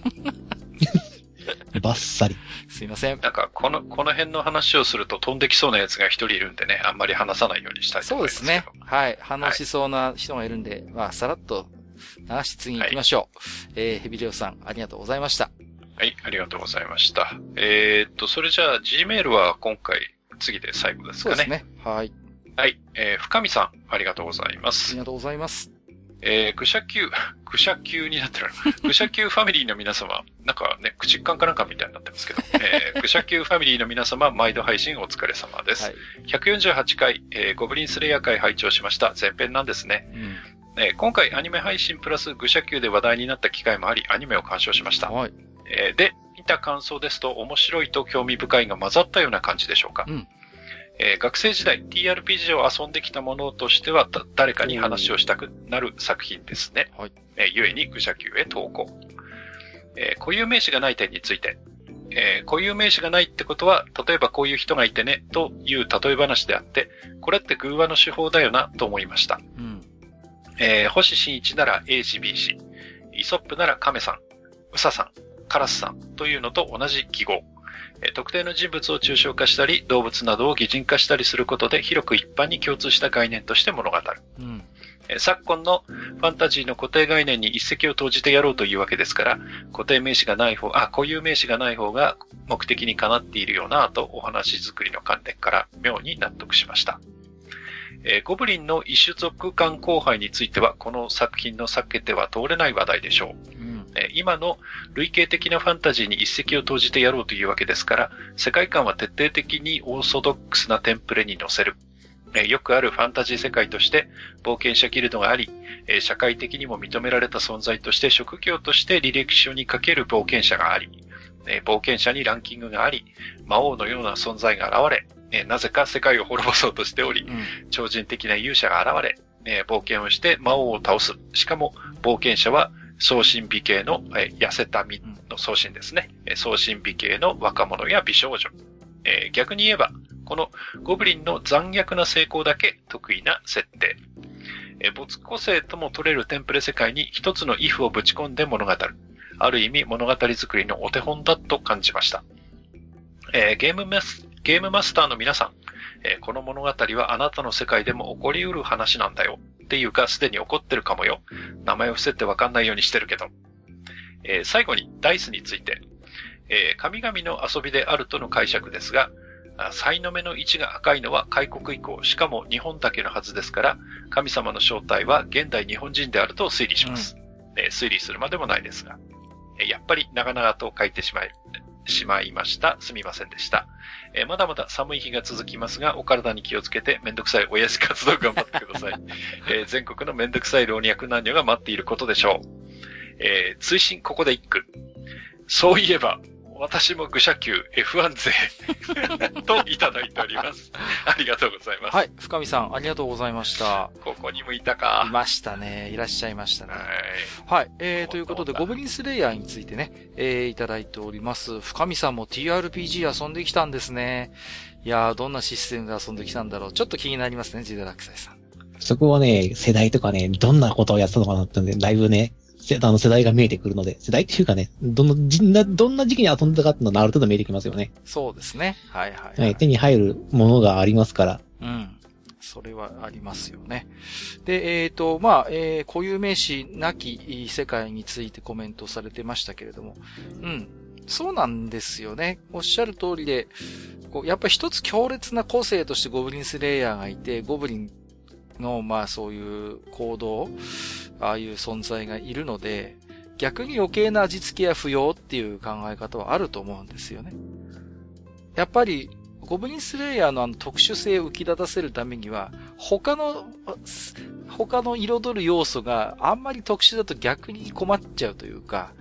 バッサリ。 すいません。 なんか、この、この辺の話をすると飛んできそうなやつが一人いるんでね、あんまり話さないようにしたいと思いますけど。そうですね。 はい。反応しそうな人がいるんで、はい、まあ、さらっと流し次に行きましょう。はい、えー、ヘビレオさん、ありがとうございました。 はい、ありがとうございました。えー、っと、それじゃあ、G メールは今回、次で最後ですかね。そうですね。はい。はい、えー、深見さん、ありがとうございます。 ありがとうございます。 えー、愚者級、愚者級になってる。愚者級ファミリーの皆様、なんかね、口っかんかなんかみたいになってますけど、えー、愚者級ファミリーの皆様、毎度配信お疲れ様です。はい、ひゃくよんじゅうはちかい、えー、ゴブリンスレイヤー会拝聴しました。前編なんですね。うん、えー、今回アニメ配信プラス愚者級で話題になった機会もあり、アニメを鑑賞しました。はい、えー、で、見た感想ですと、面白いと興味深いが混ざったような感じでしょうか。うん、えー、学生時代 ティーアールピージー を遊んできたものとしては誰かに話をしたくなる作品ですね。はい、えー、ゆえに愚者級へ投稿。えー、固有名詞がない点について、えー、固有名詞がないってことは、例えばこういう人がいてねという例え話であって、これって偶話の手法だよなと思いました。うん、えー、星新一なら A 氏 B 氏、イソップなら亀さん、ウサさん、カラスさんというのと同じ記号。特定の人物を抽象化したり、動物などを擬人化したりすることで広く一般に共通した概念として物語る。うん、昨今のファンタジーの固定概念に一石を投じてやろうというわけですから、固定名詞がない方、あ、固有名詞がない方が目的にかなっているよなとお話作りの観点から妙に納得しました。えー、ゴブリンの異種族間交配については、この作品の避けては通れない話題でしょう。うん今の類型的なファンタジーに一石を投じてやろうというわけですから、世界観は徹底的にオーソドックスなテンプレに乗せる。よくあるファンタジー世界として冒険者ギルドがあり、社会的にも認められた存在として職業として履歴書に書ける冒険者があり、冒険者にランキングがあり、魔王のような存在が現れ、なぜか世界を滅ぼそうとしており、うん、超人的な勇者が現れ、冒険をして魔王を倒す。しかも冒険者は送信美形の、えー、痩せた身の送信ですね。うん、送信美形の若者や美少女。えー、逆に言えば、このゴブリンの残虐な成功だけ得意な設定。えー、没個性とも取れるテンプレ世界に一つのイフをぶち込んで物語る。ある意味物語作りのお手本だと感じました。えー、ゲームマス、ゲームマスターの皆さん、えー、この物語はあなたの世界でも起こりうる話なんだよ。っていうか、すでに起こってるかもよ。名前を伏せてわかんないようにしてるけど。えー、最後に、ダイスについて。えー、神々の遊びであるとの解釈ですが、才の目の位置が赤いのは開国以降、しかも日本だけのはずですから、神様の正体は現代日本人であると推理します。うんえー、推理するまでもないですが。えー、やっぱり長々と書いてしまい、しまいました。すみませんでした。えー、まだまだ寒い日が続きますが、お体に気をつけてめんどくさい親父活動頑張ってください。えー、全国のめんどくさい老若男女が待っていることでしょう。えー、追伸ここで一句。そういえば、私も愚者級 エフワン 勢といただいております。ありがとうございます。 はい。深見さん、ありがとうございました。 ここにもいたか。 いましたね。いらっしゃいましたね。はい。はい。えー、ということで、ゴブリンスレイヤーについてね、えー、いただいております。深見さんも ティーアールピージー 遊んできたんですね。いやー、どんなシステムで遊んできたんだろう。ちょっと気になりますね、ジダラクサイさん。 そこはね、世代とかね、どんなことをやってたのかなってんで、だいぶね、あの世代が見えてくるので、世代っていうかね、どのじな、どんな時期に遊んだかっていうのはある程度見えてきますよね。 そうですね。はいはい、はい。 はい。手に入るものがありますから。 うん。それはありますよね。で、えっ、ー、と、まあ、えー、固有名詞なき世界についてコメントされてましたけれども、うん。そうなんですよね。おっしゃる通りで、こうやっぱり一つ強烈な個性としてゴブリンスレイヤーがいて、ゴブリンの、まあそういう行動、ああいう存在がいるので、逆に余計な味付けは不要っていう考え方はあると思うんですよね。やっぱり、ゴブリンスレイヤーのあの特殊性を浮き立たせるためには、他の、他の彩る要素があんまり特殊だと逆に困っちゃうというか、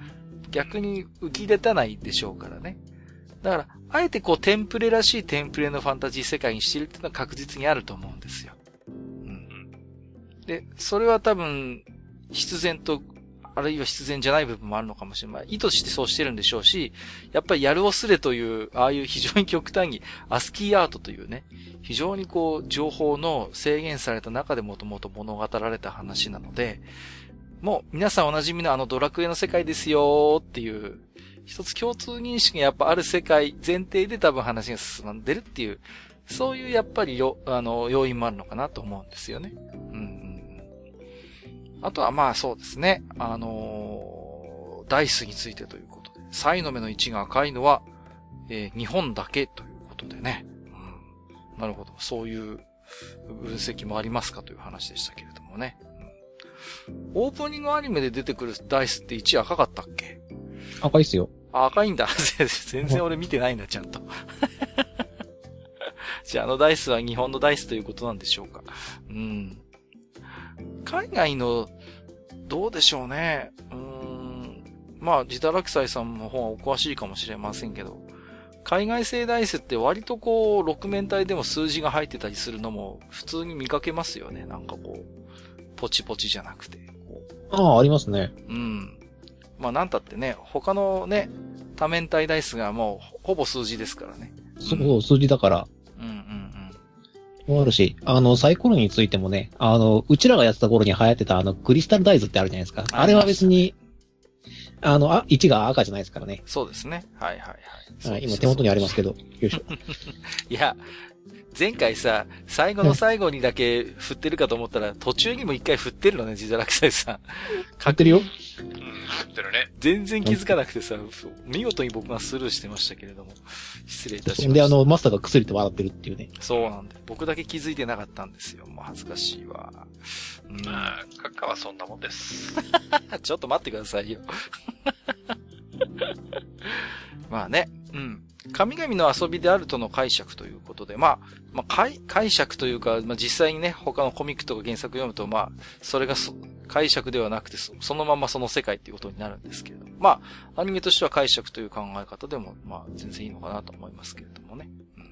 逆に浮き出たないでしょうからね。だから、あえてこうテンプレらしいテンプレのファンタジー世界にしてるっていうのは確実にあると思うんですよ。うん。で、それは多分、必然と、あるいは必然じゃない部分もあるのかもしれない。意図してそうしてるんでしょうし、やっぱりやるおすれという、ああいう非常に極端に、アスキーアートというね、非常にこう、情報の制限された中でもともと物語られた話なので、もう皆さんお馴染みのあのドラクエの世界ですよっていう、一つ共通認識がやっぱある世界前提で多分話が進んでるっていう、そういうやっぱりよ、あの、要因もあるのかなと思うんですよね。うんうん。あとはまあそうですね。あのー、ダイスについてということで。サイの目の位置が赤いのは、えー、日本だけということでね。うん、なるほど。そういう分析もありますかという話でしたけれどもね。うん、オープニングアニメで出てくるダイスって位置赤かったっけ？ 赤いっすよ。 あ、赤いんだ。全然俺見てないんだ、ちゃんと。じゃあ、あのダイスは日本のダイスということなんでしょうか。うん。海外の、どうでしょうね。うーん。まあ、ジダラクサイさんの方はお詳しいかもしれませんけど、海外製ダイスって割とこう、六面体でも数字が入ってたりするのも普通に見かけますよね。なんかこう、ポチポチじゃなくて。 ああ、ありますね。 うん。まあなんたってね、他のね、多面体ダイスがもうほぼ数字ですからね。 そう、うん、数字だから。うんうんうん。あるし、あの、サイコロについてもね、あの、うちらがやってた頃に流行ってたあの、クリスタルダイズってあるじゃないですか。あ, あれは別に、あの、あ、いちが赤じゃないですからね。 そうですね。はいはいはい。 はい、今手元にありますけど。よいしょ。 いや、前回さ、最後の最後にだけ振ってるかと思ったら、途中にも一回振ってるのね、ジザラクサイさん。 振ってるよ。 うん、振ってるね。 全然気づかなくてさ、見事に僕がスルーしてましたけれども。失礼いたしました。 で、あの、マスターが薬と笑ってるっていうね。 そうなんで。僕だけ気づいてなかったんですよ。もう恥ずかしいわ。 うん、まあ、カッカはそんなもんです。 ちょっと待ってくださいよ。まあね。うん。神々の遊びであるとの解釈ということで、まあ、まあ、解、解釈というか、まあ実際にね、他のコミックとか原作読むと、まあ、それがそ解釈ではなくてそ、そのままその世界っていうことになるんですけれども、まあ、アニメとしては解釈という考え方でも、まあ、全然いいのかなと思いますけれどもね。うん。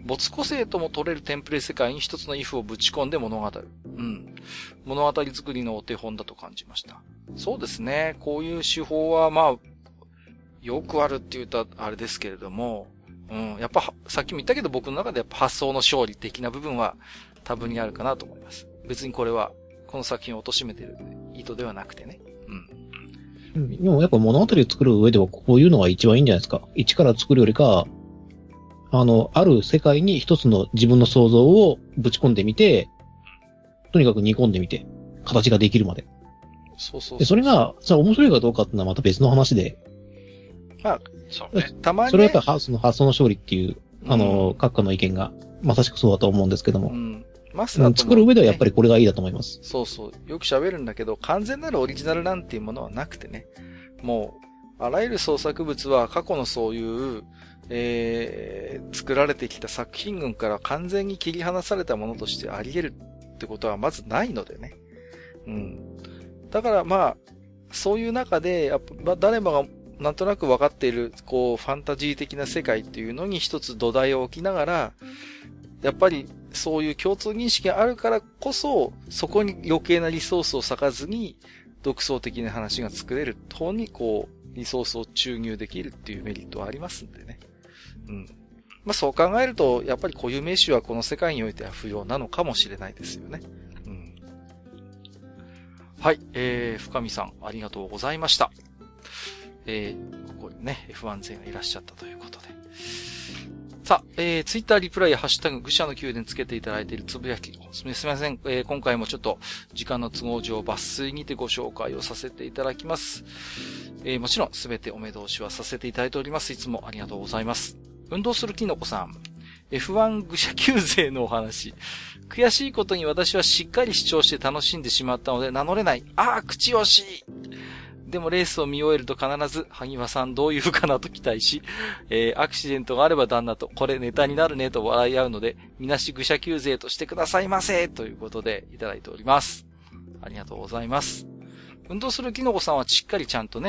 没個性とも取れるテンプレ世界に一つのイフをぶち込んで物語る。うん。物語作りのお手本だと感じました。そうですね。こういう手法は、まあ、よくあるって言うとあれですけれども、うん、やっぱ、さっきも言ったけど僕の中でやっぱ発想の勝利的な部分は多分にあるかなと思います。別にこれは、この作品を貶めてる意図ではなくてね。 うん。でもやっぱ物語を作る上ではこういうのが一番いいんじゃないですか。一から作るよりか、あの、ある世界に一つの自分の想像をぶち込んでみて、とにかく煮込んでみて、形ができるまで。 そうそうそう。 で、それが、さ、面白いかどうかっていうのはまた別の話で。 まあ、そうね。たまに、ね。 それはやっぱりその発想の勝利っていう、あの、うん、閣下の意見が、まさしくそうだと思うんですけども。うん。マスターと、ね、作る上ではやっぱりこれがいいだと思います。 そうそう。よく喋るんだけど、完全なるオリジナルなんていうものはなくてね。もう、あらゆる創作物は過去のそういう、えー、作られてきた作品群から完全に切り離されたものとしてあり得るってことはまずないのでね。うん。だからまあ、そういう中で、やっぱ誰もがなんとなく分かっている、こう、ファンタジー的な世界っていうのに一つ土台を置きながら、やっぱりそういう共通認識があるからこそ、そこに余計なリソースを割かずに、独創的な話が作れる方に、こう、リソースを注入できるっていうメリットはありますんでね。うん。まあそう考えると、やっぱり固有名詞はこの世界においては不要なのかもしれないですよね。うん。はい、えー、深見さん、ありがとうございました。えー、ここにね、エフワン 勢がいらっしゃったということで。さあ、えー、ツイッターリプライやハッシュタグ、愚者の宮殿つけていただいているつぶやき。すみません、えー、今回もちょっと時間の都合上抜粋にてご紹介をさせていただきます。えー、もちろんすべてお目通しはさせていただいております。いつもありがとうございます。運動するキノコさん。エフワン 愚者級勢のお話。悔しいことに私はしっかり視聴して楽しんでしまったので名乗れない。ああ、口惜しい。でもレースを見終えると必ず、萩和さんどう言うかなと期待し、えー、アクシデントがあれば旦那と、これネタになるねと笑い合うので、みなし愚者級勢としてくださいませということでいただいております。ありがとうございます。運動するキノコさんはしっかりちゃんとね、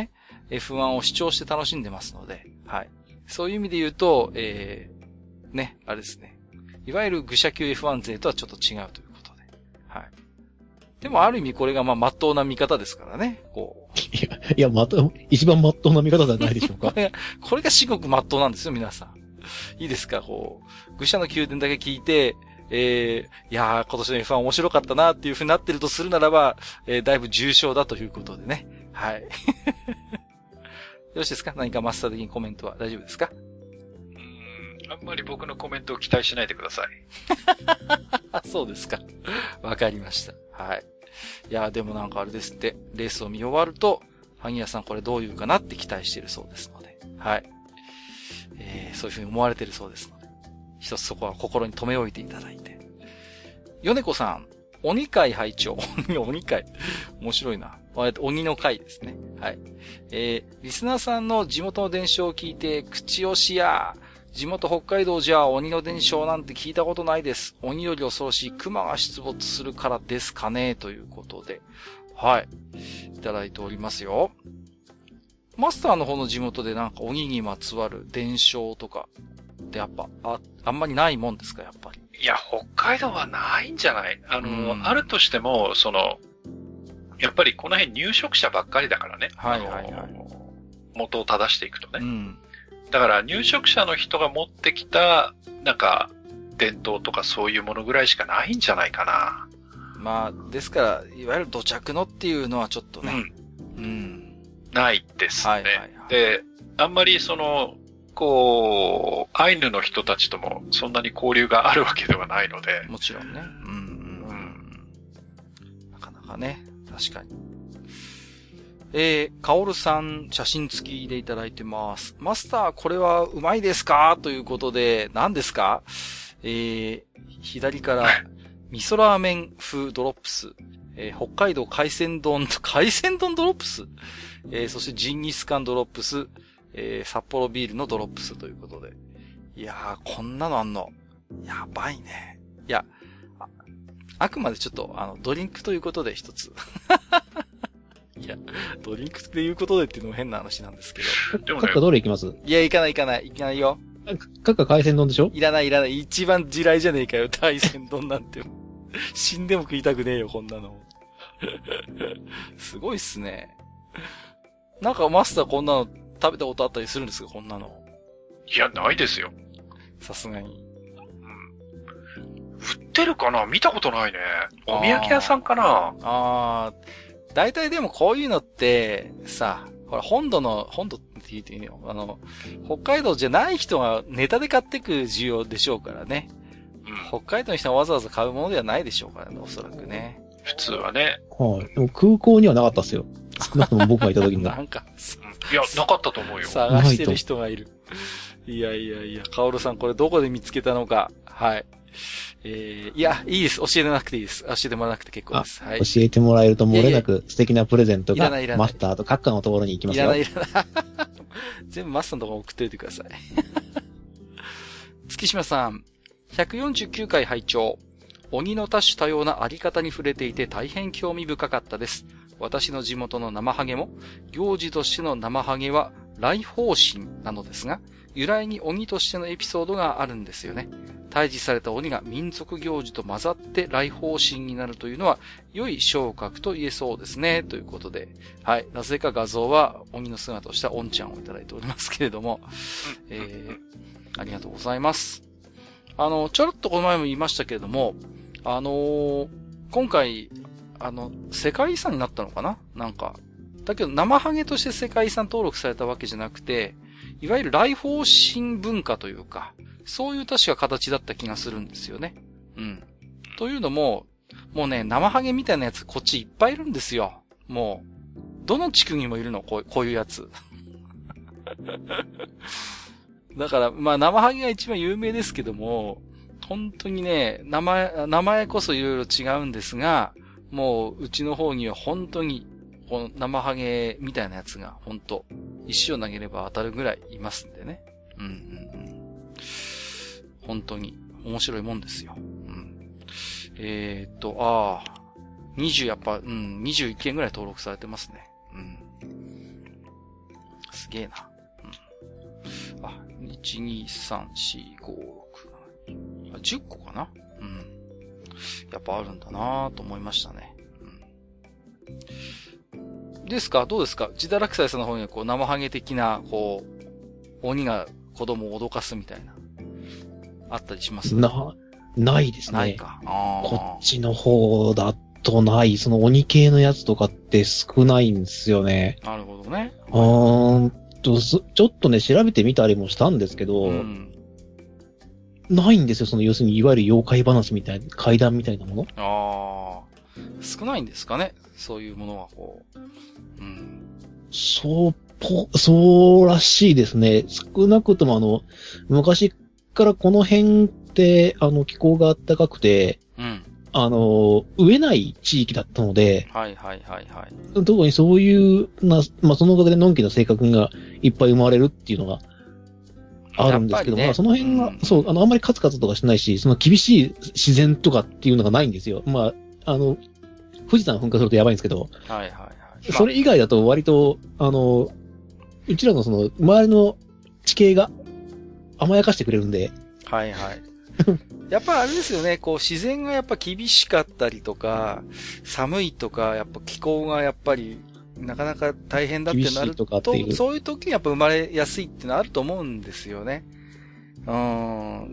エフワン を視聴して楽しんでますので、はい。そういう意味で言うと、えー、ね、あれですね。いわゆる愚者級 エフワン 勢とはちょっと違うということで。はい。でもある意味これがまあ、真っ当な見方ですからね。こう。 いや、いや、また、一番真っ当な見方じゃないでしょうか。 これが、これが至極真っ当なんですよ、皆さん。いいですか、こう。愚者の宮殿だけ聞いて、えー、いやー、今年の エフワン 面白かったなっていう風になってるとするならば、えー、だいぶ重症だということでね。はい。よろしいですか？何かマスター的にコメントは大丈夫ですか？ うーん、あんまり僕のコメントを期待しないでください。そうですか。わかりました。はい。いやー、でもなんかあれですって、レースを見終わると、萩谷さんこれどういうかなって期待しているそうですので。はい。えー、そういう風に思われているそうですので。一つそこは心に留め置いていただいて。米子さん、鬼会拝聴鬼会。面白いな。鬼の会ですね。はい。えー、リスナーさんの地元の伝承を聞いて、口押しや、地元北海道じゃ鬼の伝承なんて聞いたことないです。鬼より恐ろしい熊が出没するからですかね、ということで。はい。いただいておりますよ。マスターの方の地元でなんか鬼にまつわる伝承とかってやっぱ、あ、あんまりないもんですか、やっぱり。 いや、北海道はないんじゃないあの、あるとしても、その、やっぱりこの辺入植者ばっかりだからね。 はいはいはい。 元を正していくとね。 うん。 だから入植者の人が持ってきた、なんか、伝統とかそういうものぐらいしかないんじゃないかな。 まあ、ですから、いわゆる土着のっていうのはちょっとね。 うん。 うん。 ないですね。 はいはいはい。 で、あんまりその、こう、アイヌの人たちともそんなに交流があるわけではないので。 もちろんね。うん、うん、うん。なかなかね、確かに。えー、カオルさん、写真付きでいただいてます。マスター、これはうまいですかということで、何ですか？えー、左から、味噌ラーメン風ドロップス。えー、北海道海鮮丼、海鮮丼ドロップス？えー、そしてジンギスカンドロップス。えー、札幌ビールのドロップスということで。いやー、こんなのあんの。やばいね。いや、あ、あくまでちょっと、あの、ドリンクということで一つ。いや、ドリンクということでっていうのも変な話なんですけど。 でもね。カッカどれ行きます？ いや、行かない行かない。行かないよ。 カッカ海鮮丼でしょ？ いらないいらない。一番地雷じゃねえかよ。海鮮丼なんて。死んでも食いたくねえよ、こんなの。すごいっすね。なんかマスターこんなの食べたことあったりするんですか、こんなの。 いや、ないですよ。 さすがに。 うん。売ってるかな？見たことないね。お土産屋さんかな？ ああ。だいたいでもこういうのって、さ、ほら、本土の、本土って言っていいの？あの、北海道じゃない人がネタで買ってく需要でしょうからね。うん、北海道の人がわざわざ買うものではないでしょうからね、おそらくね。 普通はね。 はい。でも空港にはなかったっすよ。少なくとも僕がいた時には。 なんか、 いや、なかったと思うよ。 探してる人がいる。いやいやいや、カオルさんこれどこで見つけたのか。はい。えー、いや、いいです。教えなくていいです。教えてもらわなくて結構です。はい。 教えてもらえると漏れなく素敵なプレゼントがマスターとカッカのところに行きますよ。 いらないいらない。全部マスターのところ送っておいてください。月島さん、ひゃくよんじゅうきゅうかい拝聴。鬼の多種多様なあり方に触れていて大変興味深かったです。私の地元の生ハゲも、行事としての生ハゲは来訪神なのですが、由来に鬼としてのエピソードがあるんですよね。退治された鬼が民族行事と混ざって来訪神になるというのは、良い昇格と言えそうですね。ということで、はい。なぜか画像は鬼の姿をしたオンちゃんをいただいておりますけれども、えー、ありがとうございます。あの、ちょろっとこの前も言いましたけれども、あのー、今回、あの、世界遺産になったのかな？なんか。だけど、生ハゲとして世界遺産登録されたわけじゃなくて、いわゆる来訪神文化というか、そういう確か形だった気がするんですよね。うん。というのも、もうね、生ハゲみたいなやつこっちいっぱいいるんですよ。もう、どの地区にもいるの、こう、こういうやつ。だから、まあ生ハゲが一番有名ですけども、本当にね、名前、名前こそいろいろ違うんですが、もう、うちの方には本当に、この生ハゲみたいなやつが、本当石を投げれば当たるぐらいいますんでね。うんうんうん。本当に、面白いもんですよ。うん。えーっと、ああ、にじゅうやっぱ、うん、にじゅういっけんぐらい登録されてますね。うん。 げえな。うん。あ、いち、に、さん、よん、ご、ろく、なな、じゅっこかな。うん。やっぱあるんだなぁと思いましたね。うん。ですか？どうですか？自堕落斎さんの方にはこう生ハゲ的な、こう、鬼が子供を脅かすみたいな、あったりします？ な、ないですね。 ないか。あこっちの方だとない、その鬼系のやつとかって少ないんですよね。 なるほどね。 うーんと、ちょっとね、調べてみたりもしたんですけど、うん、ないんですよ、その要するにいわゆる妖怪話みたいな、怪談みたいなもの。 ああ。少ないんですかね、そういうものはこう。うん。 そう、ぽ、そうらしいですね。少なくともあの、昔からこの辺って、あの、気候が暖かくて、うん。あの、植えない地域だったので、 はいはいはいはい。 特にそういうな、まあ、そのおかげでのんきな性格がいっぱい生まれるっていうのがあるんですけども、ね、まあ、その辺が、うん、そう、あの、あんまりカツカツとかしないし、その厳しい自然とかっていうのがないんですよ。まあ、あの、富士山噴火するとやばいんですけど、はいはいはい。それ以外だと割と、あの、うちらのその、周りの地形が甘やかしてくれるんで。 はいはい。やっぱあれですよね、こう自然がやっぱ厳しかったりとか、寒いとか、やっぱ気候がやっぱり、なかなか大変だってなると、とそういう時にやっぱ生まれやすいってのはあると思うんですよね。うん。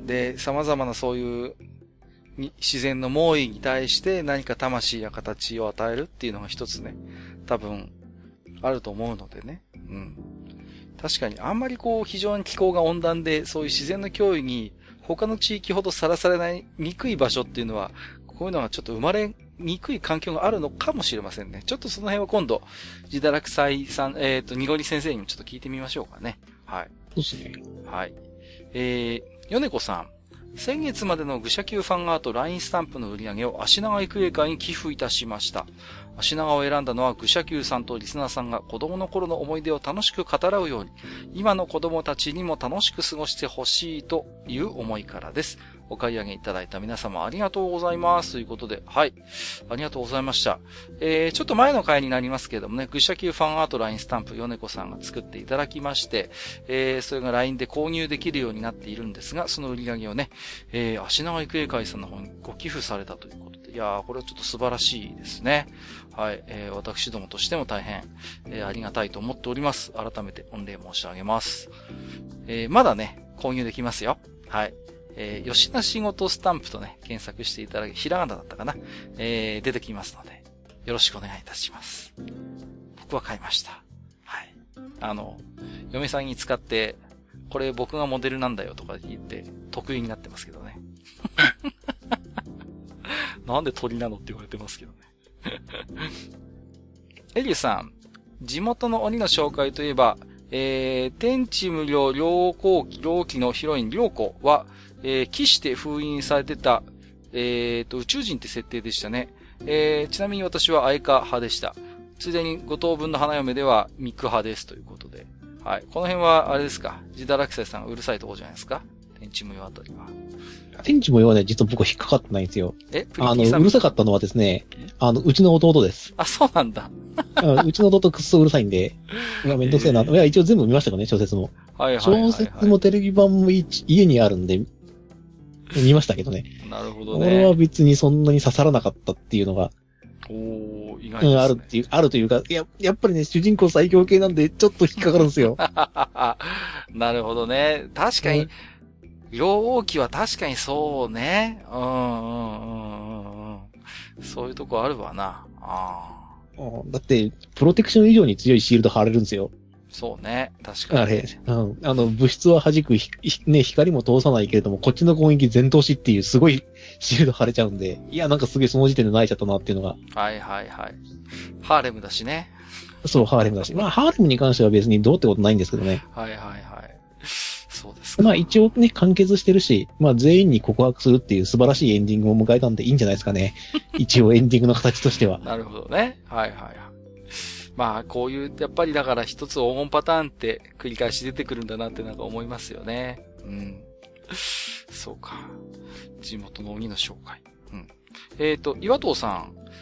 で、様々なそういう自然の猛威に対して何か魂や形を与えるっていうのが一つね、多分あると思うのでね。うん。確かにあんまりこう非常に気候が温暖でそういう自然の脅威に他の地域ほどさらされないにくい場所っていうのは、こういうのがちょっと生まれにくい環境があるのかもしれませんね。ちょっとその辺は今度、自堕落斎さん、えっと、にごり先生にもちょっと聞いてみましょうかね。はい。 そうですね。 はい。えー、米子さん。先月までの愚者級ファンアート ライン スタンプの売り上げを足長育英会に寄付いたしました。足長を選んだのは愚者級さんとリスナーさんが子供の頃の思い出を楽しく語らうように、今の子供たちにも楽しく過ごしてほしいという思いからです。お買い上げいただいた皆様ありがとうございます。ということで、はい。ありがとうございました。えー、ちょっと前の回になりますけれどもね、愚者級ファンアート ライン スタンプ、米子さんが作っていただきまして、えー、それが ライン で購入できるようになっているんですが、その売り上げをね、えー、足長育英会さんの方にご寄付されたということで、いやー、これはちょっと素晴らしいですね。はい、えー、私どもとしても大変、えー、ありがたいと思っております。改めて御礼申し上げます。えー、まだね、購入できますよ。はい。えー、吉田仕事スタンプとね、検索していただき、ひらがなだったかな、えー、出てきますので、よろしくお願いいたします。僕は買いました。はい。あの、嫁さんに使って、これ僕がモデルなんだよとか言って、得意になってますけどね。なんで鳥なのって言われてますけどね。エリュさん、地元の鬼の紹介といえば、えー、天地無量良好期、良期のヒロイン良子は、えー、騎して封印されてた、えーと、宇宙人って設定でしたね。えー、ちなみに私は愛花派でした。ついでに五等分の花嫁ではミク派ですということで。はい。この辺は、あれですか。自堕落斎さんうるさいところじゃないですか。天地無用あたりは。 天地無用はね、実は僕は引っかかってないんですよ。 えプリティさんあの、うるさかったのはですね、あの、うちの弟です。 あ、そうなんだ。 うちの弟くっそうるさいんで、いや、めんどくせえな。えー、いや、一応全部見ましたからね、小説も。はいはいはい、はい。小説もテレビ版も家にあるんで、見ましたけどね。 なるほどね。 俺は別にそんなに刺さらなかったっていうのが。 おー、意外ですね。 うん、あるっていう、あるというか、いや、やっぱりね、主人公最強系なんで、ちょっと引っかかるんですよ。 なるほどね。確かに、両王記は確かにそうね。うんうんうんうん。そういうとこあるわな。ああ。だって、プロテクション以上に強いシールド貼れるんですよ。 そうね。確かに。 あれ、うん。あの、物質は弾く、ひ、ね、光も通さないけれども、こっちの攻撃全通しっていうすごいシールド貼れちゃうんで、いや、なんかすげえその時点で泣いちゃったなっていうのが。 はいはいはい。ハーレムだしね。 そう、ハーレムだし。まあ、ハーレムに関しては別にどうってことないんですけどね。 はいはいはい。そうですか。 まあ一応ね、完結してるし、まあ全員に告白するっていう素晴らしいエンディングを迎えたんでいいんじゃないですかね。一応エンディングの形としては。 なるほどね。はいはいはい。まあこういう、やっぱりだから一つ黄金パターンって繰り返し出てくるんだなってなんか思いますよね。うん。そうか。地元の鬼の紹介。うん。えっと、岩藤さん。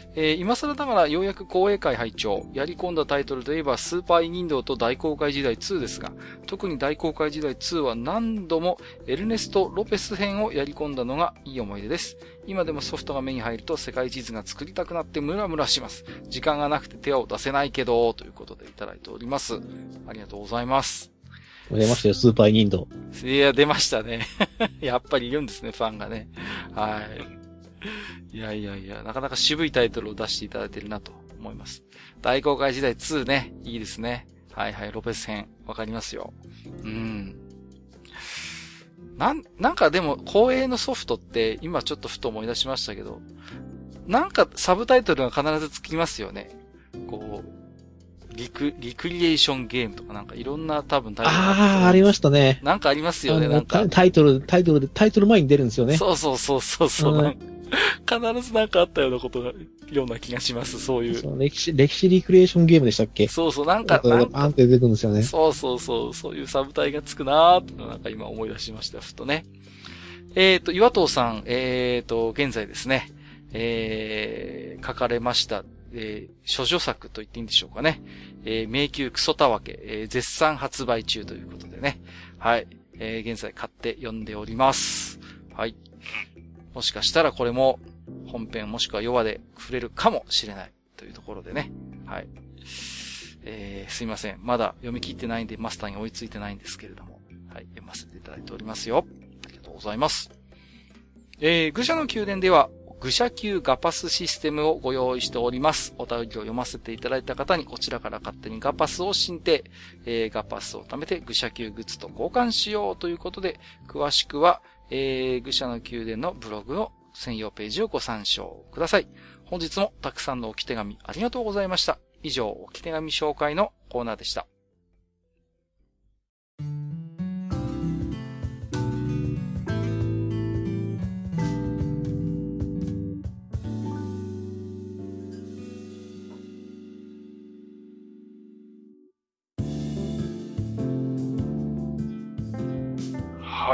えー、今更ながらようやく講演会拝聴。やり込んだタイトルといえばスーパーイニンドーと大航海時代ツーですが、特に大航海時代ツーは何度もエルネスト・ロペス編をやり込んだのがいい思い出です。今でもソフトが目に入ると世界地図が作りたくなってムラムラします。時間がなくて手を出せないけど、ということでいただいております。ありがとうございます。 出ましたよ、スーパーイニンドー。いや、出ましたね。やっぱりいるんですね、ファンがね。はい。いやいやいや、なかなか渋いタイトルを出していただいてるなと思います。大航海時代ツーね、いいですね。はいはい、ロペス編、わかりますよ。うん。なん、なんかでも、光栄のソフトって、今ちょっとふと思い出しましたけど、なんかサブタイトルが必ずつきますよね。こう、リク、リクリエーションゲームとかなんかいろんな多分タイトル。 ああ、ありましたね。 なんかありますよね、なんか。 タイトル、タイトルで、タイトル前に出るんですよね。 そうそうそうそうそう、うん。必ずなんかあったようなことが、ような気がします、そういう。 そう歴史、歴史リクリエーションゲームでしたっけ？ そうそう、なんか、 なんかパンって出てくるんですよね。 そうそうそう、そういうサブタイがつくなーってのなんか今思い出しました、ふとね。えっと、岩藤さん、えっと、現在ですね、えー、書かれました、えー、諸女作と言っていいんでしょうかね。えー、迷宮クソたわけ、えー、絶賛発売中ということでね。はい。えー、現在買って読んでおります。はい。もしかしたらこれも本編もしくはヨワで触れるかもしれないというところでね。はい。えー、すいません。まだ読み切ってないんでマスターに追いついてないんですけれども。はい。読ませていただいておりますよ。ありがとうございます。えー、愚者の宮殿では愚者級ガパスシステムをご用意しております。お便りを読ませていただいた方にこちらから勝手にガパスを申請、えー、ガパスを貯めて愚者級グッズと交換しようということで、詳しくは、えー、愚者の宮殿のブログの専用ページをご参照ください。本日もたくさんの置き手紙ありがとうございました。以上、置き手紙紹介のコーナーでした。 はい。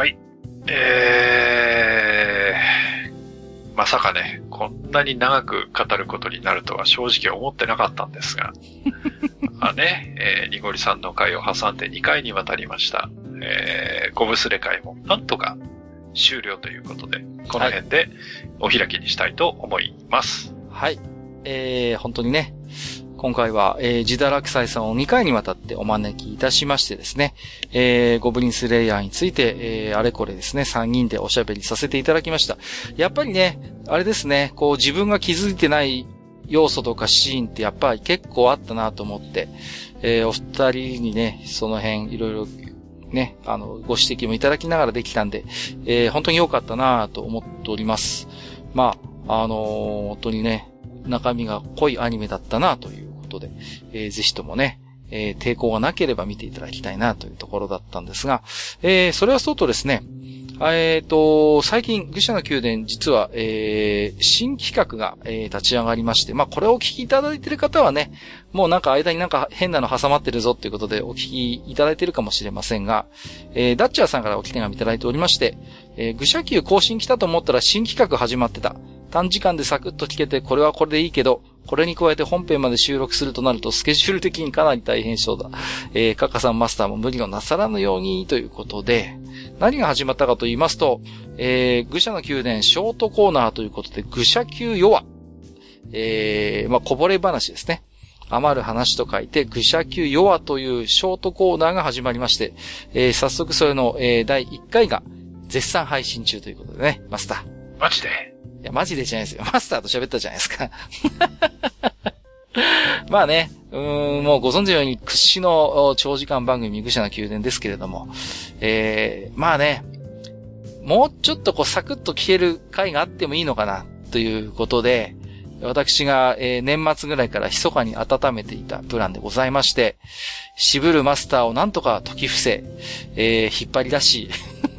えー、まさかね、こんなに長く語ることになるとは正直思ってなかったんですが、あね、えー、ニゴリさんの回を挟んでにかいにわたりました、えー、ゴブスレ会もなんとか終了ということで、この辺でお開きにしたいと思います。 はい。えー、本当にね、今回は、えー、ジダラクサイさんをにかいにわたってお招きいたしましてですね、えー、ゴブリンスレイヤーについて、えー、あれこれですね、さんにんでおしゃべりさせていただきました。やっぱりね、あれですね、こう自分が気づいてない要素とかシーンってやっぱり結構あったなと思って、えー、お二人にね、その辺いろいろね、あの、ご指摘もいただきながらできたんで、えー、本当に良かったなと思っております。まあ、あのー、本当にね、中身が濃いアニメだったなということで、えー、ぜひともね、えー、抵抗がなければ見ていただきたいなというところだったんですが、えー、それはそうとですね、えっと、最近、愚者の宮殿、実は、えー、新企画が、えー、立ち上がりまして、まあ、これをお聞きいただいている方はね、もうなんか間になんか変なの挟まってるぞっていうことでお聞きいただいているかもしれませんが、えー、ダッチャーさんからお手紙いただいておりまして、えー、愚者級更新来たと思ったら新企画始まってた。短時間でサクッと聞けてこれはこれでいいけど、これに加えて本編まで収録するとなるとスケジュール的にかなり大変そうだ。えー、カカさんマスターも無理をなさらぬようにということで、何が始まったかと言いますと、えー、愚者の宮殿ショートコーナーということで、愚者級弱。えー、まあ、こぼれ話ですね。余る話と書いて、愚者級弱というショートコーナーが始まりまして、えー、早速それの、えー、だいいっかいが絶賛配信中ということでね、マスター。 マジで？ いや、マジでじゃないですよ。マスターと喋ったじゃないですか。まあね、うーん、もうご存知のように屈指の長時間番組愚者の宮殿ですけれども、えー、まあね、もうちょっとこうサクッと消える回があってもいいのかなということで、私が、えー、年末ぐらいから密かに温めていたプランでございまして、渋るマスターをなんとか解き伏せ、えー、引っ張り出し、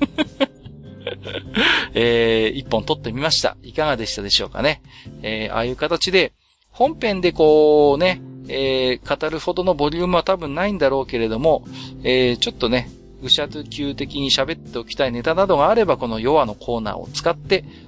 えー、一本撮ってみました。いかがでしたでしょうかね。えー、ああいう形で、本編でこうね、えー、語るほどのボリュームは多分ないんだろうけれども、えー、ちょっとね、愚者級的に喋っておきたいネタなどがあれば、このヨアのコーナーを使って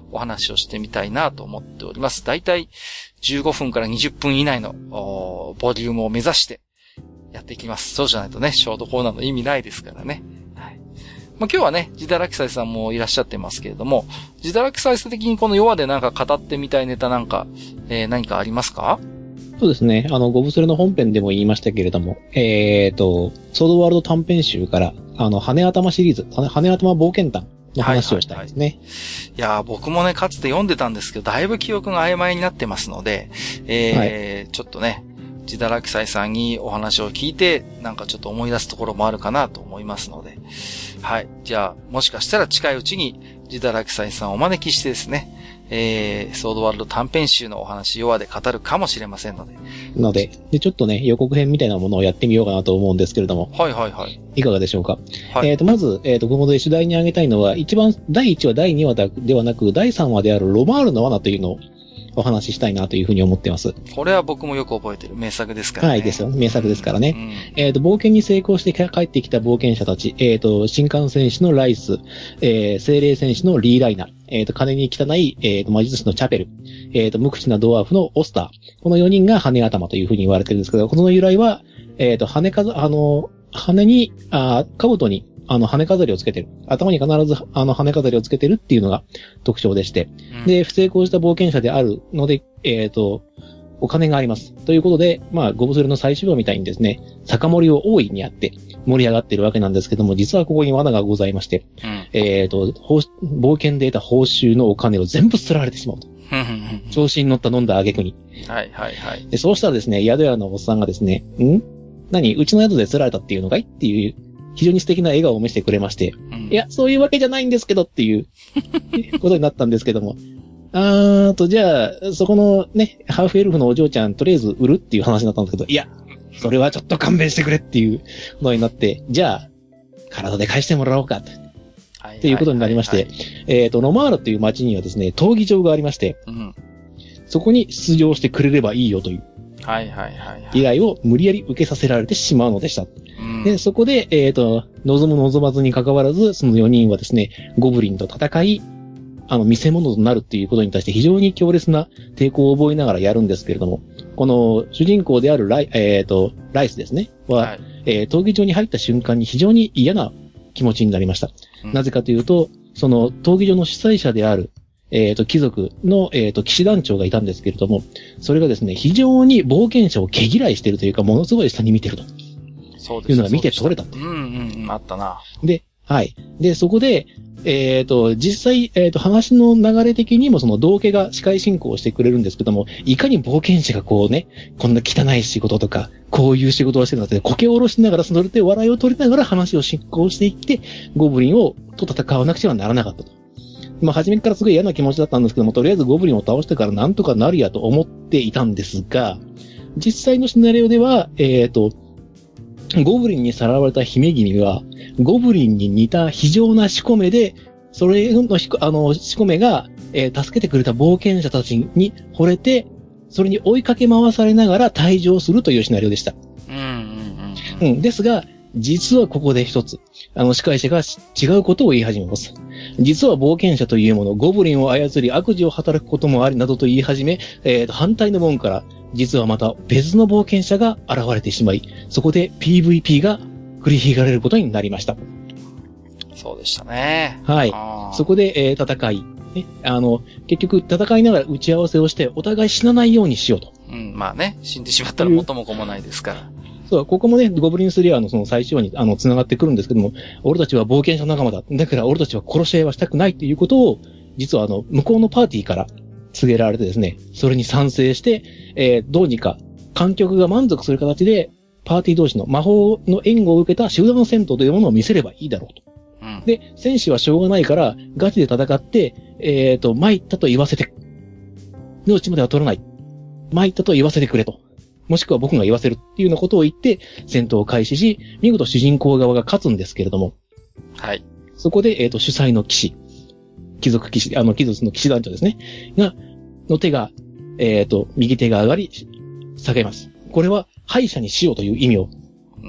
お話をしてみたいなと思っております。だいたいじゅうごふんからにじゅっぷん以内のボリュームを目指してやっていきます。そうじゃないとね、ショートコーナーの意味ないですからね。はい。まあ、今日はね、ジダラキサイさんもいらっしゃってますけれども、ジダラキサイさん的にこのヨアでなんか語ってみたいネタなんか、えー、何かありますか？ そうですね。あの、ゴブスレの本編でも言いましたけれども、えーと、ソードワールド短編集から、あの、羽頭シリーズ、羽頭冒険譚の話をしたいですね。はいはいはい、 いやー、僕もね、かつて読んでたんですけど、だいぶ記憶が曖昧になってますので、えー、はい、ちょっとね、ジダラキサイさんにお話を聞いて、なんかちょっと思い出すところもあるかなと思いますので、はい。じゃあ、もしかしたら近いうちに、ジダラキサイさんをお招きしてですね、えー、ソードワールド短編集のお話、ヨアで語るかもしれませんので。 ので、で、ちょっとね、予告編みたいなものをやってみようかなと思うんですけれども。 はいはいはい。 いかがでしょうか。 はい、 えっ、ー、と、まず、えっ、ー、と、ここで主題に挙げたいのは、一番、だいいちわ、だいにわではなく、だいさんわであるロマールの罠というのをお話ししたいなというふうに思ってます。 これは僕もよく覚えてる名作ですからね。 はい、ですよ。名作ですからね。 うん、 えっ、ー、と、冒険に成功して帰ってきた冒険者たち、えっ、ー、と、新幹戦士のライス、えー、精霊戦士のリーライナ、えっ、ー、と、金に汚い、えっ、ー、と、魔術師のチャペル、えっ、ー、と、無口なドワーフのオスター。このよにんが羽頭というふうに言われてるんですけど、この由来は、えっ、ー、と、羽かざ、あの、羽に、あ、兜に、あの、羽飾りをつけてる。頭に必ず、あの、羽飾りをつけてるっていうのが特徴でして。うん、で、不成功した冒険者であるので、えっ、ー、と、お金があります。ということで、まあ、ゴブスレの最終話みたいにですね、酒盛りを大いにやって盛り上がってるわけなんですけども、実はここに罠がございまして、うん、えっ、ー、と、冒険で得た報酬のお金を全部捨てられてしまうと。調子に乗った飲んだ挙句に。 はいはいはい。 で、そうしたらですね、宿屋のおっさんがですね、ん何うちの宿で釣られたっていうのかいっていう、非常に素敵な笑顔を見せてくれまして、うん、いや、そういうわけじゃないんですけどっていうことになったんですけども、あーと、じゃあ、そこのね、ハーフエルフのお嬢ちゃん、とりあえず売るっていう話になったんですけど、いや、それはちょっと勘弁してくれっていうのになって、じゃあ、体で返してもらおうかと。っていうことになりまして、えっと、ロマールっていう町にはですね、闘技場がありまして、うん、そこに出場してくれればいいよという、 はいはいはい、 依頼を無理やり受けさせられてしまうのでした。うん、で、そこで、えっと、望む望まずに関わらず、そのよにんはですね、ゴブリンと戦い、あの、見せ物となるっていうことに対して非常に強烈な抵抗を覚えながらやるんですけれども、この主人公であるライ、えっと、ライスですね、は、はい、えー、闘技場に入った瞬間に非常に嫌な気持ちになりました。うん、なぜかというと、その闘技場の主催者である、えっと、貴族の、えっと、騎士団長がいたんですけれども、それがですね、非常に冒険者を毛嫌いしているというか、ものすごい下に見てると。そうです。いうのが見て取れたと。 うんうんうん、あったな。 で、はい。で、そこで、えっと、実際、えっと、話の流れ的にもその道家が司会進行をしてくれるんですけども、いかに冒険者がこうね、こんな汚い仕事とか、こういう仕事をしてるんだって、苔を下ろしながら、それで笑いを取りながら話を進行していって、ゴブリンを、と戦わなくてはならなかったと。まあ、初めからすごい嫌な気持ちだったんですけども、とりあえずゴブリンを倒してからなんとかなるやと思っていたんですが、実際のシナリオでは、えっと、ゴブリンにさらわれた姫君は、ゴブリンに似た非常な仕込めで、それのし、あの、仕込めが、えー、助けてくれた冒険者たちに惚れて、それに追いかけ回されながら退場するというシナリオでした。うんうんうん、うん。ですが、実はここで一つ、あの、司会者が違うことを言い始めます。実は冒険者というもの、ゴブリンを操り悪事を働くこともありなどと言い始め、えー、反対の門から、実はまた別の冒険者が現れてしまい、そこで ピーブイピー が繰り広げられることになりました。 そうでしたね。 はい。そこで、えー、戦い、ね。あの、結局戦いながら打ち合わせをして、お互い死なないようにしようと。 うん、まあね、死んでしまったら元も子もないですから。 そう、ここもね、ゴブリンスレアのその最終話に、あの、繋がってくるんですけども、俺たちは冒険者仲間だ。だから俺たちは殺し合いはしたくないっていうことを、実はあの、向こうのパーティーから告げられてですね、それに賛成して、えー、どうにか、観客が満足する形で、パーティー同士の魔法の援護を受けた集団戦闘というものを見せればいいだろうと。うん、で、戦士はしょうがないから、ガチで戦って、えっと、参ったと言わせて、命までは取らない。参ったと言わせてくれと。もしくは僕が言わせるっていうようなことを言って、戦闘を開始し、見事主人公側が勝つんですけれども。 はい。 そこで、えっと、主催の騎士、貴族騎士、あの、貴族の騎士団長ですね。が、の手が、えっと、右手が上がり、下げます。これは、敗者にしようという意味を、うん。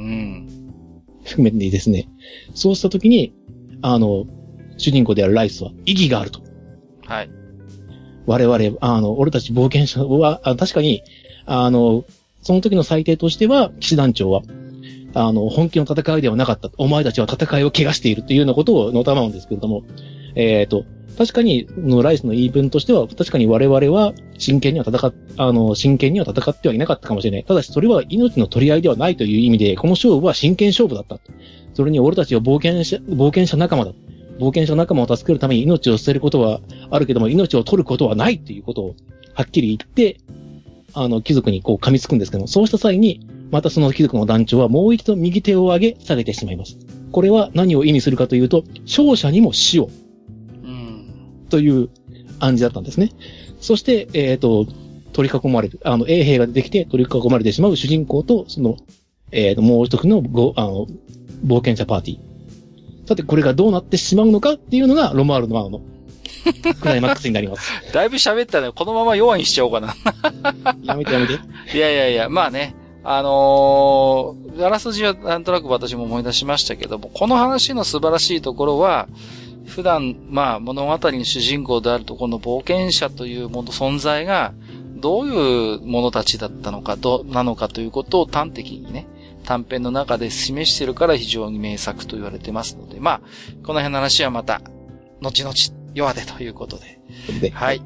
含めてですね。そうしたときに、あの、主人公であるライスは意義があると。 はい。 我々、あの、俺たち冒険者は、あ確かに、あの、その時の裁定としては、騎士団長は、あの、本気の戦いではなかった。お前たちは戦いを怪我しているというようなことをのたまうんですけれども、えっと、確かに、のライスの言い分としては、確かに我々は真剣には戦っ、あの、真剣には戦ってはいなかったかもしれない。ただし、それは命の取り合いではないという意味で、この勝負は真剣勝負だった。それに俺たちは冒険者、冒険者仲間だ。冒険者仲間を助けるために命を捨てることはあるけども、命を取ることはないということをはっきり言って、あの、貴族にこう噛みつくんですけども、そうした際に、またその貴族の団長はもう一度右手を上げ、下げてしまいます。これは何を意味するかというと、勝者にも死を。という暗示だったんですね。そして、えっと、取り囲まれる、あの、衛兵が出てきて取り囲まれてしまう主人公と、その、えっと、もう一つのご、あの、冒険者パーティー。さて、これがどうなってしまうのかっていうのが、ロマールの魔のクライマックスになります。 だいぶ喋ったね。このまま弱いにしちゃおうかな。 やめてやめて。 いやいやいや、まあね。あのー、あらすじはなんとなく私も思い出しましたけども、この話の素晴らしいところは、普段、まあ、物語の主人公であるところの冒険者というもの、存在が、どういう者たちだったのか、どうなのかということを端的にね、短編の中で示しているから非常に名作と言われてますので、まあ、この辺の話はまた、後々、弱でということで。ではい。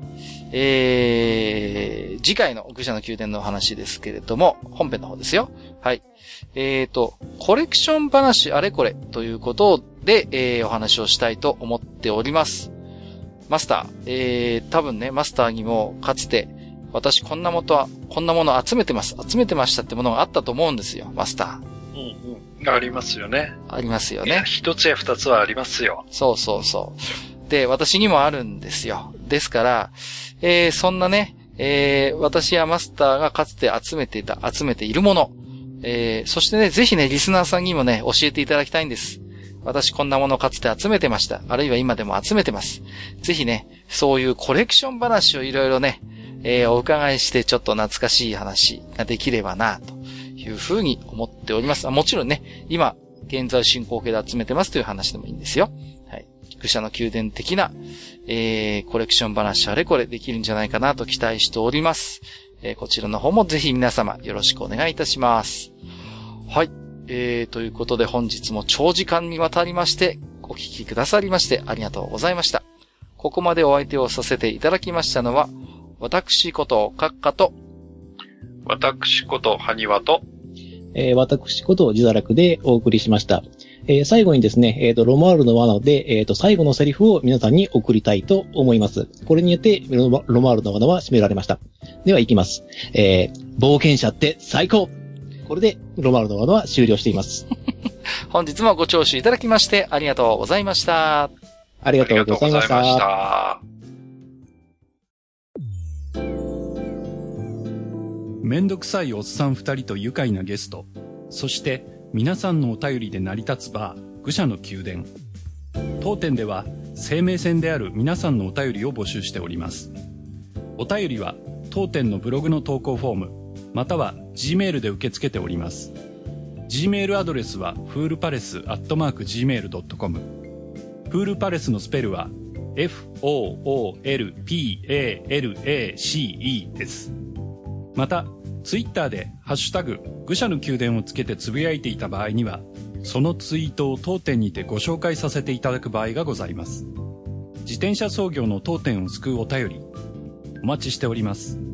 えー、次回の愚者の宮殿のお話ですけれども、本編の方ですよ。はい。えーと、コレクション話あれこれということで、えー、お話をしたいと思っております。マスター、えー、多分ね、マスターにもかつて、私こんなものは、こんなもの集めてます。集めてましたってものがあったと思うんですよ、マスター。 うんうん。ありますよね。 ありますよね。 一つや二つはありますよ。 そうそうそう。で、私にもあるんですよ。ですから、えー、そんなね、えー、私やマスターがかつて集めていた、集めているもの、えー、そしてね、ぜひね、リスナーさんにもね、教えていただきたいんです。私こんなものかつて集めてました。あるいは今でも集めてます。ぜひね、そういうコレクション話をいろいろね、えー、お伺いしてちょっと懐かしい話ができればな、というふうに思っております。もちろんね、今、現在進行形で集めてますという話でもいいんですよ。はい。愚者の宮殿的な、えー、コレクション話あれこれできるんじゃないかなと期待しております。えー、こちらの方もぜひ皆様よろしくお願いいたします。はい。えー、ということで本日も長時間にわたりましてお聞きくださりましてありがとうございました。ここまでお相手をさせていただきましたのは、私ことカッカと、 私ことハニワと、 えー、私ことジダラクでお送りしました。えー、最後にですね、えっ、ー、と、ロマールの罠で、えっ、ー、と、最後のセリフを皆さんに送りたいと思います。これによってロマ、ロマールの罠は締められました。では行きます。えー、冒険者って最高！これでロマールの罠は終了しています。 本日もご聴取いただきましてありがとうございました。 ありがとうございました。ありがとうございました。めんどくさいおっさん二人と愉快なゲスト、そして皆さんのお便りで成り立つバー、愚者の宮殿。当店では生命線である皆さんのお便りを募集しております。お便りは当店のブログの投稿フォーム、または G メールで受け付けております。G メールアドレスはフールパレスアットマーク ジーメールドットコム。フールパレスのスペルは エフ オー オー エル ピー エー エル エー シー イー です。また、ツイッターでハッシュタグ愚者の宮殿をつけてつぶやいていた場合には、そのツイートを当店にてご紹介させていただく場合がございます。自転車操業の当店を救うお便り、お待ちしております。